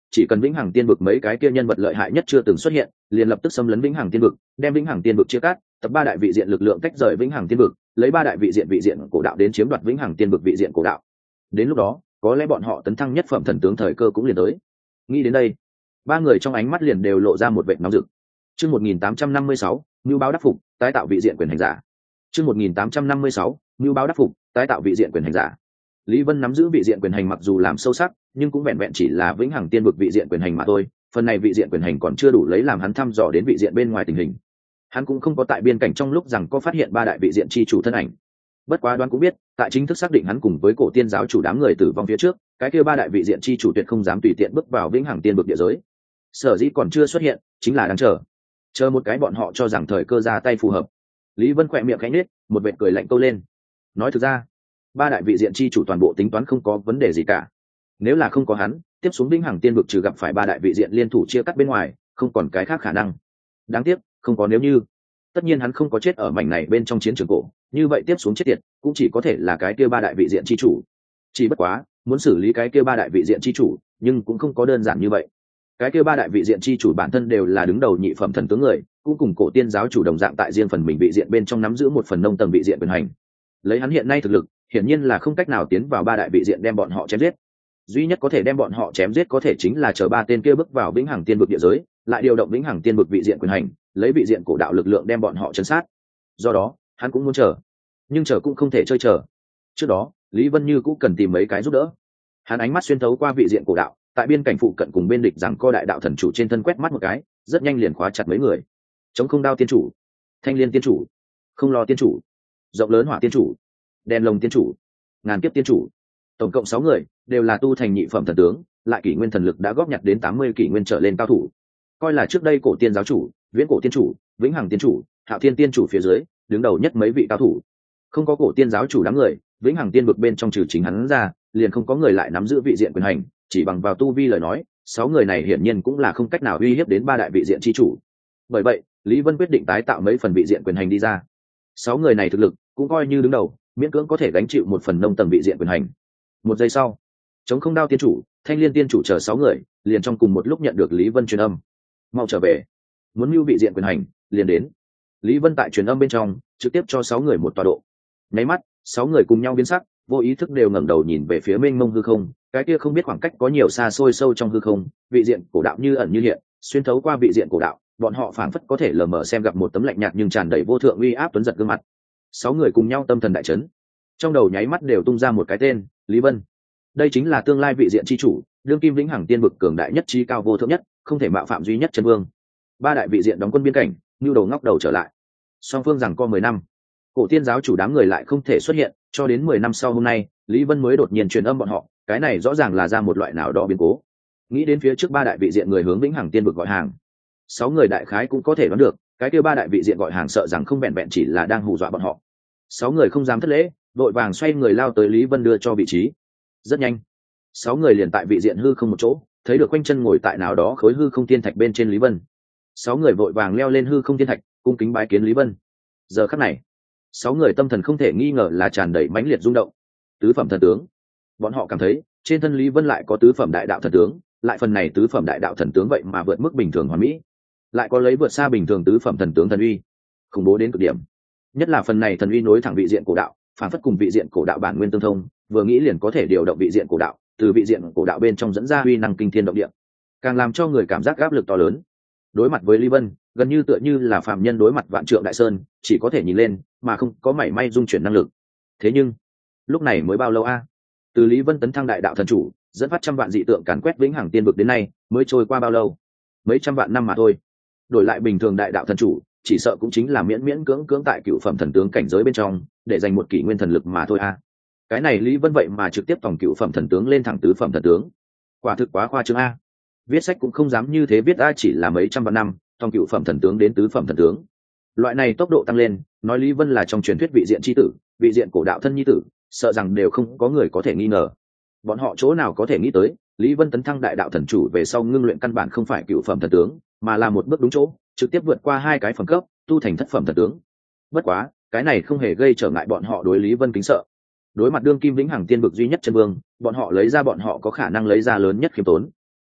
chỉ cần vĩnh hằng tiên vực mấy cái kia nhân vật lợi hại nhất chưa từng xuất hiện, liền lập tức xâm lấn vĩnh hằng tiên vực, đem vĩnh hằng tiên vực chia cắt, tập ba đại vị diện lực lượng tách rời vĩnh hằng tiên vực, lấy ba đại vị diện vị diện cổ đạo đến chiếm đoạt vĩnh hằng tiên vực vị diện cổ đạo. Đến lúc đó, có lẽ bọn họ tấn thăng nhất phẩm thần tướng thời cơ cũng liền tới. Nghĩ đến đây, ba người trong ánh mắt liền đều lộ ra một vệt nóng rực. Chương một nghìn tám trăm năm mươi sáu, Nưu báo đắc phục, tái tạo vị diện quyền hành giả. Chương một nghìn tám trăm năm mươi sáu, Nưu báo đắc phục, tái tạo vị diện quyền hành giả. Lý Vân nắm giữ vị diện quyền hành mặc dù làm sâu sắc, nhưng cũng vẹn vẹn chỉ là vĩnh hằng tiên vực vị diện quyền hành mà thôi, phần này vị diện quyền hành còn chưa đủ lấy làm hắn thăm dò đến vị diện bên ngoài tình hình. Hắn cũng không có tại biên cảnh trong lúc rằng có phát hiện ba đại vị diện chi chủ thân ảnh. Bất quá đoán cũng biết, tại chính thức xác định hắn cùng với cổ tiên giáo chủ đám người tử vong phía trước, cái kia ba đại vị diện chi chủ tuyệt không dám tùy tiện bước vào vĩnh hằng tiên vực địa giới. Sở dĩ còn chưa xuất hiện, chính là đang chờ, chờ một cái bọn họ cho rằng thời cơ ra tay phù hợp. Lý Vân khỏe miệng khẽ nhếch, một vệt cười lạnh câu lên. Nói thực ra, ba đại vị diện chi chủ toàn bộ tính toán không có vấn đề gì cả. Nếu là không có hắn, tiếp xuống vĩnh hằng tiên vực trừ gặp phải ba đại vị diện liên thủ chia cắt bên ngoài, không còn cái khác khả năng. Đáng tiếc, không có nếu như. Tất nhiên hắn không có chết ở mảnh này bên trong chiến trường cổ, như vậy tiếp xuống chết tiệt cũng chỉ có thể là cái kia ba đại vị diện chi chủ. Chỉ bất quá, muốn xử lý cái kia ba đại vị diện chi chủ, nhưng cũng không có đơn giản như vậy. Cái kia ba đại vị diện chi chủ bản thân đều là đứng đầu nhị phẩm thần tướng người, cũng cùng cổ tiên giáo chủ đồng dạng tại riêng phần mình vị diện bên trong nắm giữ một phần nông tầng vị diện quyền hành. Lấy hắn hiện nay thực lực, hiển nhiên là không cách nào tiến vào ba đại vị diện đem bọn họ chém giết. Duy nhất có thể đem bọn họ chém giết có thể chính là chờ ba tên kia bước vào vĩnh hằng tiên vực địa giới, lại điều động vĩnh hằng tiên vực vị diện quyền hành, lấy vị diện cổ đạo lực lượng đem bọn họ chấn sát. Do đó, hắn cũng muốn chờ, nhưng chờ cũng không thể chơi chờ. Trước đó, Lý Vân Như cũng cần tìm mấy cái giúp đỡ. Hắn ánh mắt xuyên thấu qua vị diện cổ đạo, tại biên cảnh phụ cận cùng bên địch rằng co đại đạo thần chủ trên thân quét mắt một cái, rất nhanh liền khóa chặt mấy người. Chống không đao tiên chủ, thanh liên tiên chủ, không lo tiên chủ, rộng lớn hỏa tiên chủ, đèn lồng tiên chủ, ngàn kiếp tiên chủ, tổng cộng sáu người, đều là tu thành nhị phẩm thần tướng, lại kỷ nguyên thần lực đã góp nhặt đến tám mươi kỷ nguyên trở lên cao thủ. Coi là trước đây cổ tiên giáo chủ, viễn cổ tiên chủ, vĩnh hằng tiên chủ, hạo thiên tiên chủ phía dưới, đứng đầu nhất mấy vị cao thủ. Không có cổ tiên giáo chủ đám người, vĩnh hằng tiên vực bên trong trừ chính hắn ra, liền không có người lại nắm giữ vị diện quyền hành, chỉ bằng vào tu vi lời nói, sáu người này hiển nhiên cũng là không cách nào uy hiếp đến ba đại vị diện chi chủ. Bởi vậy, Lý Vân quyết định tái tạo mấy phần vị diện quyền hành đi ra. Sáu người này thực lực cũng coi như đứng đầu, miễn cưỡng có thể gánh chịu một phần nông tầng vị diện quyền hành. Một giây sau, chống không đao tiên chủ, thanh liên tiên chủ chờ sáu người, liền trong cùng một lúc nhận được Lý Vân truyền âm. Mau trở về, muốn mưu vị diện quyền hành, liền đến. Lý Vân tại truyền âm bên trong, trực tiếp cho sáu người một tọa độ. Nháy mắt, sáu người cùng nhau biến sắc, vô ý thức đều ngẩng đầu nhìn về phía mênh mông hư không, cái kia không biết khoảng cách có nhiều xa xôi sâu trong hư không, vị diện cổ đạo như ẩn như hiện, xuyên thấu qua vị diện cổ đạo, bọn họ phảng phất có thể lờ mờ xem gặp một tấm lạnh nhạt nhưng tràn đầy vô thượng uy áp tuấn giật gương mặt. Sáu người cùng nhau tâm thần đại chấn, trong đầu nháy mắt đều tung ra một cái tên, Lý Vân. Đây chính là tương lai vị diện chi chủ, đương kim vĩnh hằng tiên vực cường đại nhất trí cao vô thượng nhất, không thể mạo phạm duy nhất chân vương. Ba đại vị diện đóng quân biên cảnh, nhu đầu ngóc đầu trở lại. Song phương rằng có mười năm, cổ tiên giáo chủ đám người lại không thể xuất hiện, cho đến mười năm sau hôm nay, Lý Vân mới đột nhiên truyền âm bọn họ, cái này rõ ràng là ra một loại nào đó biến cố. Nghĩ đến phía trước ba đại vị diện người hướng vĩnh hằng tiên vực gọi hàng, sáu người đại khái cũng có thể đoán được, cái kia ba đại vị diện gọi hàng sợ rằng không vẹn vẹn chỉ là đang hù dọa bọn họ. Sáu người không dám thất lễ, đội vàng xoay người lao tới Lý Vân đưa cho vị trí. Rất nhanh, sáu người liền tại vị diện hư không một chỗ, thấy được quanh chân ngồi tại nào đó khối hư không thiên thạch bên trên Lý Vân. Sáu người vội vàng leo lên hư không thiên thạch, cung kính bái kiến Lý Vân. Giờ khắc này, sáu người tâm thần không thể nghi ngờ là tràn đầy mãnh liệt rung động. Tứ phẩm thần tướng, bọn họ cảm thấy trên thân Lý Vân lại có tứ phẩm đại đạo thần tướng, lại phần này tứ phẩm đại đạo thần tướng vậy mà vượt mức bình thường hoàn mỹ, lại có lấy vượt xa bình thường tứ phẩm thần tướng thần uy, khủng bố đến cực điểm. Nhất là phần này thần uy nối thẳng vị diện cổ đạo, phản phất cùng vị diện cổ đạo bản nguyên tương thông, vừa nghĩ liền có thể điều động vị diện cổ đạo, từ vị diện cổ đạo bên trong dẫn ra uy năng kinh thiên động địa, càng làm cho người cảm giác áp lực to lớn. Đối mặt với Lý Vân, gần như tựa như là phàm nhân đối mặt vạn trượng đại sơn, chỉ có thể nhìn lên mà không có mảy may dung chuyển năng lực. Thế nhưng lúc này mới bao lâu a? Từ Lý Vân tấn thăng đại đạo thần chủ, dẫn phát trăm vạn dị tượng càn quét vĩnh hằng tiên vực đến nay, mới trôi qua bao lâu? Mấy trăm vạn năm mà thôi. Đổi lại bình thường đại đạo thần chủ, chỉ sợ cũng chính là miễn miễn cưỡng cưỡng tại cựu phẩm thần tướng cảnh giới bên trong, để dành một kỷ nguyên thần lực mà thôi a. Cái này Lý Vân vậy mà trực tiếp tổng cựu phẩm thần tướng lên thẳng tứ phẩm thần tướng, quả thực quá khoa trương a. Viết sách cũng không dám như thế viết a, chỉ là mấy trăm vạn năm, tổng cựu phẩm thần tướng đến tứ phẩm thần tướng. Loại này tốc độ tăng lên, nói Lý Vân là trong truyền thuyết vị diện chi tử, vị diện cổ đạo thân nhi tử, sợ rằng đều không có người có thể nghi ngờ. Bọn họ chỗ nào có thể nghĩ tới, Lý Vân tấn thăng đại đạo thần chủ về sau ngưng luyện căn bản không phải cựu phẩm thần tướng, mà là một bước đúng chỗ, trực tiếp vượt qua hai cái phẩm cấp, tu thành thất phẩm thần tướng. Bất quá, cái này không hề gây trở ngại bọn họ đối Lý Vân kính sợ. Đối mặt đương kim vĩnh hằng tiên vực duy nhất chân vương, bọn họ lấy ra bọn họ có khả năng lấy ra lớn nhất khiêm tốn.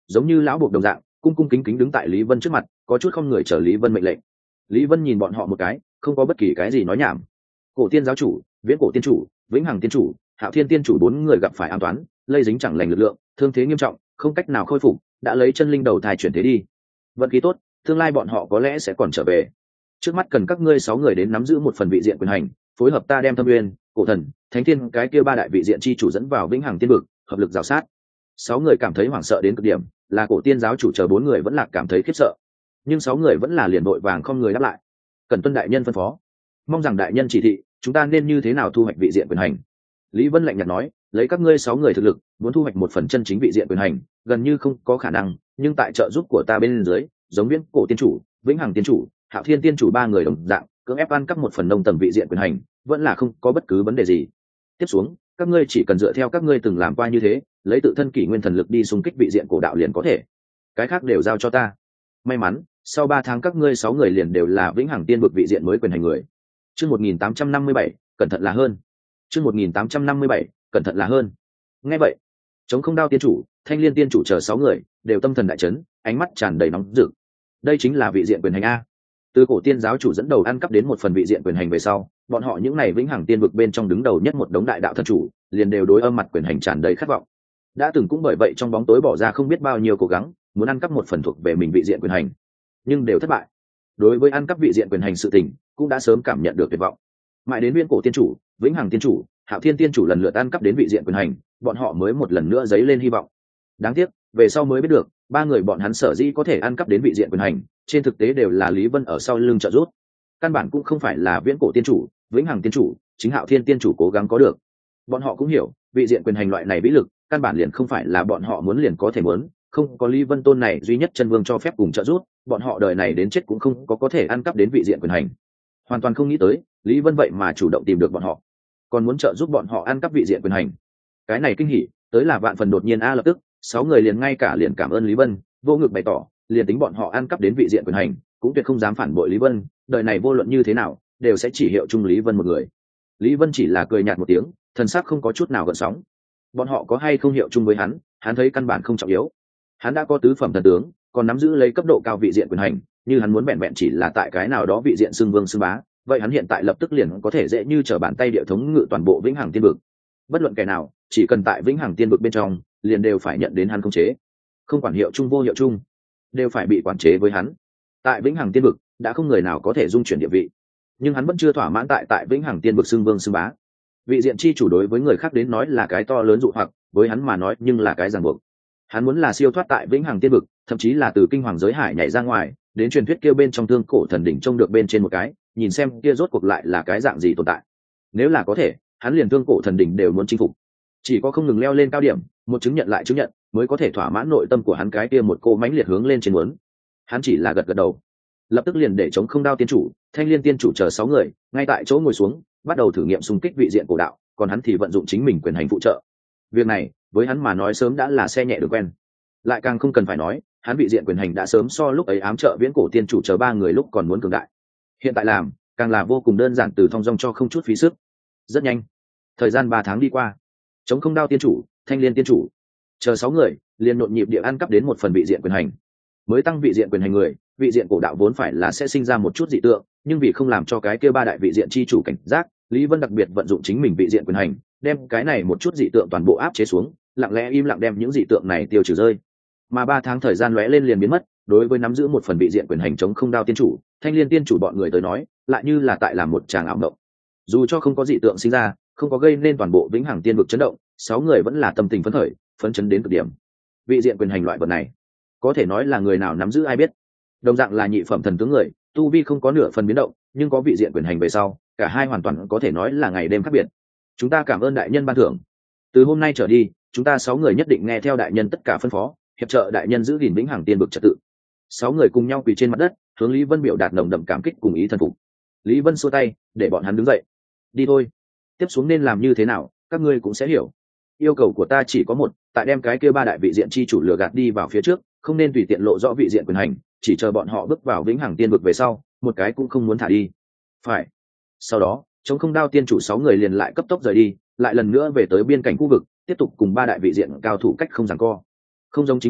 giống như lão buộc đồng dạng cung cung kính kính đứng tại Lý Vân trước mặt, có chút không người chờ Lý Vân mệnh lệnh. Lý Vân nhìn bọn họ một cái, không có bất kỳ cái gì nói nhảm. Cổ tiên giáo chủ, viễn cổ tiên chủ, vĩnh hằng tiên chủ, hạo thiên tiên chủ bốn người gặp phải an toán, lây dính chẳng lành lực lượng, thương thế nghiêm trọng, không cách nào khôi phục, đã lấy chân linh đầu thai chuyển thế đi. Vận khí tốt, tương lai bọn họ có lẽ sẽ còn trở về. Trước mắt cần các ngươi sáu người đến nắm giữ một phần vị diện quyền hành, phối hợp ta đem Thâm Uyên, Cổ Thần, Thánh Thiên cái kia ba đại vị diện chi chủ dẫn vào vĩnh hằng tiên vực, hợp lực rào sát. Sáu người cảm thấy hoảng sợ đến cực điểm, là cổ tiên giáo chủ chờ bốn người vẫn là cảm thấy khiếp sợ, nhưng sáu người vẫn là liền vội vàng không người đáp lại. Cần tuân đại nhân phân phó, mong rằng đại nhân chỉ thị, chúng ta nên như thế nào thu hoạch vị diện quyền hành. Lý Vân lạnh nhạt nói, lấy các ngươi sáu người thực lực, muốn thu hoạch một phần chân chính vị diện quyền hành, gần như không có khả năng, nhưng tại trợ giúp của ta bên dưới, giống viễn cổ tiên chủ, vĩnh hằng tiên chủ, hạo thiên tiên chủ ba người đồng dạng, cưỡng ép ăn cắp một phần nông tầm vị diện quyền hành, vẫn là không có bất cứ vấn đề gì. Tiếp xuống, các ngươi chỉ cần dựa theo các ngươi từng làm qua như thế, lấy tự thân kỷ nguyên thần lực đi xung kích vị diện cổ đạo liền có thể, cái khác đều giao cho ta. May mắn, sau ba tháng các ngươi sáu người liền đều là vĩnh hằng tiên vực vị diện mới quyền hành người. Chương một nghìn tám trăm năm mươi bảy, cẩn thận là hơn. Chương một nghìn tám trăm năm mươi bảy, cẩn thận là hơn. Nghe vậy, chống không đao tiên chủ, thanh liên tiên chủ chờ sáu người đều tâm thần đại chấn, ánh mắt tràn đầy nóng rực. Đây chính là vị diện quyền hành a. Từ cổ tiên giáo chủ dẫn đầu ăn cắp đến một phần vị diện quyền hành về sau, bọn họ những này vĩnh hằng tiên vực bên trong đứng đầu nhất một đống đại đạo thần chủ, liền đều đối âm mặt quyền hành tràn đầy khát vọng. Đã từng cũng bởi vậy trong bóng tối bỏ ra không biết bao nhiêu cố gắng, muốn ăn cắp một phần thuộc về mình vị diện quyền hành, nhưng đều thất bại. Đối với ăn cắp vị diện quyền hành sự tình, cũng đã sớm cảm nhận được tuyệt vọng. Mãi đến viễn cổ tiên chủ, vĩnh hằng tiên chủ, hạo thiên tiên chủ lần lượt ăn cắp đến vị diện quyền hành, bọn họ mới một lần nữa dấy lên hy vọng. Đáng tiếc, về sau mới biết được, ba người bọn hắn sở dĩ có thể ăn cắp đến vị diện quyền hành, trên thực tế đều là Lý Vân ở sau lưng trợ giúp. Căn bản cũng không phải là viễn cổ tiên chủ, vĩnh hằng tiên chủ, chính hạo thiên tiên chủ cố gắng có được. Bọn họ cũng hiểu, vị diện quyền hành loại này vĩ lực, căn bản liền không phải là bọn họ muốn liền có thể muốn, không có Lý Vân tôn này duy nhất chân vương cho phép cùng trợ giúp, bọn họ đời này đến chết cũng không có có thể ăn cắp đến vị diện quyền hành. Hoàn toàn không nghĩ tới, Lý Vân vậy mà chủ động tìm được bọn họ, còn muốn trợ giúp bọn họ ăn cắp vị diện quyền hành. Cái này kinh hỉ, tới là vạn phần đột nhiên a. Lập tức, sáu người liền ngay cả liền cảm ơn Lý Vân, vô ngực bày tỏ, liền tính bọn họ ăn cắp đến vị diện quyền hành, cũng tuyệt không dám phản bội Lý Vân, đời này vô luận như thế nào, đều sẽ chỉ hiệu chung Lý Vân một người. Lý Vân chỉ là cười nhạt một tiếng, thần sắc không có chút nào gợn sóng. Bọn họ có hay không hiệu chung với hắn, hắn thấy căn bản không trọng yếu. Hắn đã có tứ phẩm thần tướng, còn nắm giữ lấy cấp độ cao vị diện quyền hành, như hắn muốn vẹn vẹn chỉ là tại cái nào đó vị diện xưng vương xưng bá, vậy hắn hiện tại lập tức liền có thể dễ như trở bàn tay địa thống ngự toàn bộ vĩnh hằng tiên vực. Bất luận kẻ nào, chỉ cần tại vĩnh hằng tiên vực bên trong, liền đều phải nhận đến hắn khống chế. Không quản hiệu chung vô hiệu chung, đều phải bị quản chế với hắn. Tại vĩnh hằng tiên vực, đã không người nào có thể dung chuyển địa vị, nhưng hắn vẫn chưa thỏa mãn tại tại vĩnh hằng tiên vực xưng vương xưng bá. Vị diện chi chủ đối với người khác đến nói là cái to lớn dụ hoặc, với hắn mà nói nhưng là cái ràng buộc. Hắn muốn là siêu thoát tại vĩnh hằng tiên vực, thậm chí là từ kinh hoàng giới hải nhảy ra ngoài, đến truyền thuyết kia bên trong thương cổ thần đỉnh trông được bên trên một cái, nhìn xem kia rốt cuộc lại là cái dạng gì tồn tại. Nếu là có thể, hắn liền thương cổ thần đỉnh đều muốn chinh phục. Chỉ có không ngừng leo lên cao điểm, một chứng nhận lại chứng nhận, mới có thể thỏa mãn nội tâm của hắn cái kia một cô mãnh liệt hướng lên trên muốn. Hắn chỉ là gật gật đầu, lập tức liền để chống không đao tiên chủ, thanh liên tiên chủ chờ sáu người ngay tại chỗ ngồi xuống, bắt đầu thử nghiệm xung kích vị diện cổ đạo, còn hắn thì vận dụng chính mình quyền hành phụ trợ. Việc này với hắn mà nói sớm đã là xe nhẹ đường quen, lại càng không cần phải nói, hắn vị diện quyền hành đã sớm so lúc ấy ám trợ viễn cổ tiên chủ chờ ba người lúc còn muốn cường đại. Hiện tại làm càng là vô cùng đơn giản, từ thong dong cho không chút phí sức. Rất nhanh, thời gian ba tháng đi qua, chống không đao tiên chủ, thanh liên tiên chủ chờ sáu người liền nhộn nhịp địa ăn cắp đến một phần vị diện quyền hành. Mới tăng vị diện quyền hành người, vị diện cổ đạo vốn phải là sẽ sinh ra một chút dị tượng, nhưng vì không làm cho cái kia ba đại vị diện chi chủ cảnh giác, Lý Vân đặc biệt vận dụng chính mình vị diện quyền hành, đem cái này một chút dị tượng toàn bộ áp chế xuống, lặng lẽ im lặng đem những dị tượng này tiêu trừ rơi. Mà ba tháng thời gian lóe lên liền biến mất, đối với nắm giữ một phần vị diện quyền hành chống không đao tiên chủ, thanh liên tiên chủ bọn người tới nói, lại như là tại làm một tràng ảo mộng. Dù cho không có dị tượng sinh ra, không có gây nên toàn bộ vĩnh hằng tiên vực chấn động, sáu người vẫn là tâm tình phấn khởi, phấn chấn đến cực điểm. Vị diện quyền hành loại vật này, có thể nói là người nào nắm giữ ai biết. Đồng dạng là nhị phẩm thần tướng người, tu vi không có nửa phần biến động, nhưng có vị diện quyền hành về sau, cả hai hoàn toàn có thể nói là ngày đêm khác biệt. Chúng ta cảm ơn đại nhân ban thưởng. Từ hôm nay trở đi, chúng ta sáu người nhất định nghe theo đại nhân tất cả phân phó, hiệp trợ đại nhân giữ gìn vĩnh hằng tiên vực trật tự. Sáu người cùng nhau quỳ trên mặt đất, hướng Lý Vân biểu đạt nồng đậm cảm kích cùng ý thần phục. Lý Vân xua tay, để bọn hắn đứng dậy. Đi thôi, tiếp xuống nên làm như thế nào, các ngươi cũng sẽ hiểu. Yêu cầu của ta chỉ có một, tại đem cái kia ba đại vị diện chi chủ lừa gạt đi vào phía trước, không nên tùy tiện lộ rõ vị diện quyền hành, chỉ chờ bọn họ bước vào vĩnh hằng tiên vực về sau, một cái cũng không muốn thả đi. Phải. Sau đó, chống không đao tiên chủ sáu người liền lại cấp tốc rời đi, lại lần nữa về tới biên cảnh khu vực, tiếp tục cùng ba đại vị diện cao thủ cách không giằng co. Không giống chính là,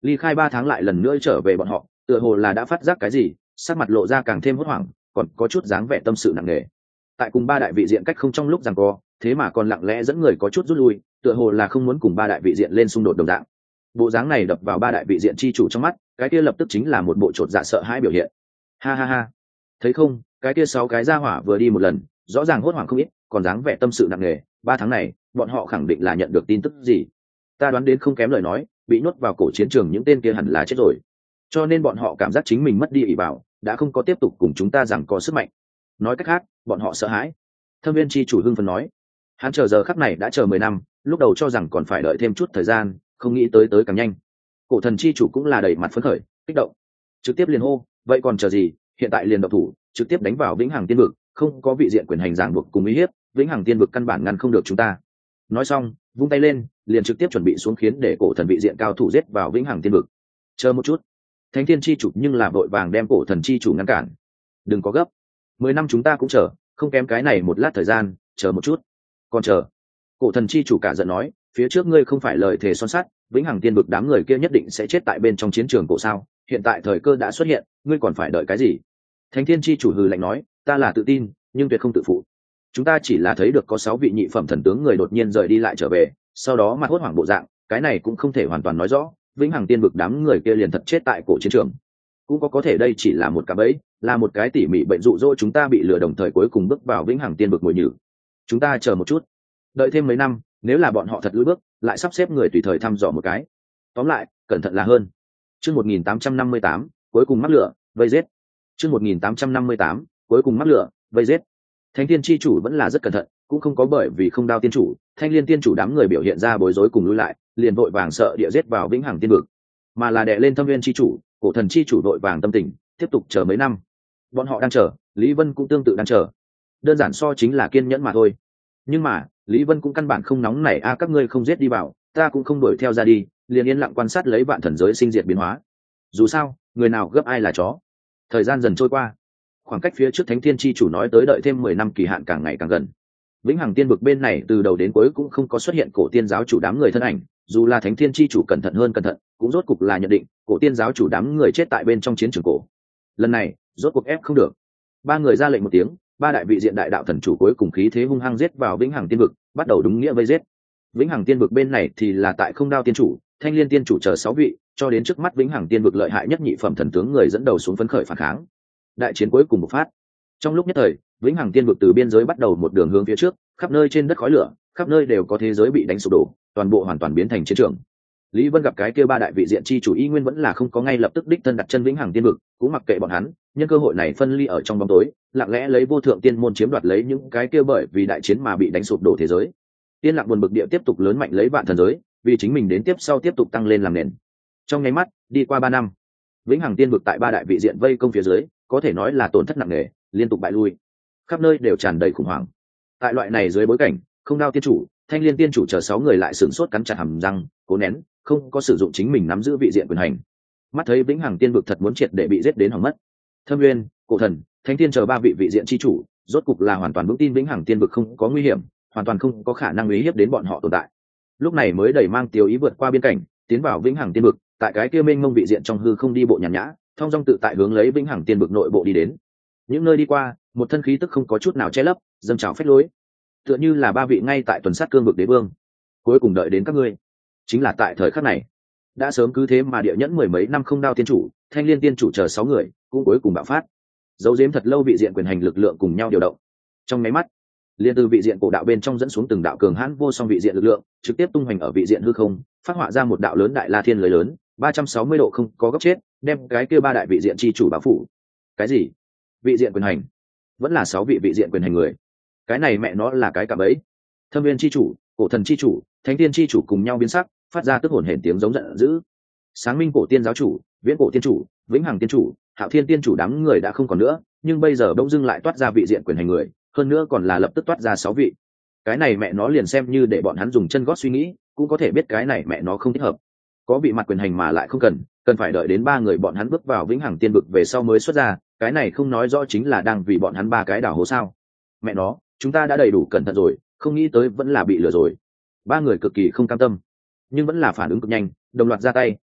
ly khai ba tháng lại lần nữa trở về bọn họ tựa hồ là đã phát giác cái gì, sắc mặt lộ ra càng thêm hốt hoảng, còn có chút dáng vẻ tâm sự nặng nề. Tại cùng ba đại vị diện cách không trong lúc giằng co, thế mà còn lặng lẽ dẫn người có chút rút lui, tựa hồ là không muốn cùng ba đại vị diện lên xung đột đồng dạng. Bộ dáng này đập vào ba đại vị diện chi chủ trong mắt, cái kia lập tức chính là một bộ chột dạ sợ hãi biểu hiện. Ha ha ha, thấy không, cái kia sáu cái gia hỏa vừa đi một lần, rõ ràng hốt hoảng không ít, còn dáng vẻ tâm sự nặng nề. Ba tháng này, bọn họ khẳng định là nhận được tin tức gì. Ta đoán đến không kém lời nói, bị nhốt vào cổ chiến trường những tên kia hẳn là chết rồi, cho nên bọn họ cảm giác chính mình mất đi ỷ bảo, đã không có tiếp tục cùng chúng ta rằng có sức mạnh. Nói cách khác, bọn họ sợ hãi. Thâm viên chi chủ hưng phấn nói, hắn chờ giờ khắc này đã chờ mười năm, lúc đầu cho rằng còn phải đợi thêm chút thời gian, không nghĩ tới tới càng nhanh. Cổ thần chi chủ cũng là đầy mặt phấn khởi, kích động, trực tiếp liền hô, vậy còn chờ gì, hiện tại liền động thủ, trực tiếp đánh vào vĩnh hằng tiên vực, không có vị diện quyền hành ràng buộc cùng uy hiếp, vĩnh hằng tiên vực căn bản ngăn không được chúng ta. Nói xong, vung tay lên, liền trực tiếp chuẩn bị xuống khiến để cổ thần vị diện cao thủ giết vào vĩnh hằng tiên vực. Chờ một chút, thánh thiên chi chủ nhưng là vội vàng đem cổ thần chi chủ ngăn cản. Đừng có gấp, mười năm chúng ta cũng chờ, không kém cái này một lát thời gian, chờ một chút. Còn chờ. Cổ thần chi chủ cả giận nói, phía trước ngươi không phải lời thề son sắt, vĩnh hằng tiên vực đám người kia nhất định sẽ chết tại bên trong chiến trường cổ sao? Hiện tại thời cơ đã xuất hiện, ngươi còn phải đợi cái gì? Thánh thiên chi chủ hừ lạnh nói, ta là tự tin, nhưng tuyệt không tự phụ. Chúng ta chỉ là thấy được có sáu vị nhị phẩm thần tướng người đột nhiên rời đi lại trở về, sau đó mặt hốt hoảng bộ dạng, cái này cũng không thể hoàn toàn nói rõ, vĩnh hằng tiên vực đám người kia liền thật chết tại cổ chiến trường. Cũng có có thể đây chỉ là một cái bẫy, là một cái tỉ mỉ bệnh dụ dỗ chúng ta bị lừa, đồng thời cuối cùng bước vào vĩnh hằng tiên vực mồi nhử. Chúng ta chờ một chút, đợi thêm mấy năm, nếu là bọn họ thật lùi bước, lại sắp xếp người tùy thời thăm dò một cái. Tóm lại, cẩn thận là hơn. Chương một nghìn tám trăm năm mươi tám, cuối cùng mắc lửa, vây giết. Chương một nghìn tám trăm năm mươi tám, cuối cùng mắc lửa, vây giết. Thánh Tiên chi chủ vẫn là rất cẩn thận, cũng không có bởi vì không đao tiên chủ, Thanh Liên tiên chủ đám người biểu hiện ra bối rối cùng lui lại, liền vội vàng sợ địa giết vào vĩnh hằng tiên vực, mà là đè lên Thâm Nguyên chi chủ, cổ thần chi chủ vội vàng tâm tình, tiếp tục chờ mấy năm. Bọn họ đang chờ, Lý Vân cũng tương tự đang chờ. Đơn giản so chính là kiên nhẫn mà thôi. Nhưng mà, Lý Vân cũng căn bản không nóng nảy, a các ngươi không giết đi vào, ta cũng không đuổi theo ra đi, liền yên lặng quan sát lấy vạn thần giới sinh diệt biến hóa. Dù sao, người nào gấp ai là chó. Thời gian dần trôi qua, khoảng cách phía trước Thánh Thiên chi chủ nói tới đợi thêm mười năm kỳ hạn càng ngày càng gần. Vĩnh hằng tiên vực bên này từ đầu đến cuối cũng không có xuất hiện cổ tiên giáo chủ đám người thân ảnh, dù là Thánh Thiên chi chủ cẩn thận hơn cẩn thận, cũng rốt cục là nhận định cổ tiên giáo chủ đám người chết tại bên trong chiến trường cổ. Lần này, rốt cuộc ép không được. Ba người ra lệnh một tiếng, ba đại vị diện đại đạo thần chủ cuối cùng khí thế hung hăng giết vào vĩnh hằng tiên vực, bắt đầu đúng nghĩa vây giết. Vĩnh hằng tiên vực bên này thì là tại không đao tiên chủ, Thanh Liên tiên chủ chờ sáu vị, cho đến trước mắt vĩnh hằng tiên vực lợi hại nhất nhị phẩm thần tướng người dẫn đầu xuống phấn khởi phản kháng. Đại chiến cuối cùng bộc phát. Trong lúc nhất thời, vĩnh hằng tiên vực từ biên giới bắt đầu một đường hướng phía trước, khắp nơi trên đất khói lửa, khắp nơi đều có thế giới bị đánh sụp đổ, toàn bộ hoàn toàn biến thành chiến trường. Lý Vân gặp cái kia ba đại vị diện chi chủ y nguyên vẫn là không có ngay lập tức đích thân đặt chân vĩnh hằng tiên vực, cũng mặc kệ bọn hắn, nhân cơ hội này phân ly ở trong bóng tối, lặng lẽ lấy vô thượng tiên môn chiếm đoạt lấy những cái kia bởi vì đại chiến mà bị đánh sụp đổ thế giới. Tiên lặng buồn bực địa tiếp tục lớn mạnh lấy vạn thần giới, vì chính mình đến tiếp sau tiếp tục tăng lên làm nền. Trong nháy mắt, đi qua ba năm, vĩnh hằng tiên vực tại ba đại vị diện vây công phía dưới, có thể nói là tổn thất nặng nề, liên tục bại lui, khắp nơi đều tràn đầy khủng hoảng. Tại loại này dưới bối cảnh, không đao tiên chủ, Thanh Liên tiên chủ chờ sáu người lại sửng sốt cắn chặt hàm răng, cố nén, không có sử dụng chính mình nắm giữ vị diện quyền hành. Mắt thấy vĩnh hằng tiên vực thật muốn triệt để bị giết đến hỏng mất. Thâm Nguyên, cổ thần, Thánh Tiên chờ ba vị vị diện chi chủ, rốt cục là hoàn toàn vững tin vĩnh hằng tiên vực không có nguy hiểm, hoàn toàn không có khả năng uy hiếp đến bọn họ tồn tại. Lúc này mới đẩy mang tiêu ý vượt qua biên cảnh, tiến vào vĩnh hằng tiên vực, tại cái kia mênh mông vị diện trong hư không đi bộ nhàn nhã, thông dong tự tại hướng lấy vĩnh hằng tiên vực nội bộ đi đến. Những nơi đi qua, một thân khí tức không có chút nào che lấp, dâng trào phách lối, tựa như là ba vị ngay tại tuần sát cương vực đế vương. Cuối cùng đợi đến các ngươi, chính là tại thời khắc này. Đã sớm cứ thế mà địa nhẫn mười mấy năm không đao tiên chủ, Thanh Liên tiên chủ chờ sáu người, cũng cuối cùng bạo phát. Giấu giếm thật lâu vị diện quyền hành lực lượng cùng nhau điều động. Trong máy mắt, liên từ vị diện cổ đạo bên trong dẫn xuống từng đạo cường hãn vô song vị diện lực lượng, trực tiếp tung hoành ở vị diện hư không, phát họa ra một đạo lớn đại la thiên lưới lớn, ba trăm sáu mươi độ không có góc chết, đem cái kia ba đại vị diện chi chủ bao phủ. Cái gì? Vị diện quyền hành? Vẫn là sáu vị vị diện quyền hành người? Cái này mẹ nó là cái cạm bẫy. Thâm Nguyên chi chủ, cổ thần chi chủ, Thánh Tiên chi chủ cùng nhau biến sắc, phát ra tức hồn hển tiếng giống giận dữ. Sáng Minh cổ tiên giáo chủ, Viễn cổ tiên chủ, Vĩnh hằng tiên chủ, Hạo Thiên tiên chủ đám người đã không còn nữa, nhưng bây giờ bỗng dưng lại toát ra vị diện quyền hành người, hơn nữa còn là lập tức toát ra sáu vị. Cái này mẹ nó liền xem như để bọn hắn dùng chân gót suy nghĩ, cũng có thể biết cái này mẹ nó không thích hợp. Có vị mặt quyền hành mà lại không cần, cần phải đợi đến ba người bọn hắn bước vào Vĩnh hằng tiên vực về sau mới xuất ra, cái này không nói rõ chính là đang vì bọn hắn ba cái đảo hố sao? Mẹ nó, chúng ta đã đầy đủ cẩn thận rồi, không nghĩ tới vẫn là bị lừa rồi. Ba người cực kỳ không cam tâm, nhưng vẫn là phản ứng cực nhanh, đồng loạt ra tay,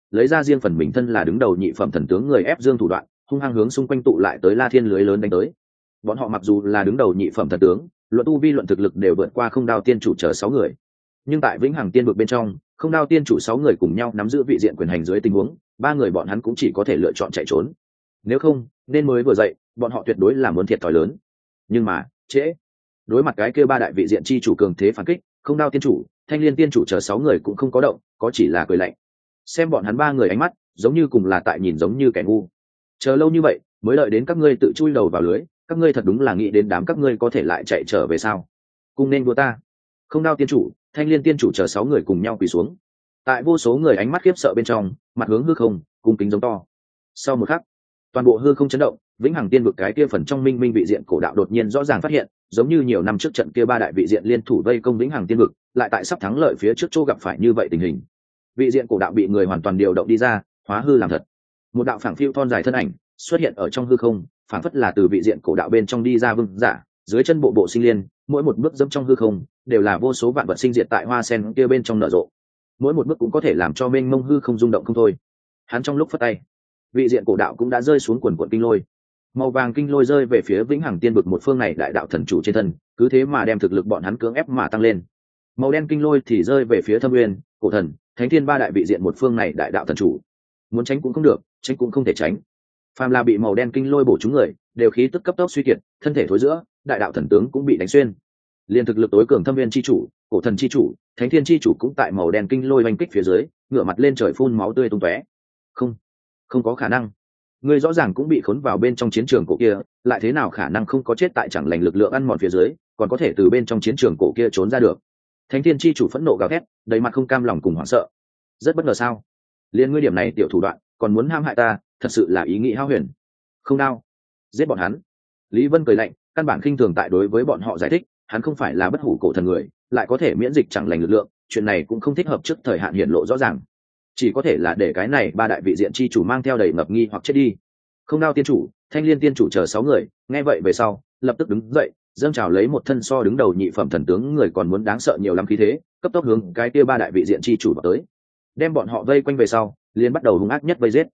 lấy ra riêng phần mình thân là đứng đầu nhị phẩm thần tướng người ép dương thủ đoạn, hung hăng hướng xung quanh tụ lại tới La Thiên lưới lớn đánh tới. Bọn họ mặc dù là đứng đầu nhị phẩm thần tướng, luận tu vi luận thực lực đều vượt qua Không Đao tiên chủ chờ sáu người, nhưng tại vĩnh hằng tiên vực bên trong, Không Đao tiên chủ sáu người cùng nhau nắm giữ vị diện quyền hành dưới tình huống, ba người bọn hắn cũng chỉ có thể lựa chọn chạy trốn. Nếu không, nên mới vừa dậy, bọn họ tuyệt đối là muốn thiệt thòi lớn. Nhưng mà trễ, đối mặt cái kia ba đại vị diện chi chủ cường thế phản kích, Không Đao tiên chủ, Thanh Liên tiên chủ chờ sáu người cũng không có động, có chỉ là cười lạnh. Xem bọn hắn ba người ánh mắt, giống như cùng là tại nhìn giống như kẻ ngu. Chờ lâu như vậy, mới đợi đến các ngươi tự chui đầu vào lưới, các ngươi thật đúng là nghĩ đến đám các ngươi có thể lại chạy trở về sao? Cùng nên đua ta. Không Đao tiên chủ, Thanh Liên tiên chủ chờ sáu người cùng nhau quỳ xuống. Tại vô số người ánh mắt khiếp sợ bên trong, mặt hướng hư không, cung kính giống to. Sau một khắc, toàn bộ hư không chấn động, vĩnh hằng tiên vực cái kia phần trong minh minh vị diện cổ đạo đột nhiên rõ ràng phát hiện, giống như nhiều năm trước trận kia ba đại vị diện liên thủ vây công vĩnh hằng tiên vực, lại tại sắp thắng lợi phía trước chỗ gặp phải như vậy tình hình. Vị diện cổ đạo bị người hoàn toàn điều động đi ra, hóa hư làm thật. Một đạo phảng phiu thon dài thân ảnh xuất hiện ở trong hư không, phảng phất là từ vị diện cổ đạo bên trong đi ra vương giả, dưới chân bộ bộ sinh liên, mỗi một bước dẫm trong hư không đều là vô số vạn vật sinh diệt tại hoa sen kia bên trong nở rộ, mỗi một bước cũng có thể làm cho mênh mông hư không rung động không thôi. Hắn trong lúc phất tay, vị diện cổ đạo cũng đã rơi xuống quần quần kinh lôi, màu vàng kinh lôi rơi về phía vĩnh hằng tiên vực một phương này đại đạo thần chủ trên thân, cứ thế mà đem thực lực bọn hắn cưỡng ép mà tăng lên. Màu đen kinh lôi thì rơi về phía Thâm Nguyên, Cổ Thần, Thánh Thiên ba đại vị diện một phương này đại đạo thần chủ, muốn tránh cũng không được, tránh cũng không thể tránh. Phàm là bị màu đen kinh lôi bổ trúng người, đều khí tức cấp tốc suy kiệt, thân thể thối rữa, đại đạo thần tướng cũng bị đánh xuyên. Liên thực lực tối cường Thâm Nguyên chi chủ, Cổ Thần chi chủ, Thánh Thiên chi chủ cũng tại màu đen kinh lôi oanh kích phía dưới, ngửa mặt lên trời phun máu tươi tung tóe. Không, không có khả năng. Ngươi rõ ràng cũng bị khốn vào bên trong chiến trường cổ kia, lại thế nào khả năng không có chết tại chẳng lành lực lượng ăn mòn phía dưới, còn có thể từ bên trong chiến trường cổ kia trốn ra được? Thánh Thiên chi chủ phẫn nộ gào thét, đầy mặt không cam lòng cùng hoảng sợ. Rất bất ngờ sao? Liên ngươi điểm này tiểu thủ đoạn, còn muốn ham hại ta, thật sự là ý nghĩ hao huyền. Không Đao, giết bọn hắn. Lý Vân cười lạnh, căn bản khinh thường tại đối với bọn họ giải thích, hắn không phải là bất hủ cổ thần người, lại có thể miễn dịch chẳng lành lực lượng, chuyện này cũng không thích hợp trước thời hạn hiện lộ rõ ràng, chỉ có thể là để cái này ba đại vị diện chi chủ mang theo đầy ngập nghi hoặc chết đi. Không Đao tiên chủ, Thanh Liên tiên chủ chờ sáu người nghe vậy về sau lập tức đứng dậy, dâng trào lấy một thân so đứng đầu nhị phẩm thần tướng người còn muốn đáng sợ nhiều lắm khí thế, cấp tốc hướng cái kia ba đại vị diện chi chủ vào tới, đem bọn họ vây quanh về sau liền bắt đầu hung ác nhất vây giết.